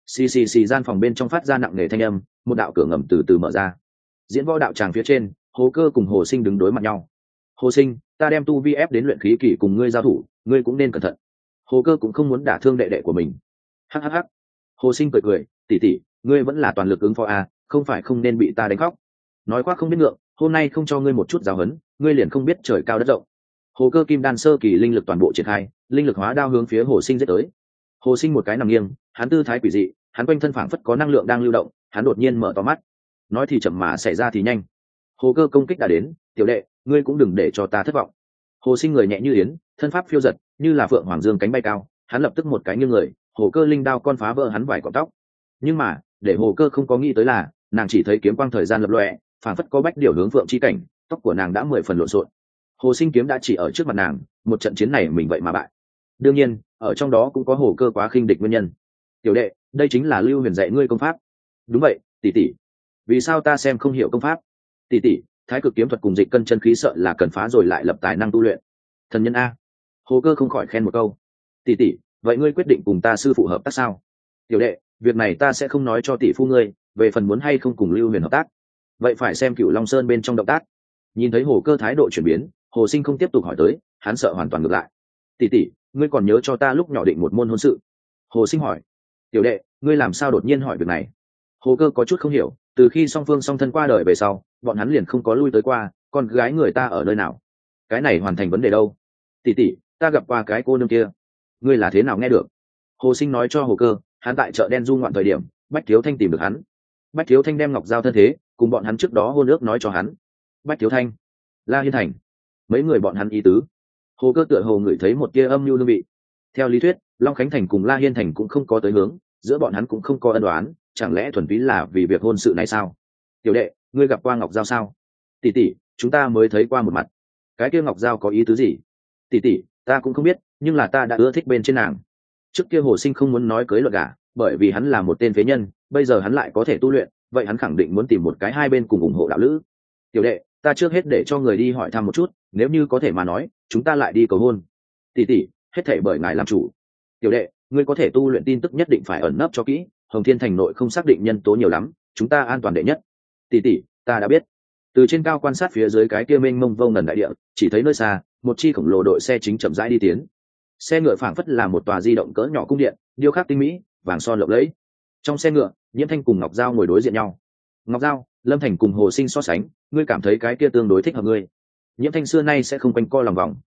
Xì gian phòng bên trong phát ra nặng nề thanh âm, một đạo cửa ngầm từ từ mở ra. Diễn võ đạo tràng phía trên, Hồ Cơ cùng Hồ Sinh đứng đối mặt nhau. Hồ Sinh, ta đem tu vi ép đến luyện khí kỳ cùng ngươi giao thủ, ngươi cũng nên cẩn thận. Hồ Cơ cũng không muốn đả thương đệ đệ của mình. Hắc. Hồ Sinh cười, tỷ, ngươi vẫn là toàn lực ứng phó à, không phải không nên bị ta đánh khóc. Nói quá không biết ngượng, hôm nay không cho ngươi một chút giáo huấn, ngươi liền không biết trời cao đất rộng. Hồ Cơ kim đan sơ kỳ linh lực toàn bộ triển khai, linh lực hóa đao hướng phía Hồ Sinh giết tới. Hồ Sinh một cái nằm nghiêng, hắn tư thái quỷ dị, hắn quanh thân phảng phất có năng lượng đang lưu động, hắn đột nhiên mở to mắt. Nói thì chậm mà xảy ra thì nhanh. Hồ Cơ công kích đã đến, tiểu đệ, ngươi cũng đừng để cho ta thất vọng. Hồ Sinh người nhẹ như yến, thân pháp phiêu giật, như là phượng hoàng dương cánh bay cao, hắn lập tức một cái nghiêng người, Hồ Cơ linh đao con phá vỡ hắn vài cọng tóc. Nhưng mà, để Hồ Cơ không có nghĩ tới là, nàng chỉ thấy kiếm quang thời gian lập lòe, phảng phất có bách điều hướng phượng chi cảnh, tóc của nàng đã 10 phần lộn xộn. Hồ Sinh kiếm đã chỉ ở trước mặt nàng, một trận chiến này mình vậy mà bại. Đương nhiên, ở trong đó cũng có Hồ Cơ quá khinh địch nguyên nhân. Tiểu đệ, đây chính là Lưu Huyền dạy ngươi công pháp. Đúng vậy, tỷ. Vì sao ta xem không hiểu công pháp? Tỷ, Thái Cực kiếm thuật cùng dịch cân chân khí sợ là cần phá rồi lại lập tài năng tu luyện. Thần nhân a. Hồ Cơ không khỏi khen một câu. Tỷ, vậy ngươi quyết định cùng ta sư phụ hợp tác sao? Tiểu đệ, việc này ta sẽ không nói cho tỷ phu ngươi, về phần muốn hay không cùng Lưu Huyền hợp tác, vậy phải xem Cửu Long Sơn bên trong động tác. Nhìn thấy Hồ Cơ thái độ chuyển biến, Hồ Sinh không tiếp tục hỏi tới, hắn sợ hoàn toàn ngược lại. Tỷ, ngươi còn nhớ cho ta lúc nhỏ định một môn hôn sự? Hồ Sinh hỏi. Tiểu đệ, ngươi làm sao đột nhiên hỏi việc này? Hồ Cơ có chút không hiểu, từ khi song phương song thân qua đời về sau, bọn hắn liền không có lui tới qua, con gái người ta ở nơi nào? Cái này hoàn thành vấn đề đâu? Tỷ, ta gặp qua cái cô nương kia. Ngươi là thế nào nghe được? Hồ Sinh nói cho Hồ Cơ, hắn tại chợ đen du ngoạn thời điểm, Bách Thiếu Thanh tìm được hắn. Bách Thiếu Thanh đem ngọc giao thân thế cùng bọn hắn trước đó hôn ước nói cho hắn. Bách Thiếu Thanh, La Hiên Thành, mấy người bọn hắn ý tứ. Hồ Cơ tựa hồ ngửi thấy một tia âm mưu hương vị. Theo lý thuyết, Long Khánh Thành cùng La Hiên Thành cũng không có tới hướng, giữa bọn hắn cũng không có ân đoán, chẳng lẽ thuần túy là vì việc hôn sự này sao? Tiểu đệ, ngươi gặp qua ngọc giao sao? Tỷ, chúng ta mới thấy qua một mặt. Cái kia ngọc giao có ý tứ gì? Tỷ, ta cũng không biết, nhưng là ta đã ưa thích bên trên nàng. Trước kia Hồ Sinh không muốn nói cưới luận gả, bởi vì hắn là một tên phế nhân, bây giờ hắn lại có thể tu luyện, vậy hắn khẳng định muốn tìm một cái hai bên cùng ủng hộ đạo lữ. Tiểu đệ, ta trước hết để cho người đi hỏi thăm một chút, nếu như có thể mà nói, chúng ta lại đi cầu hôn. Tỷ, hết thảy bởi ngài làm chủ. Tiểu đệ, ngươi có thể tu luyện tin tức nhất định phải ẩn nấp cho kỹ, Hồng Thiên Thành nội không xác định nhân tố nhiều lắm, chúng ta an toàn đệ nhất. Tỷ, ta đã biết. Từ trên cao quan sát phía dưới cái kia mênh mông vô ngần đại địa, chỉ thấy nơi xa, một chi khổng lồ đội xe chính chậm rãi đi tiến. Xe ngựa phảng phất là một tòa di động cỡ nhỏ cung điện, điêu khắc tinh mỹ, vàng son lộng lẫy. Trong xe ngựa, Nhiễm Thanh cùng Ngọc Giao ngồi đối diện nhau. Ngọc Giao, Lâm Thành cùng Hồ Sinh so sánh, ngươi cảm thấy cái kia tương đối thích hợp ngươi. Nhiễm Thanh xưa nay sẽ không quanh co lòng vòng.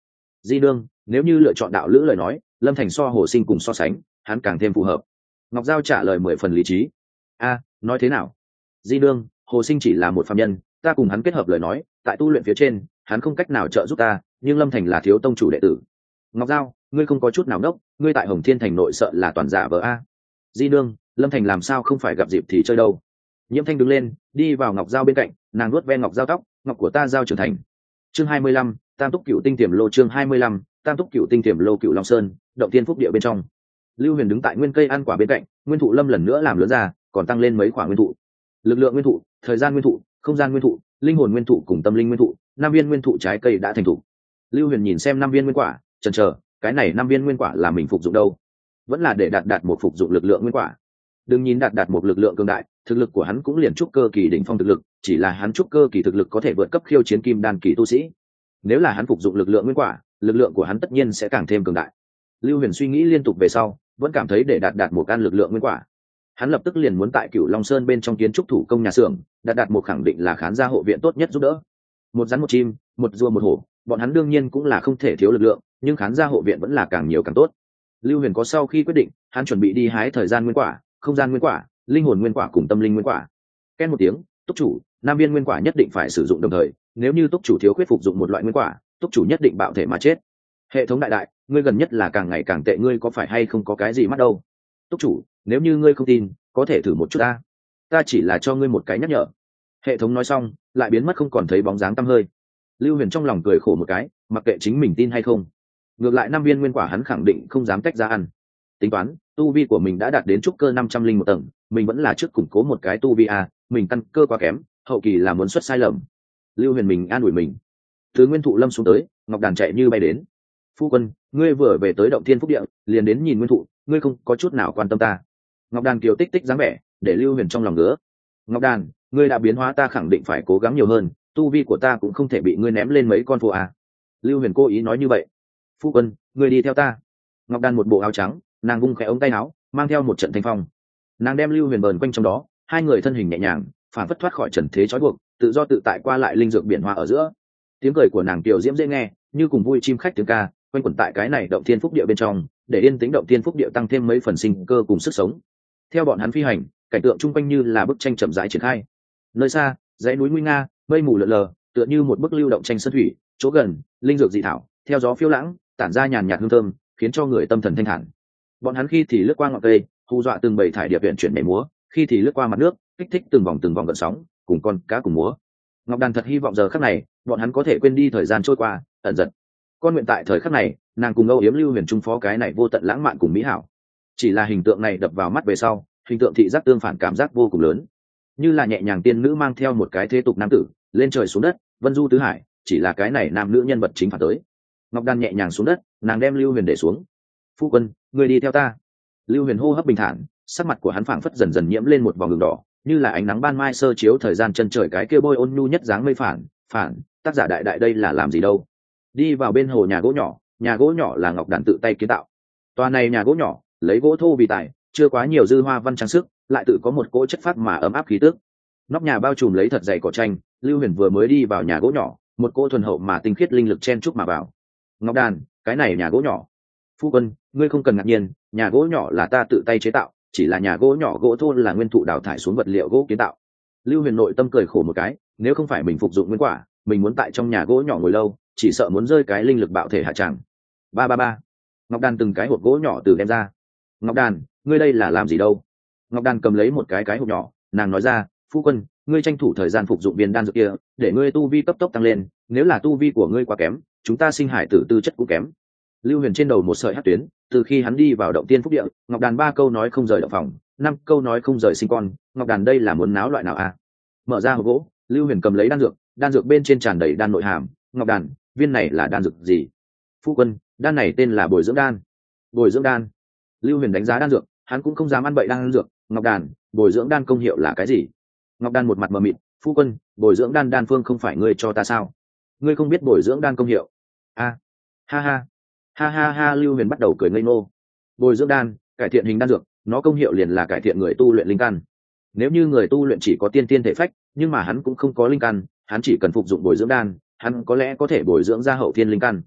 Di Nương, nếu như lựa chọn đạo lữ lời nói, Lâm Thành so Hồ Sinh cùng so sánh, hắn càng thêm phù hợp. Ngọc Giao trả lời 10 phần lý trí. Nói thế nào? Di Nương, Hồ Sinh chỉ là một phàm nhân, ta cùng hắn kết hợp lời nói, tại tu luyện phía trên, hắn không cách nào trợ giúp ta, nhưng Lâm Thành là thiếu tông chủ đệ tử. Ngọc Giao, ngươi không có chút nào đốc, ngươi tại Hồng Thiên Thành nội sợ là toàn giả vờ a. Di Nương, Lâm Thành làm sao không phải gặp dịp thì chơi đâu. Nhiễm Thanh đứng lên, đi vào Ngọc Giao bên cạnh, nàng nuốt ve Ngọc Giao tóc, ngọc của ta giao trưởng thành. Chương 25, Tam Túc Cựu Tinh Tiềm Lô. Chương 25, Tam Túc Cựu Tinh Tiềm Lô. Cựu Long Sơn, động tiên phúc địa bên trong. Lưu Huyền đứng tại nguyên cây ăn quả bên cạnh, nguyên thụ lâm lần nữa làm lớn ra, còn tăng lên mấy quả nguyên thụ. Lực lượng nguyên thụ, thời gian nguyên thụ, không gian nguyên thụ, linh hồn nguyên thụ cùng tâm linh nguyên thụ, 5 viên nguyên thụ trái cây đã thành thụ. Lưu Huyền nhìn xem 5 viên nguyên quả, chần chờ, cái này 5 viên nguyên quả là mình phục dụng đâu? Vẫn là để đạt một phục dụng lực lượng nguyên quả. Đừng nhìn đạt một lực lượng cường đại, thực lực của hắn cũng liền trúc cơ kỳ đỉnh phong thực lực, chỉ là hắn trúc cơ kỳ thực lực có thể vượt cấp khiêu chiến kim đan kỳ tu sĩ. Nếu là hắn phục dụng lực lượng nguyên quả, lực lượng của hắn tất nhiên sẽ càng thêm cường đại. Lưu Huyền suy nghĩ liên tục về sau, vẫn cảm thấy để đạt một căn lực lượng nguyên quả, hắn lập tức liền muốn tại Cửu Long Sơn bên trong kiến trúc thủ công nhà xưởng, đạt một khẳng định là khán gia hộ viện tốt nhất giúp đỡ. Một rắn một chim, một rùa một hổ, bọn hắn đương nhiên cũng là không thể thiếu lực lượng, nhưng khán gia hộ viện vẫn là càng nhiều càng tốt. Lưu Huyền có sau khi quyết định, hắn chuẩn bị đi hái thời gian nguyên quả, không gian nguyên quả, linh hồn nguyên quả cùng tâm linh nguyên quả. Ken một tiếng, túc chủ, 5 viên nguyên quả nhất định phải sử dụng đồng thời, nếu như túc chủ thiếu khuyết phục dụng một loại nguyên quả, túc chủ nhất định bạo thể mà chết. Hệ thống đại, ngươi gần nhất là càng ngày càng tệ, ngươi có phải hay không có cái gì mắt đâu? Túc chủ, nếu như ngươi không tin, có thể thử một chút ta chỉ là cho ngươi một cái nhắc nhở. Hệ thống nói xong, lại biến mất không còn thấy bóng dáng tăm hơi. Lưu Huyền trong lòng cười khổ một cái, mặc kệ chính mình tin hay không, ngược lại 5 viên nguyên quả hắn khẳng định không dám tách ra ăn. Tính toán, tu vi của mình đã đạt đến trúc cơ 501 tầng, mình vẫn là trước củng cố một cái tu vi mình căn cơ quá kém, hậu kỳ là muốn xuất sai lầm. Lưu Huyền mình an ủi mình. Từ nguyên thụ lâm xuống tới, Ngọc Đàn chạy như bay đến. Phu quân, ngươi vừa về tới động thiên phúc địa, liền đến nhìn nguyên thụ, ngươi không có chút nào quan tâm ta. Ngọc Đàn kiều tích tích dáng vẻ, để Lưu Huyền trong lòng ngứa. Ngọc Đàn, ngươi đã biến hóa, ta khẳng định phải cố gắng nhiều hơn, tu vi của ta cũng không thể bị ngươi ném lên mấy con phố Lưu Huyền cố ý nói như vậy. Phu quân, ngươi đi theo ta. Ngọc Đàn một bộ áo trắng, nàng vung khẽ ống tay áo, mang theo một trận thanh phong. Nàng đem Lưu Huyền bờn quanh trong đó, hai người thân hình nhẹ nhàng, phản phất thoát khỏi trần thế trói buộc, tự do tự tại qua lại linh dược biển hoa ở giữa. Tiếng cười của nàng tiểu diễm dễ nghe, như cùng vui chim khách tiếng ca, quanh quẩn tại cái này động thiên phúc địa bên trong, để yên tĩnh động thiên phúc địa tăng thêm mấy phần sinh cơ cùng sức sống. Theo bọn hắn phi hành, cảnh tượng chung quanh như là bức tranh chậm rãi triển khai. Nơi xa, dãy núi nguy nga, mây mù lờ lờ, tựa như một bức lưu động tranh sơn thủy. Chỗ gần, linh dược dị thảo, theo gió phiêu lãng, tản ra nhàn nhạt hương thơm, khiến cho người tâm thần thanh thản. Bọn hắn khi thì lướt qua ngọn cây, hù dọa từng bầy thải điệp viện chuyển nhảy múa, khi thì lướt qua mặt nước, kích thích từng vòng gợn sóng, cùng con cá cùng múa. Ngọc Đàn thật hy vọng giờ khắc này, bọn hắn có thể quên đi thời gian trôi qua, ẩn giật. Con nguyện tại thời khắc này, nàng cùng Âu Yếm Lưu Huyền trung phó cái này vô tận lãng mạn cùng mỹ hảo. Chỉ là hình tượng này đập vào mắt về sau, hình tượng thị giác tương phản cảm giác vô cùng lớn, như là nhẹ nhàng tiên nữ mang theo một cái thế tục nam tử lên trời xuống đất, vân du tứ hải, chỉ là cái này nam nữ nhân vật chính phản tới. Ngọc Đan nhẹ nhàng xuống đất, nàng đem Lưu Huyền để xuống. Phu quân, người đi theo ta. Lưu Huyền hô hấp bình thản, sắc mặt của hắn phảng phất dần dần nhiễm lên một vòng đường đỏ, như là ánh nắng ban mai sơ chiếu thời gian chân trời cái kia bôi ôn nhu nhất dáng mây phản. Tác giả đại đây là làm gì đâu? Đi vào bên hồ nhà gỗ nhỏ là Ngọc Đàn tự tay kiến tạo. Tòa này nhà gỗ nhỏ lấy gỗ thô vì tài, chưa quá nhiều dư hoa văn trang sức, lại tự có một cỗ chất phát mà ấm áp khí tức. Nóc nhà bao trùm lấy thật dày cỏ tranh. Lưu Huyền vừa mới đi vào nhà gỗ nhỏ, một cỗ thuần hậu mà tinh khiết linh lực chen chúc mà vào. Ngọc Đàn, cái này nhà gỗ nhỏ. Phu quân, ngươi không cần ngạc nhiên, nhà gỗ nhỏ là ta tự tay chế tạo, chỉ là nhà gỗ nhỏ gỗ thô là nguyên thụ đào thải xuống vật liệu gỗ kiến tạo. Lưu Huyền nội tâm cười khổ một cái, nếu không phải mình phục dụng nguyên quả, mình muốn tại trong nhà gỗ nhỏ ngồi lâu, chỉ sợ muốn rơi cái linh lực bạo thể hạ tràng. Ba. Ngọc Đàn từng cái hộp gỗ nhỏ từ đem ra. Ngọc Đàn, ngươi đây là làm gì đâu? Ngọc Đàn cầm lấy một cái hộp nhỏ, nàng nói ra, phu quân, ngươi tranh thủ thời gian phục dụng viên đan dược kia, để ngươi tu vi cấp tốc tăng lên, nếu là tu vi của ngươi quá kém, chúng ta sinh hải tử tư chất cũng kém. Lưu Huyền trên đầu một sợi hắc tuyến, từ khi hắn đi vào động tiên phúc địa, Ngọc Đàn 3 câu nói không rời động phòng, 5 câu nói không rời sinh con. Ngọc Đàn đây là muốn náo loại nào Mở ra hộp gỗ, Lưu Huyền cầm lấy đan dược bên trên tràn đầy đan nội hàm. Ngọc Đàn, viên này là đan dược gì? Phu quân, đan này tên là bồi dưỡng đan. Bồi dưỡng đan. Lưu Huyền đánh giá đan dược, hắn cũng không dám ăn bậy đan dược. Ngọc Đàn, bồi dưỡng đan công hiệu là cái gì? Ngọc Đàn một mặt mờ mịt, phu quân, bồi dưỡng đan phương không phải ngươi cho ta sao? Ngươi không biết bồi dưỡng đan công hiệu? Ha. Lưu Huyền bắt đầu cười ngây ngô. Bồi dưỡng đan, cải thiện hình đan dược, nó công hiệu liền là cải thiện người tu luyện linh căn. Nếu như người tu luyện chỉ có tiên thể phách, nhưng mà hắn cũng không có linh căn, hắn chỉ cần phục dụng bồi dưỡng đan, hắn có lẽ có thể bồi dưỡng ra hậu thiên linh căn.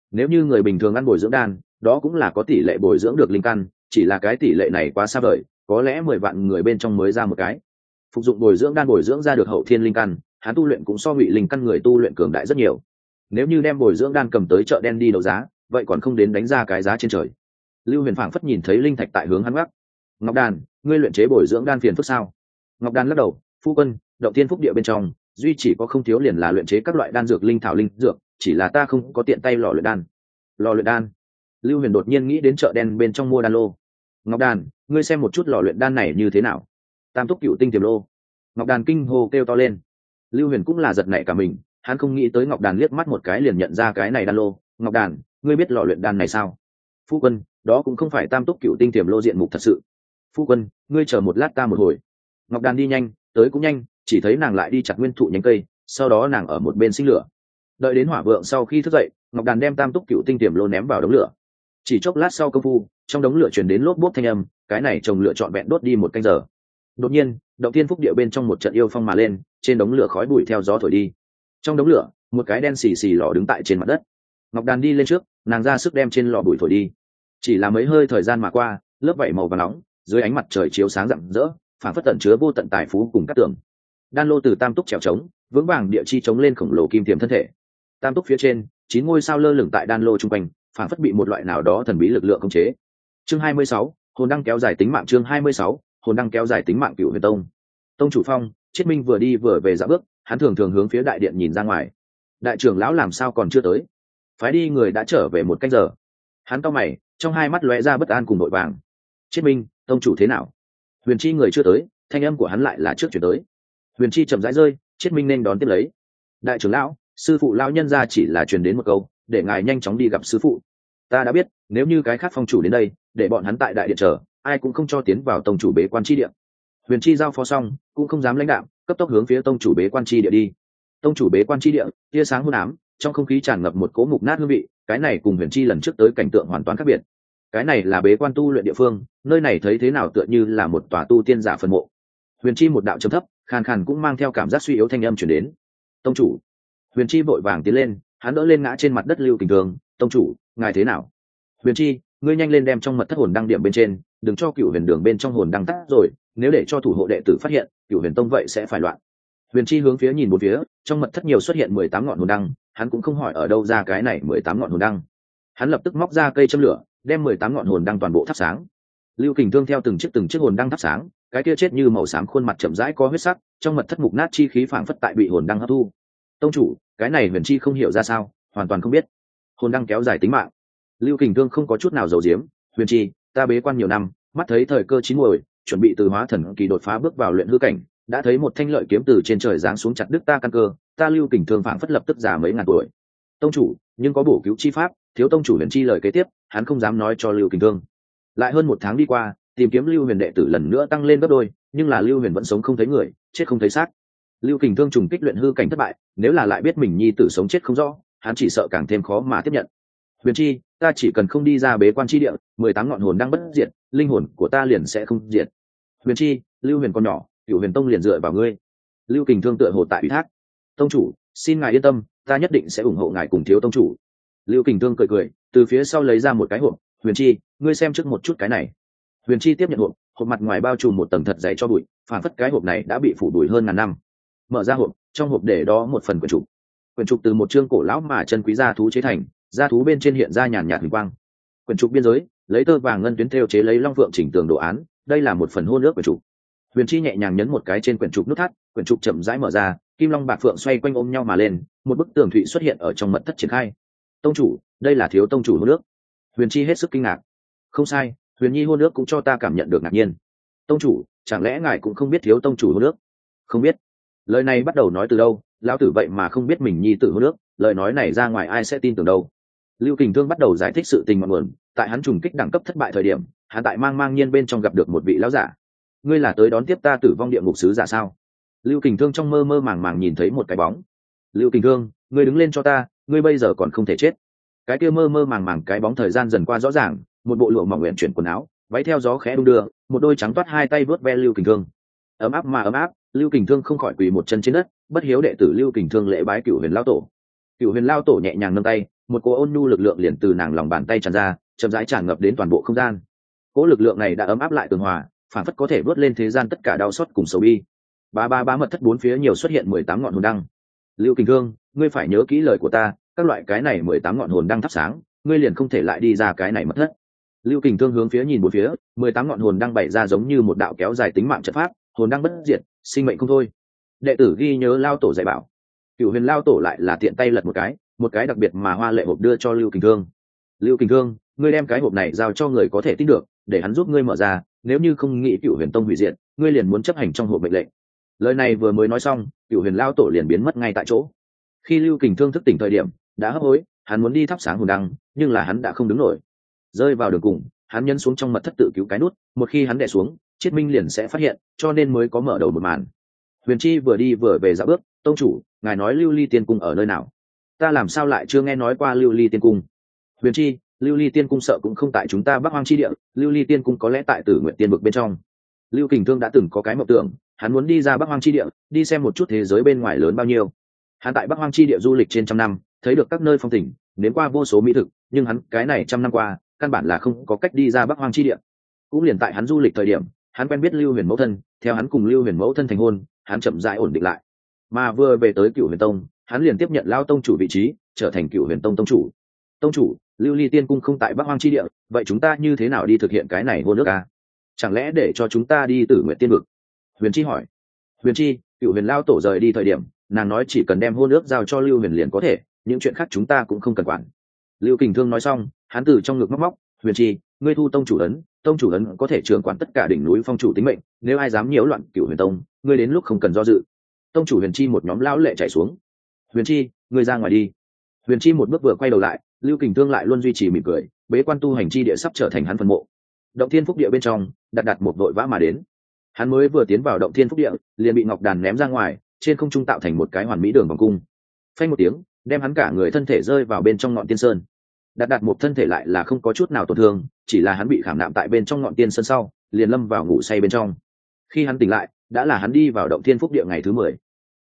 Nếu như người bình thường ăn bồi dưỡng đan, đó cũng là có tỷ lệ bồi dưỡng được linh căn, chỉ là cái tỷ lệ này quá xa vời, có lẽ 10 vạn người bên trong mới ra một cái. Phục dụng bồi dưỡng đan bồi dưỡng ra được hậu thiên linh căn, hắn tu luyện cũng so Ngụy linh căn người tu luyện cường đại rất nhiều. Nếu như đem bồi dưỡng đan cầm tới chợ đen đi đấu giá, vậy còn không đến đánh ra cái giá trên trời. Lưu Huyền phảng phất nhìn thấy linh thạch tại hướng hắn gác. Ngọc Đàn, ngươi luyện chế bồi dưỡng đan phiền phức sao? Ngọc Đàn lắc đầu, phu quân, động tiên phúc địa bên trong duy chỉ có không thiếu liền là luyện chế các loại đan dược linh thảo linh dược, chỉ là ta không có tiện tay lò luyện đan. Lò luyện đan? Lưu Huyền đột nhiên nghĩ đến chợ đen bên trong mua đan lô. Ngọc Đàn, ngươi xem một chút lò luyện đan này như thế nào? Tam túc cựu tinh tiềm lô. Ngọc Đàn kinh hô kêu to lên. Lưu Huyền cũng là giật nảy cả mình, hắn không nghĩ tới Ngọc Đàn liếc mắt một cái liền nhận ra cái này đan lô. Ngọc Đàn, ngươi biết lò luyện đan này sao? Phu quân, đó cũng không phải tam túc cựu tinh tiềm lô diện mục thật sự. Phu quân, ngươi chờ một lát ta một hồi. Ngọc Đàn đi nhanh, tới cũng nhanh, chỉ thấy nàng lại đi chặt nguyên thụ nhánh cây, sau đó nàng ở một bên sinh lửa. Đợi đến hỏa vượng sau khi thức dậy, Ngọc Đàn đem tam túc cựu tinh tiềm lô ném vào đống lửa. Chỉ chốc lát sau công phu, trong đống lửa truyền đến lốp bốp thanh âm, cái này chồng lửa trọn vẹn đốt đi một canh giờ. Đột nhiên, động thiên phúc địa bên trong một trận yêu phong mà lên, trên đống lửa khói bụi theo gió thổi đi. Trong đống lửa, một cái đen xì xì lò đứng tại trên mặt đất. Ngọc Đàn đi lên trước, nàng ra sức đem trên lò bụi thổi đi. Chỉ là mấy hơi thời gian mà qua, lớp vảy màu vàng nóng dưới ánh mặt trời chiếu sáng rạng rỡ, phản phất tận chứa vô tận tài phú cùng các tường. Đan lô từ tam túc trèo trống, vững vàng địa chi chống lên khổng lồ kim tiềm thân thể. Tam túc phía trên, 9 ngôi sao lơ lửng tại đan lô trung quanh, phản phất bị một loại nào đó thần bí lực lượng khống chế. Chương 26, hồn đăng kéo dài tính mạng. Chương 26, hồn đăng kéo dài tính mạng. Cửu Huyền Tông. Tông chủ Phong, Chiết Minh vừa đi vừa về dạo bước, hắn thường thường hướng phía đại điện nhìn ra ngoài. Đại trưởng lão làm sao còn chưa tới? Phái đi người đã trở về một canh giờ. Hắn cau mày, trong hai mắt lóe ra bất an cùng vội vàng. Chiết Minh, tông chủ thế nào? Huyền Chi người chưa tới, thanh âm của hắn lại là trước chuyển tới. Huyền Chi chậm rãi rơi, Chiết Minh nên đón tiếp lấy. Đại trưởng lão, sư phụ lão nhân gia chỉ là truyền đến một câu, để ngài nhanh chóng đi gặp sư phụ. Ta đã biết, nếu như cái khác phong chủ đến đây, để bọn hắn tại đại điện chờ, ai cũng không cho tiến vào tông chủ bế quan chi địa. Huyền Chi giao phó xong, cũng không dám lãnh đạm, cấp tốc hướng phía tông chủ bế quan chi địa đi. Tông chủ bế quan chi địa, tia sáng hôn ám, trong không khí tràn ngập một cỗ mục nát hương vị, cái này cùng Huyền Chi lần trước tới cảnh tượng hoàn toàn khác biệt. Cái này là bế quan tu luyện địa phương, nơi này thấy thế nào tựa như là một tòa tu tiên giả phần mộ. Huyền Chi một đạo trầm thấp, khàn khàn cũng mang theo cảm giác suy yếu thanh âm truyền đến. Tông chủ. Huyền Chi vội vàng tiến lên, hắn đỡ lên ngã trên mặt đất Lưu Kình Thương. Tông chủ, ngài thế nào? Huyền Chi, ngươi nhanh lên đem trong mật thất hồn đăng điểm bên trên, đừng cho Cửu Huyền đường bên trong hồn đăng tắt rồi, nếu để cho thủ hộ đệ tử phát hiện, Cửu Huyền tông vậy sẽ phải loạn. Huyền Chi hướng phía nhìn một phía, trong mật thất nhiều xuất hiện 18 ngọn hồn đăng, hắn cũng không hỏi ở đâu ra cái này 18 ngọn hồn đăng. Hắn lập tức móc ra cây châm lửa, đem 18 ngọn hồn đăng toàn bộ thắp sáng. Lưu Kình Thương theo từng chiếc hồn đăng thắp sáng, cái kia chết như màu xám khuôn mặt chậm rãi có huyết sắc, trong mật thất mục nát chi khí phảng phất tại bị hồn đăng hấp thu. Tông chủ, cái này Huyền Chi không hiểu ra sao, hoàn toàn không biết. Hồn đăng kéo dài tính mạng. Lưu Kình Thương không có chút nào giấu giếm. Huyền Chi, ta bế quan nhiều năm, mắt thấy thời cơ chín muồi, chuẩn bị từ hóa thần kỳ đột phá bước vào luyện hư cảnh, đã thấy một thanh lợi kiếm từ trên trời giáng xuống chặt đứt ta căn cơ, ta Lưu Kình Thương phảng phất lập tức già mấy ngàn tuổi. Tông chủ, nhưng có bổ cứu chi pháp, thiếu tông chủ Huyền Chi lời kế tiếp, hắn không dám nói cho Lưu Kình Thương. Lại hơn 1 tháng đi qua, tìm kiếm Lưu Huyền đệ tử lần nữa tăng lên gấp đôi, nhưng là Lưu Huyền vẫn sống không thấy người, chết không thấy xác. Lưu Kình Thương trùng kích luyện hư cảnh thất bại, nếu là lại biết mình nhi tử sống chết không rõ, hắn chỉ sợ càng thêm khó mà tiếp nhận. Huyền Chi, ta chỉ cần không đi ra bế quan chi địa, 18 ngọn hồn đang bất diệt, linh hồn của ta liền sẽ không diệt. Huyền Chi, Lưu Huyền con nhỏ, Cửu Huyền tông liền dựa vào ngươi. Lưu Kình Thương tựa hồ tại ủy thác. Tông chủ, xin ngài yên tâm, ta nhất định sẽ ủng hộ ngài cùng thiếu tông chủ. Lưu Kình Thương cười cười, từ phía sau lấy ra một cái hộp. Huyền Chi, ngươi xem trước một chút cái này. Huyền Chi tiếp nhận hộp, hộp mặt ngoài bao trùm một tầng thật dày cho bụi, phản phất cái hộp này đã bị phủ bụi hơn ngàn năm. Mở ra hộp, trong hộp để đó một phần quyển trục. Quyển trục từ một chương cổ lão mà chân quý gia thú chế thành, gia thú bên trên hiện ra nhàn nhạt huỳnh quang. Quyển trục biên giới lấy tơ vàng ngân tuyến thêu chế lấy long phượng chỉnh tường đồ án, đây là một phần hôn ước quyển trục. Huyền Chi nhẹ nhàng nhấn một cái trên quyển trục nút thắt, quyển trục chậm rãi mở ra, kim long bạc phượng xoay quanh ôm nhau mà lên, một bức tường thụy xuất hiện ở trong mật thất triển khai. Tông chủ, đây là thiếu tông chủ hôn ước. Huyền Chi hết sức kinh ngạc. Không sai, Huyền Nhi hôn ước cũng cho ta cảm nhận được ngạc nhiên. Tông chủ, chẳng lẽ ngài cũng không biết thiếu tông chủ hôn ước? Không biết. Lời này bắt đầu nói từ đâu? Lão tử vậy mà không biết mình nhi tử hôn ước, lời nói này ra ngoài ai sẽ tin tưởng đâu? Lưu Kình Thương bắt đầu giải thích sự tình ngọn nguồn. Tại hắn trùng kích đẳng cấp thất bại thời điểm, hắn tại mang nhiên bên trong gặp được một vị lão giả. Ngươi là tới đón tiếp ta tử vong địa ngục sứ giả sao? Lưu Kình Thương trong mơ mơ màng nhìn thấy một cái bóng. Lưu Kình Thương, ngươi đứng lên cho ta, ngươi bây giờ còn không thể chết. Cái kia mơ màng cái bóng thời gian dần qua rõ ràng, một bộ lụa mỏng nguyện chuyển quần áo, váy theo gió khẽ đung đưa, một đôi trắng toát hai tay vớt ve Lưu Kình Thương. Ấm áp mà ấm áp, Lưu Kình Thương không khỏi quỳ một chân trên đất, bất hiếu đệ tử Lưu Kình Thương lễ bái Cửu Huyền lão tổ. Cửu Huyền lao tổ nhẹ nhàng nâng tay, một cỗ ôn nhu lực lượng liền từ nàng lòng bàn tay tràn ra, chậm rãi tràn ngập đến toàn bộ không gian. Cỗ lực lượng này đã ấm áp lại tường hòa, phản phất có thể vớt lên thế gian tất cả đau xót cùng sầu bi. Bá mật thất bốn phía nhiều xuất hiện 18 ngọn hồn đăng. Lưu Kình Thương, ngươi phải nhớ kỹ lời của ta, các loại cái này 18 ngọn hồn đăng thắp sáng, ngươi liền không thể lại đi ra cái này mật thất. Lưu Kình Thương hướng phía nhìn bốn phía, 18 ngọn hồn đăng bày ra giống như một đạo kéo dài tính mạng trận pháp, hồn đăng bất diệt, sinh mệnh không thôi. Đệ tử ghi nhớ lao tổ dạy bảo. Cửu Huyền lao tổ lại là tiện tay lật một cái đặc biệt mà hoa lệ hộp đưa cho Lưu Kình Thương. Lưu Kình Thương, ngươi đem cái hộp này giao cho người có thể tin được, để hắn giúp ngươi mở ra, nếu như không nghĩ Cửu Huyền tông hủy diệt, ngươi liền muốn chấp hành trong hộp mệnh lệnh. Lời này vừa mới nói xong, Cửu Huyền lao tổ liền biến mất ngay tại chỗ. Khi Lưu Kình Thương thức tỉnh thời điểm, đã hấp hối, hắn muốn đi thắp sáng hồn đăng, nhưng là hắn đã không đứng nổi. Rơi vào đường cùng, hắn nhấn xuống trong mật thất tự cứu cái nút, một khi hắn đè xuống, Triết Minh liền sẽ phát hiện, cho nên mới có mở đầu một màn. Huyền Chi vừa đi vừa về dạo bước, tông chủ, ngài nói Lưu Ly Tiên cung ở nơi nào? Ta làm sao lại chưa nghe nói qua Lưu Ly Tiên cung? Huyền Chi, Lưu Ly Tiên cung sợ cũng không tại chúng ta Bắc Hoang chi địa, Lưu Ly Tiên cung có lẽ tại Tử Nguyện Tiên vực bên trong. Lưu Kình Thương đã từng có cái mộng tưởng, hắn muốn đi ra Bắc Hoang chi địa, đi xem một chút thế giới bên ngoài lớn bao nhiêu. Hắn tại Bắc Hoang chi địa du lịch trên trăm năm, thấy được các nơi phong tình, nếm qua vô số mỹ thực, nhưng hắn cái này trăm năm qua, căn bản là không có cách đi ra Bắc Hoang chi địa. Cũng liền tại hắn du lịch thời điểm, hắn quen biết Lưu Huyền mẫu thân, theo hắn cùng Lưu Huyền mẫu thân thành hôn, hắn chậm rãi ổn định lại. Mà vừa về tới Cửu Huyền tông, hắn liền tiếp nhận lao tông chủ vị trí, trở thành Cửu Huyền tông tông chủ. Tông chủ, Lưu Ly Tiên cung không tại Bắc Hoang chi địa, vậy chúng ta như thế nào đi thực hiện cái này hôn ước à? Chẳng lẽ để cho chúng ta đi Tử Nguyện Tiên vực? Huyền Chi hỏi. Huyền Chi, Cửu Huyền lao tổ rời đi thời điểm, nàng nói chỉ cần đem hôn ước giao cho Lưu Huyền liền có thể, những chuyện khác chúng ta cũng không cần quản. Lưu Kình Thương nói xong, hắn từ trong ngực móc, Huyền Chi, ngươi thu tông chủ ấn có thể trưởng quản tất cả đỉnh núi phong chủ tính mệnh, nếu ai dám nhiễu loạn Cửu Huyền tông, ngươi đến lúc không cần do dự. Tông chủ Huyền Chi một nhóm lão lệ chạy xuống. Huyền Chi, ngươi ra ngoài đi. Huyền Chi một bước vừa quay đầu lại, Lưu Kình Thương lại luôn duy trì mỉm cười, bế quan tu hành chi địa sắp trở thành hắn phần mộ. Động Thiên Phúc địa bên trong, đặt một đội vã mà đến. Hắn mới vừa tiến vào Động Thiên Phúc địa, liền bị Ngọc Đàn ném ra ngoài, trên không trung tạo thành một cái hoàn mỹ đường vòng cung. Phanh một tiếng, đem hắn cả người thân thể rơi vào bên trong ngọn tiên sơn. Đặt một thân thể lại là không có chút nào tổn thương, chỉ là hắn bị khảm nạm tại bên trong ngọn tiên sơn sau, liền lâm vào ngủ say bên trong. Khi hắn tỉnh lại, đã là hắn đi vào Động Thiên Phúc địa ngày thứ 10.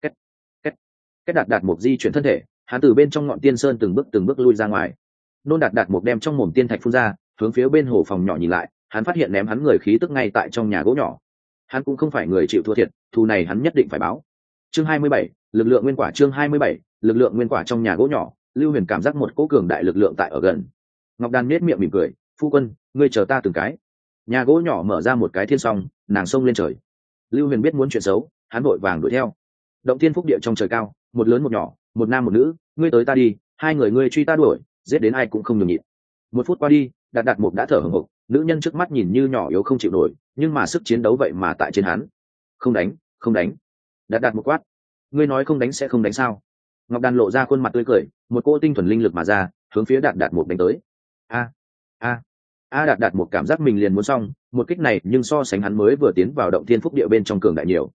Cách đạt một di chuyển thân thể, hắn từ bên trong ngọn tiên sơn từng bước lui ra ngoài. Nôn đạt một đem trong mồm tiên thạch phun ra, hướng phía bên hồ phòng nhỏ nhìn lại, hắn phát hiện ném hắn người khí tức ngay tại trong nhà gỗ nhỏ. Hắn cũng không phải người chịu thua thiệt, thù này hắn nhất định phải báo. Chương 27, lực lượng nguyên quả. Chương 27, lực lượng nguyên quả. Trong nhà gỗ nhỏ, Lưu Huyền cảm giác một cỗ cường đại lực lượng tại ở gần. Ngọc Đan nhếch miệng mỉm cười, phu quân, ngươi chờ ta từng cái. Nhà gỗ nhỏ mở ra một cái thiên song, nàng xông lên trời. Lưu Huyền biết muốn chuyện xấu, hắn vội vàng đuổi theo. Động Thiên Phúc địa trong trời cao, một lớn một nhỏ, một nam một nữ, ngươi tới ta đi, hai người ngươi truy ta đuổi, giết đến ai cũng không nhường nhịn. Một phút qua đi, đạt một đã thở hổn hộc, nữ nhân trước mắt nhìn như nhỏ yếu không chịu nổi, nhưng mà sức chiến đấu vậy mà tại trên hắn. Không đánh. Đạt một quát, ngươi nói không đánh sẽ không đánh sao? Ngọc Đan lộ ra khuôn mặt tươi cười, một cỗ tinh thuần linh lực mà ra, hướng phía đạt một đánh tới. Đạt một cảm giác mình liền muốn xong, một kích này nhưng so sánh hắn mới vừa tiến vào Động Thiên Phúc địa bên trong cường đại nhiều.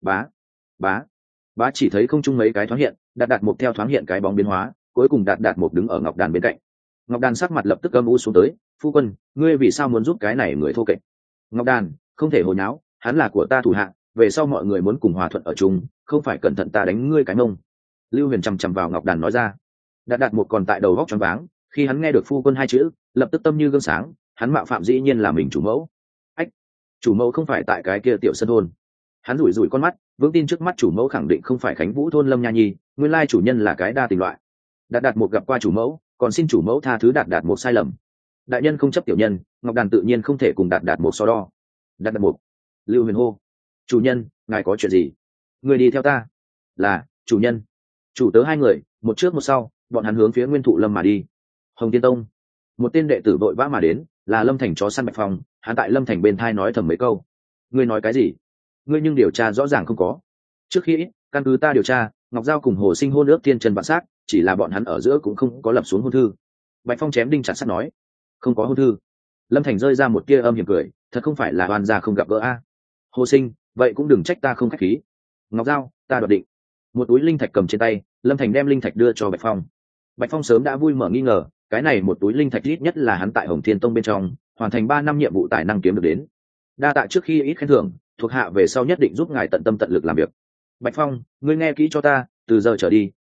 Bá chỉ thấy không trung mấy cái thoáng hiện, đạt một theo thoáng hiện cái bóng biến hóa, cuối cùng đạt một đứng ở Ngọc Đan bên cạnh. Ngọc Đan sắc mặt lập tức âm u xuống tới, phu quân, ngươi vì sao muốn giúp cái này người thô kệch? Ngọc Đan, không thể hồi nháo, hắn là của ta thủ hạ, về sau mọi người muốn cùng hòa thuận ở chung, không phải cẩn thận ta đánh ngươi cái mông. Lưu Huyền chằm chằm vào Ngọc Đan nói ra. Đạt một còn tại đầu góc choáng váng, khi hắn nghe được phu quân hai chữ, lập tức tâm như gương sáng, hắn mạo phạm dĩ nhiên là mình chủ mẫu. Chủ mẫu không phải tại cái kia tiểu sân thôn. Hắn rủi con mắt, vững tin trước mắt chủ mẫu khẳng định không phải Khánh Vũ thôn Lâm Nha Nhi, nguyên lai chủ nhân là cái đa tình loại. Đạt một gặp qua chủ mẫu, còn xin chủ mẫu tha thứ đạt một sai lầm. Đại nhân không chấp tiểu nhân, Ngọc Đàn tự nhiên không thể cùng đạt một so đo. Đạt một. Lưu Huyền hô, chủ nhân, ngài có chuyện gì? Người đi theo ta. Là chủ nhân. Chủ tớ hai người, một trước một sau, bọn hắn hướng phía Nguyên Thụ Lâm mà đi. Hồng Tiên Tông. Một tên đệ tử vội vã mà đến, là Lâm Thành chó săn Bạch Phong, hắn tại Lâm Thành bên thai nói thầm mấy câu. Ngươi nói cái gì? Ngươi nhưng điều tra rõ ràng không có. Trước khi căn cứ ta điều tra, Ngọc Giao cùng Hồ Sinh hôn ước thiên trần vạn sát, chỉ là bọn hắn ở giữa cũng không có lập xuống hôn thư. Bạch Phong chém đinh chặt sắt nói, không có hôn thư. Lâm Thành rơi ra một tia âm hiểm cười, thật không phải là oan gia không gặp gỡ a. Hồ Sinh, vậy cũng đừng trách ta không khách khí. Ngọc Giao, ta đoạt định. Một túi linh thạch cầm trên tay, Lâm Thành đem linh thạch đưa cho Bạch Phong. Bạch Phong sớm đã vui mở nghi ngờ, cái này một túi linh thạch ít nhất là hắn tại Hồng Thiên Tông bên trong hoàn thành 3 năm nhiệm vụ tài năng kiếm được đến. Đa tạ trước khi ít khen thưởng, thuộc hạ về sau nhất định giúp ngài tận tâm tận lực làm việc. Bạch Phong, ngươi nghe kỹ cho ta, từ giờ trở đi,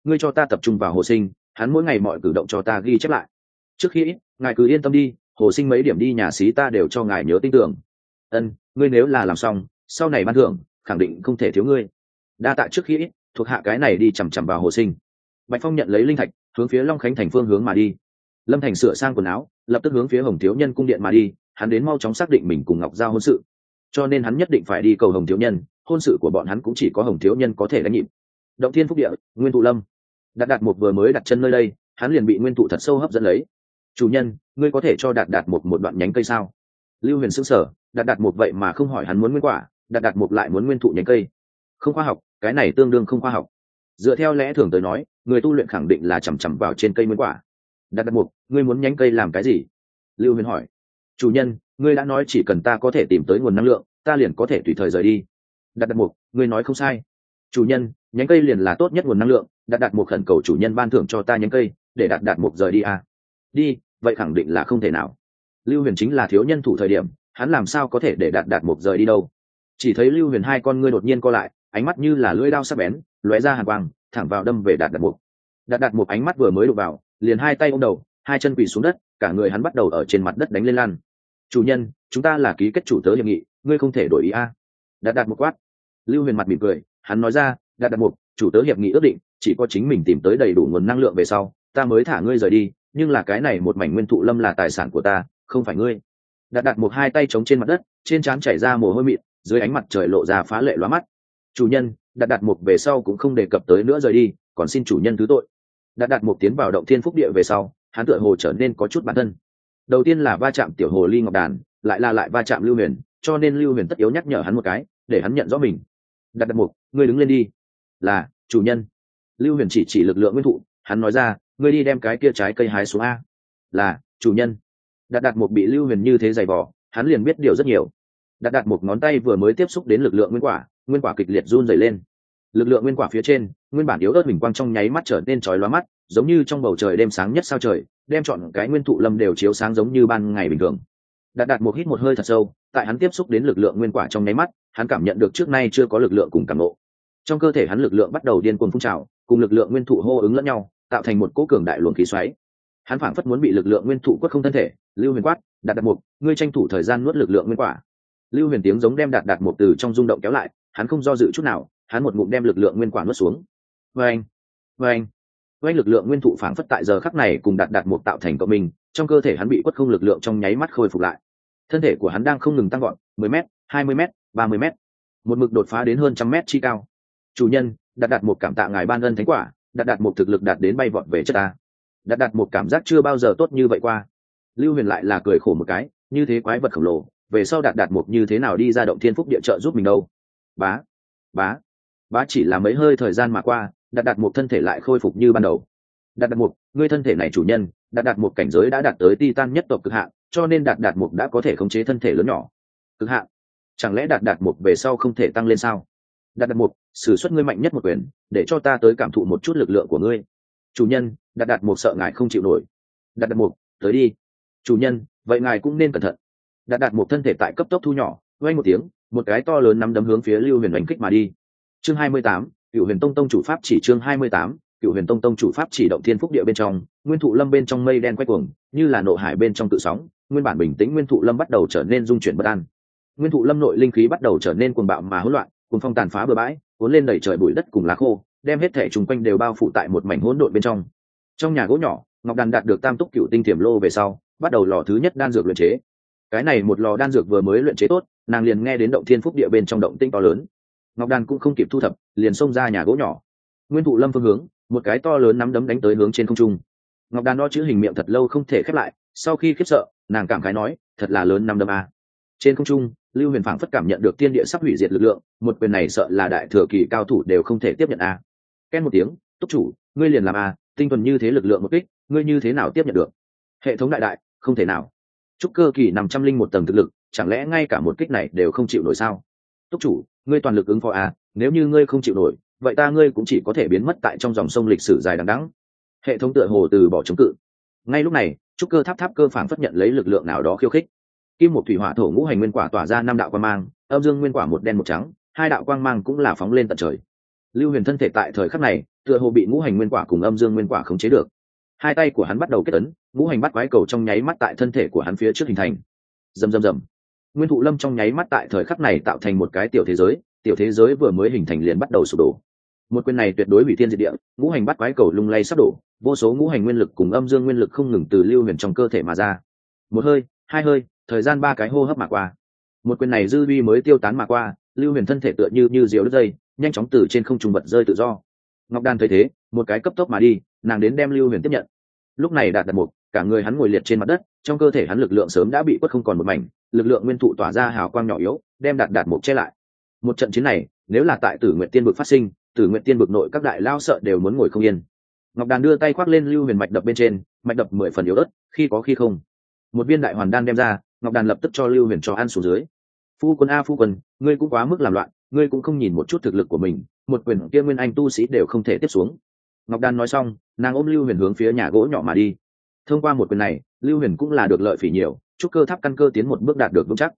ngươi cho ta tập trung vào Hồ Sinh, hắn mỗi ngày mọi cử động cho ta ghi chép lại. Trước khi ngài cứ yên tâm đi, Hồ Sinh mấy điểm đi nhà xí ta đều cho ngài nhớ tin tưởng. Ân, ngươi nếu là làm xong, sau này ban thưởng khẳng định không thể thiếu ngươi. Đa tạ trước khi thuộc hạ cái này đi chằm chằm vào Hồ Sinh. Bạch Phong nhận lấy linh thạch, hướng phía Long Khánh thành phương hướng mà đi. Lâm Thành sửa sang quần áo, lập tức hướng phía Hồng Thiếu Nhân cung điện mà đi. Hắn đến mau chóng xác định mình cùng Ngọc Giao hôn sự, cho nên hắn nhất định phải đi cầu Hồng Thiếu Nhân. Hôn sự của bọn hắn cũng chỉ có Hồng Thiếu Nhân có thể đánh nhịp. Động Thiên Phúc Địa, Nguyên Thụ Lâm. Đạt một vừa mới đặt chân nơi đây, hắn liền bị Nguyên Thụ thật sâu hấp dẫn lấy. Chủ nhân, ngươi có thể cho Đạt một đoạn nhánh cây sao? Lưu Huyền sững sờ, Đạt một vậy mà không hỏi hắn muốn nguyên quả, Đạt một lại muốn nguyên thụ nhánh cây. Không khoa học, cái này tương đương không khoa học. Dựa theo lẽ thường tới nói, người tu luyện khẳng định là chằm chằm vào trên cây nguyên quả. Đạt một, ngươi muốn nhánh cây làm cái gì? Lưu Huyền hỏi. Chủ nhân, ngươi đã nói chỉ cần ta có thể tìm tới nguồn năng lượng, ta liền có thể tùy thời rời đi. Đạt một, ngươi nói không sai. Chủ nhân, nhánh cây liền là tốt nhất nguồn năng lượng, Đạt một khẩn cầu chủ nhân ban thưởng cho ta nhánh cây, để Đạt một rời đi à? Đi, vậy khẳng định là không thể nào. Lưu Huyền chính là thiếu nhân thủ thời điểm, hắn làm sao có thể để Đạt một rời đi đâu? Chỉ thấy Lưu Huyền hai con ngươi đột nhiên co lại, ánh mắt như là lưỡi dao sắc bén, lóe ra hàn quang, thẳng vào đâm về Đạt một. Đạt một ánh mắt vừa mới đụng vào, liền hai tay ôm đầu, hai chân quỳ xuống đất, cả người hắn bắt đầu ở trên mặt đất đánh lên lan. Chủ nhân, chúng ta là ký kết chủ tớ hiệp nghị, ngươi không thể đổi ý a. Đạt một quát. Lưu Huyền mặt mỉm cười, hắn nói ra, Đạt một, chủ tớ hiệp nghị ước định, chỉ có chính mình tìm tới đầy đủ nguồn năng lượng về sau, ta mới thả ngươi rời đi, nhưng là cái này một mảnh Nguyên Thụ Lâm là tài sản của ta, không phải ngươi. Đạt một hai tay chống trên mặt đất, trên trán chảy ra mồ hôi mịn, dưới ánh mặt trời lộ ra phá lệ lóa mắt. Chủ nhân, Đạt một về sau cũng không đề cập tới nữa rời đi, còn xin chủ nhân thứ tội. Đạt một tiến vào Động Thiên Phúc Địa về sau, hắn tựa hồ trở nên có chút bản thân. Đầu tiên là va chạm tiểu hồ ly ngọc đàn, lại va chạm Lưu Huyền, cho nên Lưu Huyền tất yếu nhắc nhở hắn một cái, để hắn nhận rõ mình. Đạt một, ngươi đứng lên đi. Là, chủ nhân. Lưu Huyền chỉ lực lượng nguyên thụ, hắn nói ra, ngươi đi đem cái kia trái cây hái xuống a. Là, chủ nhân. Đạt một bị Lưu Huyền như thế giày vò, hắn liền biết điều rất nhiều. Đạt một ngón tay vừa mới tiếp xúc đến lực lượng nguyên quả kịch liệt run rẩy lên. Lực lượng nguyên quả phía trên, nguyên bản yếu ớt bình quang trong nháy mắt trở nên chói lóa mắt, giống như trong bầu trời đêm sáng nhất sao trời, đem trọn cái Nguyên Thụ Lâm đều chiếu sáng giống như ban ngày bình thường. Đạt một hít một hơi thật sâu, tại hắn tiếp xúc đến lực lượng nguyên quả trong nháy mắt, hắn cảm nhận được trước nay chưa có lực lượng cùng cảm ngộ. Trong cơ thể hắn lực lượng bắt đầu điên cuồng phun trào, cùng lực lượng nguyên thụ hô ứng lẫn nhau, tạo thành một cỗ cường đại luồng khí xoáy. Hắn phảng phất muốn bị lực lượng nguyên thụ quất không thân thể. Lưu Huyền quát, Đạt một, ngươi tranh thủ thời gian nuốt lực lượng nguyên quả. Lưu Huyền tiếng giống đem Đạt một từ trong rung động kéo lại, hắn không do dự chút nào, hắn một ngụm đem lực lượng nguyên quả nuốt xuống. Vâng, vâng, vâng, lực lượng nguyên thụ phảng phất tại giờ khắc này cùng Đạt một tạo thành cộng minh, trong cơ thể hắn bị quất không lực lượng trong nháy mắt khôi phục lại. Thân thể của hắn đang không ngừng tăng vọt, 10m, 20m, 30m, một mực đột phá đến hơn 100m chi cao. Chủ nhân, Đạt một cảm tạ ngài ban ân thánh quả, Đạt một thực lực đạt đến bay vọt về chất ta. Đạt một cảm giác chưa bao giờ tốt như vậy qua. Lưu Huyền lại là cười khổ một cái, như thế quái vật khổng lồ, về sau Đạt một như thế nào đi ra Động Thiên Phúc Địa trợ giúp mình đâu? Bá, bá, bá, chỉ là mấy hơi thời gian mà qua, Đạt một thân thể lại khôi phục như ban đầu. Đạt một, ngươi thân thể này chủ nhân, Đạt một cảnh giới đã đạt tới Titan nhất tộc cực hạn, cho nên Đạt một đã có thể khống chế thân thể lớn nhỏ. Cực hạn? Chẳng lẽ Đạt một về sau không thể tăng lên sao? Đạt một, sử xuất ngươi mạnh nhất một quyền, để cho ta tới cảm thụ một chút lực lượng của ngươi. Chủ nhân, Đạt một sợ ngài không chịu nổi. Đạt một, tới đi. Chủ nhân, vậy ngài cũng nên cẩn thận. Đạt một thân thể tại cấp tốc thu nhỏ, vang một tiếng, một cái to lớn nắm đấm hướng phía Lưu Huyền đánh kích mà đi. Chương 28, Cửu Huyền Tông Tông chủ pháp chỉ. Chương 28, Cửu Huyền Tông Tông chủ pháp chỉ. Động Thiên Phúc Địa bên trong, Nguyên Thụ Lâm bên trong mây đen quay cuồng, như là nộ hải bên trong tự sóng, nguyên bản bình tĩnh Nguyên Thụ Lâm bắt đầu trở nên rung chuyển bất an. Nguyên Thụ Lâm nội linh khí bắt đầu trở nên cuồng bạo mà hỗn loạn, cuồng phong tàn phá bừa bãi, cuốn lên đầy trời bụi đất cùng lá khô, đem hết thảy xung quanh đều bao phủ tại một mảnh hỗn độn bên trong. Trong nhà gỗ nhỏ, Ngọc Đàn đạt được Tam Túc Cửu Tinh Tiềm Lô về sau, bắt đầu lò thứ nhất đan dược luyện chế. Cái này một lò đan dược vừa mới luyện chế tốt, nàng liền nghe đến Động Thiên Phúc Địa bên trong động tĩnh to lớn. Ngọc Đàn cũng không kịp thu thập, liền xông ra nhà gỗ nhỏ. Nguyên Thụ Lâm phương hướng, một cái to lớn nắm đấm đánh tới hướng trên không trung. Ngọc Đàn đo chữ hình miệng thật lâu không thể khép lại, sau khi khiếp sợ, nàng cảm khái nói, thật là lớn nắm đấm a. Trên không trung, Lưu Huyền phảng phất cảm nhận được thiên địa sắp hủy diệt lực lượng, một quyền này sợ là đại thừa kỳ cao thủ đều không thể tiếp nhận a. Ken một tiếng, túc chủ, ngươi liền làm a, tinh thuần như thế lực lượng một kích, ngươi như thế nào tiếp nhận được? Hệ thống đại, không thể nào. Trúc cơ kỳ 501 tầng thực lực, chẳng lẽ ngay cả một kích này đều không chịu nổi sao? Túc chủ, ngươi toàn lực ứng phó a, nếu như ngươi không chịu nổi, vậy ngươi cũng chỉ có thể biến mất tại trong dòng sông lịch sử dài đằng đẵng. Hệ thống tựa hồ từ bỏ chống cự. Ngay lúc này, trúc cơ tháp cơ phảng phất nhận lấy lực lượng nào đó khiêu khích. Kim một thủy hỏa thổ ngũ hành nguyên quả tỏa ra 5 đạo quang mang, âm dương nguyên quả một đen một trắng, 2 đạo quang mang cũng là phóng lên tận trời. Lưu Huyền thân thể tại thời khắc này tựa hồ bị ngũ hành nguyên quả cùng âm dương nguyên quả khống chế được. Hai tay của hắn bắt đầu kết ấn, ngũ hành bắt quái cầu trong nháy mắt tại thân thể của hắn phía trước hình thành. Rầm rầm rầm. Nguyên thụ lâm trong nháy mắt tại thời khắc này tạo thành một cái tiểu thế giới vừa mới hình thành liền bắt đầu sụp đổ. Một quyền này tuyệt đối hủy thiên diệt địa, ngũ hành bắt quái cầu lung lay sắp đổ, vô số ngũ hành nguyên lực cùng âm dương nguyên lực không ngừng từ Lưu Huyền trong cơ thể mà ra. Một hơi, hai hơi, thời gian 3 cái hô hấp mà qua. Một quyền này dư uy mới tiêu tán mà qua, Lưu Huyền thân thể tựa như diều đứt dây, nhanh chóng từ trên không trung bật rơi tự do. Ngọc Đan thấy thế, một cái cấp tốc mà đi, nàng đến đem Lưu Huyền tiếp nhận. Lúc này Đạt Mục, cả người hắn ngồi liệt trên mặt đất, trong cơ thể hắn lực lượng sớm đã bị quất không còn một mảnh, lực lượng nguyên thụ tỏa ra hào quang nhỏ yếu, đem Đạt Mục che lại. Một trận chiến này, nếu là tại Tử Nguyệt Tiên vực phát sinh, Tử Nguyệt Tiên vực nội các đại lao sợ đều muốn ngồi không yên. Ngọc Đàn đưa tay khoác lên Lưu Huyền mạch đập bên trên, mạch đập 10 phần yếu ớt, khi có khi không. Một viên đại hoàn đan đem ra, Ngọc Đàn lập tức cho Lưu Huyền cho ăn xuống dưới. Phu quân a phu quân, ngươi cũng quá mức làm loạn, ngươi cũng không nhìn một chút thực lực của mình, một quyền kia nguyên anh tu sĩ đều không thể tiếp xuống. Ngọc Đàn nói xong, nàng ôm Lưu Huyền hướng phía nhà gỗ nhỏ mà đi. Thông qua một quyền này, Lưu Huyền cũng là được lợi phỉ nhiều, chúc cơ tháp căn cơ tiến một bước đạt được vững chắc.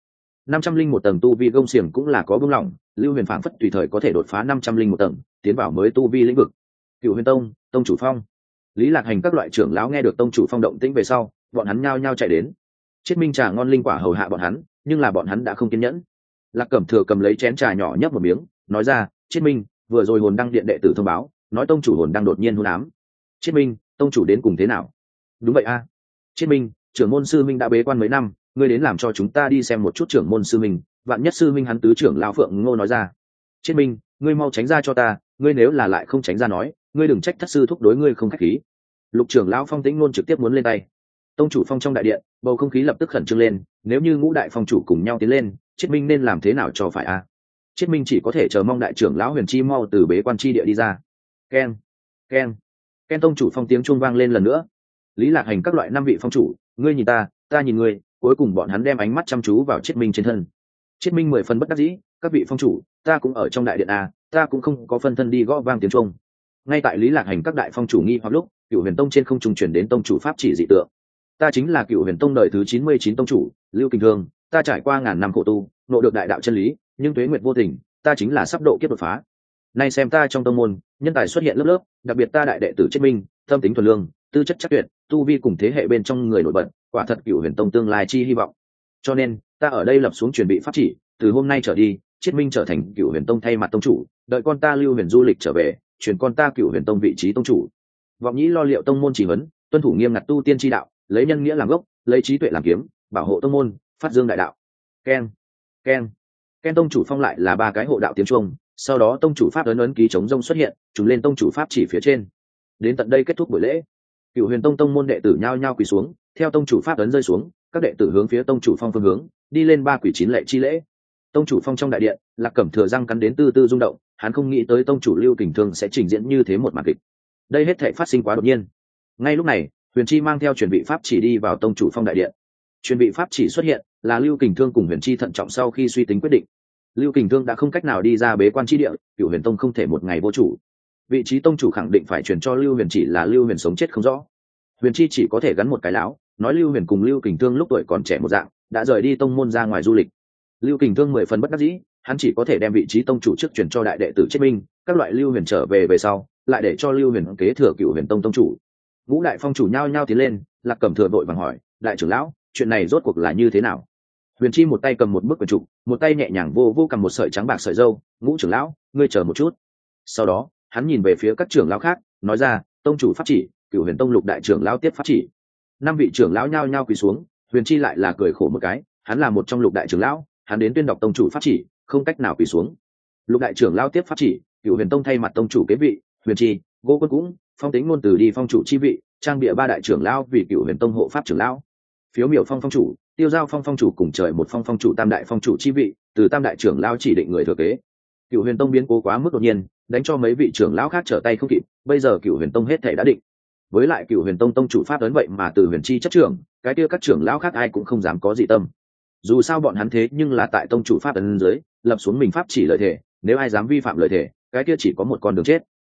501 tầng tu vi gông xiềng cũng là có bưng lỏng, Lưu Huyền phảng phất tùy thời có thể đột phá 501 tầng, tiến vào mới tu vi lĩnh vực. Cựu Huyền Tông, tông chủ phong. Lý Lạc Hành các loại trưởng lão nghe được tông chủ phong động tĩnh về sau, bọn hắn nhao nhao chạy đến. Chiết Minh trà ngon linh quả hầu hạ bọn hắn, nhưng là bọn hắn đã không kiên nhẫn. Lạc Cẩm Thừa cầm lấy chén trà nhỏ nhấp một miếng, nói ra, "Chiết Minh, vừa rồi hồn đăng điện đệ tử thông báo, nói tông chủ hồn đăng đột nhiên hôn ám. Chiết Minh, tông chủ đến cùng thế nào?" "Đúng vậy a. Chiết Minh, trưởng môn sư minh đã bế quan mấy năm, ngươi đến làm cho chúng ta đi xem một chút trưởng môn sư minh, vạn nhất sư minh hắn tứ trưởng lão Phượng Ngô nói ra." "Chiết Minh, ngươi mau tránh ra cho ta, ngươi nếu là lại không tránh ra nói, ngươi đừng trách thất sư thúc đối ngươi không khách khí." Lục trưởng lão Phong Tĩnh Nôn trực tiếp muốn lên tay. Tông chủ phong trong đại điện, bầu không khí lập tức khẩn trương lên, nếu như ngũ đại phong chủ cùng nhau tiến lên, Chiết Minh nên làm thế nào cho phải a? Chiết Minh chỉ có thể chờ mong đại trưởng lão Huyền Chi mau từ bế quan chi địa đi ra. Keng, keng, keng, tông chủ phong tiếng chuông vang lên lần nữa. Lý Lạc Hành các loại 5 vị phong chủ, ngươi nhìn ta, ta nhìn ngươi, cuối cùng bọn hắn đem ánh mắt chăm chú vào Chiết Minh trên thân. Chiết Minh 10 phần bất đắc dĩ, các vị phong chủ, ta cũng ở trong đại điện a, ta cũng không có phân thân đi gõ vang tiếng chuông. Ngay tại Lý Lạc Hành các đại phong chủ nghi hoặc lúc, Cửu Huyền Tông trên không trung truyền đến tông chủ pháp chỉ dị tượng. Ta chính là Cửu Huyền Tông đời thứ 99 tông chủ, Lưu Kình Thương, ta trải qua ngàn năm khổ tu, ngộ được đại đạo chân lý, nhưng tuế nguyệt vô tình, ta chính là sắp độ kiếp đột phá. Nay xem ta trong tông môn, nhân tài xuất hiện lớp lớp, đặc biệt ta đại đệ tử Chiết Minh, tâm tính thuần lương, tư chất chắc tuyệt, tu vi cùng thế hệ bên trong người nổi bật, quả thật Cửu Huyền Tông tương lai chi hy vọng. Cho nên, ta ở đây lập xuống truyền bị pháp chỉ, từ hôm nay trở đi, Chiết Minh trở thành Cửu Huyền Tông thay mặt tông chủ, đợi con ta Lưu Huyền du lịch trở về, truyền con ta Cửu Huyền Tông vị trí tông chủ. Vọng Nhĩ lo liệu tông môn chỉ huấn, tuân thủ nghiêm ngặt tu tiên chi đạo, lấy nhân nghĩa làm gốc, lấy trí tuệ làm kiếm, bảo hộ tông môn, phát dương đại đạo. Keng, keng, keng, tông chủ phong lại là 3 cái hộ đạo tiếng chuông, sau đó tông chủ pháp ấn ký chống rông xuất hiện, trùng lên tông chủ pháp chỉ phía trên. Đến tận đây kết thúc buổi lễ. Cửu Huyền Tông tông môn đệ tử nhao nhao quỳ xuống, theo tông chủ pháp ấn rơi xuống, các đệ tử hướng phía tông chủ phong phương hướng, đi lên 3 quỳ 9 lệ chi lễ. Tông chủ phong trong đại điện, Lạc Cẩm Thừa răng cắn đến tư tư rung động, hắn không nghĩ tới tông chủ Lưu Kình Thương sẽ trình diễn như thế một màn kịch. Đây hết thảy phát sinh quá đột nhiên. Ngay lúc này, Huyền Chi mang theo truyền vị pháp chỉ đi vào tông chủ phong đại điện. Truyền vị pháp chỉ xuất hiện, là Lưu Kình Thương cùng Huyền Chi thận trọng sau khi suy tính quyết định. Lưu Kình Thương đã không cách nào đi ra bế quan chi địa, Cửu Huyền Tông không thể một ngày vô chủ. Vị trí tông chủ khẳng định phải truyền cho Lưu Huyền, chỉ là Lưu Huyền sống chết không rõ. Huyền Chi chỉ có thể gắn một cái lão, nói Lưu Huyền cùng Lưu Kình Thương lúc tuổi còn trẻ một dạng, đã rời đi tông môn ra ngoài du lịch. Lưu Kình Thương 10 phần bất đắc dĩ, hắn chỉ có thể đem vị trí tông chủ trước truyền cho đại đệ tử Chiết Minh, các loại Lưu Huyền trở về sau, lại để cho Lưu Huyền kế thừa Cửu Huyền Tông tông chủ. Ngũ đại phong chủ nhao nhao tiến lên, Lạc Cẩm Thừa vội vàng hỏi, đại trưởng lão, chuyện này rốt cuộc là như thế nào? Huyền Chi một tay cầm một bức quyển trục, một tay nhẹ nhàng vô cầm một sợi trắng bạc sợi râu, Ngũ trưởng lão, ngươi chờ một chút. Sau đó, hắn nhìn về phía các trưởng lão khác, nói ra, tông chủ pháp chỉ, Cửu Huyền Tông lục đại trưởng lão tiếp pháp chỉ. 5 vị trưởng lão nhao nhao quỳ xuống, Huyền Chi lại là cười khổ một cái, hắn là một trong lục đại trưởng lão, hắn đến tuyên đọc tông chủ pháp chỉ, không cách nào quỳ xuống. Lục đại trưởng lão tiếp pháp chỉ, Cửu Huyền Tông thay mặt tông chủ kế vị, Huyền Chi, Gỗ Quân cũng, Phong Tĩnh Nôn từ đi phong chủ chi vị, trang bịa 3 đại trưởng lão vì Cửu Huyền Tông hộ pháp trưởng lão. Phiếu miểu phong phong chủ, Tiêu Giao phong phong chủ cùng trời một phong phong chủ tam đại phong chủ chi vị, từ tam đại trưởng lão chỉ định người thừa kế. Cửu Huyền Tông biến cố quá mức đột nhiên, đánh cho mấy vị trưởng lão khác trở tay không kịp, bây giờ Cửu Huyền Tông hết thảy đã định. Với lại Cửu Huyền Tông tông chủ pháp ấn vậy mà từ Huyền Chi chấp trưởng, cái kia các trưởng lão khác ai cũng không dám có dị tâm. Dù sao bọn hắn thế nhưng là tại tông chủ pháp ấn dưới, lập xuống mình pháp chỉ lợi thể, nếu ai dám vi phạm lợi thể, cái kia chỉ có một con đường chết.